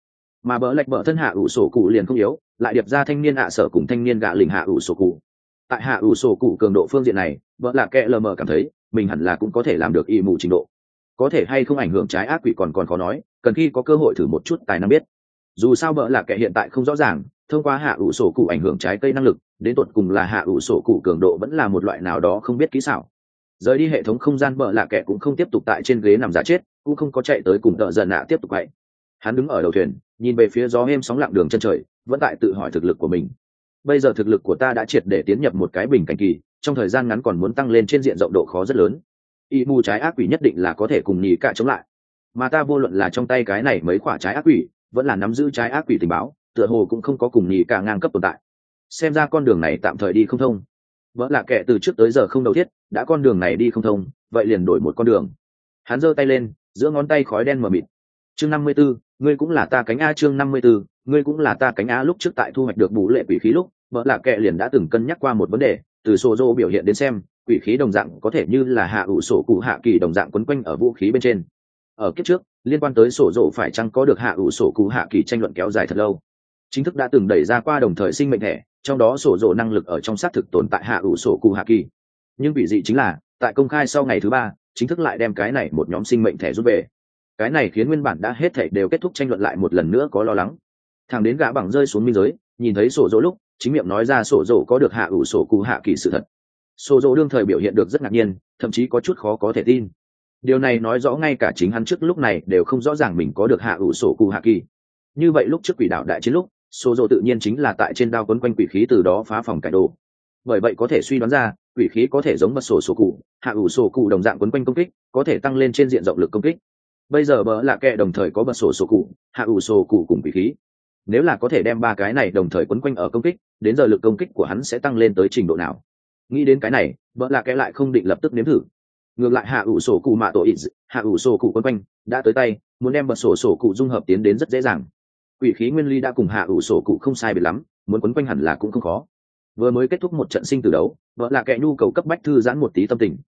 mà bỡ lạch bỡ thân hạ ủ sổ cụ liền không yếu, lại điệp ra thanh niên ạ sở cùng thanh niên gạ lình hạ ủ sổ cụ. Tại hạ ủ sổ cụ cường độ phương diện này, bỡ là kệ lờ mờ cảm thấy mình hẳn là cũng có thể làm được y mù trình độ. Có thể hay không ảnh hưởng trái ác quỷ còn khó nói, cần khi có cơ hội thử một chút tài năng biết. Dù sao bỡ là kệ hiện tại không rõ ràng thông qua hạ ủ sổ cụ ảnh hưởng trái cây năng lực đến tột cùng là hạ ủ sổ cụ cường độ vẫn là một loại nào đó không biết kỹ xảo. Rời đi hệ thống không gian, bỡ là kệ cũng không tiếp tục tại trên ghế nằm giả chết, cũng không có chạy tới cùng tợ dần nạ tiếp tục vậy. Hắn đứng ở đầu thuyền nhìn về phía gió êm sóng lặng đường chân trời, vẫn tại tự hỏi thực lực của mình. Bây giờ thực lực của ta đã triệt để tiến nhập một cái bình cảnh kỳ, trong thời gian ngắn còn muốn tăng lên trên diện rộng độ khó rất lớn. Y mù trái ác quỷ nhất định là có thể cùng nhì cả chống lại, mà ta vô luận là trong tay cái này mấy quả trái ác quỷ vẫn là nắm giữ trái ác quỷ tình báo, tựa hồ cũng không có cùng nhì cả ngang cấp tồn tại. Xem ra con đường này tạm thời đi không thông. Vỡ là kẻ từ trước tới giờ không đầu thiết, đã con đường này đi không thông vậy liền đổi một con đường. Hắn giơ tay lên, giữa ngón tay khói đen mờ mịt. Chương 54, ngươi cũng là ta cánh a. Chương 54, ngươi cũng là ta cánh a. Lúc trước tại thu hoạch được bù lệ quỷ khí lúc, vỡ là kẻ liền đã từng cân nhắc qua một vấn đề, từ sổ dô biểu hiện đến xem quỷ khí đồng dạng có thể như là hạ ủ sổ cụ hạ kỳ đồng dạng quấn quanh ở vũ khí bên trên. Ở kiếp trước liên quan tới sổ dô phải chăng có được hạ ủ sổ cụ hạ kỳ tranh luận kéo dài thật lâu. Chính thức đã từng đẩy ra qua đồng thời sinh mệnh thẻ, trong đó sổ dô năng lực ở trong xác thực tồn tại hạ ủ sổ cụ hạ kỳ. Nhưng bị dị chính là tại công khai sau ngày thứ 3, chính thức lại đem cái này một nhóm sinh mệnh thẻ rút về. Cái này khiến nguyên bản đã hết thảy đều kết thúc tranh luận lại một lần nữa có lo lắng. Thằng đến gã bằng rơi xuống biên giới, nhìn thấy sổ dỗ lúc chính miệng nói ra sổ dỗ có được hạ ủ sổ cụ hạ kỳ sự thật. Sổ dỗ đương thời biểu hiện được rất ngạc nhiên, thậm chí có chút khó có thể tin. Điều này nói rõ ngay cả chính hắn trước lúc này đều không rõ ràng mình có được hạ ủ sổ cụ hạ kỳ. Như vậy lúc trước quỷ đạo đại chiến lúc, sổ dỗ tự nhiên chính là tại trên đao quấn quanh quỷ khí từ đó phá phòng cải đồ. Bởi vậy có thể suy đoán ra quỷ khí có thể giống bật sổ cụ, hạ ủ sổ cụ đồng dạng quấn quanh công kích, có thể tăng lên trên diện rộng lực công kích. Bây giờ bỡ là kệ đồng thời có bật sổ cụ, hạ ủ sổ cụ cùng quỷ khí. Nếu là có thể đem ba cái này đồng thời quấn quanh ở công kích, đến giờ lực công kích của hắn sẽ tăng lên tới trình độ nào? Nghĩ đến cái này, bỡ là kệ lại không định lập tức nếm thử. Ngược lại hạ ủ sổ cụ mạ tổ ít, hạ ủ sổ cụ quấn quanh đã tới tay, muốn đem bật sổ cụ dung hợp tiến đến rất dễ dàng. Quỷ khí nguyên lý đã cùng hạ ủ sổ cụ không sai biệt lắm, muốn quấn quanh hẳn là cũng không khó. Vừa mới kết thúc một trận sinh tử đấu, vợ là kẻ nhu cầu cấp bách thư giãn một tí tâm tình.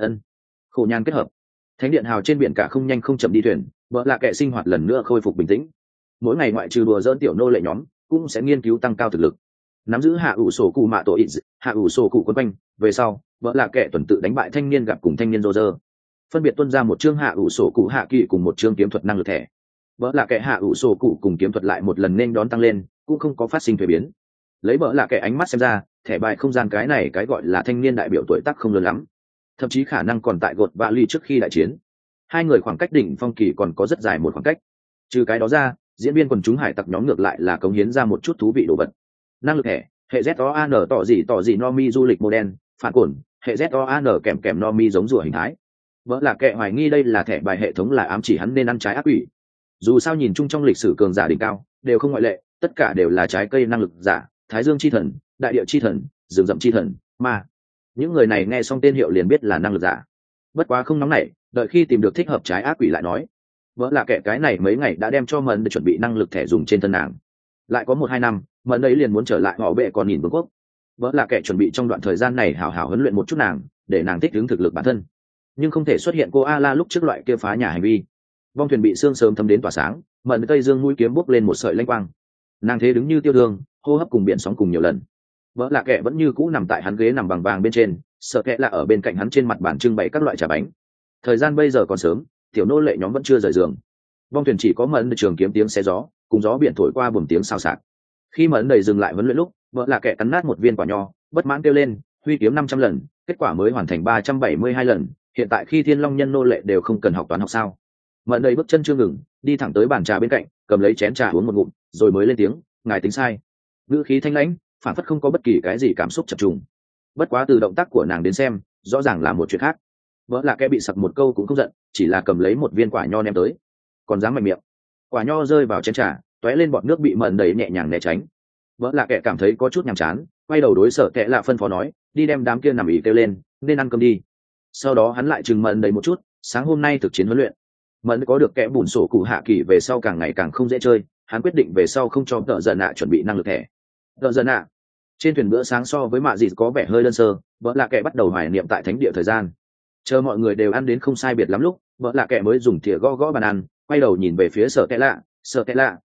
Khổ nhan kết hợp, thánh điện hào trên biển cả không nhanh không chậm đi thuyền, vợ là kẻ sinh hoạt lần nữa khôi phục bình tĩnh. Mỗi ngày ngoại trừ đùa dỡn tiểu nô lệ nhóm, cũng sẽ nghiên cứu tăng cao thực lực. Nắm giữ hạ ủ sổ cụ mạ tổ ít, hạ ủ sổ cụ quấn quanh, về sau vợ là kẻ tuần tự đánh bại thanh niên gặp cùng thanh niên rô rơ, phân biệt tuân ra một chương hạ ủ sổ cụ hạ kỳ cùng một chương kiếm thuật năng lực thẻ. Vợ là kẻ hạ ủ sổ cụ cùng kiếm thuật lại một lần nên đón tăng lên, cũng không có phát sinh thay biến. Lấy bỡ là kẻ ánh mắt xem ra thẻ bài không gian cái này cái gọi là thanh niên đại biểu tuổi tác không lớn lắm, thậm chí khả năng còn tại gột vạ ly trước khi đại chiến. Hai người khoảng cách đỉnh phong kỳ còn có rất dài một khoảng cách. Trừ cái đó ra, diễn viên quần chúng hải tặc nhóm ngược lại là cống hiến ra một chút thú vị đồ vật. Năng lực thẻ hệ ZOAN tỏ gì Nomi du lịch mô đen phản cổn, hệ ZOAN kèm kèm Nomi giống rùa hình thái. Vỡ là kẻ hoài nghi đây là thẻ bài hệ thống là ám chỉ hắn nên ăn trái ác quỷ. Dù sao nhìn chung trong lịch sử cường giả đỉnh cao đều không ngoại lệ, tất cả đều là trái cây năng lực giả, thái dương chi thần, đại địa chi thần, rừng rậm chi thần, mà những người này nghe xong tên hiệu liền biết là năng lực giả. Bất quá không nóng nảy, đợi khi tìm được thích hợp trái ác quỷ lại nói. Vỡ là kẻ cái này mấy ngày đã đem cho mận để chuẩn bị năng lực thẻ dùng trên thân nàng. Lại có 1-2 năm, mận ấy liền muốn trở lại họ bệ còn nhìn vương quốc. Vỡ là kẻ chuẩn bị trong đoạn thời gian này hào hào huấn luyện một chút nàng, để nàng thích ứng thực lực bản thân. Nhưng không thể xuất hiện cô Ala lúc trước loại kia phá nhà hành vi. Vong thuyền bị sương sớm thấm đến tỏa sáng, mận tây dương mũi kiếm bốc lên một sợi lanh quang. Nàng thế đứng như tiêu thương, hô hấp cùng biển sóng cùng nhiều lần. Vỡ là kẻ vẫn như cũ nằm tại hắn ghế nằm bằng vàng bên trên, sợ kẻ là ở bên cạnh hắn trên mặt bàn trưng bày các loại trà bánh. Thời gian bây giờ còn sớm, tiểu nô lệ nhóm vẫn chưa rời giường. Vong thuyền chỉ có mẫn trường kiếm tiếng xé gió, cùng gió biển thổi qua buồm tiếng xào xạc. Khi mẫn đầy dừng lại huấn luyện lúc, vợ là kẻ cắn nát một viên quả nho, bất mãn kêu lên, huy kiếm 500 lần, kết quả mới hoàn thành 372 lần. Hiện tại khi thiên long nhân nô lệ đều không cần học toán học sao? Mẫn đầy bước chân chưa ngừng, đi thẳng tới bàn trà bên cạnh, cầm lấy chén trà uống một ngụm, rồi mới lên tiếng, ngài tính sai. Ngữ khí thanh lãnh, phản phất không có bất kỳ cái gì cảm xúc chập trùng. Bất quá từ động tác của nàng đến xem, rõ ràng là một chuyện khác. Vợ là kẻ bị sặc một câu cũng không giận, chỉ là cầm lấy một viên quả nho ném tới. Còn dám mạnh miệng. Quả nho rơi vào chén trà, tóe lên bọt nước bị mận đầy nhẹ nhàng né tránh. Vợ là kẻ cảm thấy có chút nhàm chán, quay đầu đối sở kẻ lạ phân phó nói, đi đem đám kia nằm ỉ kêu lên, nên ăn cơm đi. Sau đó hắn lại chừng mận đầy một chút, sáng hôm nay thực chiến huấn luyện. Mận có được kẻ bùn sổ cụ hạ kỳ về sau càng ngày càng không dễ chơi, hắn quyết định về sau không cho tợ giận nạ chuẩn bị năng lực thẻ. Tợ giận nạ trên thuyền bữa sáng so với mạ dịt có vẻ hơi đơn sơ, vợ là kẻ bắt đầu hoài niệm tại thánh địa thời gian. Chờ mọi người đều ăn đến không sai biệt lắm lúc, vợ là kẻ mới dùng thìa gõ gõ bàn ăn, quay đầu nhìn về phía sợ tệ lạ,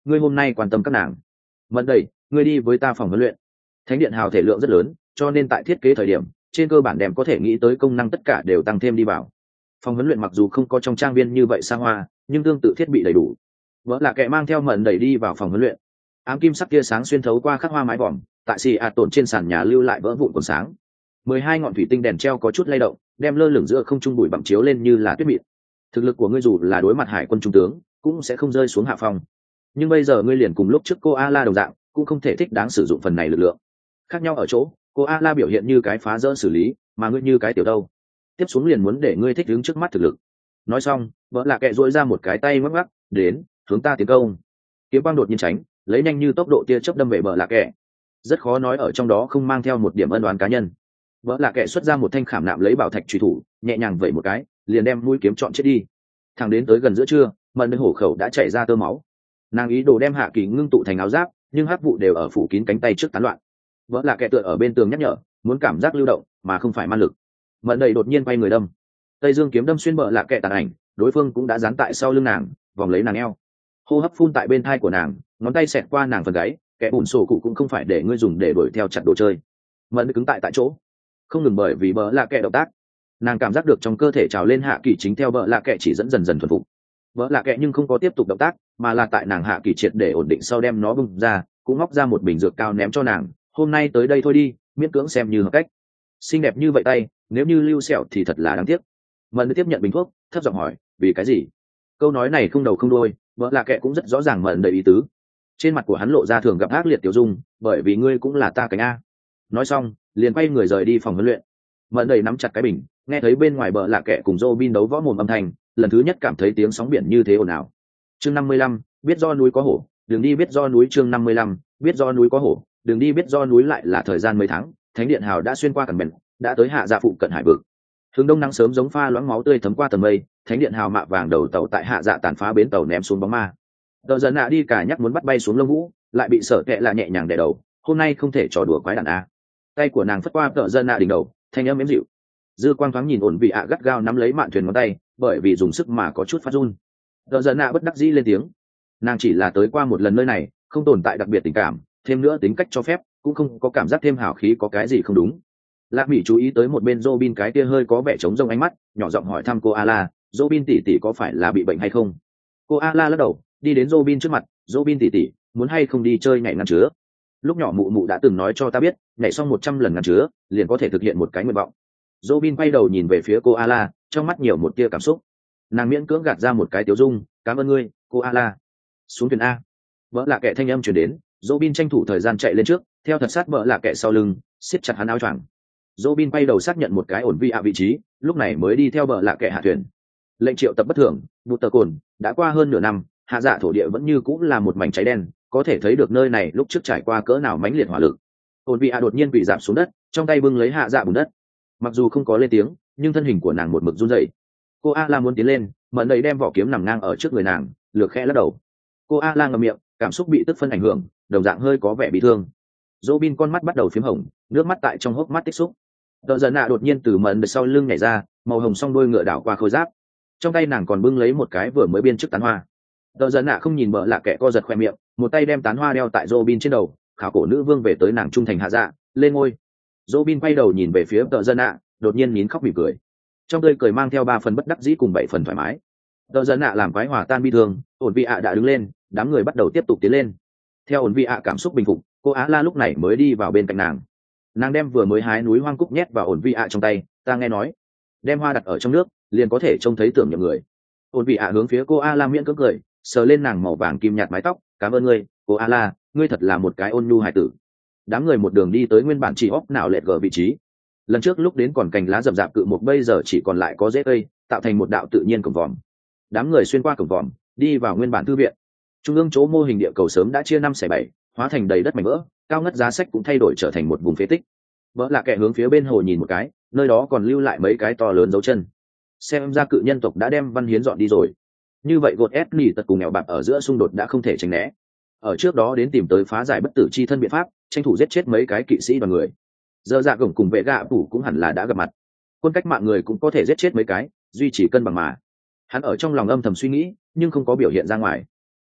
ngươi hôm nay quan tâm các nàng. Mẫn đầy, ngươi đi với ta phòng huấn luyện. Thánh điện hào thể lượng rất lớn, cho nên tại thiết kế thời điểm trên cơ bản đem có thể nghĩ tới công năng tất cả đều tăng thêm đi vào. Phòng huấn luyện mặc dù không có trong trang viên như vậy xa hoa, nhưng tương tự thiết bị đầy đủ. Vợ là kẻ mang theo Mẫn đẩy đi vào phòng huấn luyện. Ám kim sắc tia sáng xuyên thấu qua khắc hoa mái vòm, tại xì tổn trên sàn nhà lưu lại vỡ vụn còn sáng. 12 ngọn thủy tinh đèn treo có chút lay động, đem lơ lửng giữa không trung bụi bặm chiếu lên như là tuyết mịn. Thực lực của ngươi dù là đối mặt hải quân trung tướng cũng sẽ không rơi xuống hạ phong, nhưng bây giờ ngươi liền cùng lúc trước cô Ala đồng dạng, cũng không thể thích đáng sử dụng phần này lực lượng. Khác nhau ở chỗ cô Ala biểu hiện như cái phá rỡ xử lý, mà ngươi như cái tiểu đâu. Tiếp xuống liền muốn để ngươi thích ứng trước mắt thực lực. Nói xong, vợ là kệ duỗi ra một cái tay ngoắc ngoắc, đến hướng ta tiến công. Kiếm quang đột nhiên tránh, lấy nhanh như tốc độ tia chớp đâm về vợ là kệ. Rất khó nói ở trong đó không mang theo một điểm ân oán cá nhân. Vợ là kệ xuất ra một thanh khảm nạm lấy bảo thạch truy thủ, nhẹ nhàng vẩy một cái, liền đem mũi kiếm chọn chết đi. Thẳng đến tới gần giữa trưa, Mẫn hổ khẩu đã chảy ra tơ máu. Nàng ý đồ đem hạ kỳ ngưng tụ thành áo giáp, nhưng hắc vụ đều ở phủ kín cánh tay trước tán loạn. Vợ là kệ tựa ở bên tường nhắc nhở, muốn cảm giác lưu động mà không phải ma lực. Mẫn đầy đột nhiên quay người đâm. Tây Dương kiếm đâm xuyên vợ là kệ tàn ảnh, đối phương cũng đã dán tại sau lưng nàng, vòng lấy nàng eo. Hô hấp phun tại bên thai của nàng, ngón tay xẹt qua nàng phần gáy, kẻ bùn sổ cụ cũng không phải để ngươi dùng để đuổi theo chặt đồ chơi. Mẫn cứng tại chỗ, không ngừng bởi vì vợ là kệ động tác. Nàng cảm giác được trong cơ thể trào lên hạ kỳ chính theo vợ là kệ chỉ dẫn dần dần thuần phục. Vợ là kệ nhưng không có tiếp tục động tác, mà là tại nàng hạ kỳ triệt để ổn định sau đem nó bung ra, cũng móc ra một bình dược cao ném cho nàng. Hôm nay tới đây thôi đi, miễn cưỡng xem như hợp cách. Xinh đẹp như vậy tay, nếu như lưu sẹo thì thật là đáng tiếc. Mẫn tiếp nhận bình thuốc, thấp giọng hỏi, vì cái gì? Câu nói này không đầu không đuôi, vợ là kệ cũng rất rõ ràng Mẫn đầy ý tứ. Trên mặt của hắn lộ ra thường gặp ác liệt tiêu dung, bởi vì ngươi cũng là ta cánh a. Nói xong, liền quay người rời đi phòng huấn luyện. Mẫn đầy nắm chặt cái bình, nghe thấy bên ngoài bờ lạ kệ cùng Robin đấu võ mồm âm thanh, lần thứ nhất cảm thấy tiếng sóng biển như thế ồn ào. Chương 55, biết do núi có hổ, đường đi biết do núi. Chương 55, biết do núi có hổ, đường đi biết do núi. Lại là thời gian mấy tháng, thánh điện hào đã xuyên qua cẩn bèn, đã tới hạ dạ phụ cận hải vực. Hướng đông nắng sớm giống pha loãng máu tươi thấm qua tầng mây, thánh điện hào mạ vàng đầu tàu tại hạ dạ tàn phá bến tàu ném xuống bóng ma. Đờ dần nạ đi cả nhắc muốn bắt bay xuống lông vũ, lại bị sợ kệ là nhẹ nhàng đè đầu. Hôm nay không thể trò đùa quái đản a. Tay của nàng phất qua đờ dần nạ đỉnh đầu, thanh âm êm dịu. Dư quang thoáng nhìn ổn vị ạ gắt gao nắm lấy mạn thuyền ngón tay, bởi vì dùng sức mà có chút phát run. Đờ dần nạ bất đắc dĩ lên tiếng. Nàng chỉ là tới qua một lần nơi này, không tồn tại đặc biệt tình cảm, thêm nữa tính cách cho phép, cũng không có cảm giác thêm hào khí có cái gì không đúng. Lạc Mỹ chú ý tới một bên Robin cái kia hơi có vẻ trống rông ánh mắt, nhỏ giọng hỏi thăm cô Ala, Robin tỷ tỷ có phải là bị bệnh hay không? Cô Ala lắc đầu, đi đến Robin trước mặt, Robin tỷ tỷ, muốn hay không đi chơi nhảy ngăn chứa? Lúc nhỏ mụ mụ đã từng nói cho ta biết, nhảy xong 100 lần ngăn chứa, liền có thể thực hiện một cái nguyện vọng. Robin quay đầu nhìn về phía cô Ala, trong mắt nhiều một tia cảm xúc. Nàng miễn cưỡng gạt ra một cái tiếu dung, cảm ơn ngươi, cô Ala. Xuống thuyền a. Vợ là kẻ thanh âm truyền đến, Robin tranh thủ thời gian chạy lên trước, theo thật sát vợ là kẻ sau lưng, siết chặt hắn áo choàng. Robin quay đầu xác nhận một cái ổn vị ạ vị trí, lúc này mới đi theo vợ là kẻ hạ thuyền. Lệnh triệu tập bất thường, bụt tờ cồn, đã qua hơn nửa năm, hạ dạ thổ địa vẫn như cũng là một mảnh cháy đen, có thể thấy được nơi này lúc trước trải qua cỡ nào mãnh liệt hỏa lực. Ổn vị ạ đột nhiên bị giảm xuống đất, trong tay bưng lấy hạ dạ bùn đất. Mặc dù không có lên tiếng, nhưng thân hình của nàng một mực run rẩy. Cô Ala muốn tiến lên, Mẫn đầy đem vỏ kiếm nằm ngang ở trước người nàng, lược khẽ lắc đầu. Cô Ala ngậm miệng, cảm xúc bị tức phân ảnh hưởng, đồng dạng hơi có vẻ bị thương. Robin con mắt bắt đầu phím hồng, nước mắt tại trong hốc mắt tích xúc. Đờ dần nạ đột nhiên từ Mẫn đầy sau lưng nhảy ra, màu hồng song đôi ngựa đảo qua khôi giáp. Trong tay nàng còn bưng lấy một cái vừa mới biên chức tán hoa. Đờ dần nạ không nhìn bợ lạ kẻ co giật khoe miệng, một tay đem tán hoa đeo tại Robin trên đầu, khảo cổ nữ vương về tới nàng trung thành hạ dạ, lên ngôi. Robin quay đầu nhìn về phía Đờ dần nạ, đột nhiên nín khóc mỉm cười. Trong tươi cười mang theo 3 phần bất đắc dĩ cùng 7 phần thoải mái. Đờ dần nạ làm quái hòa tan bi thương, ổn vị ạ đã đứng lên, đám người bắt đầu tiếp tục tiến lên. Theo ổn vị ạ cảm xúc bình phục, cô Á La lúc này mới đi vào bên cạnh nàng. Nàng đem vừa mới hái núi hoang cúc nhét vào ổn vị ạ trong tay, ta nghe nói, đem hoa đặt ở trong nước, liền có thể trông thấy tưởng nhầm người. Ổn vị ạ hướng phía cô A La miễn cưỡng cười, sờ lên nàng màu vàng kim nhạt mái tóc, cảm ơn ngươi, cô A La, ngươi thật là một cái ôn nhu hài tử. Đám người một đường đi tới nguyên bản chỉ óc nào lệch gờ vị trí. Lần trước lúc đến còn cành lá rậm rạp cự một, bây giờ chỉ còn lại có rễ cây, tạo thành một đạo tự nhiên cổng vòm. Đám người xuyên qua cổng vòm, đi vào nguyên bản thư viện. Trung ương chỗ mô hình địa cầu sớm đã chia 5/7, hóa thành đầy đất mảnh vỡ, cao ngất giá sách cũng thay đổi trở thành một vùng phế tích. Vỡ là kẻ hướng phía bên hồ nhìn một cái, nơi đó còn lưu lại mấy cái to lớn dấu chân. Xem ra cự nhân tộc đã đem văn hiến dọn đi rồi. Như vậy gột ép nỉ tật cùng nghèo bạc ở giữa xung đột đã không thể tránh né. Ở trước đó đến tìm tới phá giải bất tử chi thân biện pháp, tranh thủ giết chết mấy cái kỵ sĩ đoàn người. Giờ dạ gồng cùng vệ gạ phủ cũng hẳn là đã gặp mặt. Quân cách mạng người cũng có thể giết chết mấy cái, duy trì cân bằng mà. Hắn ở trong lòng âm thầm suy nghĩ, nhưng không có biểu hiện ra ngoài.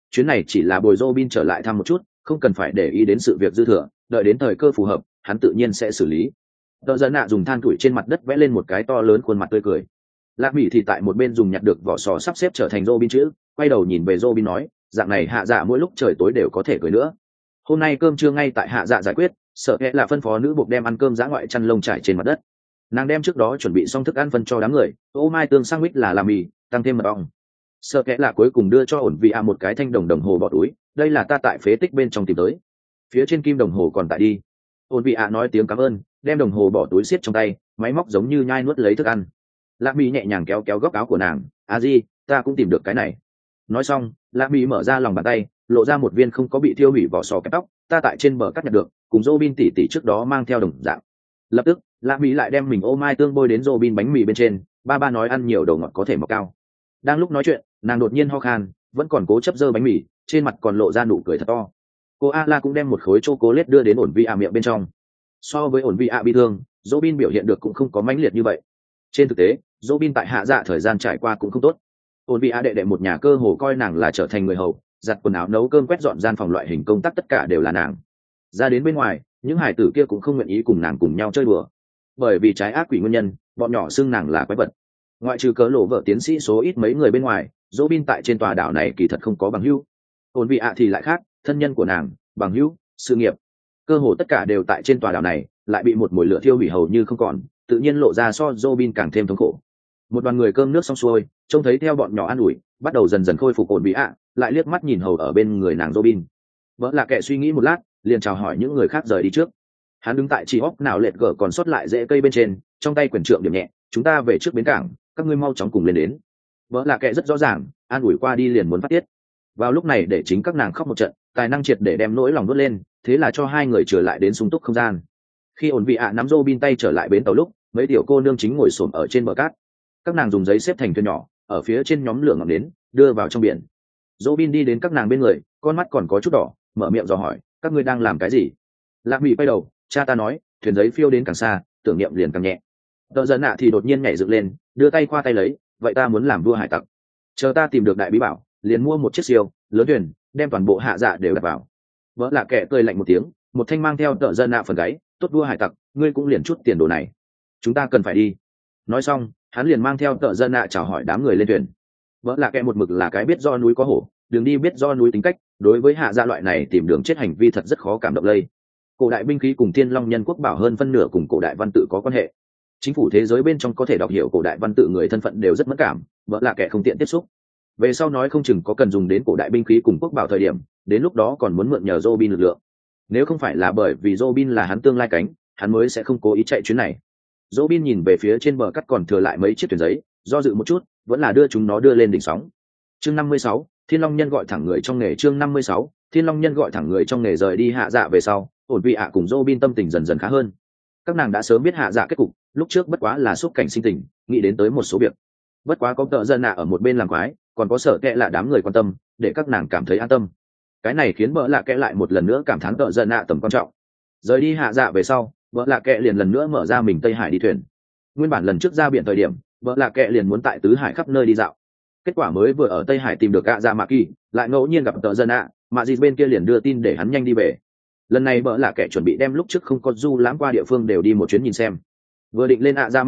chuyến này chỉ là bồi Robin trở lại thăm một chút, không cần phải để ý đến sự việc dư thừa, đợi đến thời cơ phù hợp hắn tự nhiên sẽ xử lý. Tợ Giận Nạ dùng than tuổi trên mặt đất vẽ lên một cái to lớn khuôn mặt tươi cười. Lạc Mỹ thì tại một bên dùng nhặt được vỏ sò sắp xếp trở thành Robin chữ, quay đầu nhìn về Robin nói, dạng này hạ dạ mỗi lúc trời tối đều có thể cười nữa. Hôm nay cơm trưa ngay tại hạ dạ giải quyết, sợ hẹ là phân phó nữ buộc đem ăn cơm dã ngoại chăn lông trải trên mặt đất. Nàng đem trước đó chuẩn bị xong thức ăn phân cho đám người, ô mai tương sandwich là làm mì, tăng thêm mật ong. Sợ hẹ là cuối cùng đưa cho ổn vị một cái thanh đồng đồng hồ bỏ túi, đây là ta tại phế tích bên trong tìm tới. Phía trên kim đồng hồ còn tại đi. Ổn vị nói tiếng cảm ơn, đem đồng hồ bỏ túi siết trong tay, máy móc giống như nhai nuốt lấy thức ăn. Lạc Mỹ nhẹ nhàng kéo kéo góc áo của nàng, a di, ta cũng tìm được cái này. Nói xong, Lạc Mỹ mở ra lòng bàn tay, lộ ra một viên không có bị thiêu hủy vỏ sò kẹp tóc, ta tại trên bờ cắt nhặt được, cùng Robin tỷ tỷ trước đó mang theo đồng dạng. Lập tức, Lạc Mỹ lại đem mình ô mai tương bôi đến Robin bánh mì bên trên, ba nói ăn nhiều đầu ngọt có thể mọc cao. Đang lúc nói chuyện, nàng đột nhiên ho khan, vẫn còn cố chấp dơ bánh mì, trên mặt còn lộ ra nụ cười thật to. Cô Ala cũng đem một khối chocolate đưa đến ổn vi miệng bên trong. So với ổn vi bị thương, Robin biểu hiện được cũng không có mãnh liệt như vậy. Trên thực tế, Robin tại hạ dạ thời gian trải qua cũng không tốt. Ổn vi đệ đệ một nhà cơ hồ coi nàng là trở thành người hầu, giặt quần áo nấu cơm quét dọn gian phòng loại hình công tác tất cả đều là nàng. Ra đến bên ngoài, những hải tử kia cũng không nguyện ý cùng nàng cùng nhau chơi đùa. Bởi vì trái ác quỷ nguyên nhân, bọn nhỏ xưng nàng là quái vật. Ngoại trừ cớ lộ vợ tiến sĩ số ít mấy người bên ngoài, Robin tại trên tòa đảo này kỳ thật không có bằng hữu. Ổn vị thì lại khác, thân nhân của nàng, bằng hữu, sự nghiệp, cơ hồ tất cả đều tại trên tòa đảo này, lại bị một mùi lửa thiêu hủy hầu như không còn, tự nhiên lộ ra so Robin càng thêm thống khổ. Một đoàn người cơm nước xong xuôi, trông thấy theo bọn nhỏ an ủi, bắt đầu dần dần khôi phục ổn vị lại liếc mắt nhìn hầu ở bên người nàng Robin. Vợ là kẻ suy nghĩ một lát, liền chào hỏi những người khác rời đi trước. Hắn đứng tại chỉ óc nào lệch gở còn sót lại rễ cây bên trên, trong tay quyển trượng điểm nhẹ, chúng ta về trước bến cảng, các ngươi mau chóng cùng lên đến. Vợ là kẻ rất rõ ràng, an ủi qua đi liền muốn phát tiết. Vào lúc này để chính các nàng khóc một trận, tài năng triệt để đem nỗi lòng nuốt lên, thế là cho hai người trở lại đến sung túc không gian. Khi ổn vị nắm Robin tay trở lại bến tàu lúc, mấy tiểu cô nương chính ngồi xổm ở trên bờ cát. Các nàng dùng giấy xếp thành thuyền nhỏ, ở phía trên nhóm lửa ngọn nến, đưa vào trong biển. Robin đi đến các nàng bên người, con mắt còn có chút đỏ, mở miệng dò hỏi, các ngươi đang làm cái gì? Lạc Mỹ quay đầu, cha ta nói, thuyền giấy phiêu đến càng xa, tưởng niệm liền càng nhẹ. Tợ Giận Nạ thì đột nhiên nhảy dựng lên, đưa tay qua tay lấy, vậy ta muốn làm vua hải tặc. Chờ ta tìm được đại bí bảo, liền mua một chiếc siêu lớn thuyền, đem toàn bộ hạ dạ đều đặt vào. Vợ là kẻ cười lạnh một tiếng, một thanh mang theo Tợ Giận Nạ phần gáy, tốt vua hải tặc, ngươi cũng liền chút tiền đồ này. Chúng ta cần phải đi. Nói xong, hắn liền mang theo Tợ Giận Nạ chào hỏi đám người lên thuyền. Vợ là kẻ một mực là cái biết do núi có hổ, đường đi biết do núi tính cách, đối với hạ dạ loại này tìm đường chết hành vi thật rất khó cảm động lây. Cổ đại binh khí cùng Thiên Long Nhân quốc bảo hơn phân nửa cùng cổ đại văn tự có quan hệ. Chính phủ thế giới bên trong có thể đọc hiểu cổ đại văn tự người thân phận đều rất mẫn cảm, vợ là kẻ không tiện tiếp xúc. Về sau nói không chừng có cần dùng đến cổ đại binh khí cùng quốc bảo thời điểm, đến lúc đó còn muốn mượn nhờ Robin lực lượng. Nếu không phải là bởi vì Robin là hắn tương lai cánh, hắn mới sẽ không cố ý chạy chuyến này. Robin nhìn về phía trên bờ cắt còn thừa lại mấy chiếc thuyền giấy, do dự một chút, vẫn là đưa chúng nó đưa lên đỉnh sóng. Chương 56, Thiên Long Nhân gọi thẳng người trong nghề. Chương 56, Thiên Long Nhân gọi thẳng người trong nghề rời đi hạ dạ về sau, ổn vị cùng Robin tâm tình dần dần khá hơn. Các nàng đã sớm biết hạ dạ kết cục, lúc trước bất quá là xúc cảnh sinh tình, nghĩ đến tới một số việc. Bất quá có Tợ Giận Nạ ở một bên làm quái, còn có Sở Kệ là đám người quan tâm, để các nàng cảm thấy an tâm. Cái này khiến Bỡ Lạ Kệ lại một lần nữa cảm thán Tợ Giận Nạ tầm quan trọng. Rời đi hạ dạ về sau, Bỡ Lạ Kệ liền lần nữa mở ra mình Tây Hải đi thuyền. Nguyên bản lần trước ra biển thời điểm, Bỡ Lạ Kệ liền muốn tại tứ hải khắp nơi đi dạo. Kết quả mới vừa ở Tây Hải tìm được Dạ Mạ Kỳ, lại ngẫu nhiên gặp Tợ Giận Nạ, Mạ Dị bên kia liền đưa tin để hắn nhanh đi về. Lần này Bỡ Lạ Kệ chuẩn bị đem lúc trước không có du lãm qua địa phương đều đi một chuyến nhìn xem. Vừa định lên Dạ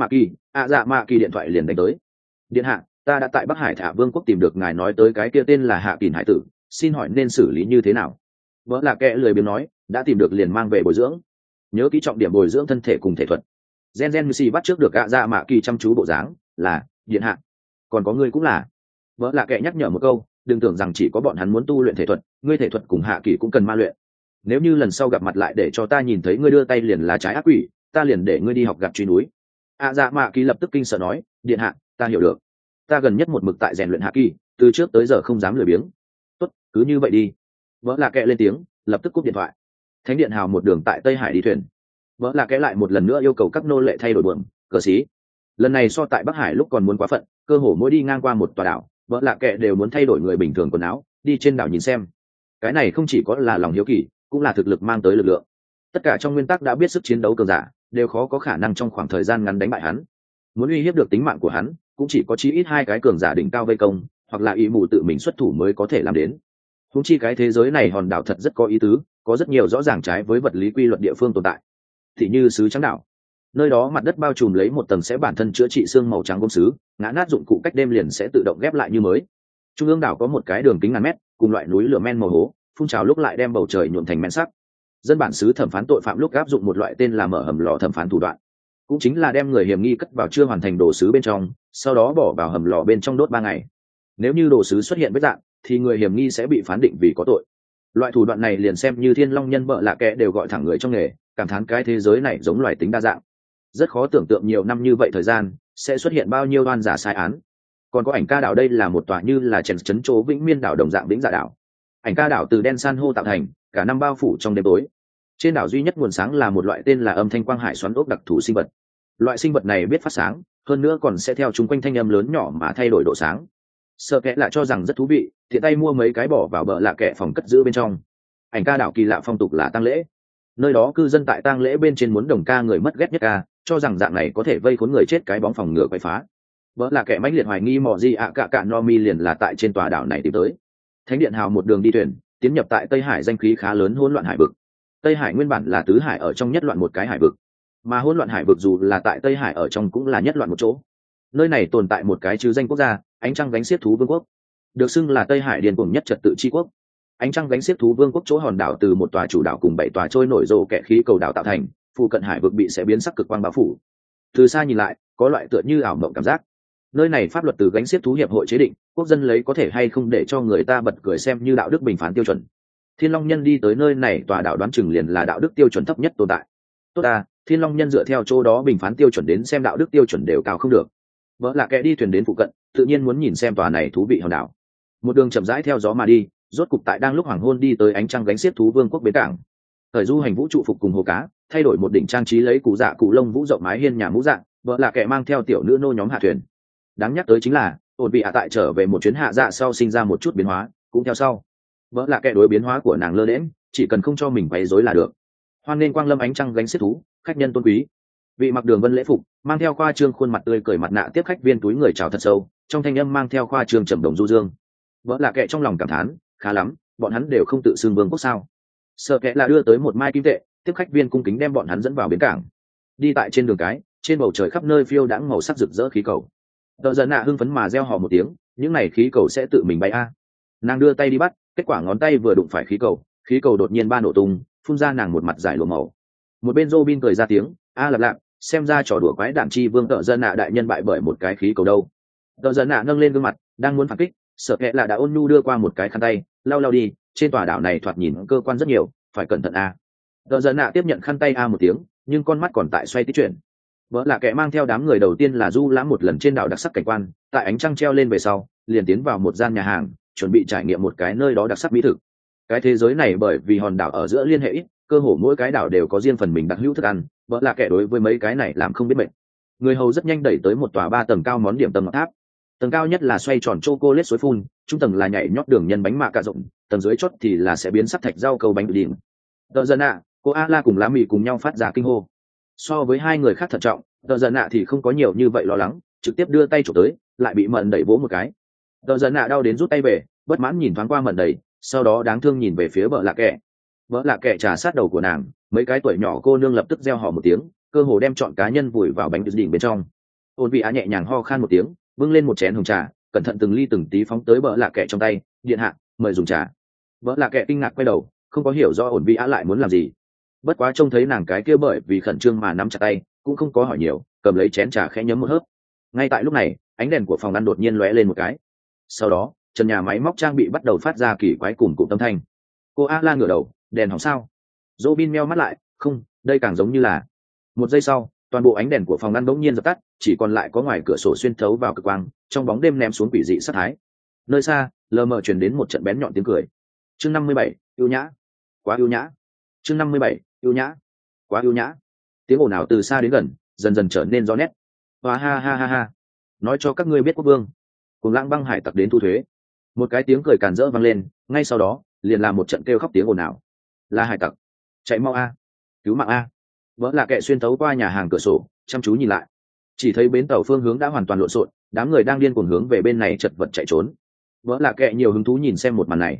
Mạ Kỳ điện thoại liền đánh tới. Điện hạ, ta đã tại Bắc Hải Thả Vương quốc tìm được ngài nói tới cái kia tên là Hạ Kình hải tử, xin hỏi nên xử lý như thế nào? Bỡ Lạ Kệ lười biếng nói, đã tìm được liền mang về bồi dưỡng. Nhớ kỹ trọng điểm bồi dưỡng thân thể cùng thể thuật. Gen Missy bắt trước được Dạ Mạ Kỳ chăm chú bộ dáng, là điện hạ. Còn có ngươi cũng là. Bỡ Lạ Kệ nhắc nhở một câu, đừng tưởng rằng chỉ có bọn hắn muốn tu luyện thể thuật, ngươi thể thuật cùng Hạ Kỳ cũng cần ma luyện. Nếu như lần sau gặp mặt lại để cho ta nhìn thấy ngươi đưa tay liền là trái ác quỷ, ta liền để ngươi đi học gặp truy núi. Dạ Mạ Kỳ lập tức kinh sợ nói, điện hạ, ta hiểu được. Ta gần nhất một mực tại rèn luyện Hạ Kỳ, từ trước tới giờ không dám lười biếng. Tốt, cứ như vậy đi. Vỡ Lạ Kệ lên tiếng, lập tức cúp điện thoại. Thánh điện hào một đường tại Tây Hải đi thuyền. Vỡ Lạ Kệ lại một lần nữa yêu cầu các nô lệ thay đổi buồm, cờ xí. Lần này so tại Bắc Hải lúc còn muốn quá phận, cơ hồ mỗi đi ngang qua một tòa đảo, Vỡ Lạ Kệ đều muốn thay đổi người bình thường quần áo, đi trên đảo nhìn xem. Cái này không chỉ có là lòng hiếu kỳ, cũng là thực lực mang tới lực lượng. Tất cả trong nguyên tắc đã biết sức chiến đấu cường giả, đều khó có khả năng trong khoảng thời gian ngắn đánh bại hắn. Muốn uy hiếp được tính mạng của hắn, cũng chỉ có chí ít hai cái cường giả đỉnh cao vây công, hoặc là ý mù tự mình xuất thủ mới có thể làm đến. Huống chi cái thế giới này hòn đảo thật rất có ý tứ, có rất nhiều rõ ràng trái với vật lý quy luật địa phương tồn tại. Thì như xứ trắng đảo, nơi đó mặt đất bao trùm lấy một tầng sẽ bản thân chữa trị xương màu trắng gốm sứ, ngã nát dụng cụ cách đêm liền sẽ tự động ghép lại như mới. Trung ương đảo có một cái đường kính ngàn mét, cùng loại núi lửa men màu hố, phun trào lúc lại đem bầu trời nhuộm thành men sắc. Dân bản xứ thẩm phán tội phạm lúc áp dụng một loại tên là mở hầm lò thẩm phán thủ đoạn, cũng chính là đem người hiểm nghi cất vào chưa hoàn thành đồ sứ bên trong, sau đó bỏ vào hầm lò bên trong đốt 3 ngày. Nếu như đồ sứ xuất hiện vết rạn, thì người hiểm nghi sẽ bị phán định vì có tội. Loại thủ đoạn này liền xem như thiên long nhân bợ lạ kệ đều gọi thẳng người trong nghề, cảm thán cái thế giới này giống loài tính đa dạng. Rất khó tưởng tượng nhiều năm như vậy thời gian sẽ xuất hiện bao nhiêu oan giả sai án. Còn có ảnh ca đảo, đây là một tòa như là chấn chỗ vĩnh miên đảo đồng dạng vĩnh dạ đảo. Ảnh ca đảo từ đen san hô tạo thành, cả năm bao phủ trong đêm tối. Trên đảo duy nhất nguồn sáng là một loại tên là âm thanh quang hải xoắn ốc đặc thù sinh vật. Loại sinh vật này biết phát sáng, hơn nữa còn sẽ theo chung quanh thanh âm lớn nhỏ mà thay đổi độ sáng. Sợ kệ lại cho rằng rất thú vị, thiện tay mua mấy cái bỏ vào bờ lạ kệ phòng cất giữ bên trong. Ảnh ca đảo kỳ lạ phong tục là tang lễ. Nơi đó cư dân tại tang lễ bên trên muốn đồng ca người mất ghét nhất ca, cho rằng dạng này có thể vây khốn người chết cái bóng phòng ngừa quậy phá. Bờ lạ kệ mãnh liệt hoài nghi mò gì ạ cả cạn no mi liền là tại trên tòa đảo này tìm tới. Thánh điện hào một đường đi thuyền tiến nhập tại Tây Hải, danh khí khá lớn hỗn loạn hải vực. Tây Hải nguyên bản là tứ hải ở trong nhất loạn một cái hải vực, mà hỗn loạn hải vực dù là tại Tây Hải ở trong cũng là nhất loạn một chỗ. Nơi này tồn tại một cái chứ danh quốc gia, ánh trăng gánh xiết thú vương quốc, được xưng là Tây Hải điên cuồng nhất trật tự chi quốc. Ánh trăng gánh xiết thú vương quốc chỗ hòn đảo từ một tòa chủ đảo cùng 7 tòa trôi nổi rộ kẻ khí cầu đảo tạo thành, phụ cận hải vực bị sẽ biến sắc cực quang bao phủ. Từ xa nhìn lại, có loại tựa như ảo mộng cảm giác. Nơi này pháp luật từ gánh xiết thú hiệp hội chế định, quốc dân lấy có thể hay không để cho người ta bật cười xem như đạo đức bình phán tiêu chuẩn. Thiên Long Nhân đi tới nơi này tòa đảo đoán chừng liền là đạo đức tiêu chuẩn thấp nhất tồn tại. Tốt à, Thiên Long Nhân dựa theo chỗ đó bình phán tiêu chuẩn đến xem đạo đức tiêu chuẩn đều cao không được. Vợ là kẻ đi thuyền đến phụ cận, tự nhiên muốn nhìn xem tòa này thú vị hòn đảo. Một đường chậm rãi theo gió mà đi, rốt cục tại đang lúc hoàng hôn đi tới ánh trăng gánh xiết thú vương quốc bến cảng. Thời du hành vũ trụ phục cùng hồ cá, thay đổi một đỉnh trang trí lấy cụ dạ cụ lông vũ rộng mái hiên nhà mũ dạng, vợ là kẻ mang theo tiểu nữ nô nhóm hạ thuyền. Đáng nhắc tới chính là, ổn bị hạ tại trở về một chuyến hạ dạ sau sinh ra một chút biến hóa, cũng theo sau. Vợ là kẻ đối biến hóa của nàng lơ đễnh, chỉ cần không cho mình quấy rối là được. Hoan nên quang lâm ánh trăng gánh xiết thú, khách nhân tôn quý. Vị mặc đường vân lễ phục, mang theo khoa trương khuôn mặt tươi cười mặt nạ tiếp khách viên túi người chào thật sâu, trong thanh âm mang theo khoa trương trầm đồng du dương. Vợ là kẻ trong lòng cảm thán, khá lắm, bọn hắn đều không tự xưng vương quốc sao? Sợ kẻ là đưa tới một mai kim tệ, tiếp khách viên cung kính đem bọn hắn dẫn vào bến cảng. Đi tại trên đường cái, trên bầu trời khắp nơi phiêu đãng màu sắc rực rỡ khí cầu. Tờ giận nạ hưng phấn mà reo hò một tiếng, những này khí cầu sẽ tự mình bay a. Nàng đưa tay đi bắt, kết quả ngón tay vừa đụng phải khí cầu đột nhiên ba nổ tung, phun ra nàng một mặt giải lụa màu. Một bên Robin cười ra tiếng, a lạp lạp, xem ra trò đùa quái đản chi vương tợ dân nạ đại nhân bại bởi một cái khí cầu đâu. Tợ dân nạ nâng lên gương mặt, đang muốn phản kích, sợ kệ là đã ôn nhu đưa qua một cái khăn tay, lau lau đi, trên tòa đảo này thoạt nhìn cơ quan rất nhiều, phải cẩn thận a. Tợ dân nạ tiếp nhận khăn tay a một tiếng, nhưng con mắt còn tại xoay tí chuyển. Vợ là kẻ mang theo đám người đầu tiên là du lãm một lần trên đảo đặc sắc cảnh quan, tại ánh trăng treo lên về sau, liền tiến vào một gian nhà hàng, chuẩn bị trải nghiệm một cái nơi đó đặc sắc mỹ thực. Cái thế giới này bởi vì hòn đảo ở giữa liên hệ ít, cơ hồ mỗi cái đảo đều có riêng phần mình đặc hữu thức ăn, vợ là kẻ đối với mấy cái này làm không biết mệt. Người hầu rất nhanh đẩy tới một tòa 3 tầng cao món điểm tâm ngọc tháp. Tầng cao nhất là xoay tròn chocolate suối phun, trung tầng là nhảy nhót đường nhân bánh mạ cà rộng, tầng dưới chót thì là sẽ biến sắc thạch rau câu bánh đỉnh. Tờ dân ạ, cô A-la cùng lá mì cùng nhau phát ra kinh hô. So với hai người khác thận trọng, tờ dân ạ thì không có nhiều như vậy lo lắng, trực tiếp đưa tay chụp tới, lại bị mận đẩy vỗ một cái. Tờ dân ạ đau đến rút tay về, bất mãn nhìn thoáng qua mận đẩy, sau đó đáng thương nhìn về phía vợ lạ kẻ. Vợ lạ kẻ trà sát đầu của nàng, mấy cái tuổi nhỏ cô nương lập tức reo hò một tiếng, cơ hồ đem chọn cá nhân vùi vào bánh đỉnh bên trong. Ôn vị á nhẹ nhàng ho khan một tiếng, bưng lên một chén hồng trà, cẩn thận từng ly từng tí phóng tới vợ lạ kẻ trong tay, điện hạ, mời dùng trà. Vợ lạ kẻ kinh ngạc quay đầu, không có hiểu rõ ổn vị á lại muốn làm gì. Bất quá trông thấy nàng cái kia bởi vì khẩn trương mà nắm chặt tay, cũng không có hỏi nhiều, cầm lấy chén trà khẽ nhấm một hớp. Ngay tại lúc này, ánh đèn của phòng ăn đột nhiên lóe lên một cái. Sau đó, trần nhà máy móc trang bị bắt đầu phát ra kỳ quái cùng cụm âm thanh. Cô A La ngửa đầu, đèn hỏng sao? Robin meo mắt lại, không, đây càng giống như là. Một giây sau, toàn bộ ánh đèn của phòng ăn bỗng nhiên dập tắt, chỉ còn lại có ngoài cửa sổ xuyên thấu vào cực quang, trong bóng đêm ném xuống quỷ dị sát thái. Nơi xa, lờ mờ truyền đến một trận bén nhọn tiếng cười. Chương 57, yêu nhã. Quá yêu nhã. Chương 57, yêu nhã. Quá yêu nhã. Tiếng ồn ào từ xa đến gần, dần dần trở nên rõ nét. Hoa ha ha ha ha. Nói cho các ngươi biết quốc vương. Cùng lãng băng hải tặc đến thu thuế. Một cái tiếng cười càn rỡ vang lên, ngay sau đó, liền là một trận kêu khóc tiếng ồn ào. Là hải tặc. Chạy mau a. Cứu mạng a. Vỡ là kệ xuyên thấu qua nhà hàng cửa sổ, chăm chú nhìn lại. Chỉ thấy bến tàu phương hướng đã hoàn toàn lộn xộn, đám người đang điên cuồng hướng về bên này chật vật chạy trốn. Vỡ là kệ nhiều hứng thú nhìn xem một màn này.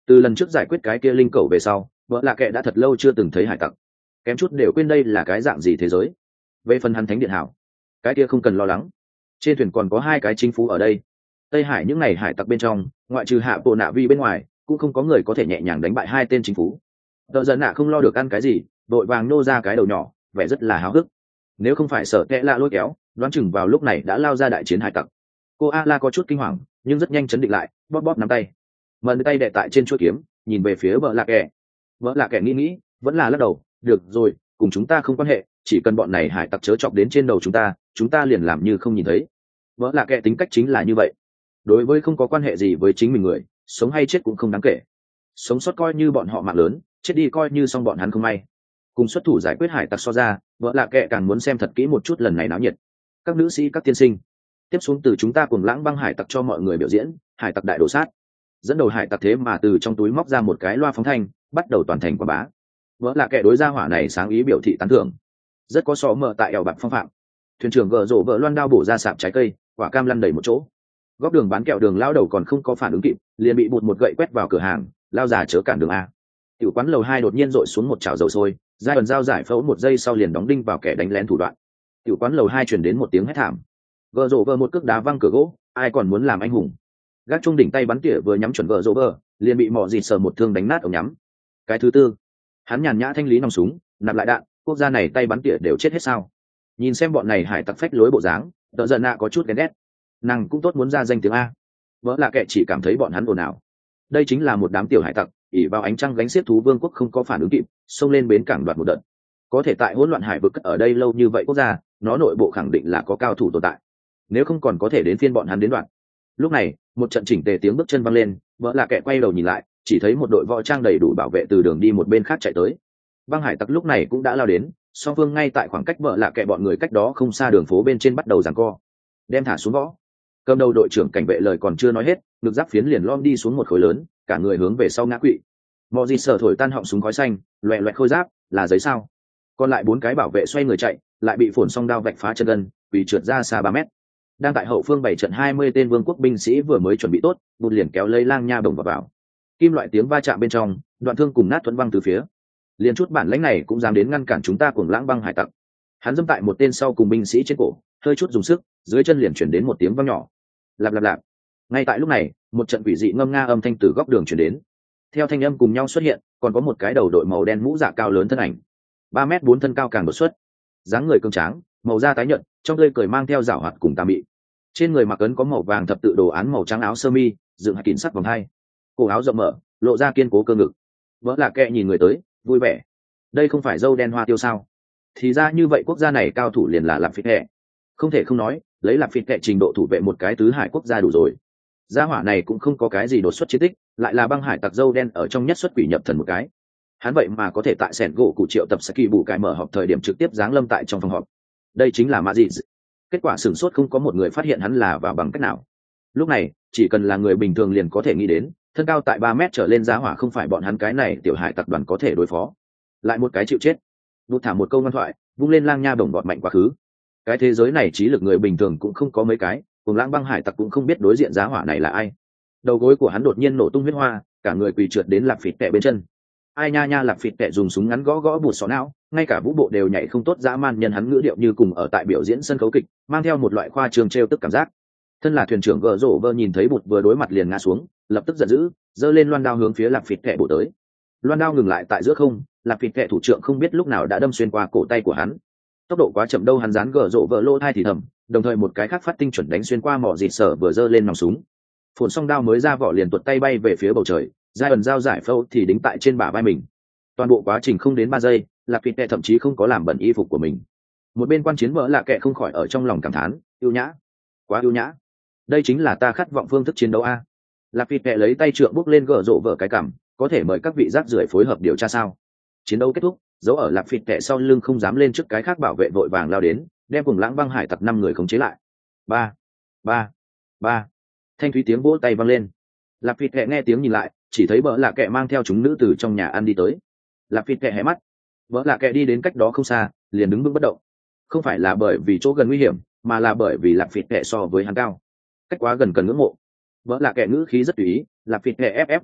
Từ lần trước giải quyết cái kia linh cầu về sau, vợ lạ kệ đã thật lâu chưa từng thấy hải tặc, kém chút đều quên đây là cái dạng gì thế giới. Về phần hắn thánh điện hảo, cái kia không cần lo lắng, trên thuyền còn có hai cái chính phủ ở đây. Tây Hải những ngày hải tặc bên trong, ngoại trừ hạ bộ nạ vi bên ngoài, cũng không có người có thể nhẹ nhàng đánh bại hai tên chính phủ. Đợ dần nạ không lo được ăn cái gì, đội vàng nô ra cái đầu nhỏ, vẻ rất là háo hức. Nếu không phải sợ kẽ lạ lôi kéo, đoán chừng vào lúc này đã lao ra đại chiến hải tặc. Cô a la có chút kinh hoàng, nhưng rất nhanh chấn định lại, bóp bóp nắm tay, mần tay đè tại trên chuôi kiếm, nhìn về phía vợ lạ kẻ. Vợ lạ kẻ nghĩ vẫn là lắc đầu. Được rồi, cùng chúng ta không quan hệ, chỉ cần bọn này hải tặc chớ chọc đến trên đầu chúng ta liền làm như không nhìn thấy. Vợ lạ kẻ tính cách chính là như vậy, đối với không có quan hệ gì với chính mình người, sống hay chết cũng không đáng kể. Sống sót coi như bọn họ mạng lớn, chết đi coi như xong bọn hắn không may. Cùng xuất thủ giải quyết hải tặc so ra, vợ lạ kệ càng muốn xem thật kỹ một chút lần này náo nhiệt. Các nữ sĩ, các tiên sinh, tiếp xuống từ chúng ta cùng lãng băng hải tặc cho mọi người biểu diễn hải tặc đại đồ sát. Dẫn đầu hải tặc thế mà từ trong túi móc ra một cái loa phóng thanh, bắt đầu toàn thành quảng bá. Vợ lạ kệ đối gia hỏa này sáng ý biểu thị tán thưởng, rất có sọ mở tại eo bạc phong phạm. Thuyền trưởng gờ rổ vợ loan đao bổ ra sạp trái cây, quả cam lăn đầy một chỗ. Góc đường bán kẹo đường lao đầu còn không có phản ứng kịp, liền bị bụt một gậy quét vào cửa hàng. Lao già chớ cản đường a. Tiểu quán lầu 2 đột nhiên dội xuống một chảo dầu sôi, giai ẩn dao giải phẫu một giây sau liền đóng đinh vào kẻ đánh lén thủ đoạn. Tiểu quán lầu 2 truyền đến một tiếng hét thảm. Gờ rổ vợ một cước đá văng cửa gỗ, ai còn muốn làm anh hùng. Gác trung đỉnh tay bắn tỉa vừa nhắm chuẩn gờ rổ vợ, liền bị mỏ dịt sờ một thương đánh nát ống nhắm. Cái thứ tư, hắn nhàn nhã thanh lý nòng súng, nạp lại đạn, quốc gia này tay bắn tỉa đều chết hết sao? Nhìn xem bọn này hải tặc phách lối bộ dáng, Đợ giận nạ có chút ghen ghét. Nàng cũng tốt muốn ra danh tiếng a. Vợ lạ kệ chỉ cảm thấy bọn hắn ồn ào. Đây chính là một đám tiểu hải tặc, ỉ vào ánh trăng gánh xiết thú vương quốc không có phản ứng kịp, xông lên bến cảng đoạt một đợt. Có thể tại hỗn loạn hải vực ở đây lâu như vậy quốc gia, nó nội bộ khẳng định là có cao thủ tồn tại. Nếu không còn có thể đến phiên bọn hắn đến đoạn. Lúc này, một trận chỉnh tề tiếng bước chân vang lên, vợ lạ kệ quay đầu nhìn lại, chỉ thấy một đội võ trang đầy đủ bảo vệ từ đường đi một bên khác chạy tới. Băng hải tặc lúc này cũng đã lao đến, song phương ngay tại khoảng cách vợ lạ kệ bọn người cách đó không xa đường phố bên trên bắt đầu giằng co. Đem thả xuống võ. Cầm đầu đội trưởng cảnh vệ lời còn chưa nói hết, ngực giáp phiến liền lom đi xuống một khối lớn, cả người hướng về sau ngã quỵ. Mọ dịt sở thổi tan họng súng khói xanh, loẹ loẹt khôi giáp, là giấy sao? Còn lại 4 cái bảo vệ xoay người chạy, lại bị phồn song đao vạch phá chân gân, bị trượt ra xa 3 mét. Đang tại hậu phương 7 trận 20 tên vương quốc binh sĩ vừa mới chuẩn bị tốt, bụt liền kéo lấy lang nha bổng vào. Kim loại tiếng va chạm bên trong, đoạn thương cùng nát thuẫn văng từ phía. Liên chút bản lãnh này cũng dám đến ngăn cản chúng ta cuồng lãng băng hải tặc. Hắn dẫm tại một tên sau cùng binh sĩ trên cổ, hơi chút dùng sức, dưới chân liền chuyển đến một tiếng vang nhỏ. Lạp lạp lạp. Ngay tại lúc này, một trận quỷ dị ngâm nga âm thanh từ góc đường chuyển đến. Theo thanh âm cùng nhau xuất hiện, còn có một cái đầu đội màu đen mũ dạ cao lớn thân ảnh. 3m4 thân cao càng đột xuất. Dáng người cường tráng, màu da tái nhợt, trong tươi cười mang theo giảo hoạt cùng tà mị. Trên người mặc ấn có màu vàng thập tự đồ án màu trắng áo sơ mi, dựng hạt kín sắt vòng hai. Cổ áo rộng mở, lộ ra kiên cố cơ ngực. Vỡ lạ kệ nhìn người tới, vui vẻ. Đây không phải dâu đen hoa tiêu sao? Thì ra như vậy quốc gia này cao thủ liền là Lạp Phịt Kệ. Không thể không nói, lấy Lạp Phịt Kệ trình độ thủ vệ một cái tứ hải quốc gia đủ rồi. Gia hỏa này cũng không có cái gì đột xuất chiến tích, lại là băng hải tặc dâu đen ở trong nhất xuất quỷ nhập thần một cái. Hắn vậy mà có thể tại sẻn gỗ cụ triệu tập Saki bù cải mở họp thời điểm trực tiếp giáng lâm tại trong phòng họp. Đây chính là Mã Dị. Kết quả sửng sốt không có một người phát hiện hắn là vào bằng cách nào. Lúc này, chỉ cần là người bình thường liền có thể nghĩ đến, thân cao tại 3 mét trở lên giá hỏa không phải bọn hắn cái này tiểu hải tập đoàn có thể đối phó. Lại một cái chịu chết. Đút thả một câu ngoan thoại, vung lên lang nha bổng bọt mạnh quá khứ. Cái thế giới này trí lực người bình thường cũng không có mấy cái, cùng lãng băng hải tặc cũng không biết đối diện giá hỏa này là ai. Đầu gối của hắn đột nhiên nổ tung huyết hoa, cả người quỳ trượt đến Lạp Phịt Kệ bên chân. Ai nha nha, Lạp Phịt Kệ dùng súng ngắn gõ gõ bụt xó não, ngay cả vũ bộ đều nhảy không tốt, dã man nhân hắn ngữ điệu như cùng ở tại biểu diễn sân khấu kịch, mang theo một loại khoa trương trêu tức cảm giác. Thân là thuyền trưởng gờ rổ vơ nhìn thấy bụt vừa đối mặt liền ngã xuống, lập tức giận dữ, giơ lên loan đao hướng phía Lạp Phịt Kệ bổ tới. Loan đao ngừng lại tại giữa không, Lạp Phịt Kệ thủ trưởng không biết lúc nào đã đâm xuyên qua cổ tay của hắn. Tốc độ quá chậm đâu, hắn dán gờ rổ vơ lỗ thai thì thầm, đồng thời một cái khác phát tinh chuẩn đánh xuyên qua mỏ dịt sở vừa giơ lên nòng súng. Phồn song đao mới ra vỏ liền tuột tay bay về phía bầu trời, giai ẩn dao giải phẫu thì đính tại trên bả vai mình. Toàn bộ quá trình không đến 3 giây, Lạp Phịt Kệ thậm chí không có làm bẩn y phục của mình. Một bên quan chiến vợ lạ kệ không khỏi ở trong lòng cảm thán, ưu nhã, quá ưu nhã. Đây chính là ta khát vọng phương thức chiến đấu a. Lạp Phịt Kệ lấy tay trượng bước lên gỡ rộ vợ cái cằm, có thể mời các vị rác rưởi phối hợp điều tra sao? Chiến đấu kết thúc, dấu ở Lạp Phịt Kệ sau lưng không dám lên trước cái khác bảo vệ vội vàng lao đến, đem cùng lãng băng hải tặc 5 người khống chế lại. Ba, ba, ba. Thanh thúy tiếng vỗ tay vang lên. Lạp Phịt Kệ nghe tiếng nhìn lại, chỉ thấy vợ lạ kệ mang theo chúng nữ từ trong nhà ăn đi tới. Lạp Phịt Kệ hé mắt, vợ lạ kệ đi đến cách đó không xa, liền đứng vững bất động. Không phải là bởi vì chỗ gần nguy hiểm, mà là bởi vì Lạp Phịt Kệ so với hắn cao, cách quá gần cần ngưỡng mộ. Vợ lạ kệ ngữ khí rất tùy ý, Lạp Phịt Kệ ép vành nón,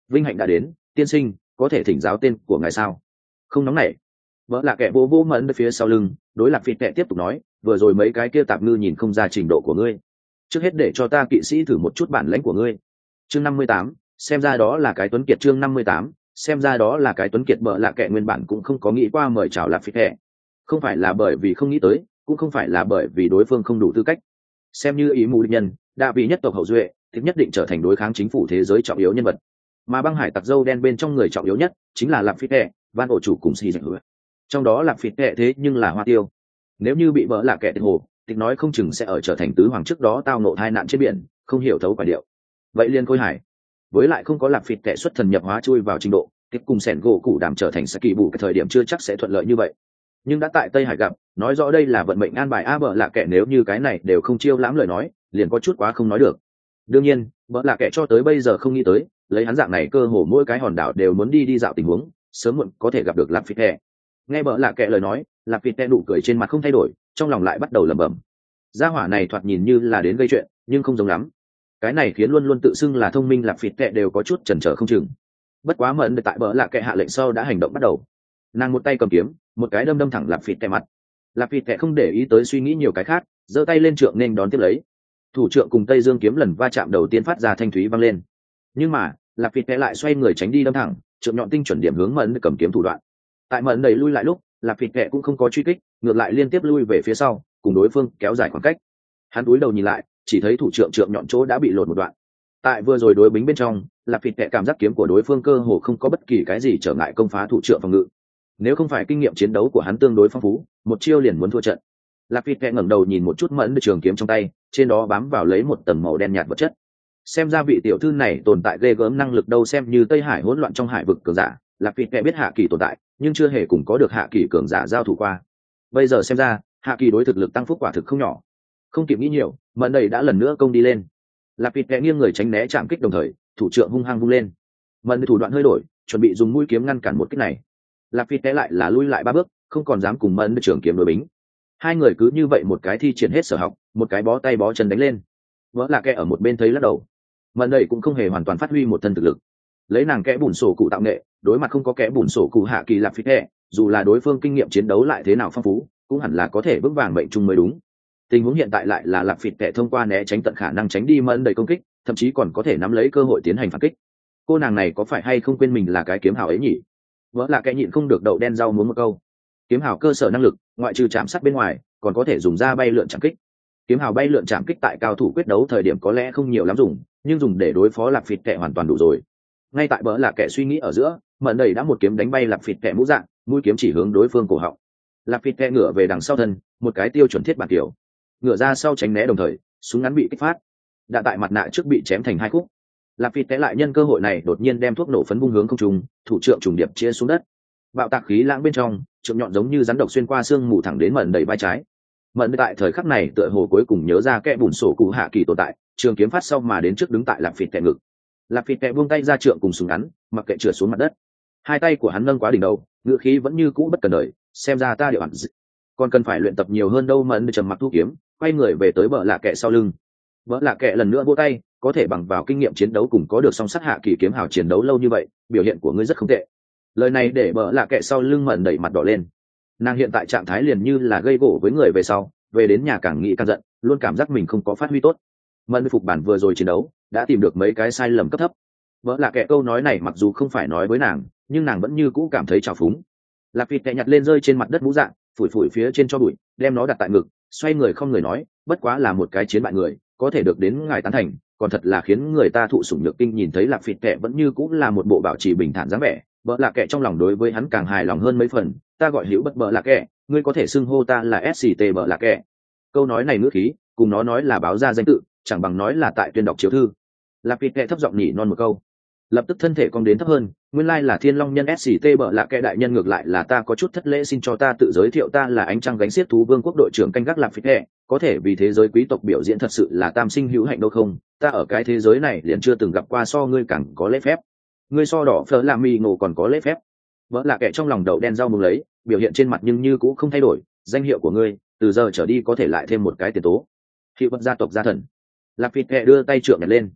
vinh hạnh đã đến, tiên sinh, có thể thỉnh giáo tên của ngài sao? Không nóng nảy. Vợ lạ kệ vô vô mẫn phía sau lưng, đối Lạc Phịt Tệ tiếp tục nói, vừa rồi mấy cái kia tạp ngư nhìn không ra trình độ của ngươi, trước hết để cho ta kỵ sĩ thử một chút bản lãnh của ngươi. Chương 58, xem ra đó là cái tuấn kiệt. Chương 58, xem ra đó là cái tuấn kiệt. Vợ lạ kệ nguyên bản cũng không có nghĩ qua mời chào Lạc Phịt Tệ, không phải là bởi vì không nghĩ tới, cũng không phải là bởi vì đối phương không đủ tư cách. Xem như ý mù địch nhân, đạ vị nhất tộc hậu duệ thì nhất định trở thành đối kháng chính phủ thế giới trọng yếu nhân vật, mà băng hải tặc dâu đen bên trong người trọng yếu nhất chính là Lạc Phịt Tệ, van ổ chủ cùng xì dạy hứa. Trong đó Lạc Phịt Tệ thế nhưng là hoa tiêu, nếu như bị vợ lạ kệ tiệt hồ, tịch nói không chừng sẽ ở trở thành tứ hoàng trước đó tao nộ tai nạn trên biển, không hiểu thấu quả điệu. Vậy liên khôi hải, với lại không có Lạc Phịt Tệ xuất thần nhập hóa chui vào trình độ, tiếp cùng sẻn gỗ cụ đảm trở thành Saki bù cái thời điểm chưa chắc sẽ thuận lợi như vậy. Nhưng đã tại Tây Hải gặp, nói rõ đây là vận mệnh an bài. Vợ lạ kệ nếu như cái này đều không chiêu lãm lời nói, liền có chút quá không nói được. Đương nhiên, vợ lạ kệ cho tới bây giờ không nghĩ tới, lấy hắn dạng này cơ hồ mỗi cái hòn đảo đều muốn đi dạo tình huống, sớm muộn có thể gặp được Lạc Phịt Tệ. Nghe vợ lạ kệ lời nói, Lạc Phịt Tệ nụ cười trên mặt không thay đổi, trong lòng lại bắt đầu lẩm bẩm. Gia hỏa này thoạt nhìn như là đến gây chuyện, nhưng không giống lắm. Cái này khiến luôn luôn tự xưng là thông minh Lạc Phịt Tệ đều có chút chần chờ không chừng. Bất quá mẫn tại vợ lạ kệ hạ lệnh sau đã hành động bắt đầu. Nàng một tay cầm kiếm, một cái đâm thẳng Lạc Phịt Tệ mặt. Lạc Phịt Tệ không để ý tới suy nghĩ nhiều cái khác, giơ tay lên trượng nên đón tiếp lấy. Thủ trượng cùng Tây Dương kiếm lần va chạm đầu tiên phát ra thanh thúy vang lên. Nhưng mà, Lạc Phịt Tệ lại xoay người tránh đi đâm thẳng, trượng nhọn tinh chuẩn điểm hướng mẫn cầm kiếm thủ đoạn. Tại mẫn đẩy lui lại lúc, Lạc Phịt Tệ cũng không có truy kích, ngược lại liên tiếp lui về phía sau, cùng đối phương kéo dài khoảng cách. Hắn cúi đầu nhìn lại, chỉ thấy thủ trượng nhọn chỗ đã bị lột một đoạn. Tại vừa rồi đối bính bên trong, Lạc Phịt Tệ cảm giác kiếm của đối phương cơ hồ không có bất kỳ cái gì trở ngại công phá thủ trượng phòng ngự. Nếu không phải kinh nghiệm chiến đấu của hắn tương đối phong phú, một chiêu liền muốn thua trận. Lạc Phịt Tệ ngẩng đầu nhìn một chút mẫn trường kiếm trong tay, trên đó bám vào lấy một tầng màu đen nhạt vật chất. Xem ra vị tiểu thư này tồn tại ghê gớm năng lực đâu. Xem như Tây Hải hỗn loạn trong hải vực cường giả, Lạc Phịt Tệ biết hạ kỳ tồn tại, nhưng chưa hề cùng có được hạ kỳ cường giả giao thủ qua. Bây giờ xem ra, hạ kỳ đối thực lực tăng phúc quả thực không nhỏ. Không kịp nghĩ nhiều, mẫn đầy đã lần nữa công đi lên. Lạc Phịt Tệ nghiêng người tránh né chạm kích, đồng thời thủ trượng hung hăng vung lên. Mẫn thủ đoạn hơi đổi, chuẩn bị dùng mũi kiếm ngăn cản một kích này. Lạc Phịt Tệ lại là lui lại 3 bước, không còn dám cùng Mẫn trường kiếm đối bính. Hai người cứ như vậy một cái thi triển hết sở học, một cái bó tay bó chân đánh lên. Vỡ là kẻ ở một bên thấy lắc đầu. Mẫn đầy cũng không hề hoàn toàn phát huy một thân thực lực. Lấy nàng kẽ bùn sổ cụ tạo nghệ, đối mặt không có kẽ bùn sổ cụ hạ kỳ Lạc Phịt Tệ, dù là đối phương kinh nghiệm chiến đấu lại thế nào phong phú, cũng hẳn là có thể vững vàng mệnh trung mới đúng. Tình huống hiện tại lại là Lạc Phịt Tệ thông qua né tránh tận khả năng tránh đi Mẫn đầy công kích, thậm chí còn có thể nắm lấy cơ hội tiến hành phản kích. Cô nàng này có phải hay không quên mình là cái kiếm hào ấy nhỉ? Vỡ là kẻ nhịn không được đậu đen rau muống một câu. Kiếm hào cơ sở năng lực, ngoại trừ chạm sát bên ngoài, còn có thể dùng ra bay lượn chạm kích. Kiếm hào bay lượn chạm kích tại cao thủ quyết đấu thời điểm có lẽ không nhiều lắm dùng, nhưng dùng để đối phó Lạc Phịt Tệ hoàn toàn đủ rồi. Ngay tại bỡ là kẻ suy nghĩ ở giữa, Mẫn đầy đã một kiếm đánh bay Lạc Phịt Tệ mũ dạng, mũi kiếm chỉ hướng đối phương cổ họng. Lạc Phịt Tệ ngửa về đằng sau thân, một cái tiêu chuẩn thiết bản kiểu, ngửa ra sau tránh né, đồng thời súng ngắn bị kích phát, đạn tại mặt nạ trước bị chém thành 2 khúc. Lạc Phịt Tệ lại nhân cơ hội này đột nhiên đem thuốc nổ phấn vung hướng không trung, thủ trượng trùng điệp chia xuống đất. Bạo tạc khí lãng bên trong, trượng nhọn giống như rắn độc xuyên qua xương mù thẳng đến Mẫn đầy vai trái. Mẫn tại thời khắc này tựa hồ cuối cùng nhớ ra kẽ bùn sổ cụ hạ kỳ tồn tại, trường kiếm phát sau mà đến trước đứng tại Lạc Phịt Tệ ngực. Lạc Phịt Tệ buông tay ra trượng cùng súng ngắn, mặc kệ trượt xuống mặt đất. Hai tay của hắn nâng quá đỉnh đầu, ngựa khí vẫn như cũ bất cần đời, xem ra ta đều ẩn dị, còn cần phải luyện tập nhiều hơn đâu. Mẫn trầm mặc thu kiếm, quay người về tới bờ lạ kệ sau lưng. Bờ lạ kệ lần nữa vỗ tay, có thể bằng vào kinh nghiệm chiến đấu cùng có được song sắt hạ kỳ kiếm hào chiến đấu lâu như vậy, biểu hiện của ngươi rất không tệ. Lời này để bờ lạ kệ sau lưng Mẫn đẩy mặt đỏ lên. Nàng hiện tại trạng thái liền như là gây gỗ với người về sau, về đến nhà càng nghĩ càng giận, luôn cảm giác mình không có phát huy tốt. Mẫn phục bản vừa rồi chiến đấu, đã tìm được mấy cái sai lầm cấp thấp. Vỡ là kẻ câu nói này mặc dù không phải nói với nàng, nhưng nàng vẫn như cũ cảm thấy trào phúng. Lạc Phịt Tệ nhặt lên rơi trên mặt đất mũ dạng, phủi phủi phía trên cho bụi, đem nó đặt tại ngực, xoay người không người nói, bất quá là một cái chiến bại người, có thể được đến ngài tán thành, còn thật là khiến người ta thụ sủng nhược kinh. Nhìn thấy Lạc Phịt Tệ vẫn như cũ là một bộ bảo trì bình thản dáng vẻ, vỡ là kẻ trong lòng đối với hắn càng hài lòng hơn mấy phần. Ta gọi hữu bất bỡ là kẻ, ngươi có thể xưng hô ta là SCT bỡ là kẻ. Câu nói này ngữ khí, cùng nó nói là báo ra danh tự, chẳng bằng nói là tại tuyên đọc chiếu thư. Lạc Phịt Tệ thấp giọng nhỉ non một câu, lập tức thân thể cong đến thấp hơn. Nguyên lai là Thiên Long nhân SCT bợ lạ kẻ đại nhân, ngược lại là ta có chút thất lễ, xin cho ta tự giới thiệu, ta là ánh trăng gánh xiết thú vương quốc đội trưởng canh gác Lạc Phịt Tệ, có thể vì thế giới quý tộc biểu diễn thật sự là tam sinh hữu hạnh đâu không, ta ở cái thế giới này liền chưa từng gặp qua so ngươi càng có lễ phép, ngươi so đỏ phở làm mì ngộ còn có lễ phép. Bợ lạ kẻ trong lòng đậu đen rau muống lấy, biểu hiện trên mặt nhưng như cũ không thay đổi, danh hiệu của ngươi từ giờ trở đi có thể lại thêm một cái tiền tố, hiệu bất gia tộc gia thần. Lạc Phịt Tệ đưa tay trượng nhặt lên.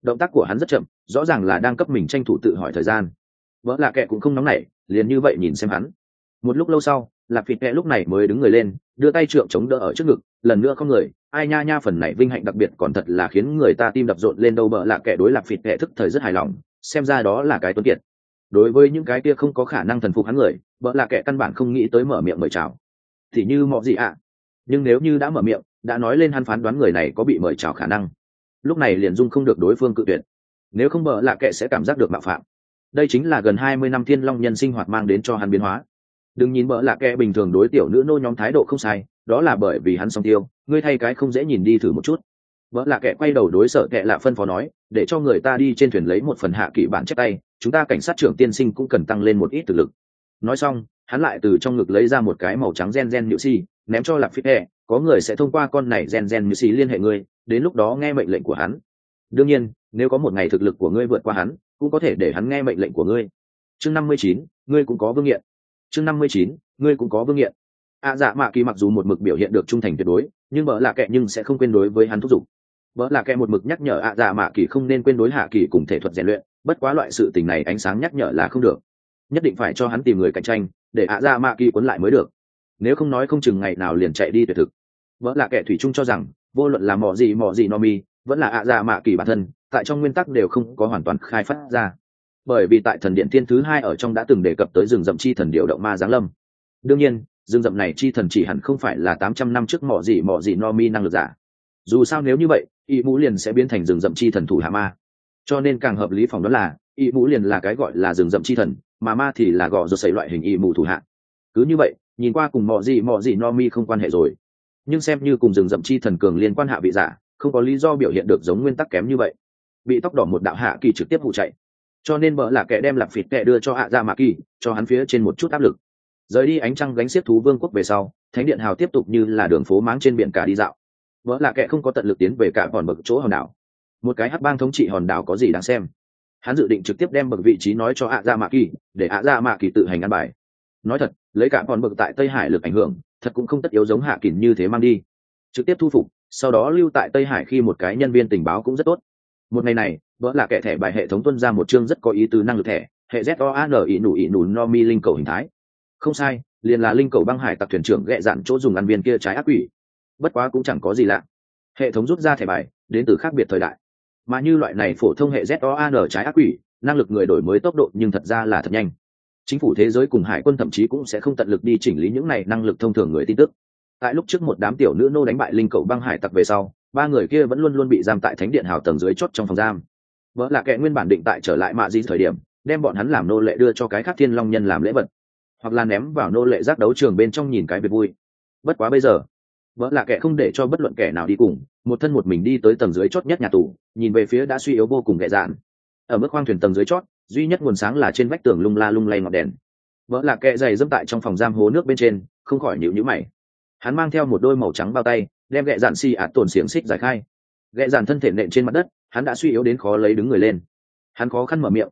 động tác của hắn rất chậm, rõ ràng là đang cấp mình tranh thủ tự hỏi thời gian. Vợ lạ kệ cũng không nóng nảy, liền như vậy nhìn xem hắn. Một lúc lâu sau, Lạp Phịt Kệ lúc này mới đứng người lên, đưa tay trượng chống đỡ ở trước ngực, lần nữa không người, ai nha nha, phần này vinh hạnh đặc biệt còn thật là khiến người ta tim đập rộn lên đâu. Vợ lạ kệ đối Lạp Phịt Kệ thức thời rất hài lòng, xem ra đó là cái tuấn kiệt. Đối với những cái kia không có khả năng thần phục hắn người, vợ lạ kệ căn bản không nghĩ tới mở miệng mời chào. Thì như mọi gì ạ? Nhưng nếu như đã mở miệng, đã nói lên hắn phán đoán người này có bị mời chào khả năng, lúc này liền dung không được đối phương cự tuyệt. Nếu không vợ lạ kệ sẽ cảm giác được mạo phạm. Đây chính là gần 20 năm Thiên Long nhân sinh hoạt mang đến cho hắn biến hóa. Đừng nhìn vợ lạ kệ bình thường đối tiểu nữ nô nhóm thái độ không sai, đó là bởi vì hắn song tiêu, ngươi thay cái không dễ nhìn đi thử một chút. Vợ lạ kệ quay đầu đối Sợ Kệ lạ phân phó nói, để cho người ta đi trên thuyền lấy một phần hạ kỵ bản chép tay, chúng ta cảnh sát trưởng tiên sinh cũng cần tăng lên một ít thực lực. Nói xong, hắn lại từ trong ngực lấy ra một cái màu trắng gen nhự xi, ném cho Lạp Phịt Kệ, có người sẽ thông qua con này gen nhự xi liên hệ ngươi, đến lúc đó nghe mệnh lệnh của hắn. Đương nhiên, nếu có một ngày thực lực của ngươi vượt qua hắn, cũng có thể để hắn nghe mệnh lệnh của ngươi. Chương 59, ngươi cũng có vương nghiện. Chương 59, ngươi cũng có vương nghiện. Dạ Mạ Kỳ mặc dù một mực biểu hiện được trung thành tuyệt đối, nhưng vợ lạ kệ nhưng sẽ không quên đối với hắn thúc giục. Vợ lạ kệ một mực nhắc nhở Dạ Mạ Kỳ không nên quên đối hạ kỳ cùng thể thuật rèn luyện, bất quá loại sự tình này ánh sáng nhắc nhở là không được, nhất định phải cho hắn tìm người cạnh tranh, để Dạ Mạ Kỳ cuốn lại mới được. Nếu không nói không chừng ngày nào liền chạy đi tuyệt thực. Vợ lạ kệ thủy chung cho rằng, vô luận là mỏ gì Nomi, vẫn là Dạ Mạ Kỳ bản thân, tại trong nguyên tắc đều không có hoàn toàn khai phát ra. Bởi vì tại thần điện thiên thứ 2 ở trong đã từng đề cập tới rừng rậm chi thần điều động ma giáng lâm. Đương nhiên, rừng rậm này chi thần chỉ hẳn không phải là 800 năm trước mỏ gì Nomi năng lực giả. Dù sao nếu như vậy, y mũ liền sẽ biến thành rừng rậm chi thần thủ hạ ma. Cho nên càng hợp lý phỏng đoán là, y mũ liền là cái gọi là rừng rậm chi thần, mà ma thì là gò rột sấy loại hình y mũ thủ hạ. Cứ như vậy, nhìn qua cùng mỏ gì Nomi không quan hệ rồi. Nhưng xem như cùng rừng rậm chi thần cường liên quan hạ vị giả, không có lý do biểu hiện được giống nguyên tắc kém như vậy. Bị tóc đỏ một đạo hạ kỳ trực tiếp vụ chạy, cho nên vợ là kẻ đem Lạp Phịt Kệ đưa cho Dạ Mạ Kỳ, cho hắn phía trên một chút áp lực. Rời đi ánh trăng gánh xiết thú vương quốc về sau, thánh điện hào tiếp tục như là đường phố máng trên biển cả đi dạo. Vợ là kẻ không có tận lực tiến về cả hòn bậc chỗ hòn đảo. Một cái hắc bang thống trị hòn đảo có gì đáng xem? Hắn dự định trực tiếp đem bậc vị trí nói cho Dạ Mạ Kỳ, để Dạ Mạ Kỳ tự hành ăn bài. Nói thật, lấy cả hòn bậc tại Tây Hải lực ảnh hưởng, thật cũng không tất yếu giống Hạ Kình như thế mang đi. Trực tiếp thu phục, sau đó lưu tại Tây Hải khi một cái nhân viên tình báo cũng rất tốt. Một ngày này, vợ là kẻ thẻ bài hệ thống tuân ra một chương rất có ý tứ năng lực thẻ, hệ ZOAN ỉ nụ Nomi linh cầu hình thái. Không sai, liền là linh cầu băng hải tặc thuyền trưởng ghẹ dạn chỗ dùng ăn viên kia trái ác quỷ. Bất quá cũng chẳng có gì lạ. Hệ thống rút ra thẻ bài đến từ khác biệt thời đại, mà như loại này phổ thông hệ ZOAN trái ác quỷ, năng lực người đổi mới tốc độ nhưng thật ra là thật nhanh. Chính phủ thế giới cùng hải quân thậm chí cũng sẽ không tận lực đi chỉnh lý những này năng lực thông thường người tin tức. Tại lúc trước một đám tiểu nữ nô đánh bại linh cầu băng hải tặc về sau, ba người kia vẫn luôn luôn bị giam tại thánh điện hào tầng dưới chốt trong phòng giam. Vợ là kẻ nguyên bản định tại trở lại mạ di thời điểm, đem bọn hắn làm nô lệ đưa cho cái khác thiên long nhân làm lễ vật, hoặc là ném vào nô lệ giác đấu trường bên trong nhìn cái việc vui. Bất quá bây giờ, vợ là kẻ không để cho bất luận kẻ nào đi cùng, một thân một mình đi tới tầng dưới chốt nhất nhà tù, nhìn về phía đã suy yếu vô cùng ghẹ dạn. Ở mức khoang thuyền tầng dưới chốt, duy nhất nguồn sáng là trên vách tường lung la lung lay ngọn đèn. Vợ là kẻ giày dẫm tại trong phòng giam hố nước bên trên, không khỏi nhíu nhíu mày. Hắn mang theo một đôi màu trắng bao tay, đem ghẹ dạn tổn xiềng xích giải khai. Ghẹ dạn thân thể nện trên mặt đất, hắn đã suy yếu đến khó lấy đứng người lên. Hắn khó khăn mở miệng,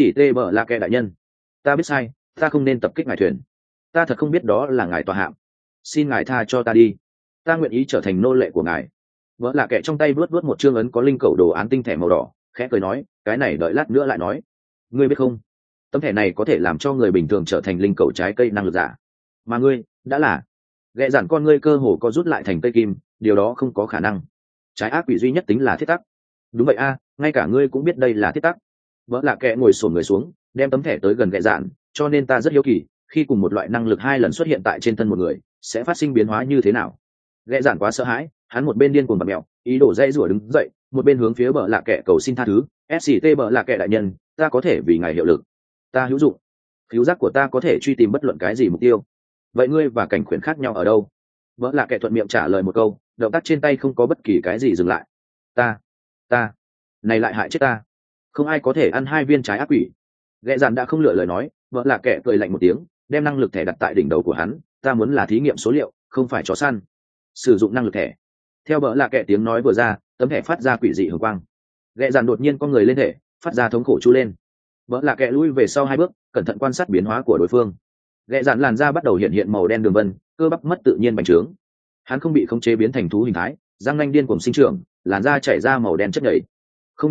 bờ là kẻ đại nhân, ta biết sai, ta không nên tập kích ngài thuyền, ta thật không biết đó là ngài tòa hạm, xin ngài tha cho ta đi, ta nguyện ý trở thành nô lệ của ngài. Vợ là kẻ trong tay vuốt vuốt một chương ấn có linh cầu đồ án tinh thể màu đỏ, khẽ cười nói, cái này đợi lát nữa lại nói. Ngươi biết không, tấm thẻ này có thể làm cho người bình thường trở thành linh cầu trái cây năng lực giả, mà ngươi đã là. Ghẹ dạn con ngươi cơ hồ có rút lại thành cây kim, điều đó không có khả năng. Trái ác quỷ duy nhất tính là thiết tắc. Đúng vậy a, ngay cả ngươi cũng biết đây là thiết tắc. Vợ lạ kệ ngồi xổm người xuống, đem tấm thẻ tới gần ghẹ dạn, cho nên ta rất hiếu kỳ, khi cùng một loại năng lực 2 lần xuất hiện tại trên thân một người, sẽ phát sinh biến hóa như thế nào. Ghẹ dạn quá sợ hãi, hắn một bên điên cuồng bật mèo, ý đồ dây rủa đứng dậy, một bên hướng phía bờ lạ kệ cầu xin tha thứ. Bờ lạ kệ đại nhân, ta có thể vì ngài hiệu lực, ta hữu dụng, khiếu giác của ta có thể truy tìm bất luận cái gì mục tiêu. Vậy ngươi và cảnh khuyển khác nhau ở đâu? Vợ lạ kệ thuận miệng trả lời một câu, động tác trên tay không có bất kỳ cái gì dừng lại. Ta này lại hại chết ta, không ai có thể ăn 2 viên trái ác quỷ. Ghẹ dạn đã không lựa lời nói, vợ lạ kệ cười lạnh một tiếng, đem năng lực thẻ đặt tại đỉnh đầu của hắn. Ta muốn là thí nghiệm số liệu, không phải chó săn. Sử dụng năng lực thẻ. Theo vợ lạ kệ tiếng nói vừa ra, tấm thẻ phát ra quỷ dị hồng quang. Ghẹ dạn đột nhiên con người lên thể, phát ra thống khổ chu lên. Vợ lạ kệ lui về sau 2 bước, cẩn thận quan sát biến hóa của đối phương. Ghẹ dạn làn da bắt đầu hiện màu đen đường vân, cơ bắp mất tự nhiên bành trướng. Hắn không bị khống chế biến thành thú hình thái, răng nanh điên cuồng sinh trưởng, làn da chảy ra màu đen chất nhầy. Không nhiều lúc,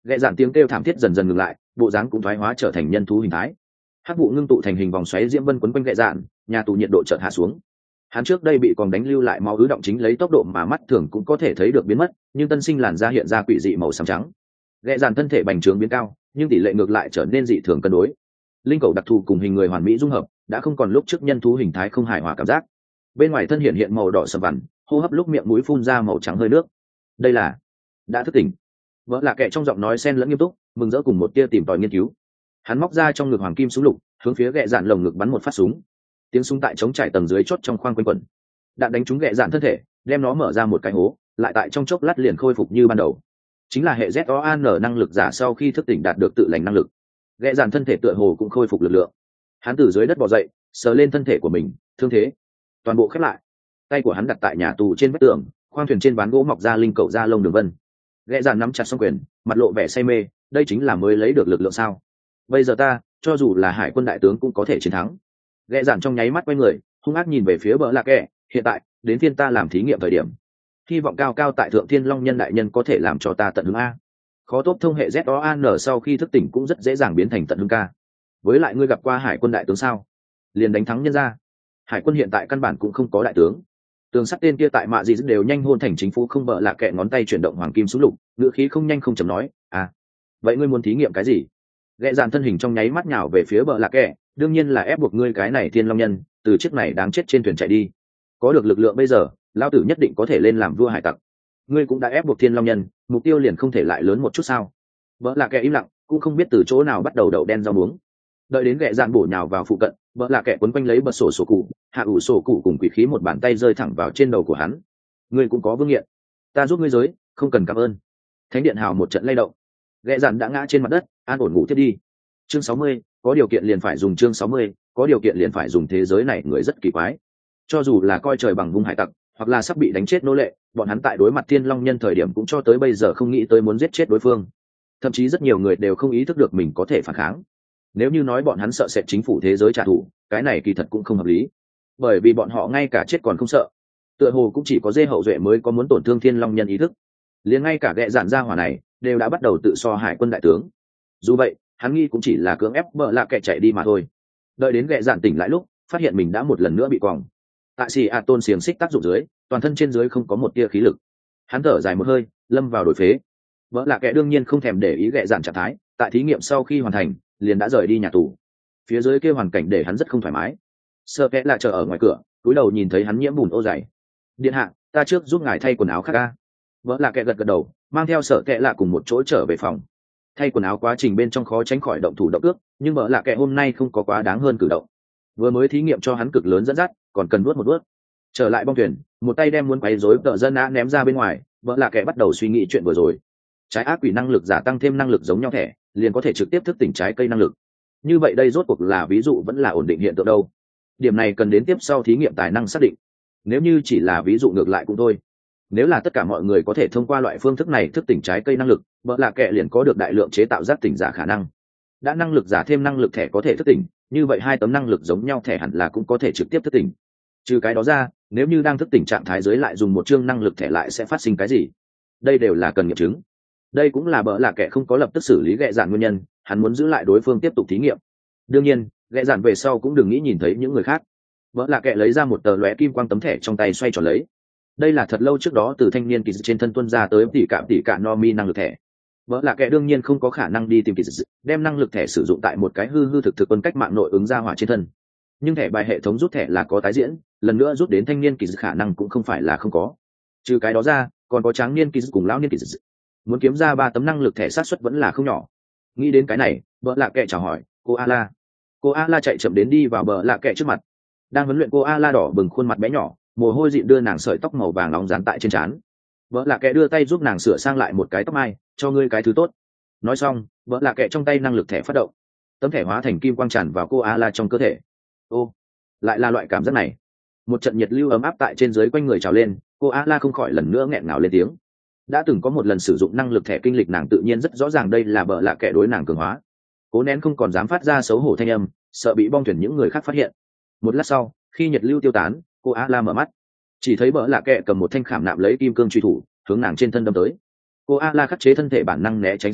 ghẹ dạn tiếng kêu thảm thiết dần dần ngừng lại, bộ dáng cũng thoái hóa trở thành nhân thú hình thái. Hắc vụ ngưng tụ thành hình vòng xoáy diễm vân quấn quanh ghẹ dạn, nhà tù nhiệt độ chợt hạ xuống. Hắn trước đây bị còn đánh lưu lại máu ứ động chính lấy tốc độ mà mắt thường cũng có thể thấy được biến mất, nhưng tân sinh làn da hiện ra quỷ dị màu xám trắng. Ghẹ dạn thân thể bành trướng biến cao, nhưng tỷ lệ ngược lại trở nên dị thường cân đối. Linh cầu đặc thù cùng hình người hoàn mỹ dung hợp, đã không còn lúc trước nhân thú hình thái không hài hòa cảm giác. Bên ngoài thân hiện màu đỏ sầm vằn, hô hấp lúc miệng mũi phun ra màu trắng hơi nước. Đây là đã thức tỉnh. Vợ là kẻ trong giọng nói xen lẫn nghiêm túc, mừng rỡ cùng một tia tìm tòi nghiên cứu. Hắn móc ra trong ngực hoàng kim súng lục, hướng phía ghẹ dạn lồng ngực bắn một phát súng. Tiếng súng tại chống trải tầng dưới chốt trong khoang quanh quẩn. Đạn đánh trúng ghẹ dạn thân thể, đem nó mở ra một cái hố, lại tại trong chốc lát liền khôi phục như ban đầu. Chính là hệ ZOAN năng lực giả sau khi thức tỉnh đạt được tự lành năng lực. Ghẹ dạn thân thể tựa hồ cũng khôi phục lực lượng. Hắn từ dưới đất bò dậy, sờ lên thân thể của mình, thương thế toàn bộ khép lại. Tay của hắn đặt tại nhà tù trên vách tường, khoang thuyền trên ván gỗ mọc ra linh cậu da lông đường vân. Ghẹ dạn nắm chặt song quyền, mặt lộ vẻ say mê, đây chính là mới lấy được lực lượng sao? Bây giờ ta, cho dù là hải quân đại tướng cũng có thể chiến thắng. Ghẹ dạn trong nháy mắt quay người, hung ác nhìn về phía bờ lạc kẻ, hiện tại đến phiên ta làm thí nghiệm thời điểm. Hy vọng cao cao tại thượng thiên long nhân đại nhân có thể làm cho ta tận hứng a. Khó tốt thông hệ ZOAN sau khi thức tỉnh cũng rất dễ dàng biến thành tận hứng ca. Với lại ngươi gặp qua hải quân đại tướng sao? Liền đánh thắng nhân ra. Hải quân hiện tại căn bản cũng không có đại tướng. Tường sắt tên kia tại mạ gì đều nhanh hôn thành chính phủ không bợ lạ kẹ ngón tay chuyển động hoàng kim súng lục, ngữ khí không nhanh không chậm nói, à, vậy ngươi muốn thí nghiệm cái gì? Ghẹ dàn thân hình trong nháy mắt nhào về phía bợ lạ kẹ, đương nhiên là ép buộc ngươi cái này thiên long nhân, từ chiếc này đáng chết trên thuyền chạy đi. Có được lực lượng bây giờ, lao tử nhất định có thể lên làm vua hải tặc. Ngươi cũng đã ép buộc thiên long nhân, mục tiêu liền không thể lại lớn một chút sao? Bợ lạ kẹ im lặng, cũng không biết từ chỗ nào bắt đầu đậu đen rau muống. Đợi đến ghẹ dàn bổ nhào vào phụ cận, bợ lạ kẹ quấn quanh lấy bật sổ cụ, hạ ủ sổ cụ cùng quỷ khí một bàn tay rơi thẳng vào trên đầu của hắn. Ngươi cũng có vương nghiện, ta giúp ngươi giới, không cần cảm ơn. Thánh điện hào một trận lay động, ghẹ dàn đã ngã trên mặt đất, an ổn ngủ tiếp đi. Chương 60, có điều kiện liền phải dùng chương 60, có điều kiện liền phải dùng. Thế giới này người rất kỳ quái, cho dù là coi trời bằng vung hải tặc, hoặc là sắp bị đánh chết nô lệ, bọn hắn tại đối mặt thiên long nhân thời điểm cũng cho tới bây giờ không nghĩ tới muốn giết chết đối phương. Thậm chí rất nhiều người đều không ý thức được mình có thể phản kháng. Nếu như nói bọn hắn sợ sệt chính phủ thế giới trả thù, cái này kỳ thật cũng không hợp lý, bởi vì bọn họ ngay cả chết còn không sợ. Tựa hồ cũng chỉ có dê hậu duệ mới có muốn tổn thương thiên long nhân ý thức. Liền ngay cả ghẹ dạn gia hỏa này đều đã bắt đầu tự so hải quân đại tướng. Dù vậy hắn nghi cũng chỉ là cưỡng ép bợ lạ kẻ chạy đi mà thôi. Đợi đến ghẹ dạn tỉnh lại lúc phát hiện mình đã một lần nữa bị quòng tại xì a tôn xiềng xích tác dụng dưới, toàn thân trên dưới không có một tia khí lực. Hắn thở dài một hơi, lâm vào đổi phế. Bợ lạ kẻ đương nhiên không thèm để ý ghẹ dạn trạng thái, tại thí nghiệm sau khi hoàn thành liền đã rời đi nhà tù. Phía dưới kia hoàn cảnh để hắn rất không thoải mái. Sợ kẽ lại chờ ở ngoài cửa, cúi đầu nhìn thấy hắn nhiễm bùn ô dày. Điện hạ, ta trước giúp ngài thay quần áo khác ca. Vợ là kẽ gật gật đầu, mang theo Sợ kẽ lạ cùng một chỗ trở về phòng. Thay quần áo quá trình bên trong khó tránh khỏi động thủ động ước, nhưng vợ là kẽ hôm nay không có quá đáng hơn cử động. Vừa mới thí nghiệm cho hắn cực lớn dẫn dắt, còn cần nuốt một nuốt. Trở lại bong thuyền, một tay đem muốn quấy rối tợ dân á ném ra bên ngoài. Vợ là kẽ bắt đầu suy nghĩ chuyện vừa rồi. Trái ác quỷ năng lực giả tăng thêm năng lực giống nhau thẻ, liền có thể trực tiếp thức tỉnh trái cây năng lực. Như vậy đây rốt cuộc là ví dụ vẫn là ổn định hiện tượng đâu? Điểm này cần đến tiếp sau thí nghiệm tài năng xác định. Nếu như chỉ là ví dụ ngược lại cũng thôi. Nếu là tất cả mọi người có thể thông qua loại phương thức này thức tỉnh trái cây năng lực, vợ lạ kệ liền có được đại lượng chế tạo giác tỉnh giả khả năng. Đã năng lực giả thêm năng lực thẻ có thể thức tỉnh, như vậy hai tấm năng lực giống nhau thẻ hẳn là cũng có thể trực tiếp thức tỉnh. Trừ cái đó ra, nếu như đang thức tỉnh trạng thái dưới lại dùng một chương năng lực thẻ lại sẽ phát sinh cái gì? Đây đều là cần nghiệm chứng. Đây cũng là bỡ là kẻ không có lập tức xử lý ghẹ dạn nguyên nhân, hắn muốn giữ lại đối phương tiếp tục thí nghiệm. Đương nhiên ghẹ dạn về sau cũng đừng nghĩ nhìn thấy những người khác. Bỡ là kẻ lấy ra một tờ lóe kim quang tấm thẻ trong tay xoay tròn lấy. Đây là thật lâu trước đó từ thanh niên kỳ trên thân tuân ra tới tỉ cả no mi năng lực thẻ. Bỡ là kẻ đương nhiên không có khả năng đi tìm kỳ đem năng lực thẻ sử dụng tại một cái hư thực quân cách mạng nội ứng ra hỏa trên thân. Nhưng thẻ bài hệ thống rút thẻ là có tái diễn, lần nữa rút đến thanh niên kỳ khả năng cũng không phải là không có. Trừ cái đó ra còn có tráng niên kỳ cùng lão niên kỳ. Muốn kiếm ra 3 tấm năng lực thẻ sát suất vẫn là không nhỏ. Nghĩ đến cái này, bợ lạ kệ chào hỏi cô Ala. Cô Ala chạy chậm đến đi vào bợ lạ kệ trước mặt. Đang huấn luyện cô Ala đỏ bừng khuôn mặt bé nhỏ, mồ hôi dịn đưa nàng sợi tóc màu vàng nóng dán tại trên trán. Bợ lạ kệ đưa tay giúp nàng sửa sang lại một cái tóc mai, cho ngươi cái thứ tốt. Nói xong, bợ lạ kệ trong tay năng lực thẻ phát động, tấm thẻ hóa thành kim quang tràn vào cô Ala trong cơ thể. Ô, lại là loại cảm giác này. Một trận nhiệt lưu ấm áp tại trên dưới quanh người trào lên, cô Ala không khỏi lần nữa nghẹn ngào lên tiếng. Đã từng có một lần sử dụng năng lực thẻ kinh lịch nàng tự nhiên rất rõ ràng đây là bợ lạ kệ đối nàng cường hóa. Cố nén không còn dám phát ra xấu hổ thanh âm, sợ bị bong thuyền những người khác phát hiện. Một lát sau, khi nhiệt lưu tiêu tán, cô Ala mở mắt, chỉ thấy bợ lạ kệ cầm một thanh khảm nạm lấy kim cương truy thủ hướng nàng trên thân đâm tới. Cô Ala khắc chế thân thể bản năng né tránh xúc động,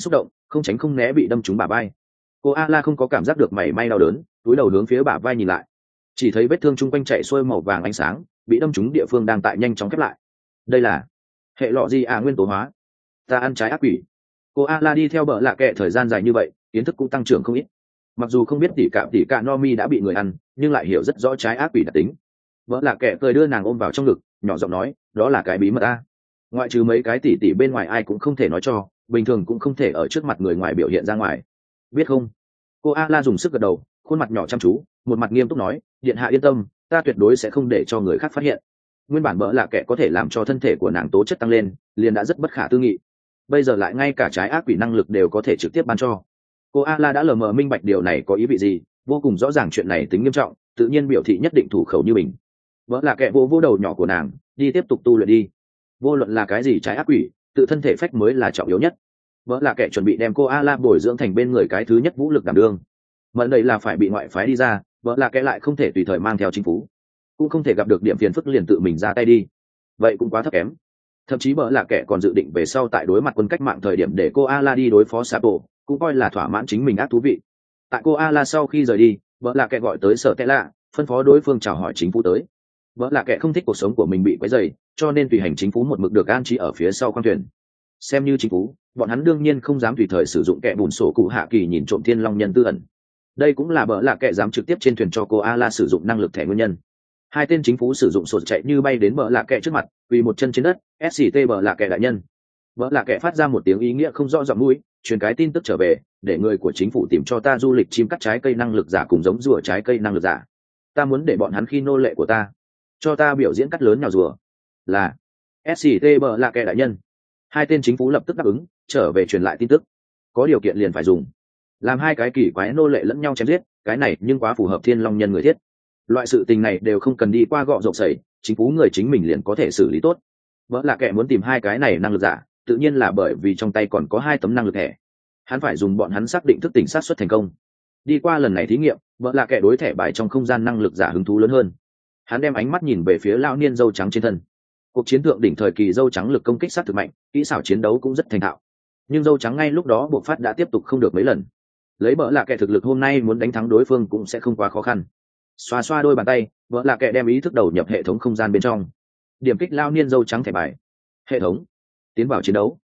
không tránh không né bị đâm trúng bả vai. Cô A không có cảm giác được mảy may đau đớn, túi đầu hướng phía bả vai nhìn lại, chỉ thấy vết thương chung quanh chạy xuôi màu vàng ánh sáng, bị đâm trúng địa phương đang tại nhanh chóng khép lại. Đây là hệ lọ gì nguyên tố hóa. Ta ăn trái ác quỷ. Cô A đi theo bợ lạ kệ thời gian dài như vậy, kiến thức cũng tăng trưởng không ít. Mặc dù không biết tỉ cạ Nomi đã bị người ăn, nhưng lại hiểu rất rõ trái ác quỷ đặc tính. Bợ lạ kệ cười đưa nàng ôm vào trong ngực, nhỏ giọng nói, đó là cái bí mật a. Ngoại trừ mấy cái tỉ bên ngoài ai cũng không thể nói cho, bình thường cũng không thể ở trước mặt người ngoài biểu hiện ra ngoài, biết không? Cô A dùng sức gật đầu, khuôn mặt nhỏ chăm chú, một mặt nghiêm túc nói, điện hạ yên tâm, ta tuyệt đối sẽ không để cho người khác phát hiện. Nguyên bản bợ lạ kệ có thể làm cho thân thể của nàng tố chất tăng lên, liền đã rất bất khả tư nghị, bây giờ lại ngay cả trái ác quỷ năng lực đều có thể trực tiếp ban cho. Cô A đã lờ mờ minh bạch điều này có ý vị gì, vô cùng rõ ràng chuyện này tính nghiêm trọng, tự nhiên biểu thị nhất định thủ khẩu như mình. Bợ lạ kệ vô đầu nhỏ của nàng, đi tiếp tục tu luyện đi. Vô luận là cái gì trái ác quỷ, tự thân thể phách mới là trọng yếu nhất. Vợ là kẻ chuẩn bị đem cô A bồi dưỡng thành bên người cái thứ nhất vũ lực đảm đương. Mận đây là phải bị ngoại phái đi ra, vợ là kẻ lại không thể tùy thời mang theo chính phủ, cũng không thể gặp được điểm phiền phức liền tự mình ra tay đi, vậy cũng quá thấp kém. Thậm chí vợ là kẻ còn dự định về sau tại đối mặt quân cách mạng thời điểm để cô A đi đối phó Sapo, cũng coi là thỏa mãn chính mình ác thú vị. Tại cô A sau khi rời đi, vợ là kẻ gọi tới sở tệ lạ, phân phó đối phương chào hỏi chính phủ tới. Vợ là kẻ không thích cuộc sống của mình bị quấy rầy, cho nên tùy hành chính phủ một mực được an trí ở phía sau khoang thuyền. Xem như chính phủ, bọn hắn đương nhiên không dám tùy thời sử dụng kẻ bùn sổ cụ hạ kỳ nhìn trộm thiên long nhân tư ẩn. Đây cũng là bỡ là kẻ dám trực tiếp trên thuyền cho cô A sử dụng năng lực thẻ nguyên nhân. Hai tên chính phủ sử dụng sột chạy như bay đến bỡ là kẻ trước mặt, quỳ một chân trên đất, sct bỡ là kẻ đại nhân. Bỡ là kẻ phát ra một tiếng ý nghĩa không rõ giọng mũi, truyền cái tin tức trở về, để người của chính phủ tìm cho ta du lịch chim cắt trái cây năng lực giả cùng giống rùa trái cây năng lực giả. Ta muốn để bọn hắn khi nô lệ của ta, cho ta biểu diễn cắt lớn nhào rùa. Là sct bỡ là kẻ đại nhân. Hai tên chính phủ lập tức đáp ứng, trở về truyền lại tin tức. Có điều kiện liền phải dùng, làm hai cái kỳ quái nô lệ lẫn nhau chém giết, cái này nhưng quá phù hợp thiên long nhân người thiết. Loại sự tình này đều không cần đi qua gọ rộng sẩy, chính phủ người chính mình liền có thể xử lý tốt. Vợ là kẻ muốn tìm hai cái này năng lực giả, tự nhiên là bởi vì trong tay còn có hai tấm năng lực thẻ, hắn phải dùng bọn hắn xác định thức tỉnh sát xuất thành công. Đi qua lần này thí nghiệm, vợ là kẻ đối thẻ bài trong không gian năng lực giả hứng thú lớn hơn. Hắn đem ánh mắt nhìn về phía lão niên dâu trắng trên thân. Cuộc chiến thượng đỉnh thời kỳ dâu trắng lực công kích sát thực mạnh, kỹ xảo chiến đấu cũng rất thành thạo, nhưng dâu trắng ngay lúc đó buộc phát đã tiếp tục không được mấy lần. Lấy bỡ là kẻ thực lực hôm nay muốn đánh thắng đối phương cũng sẽ không quá khó khăn. Xoa xoa đôi bàn tay, bỡ là kẻ đem ý thức đầu nhập hệ thống không gian bên trong, điểm kích lao niên dâu trắng thẻ bài. Hệ thống tiến vào chiến đấu.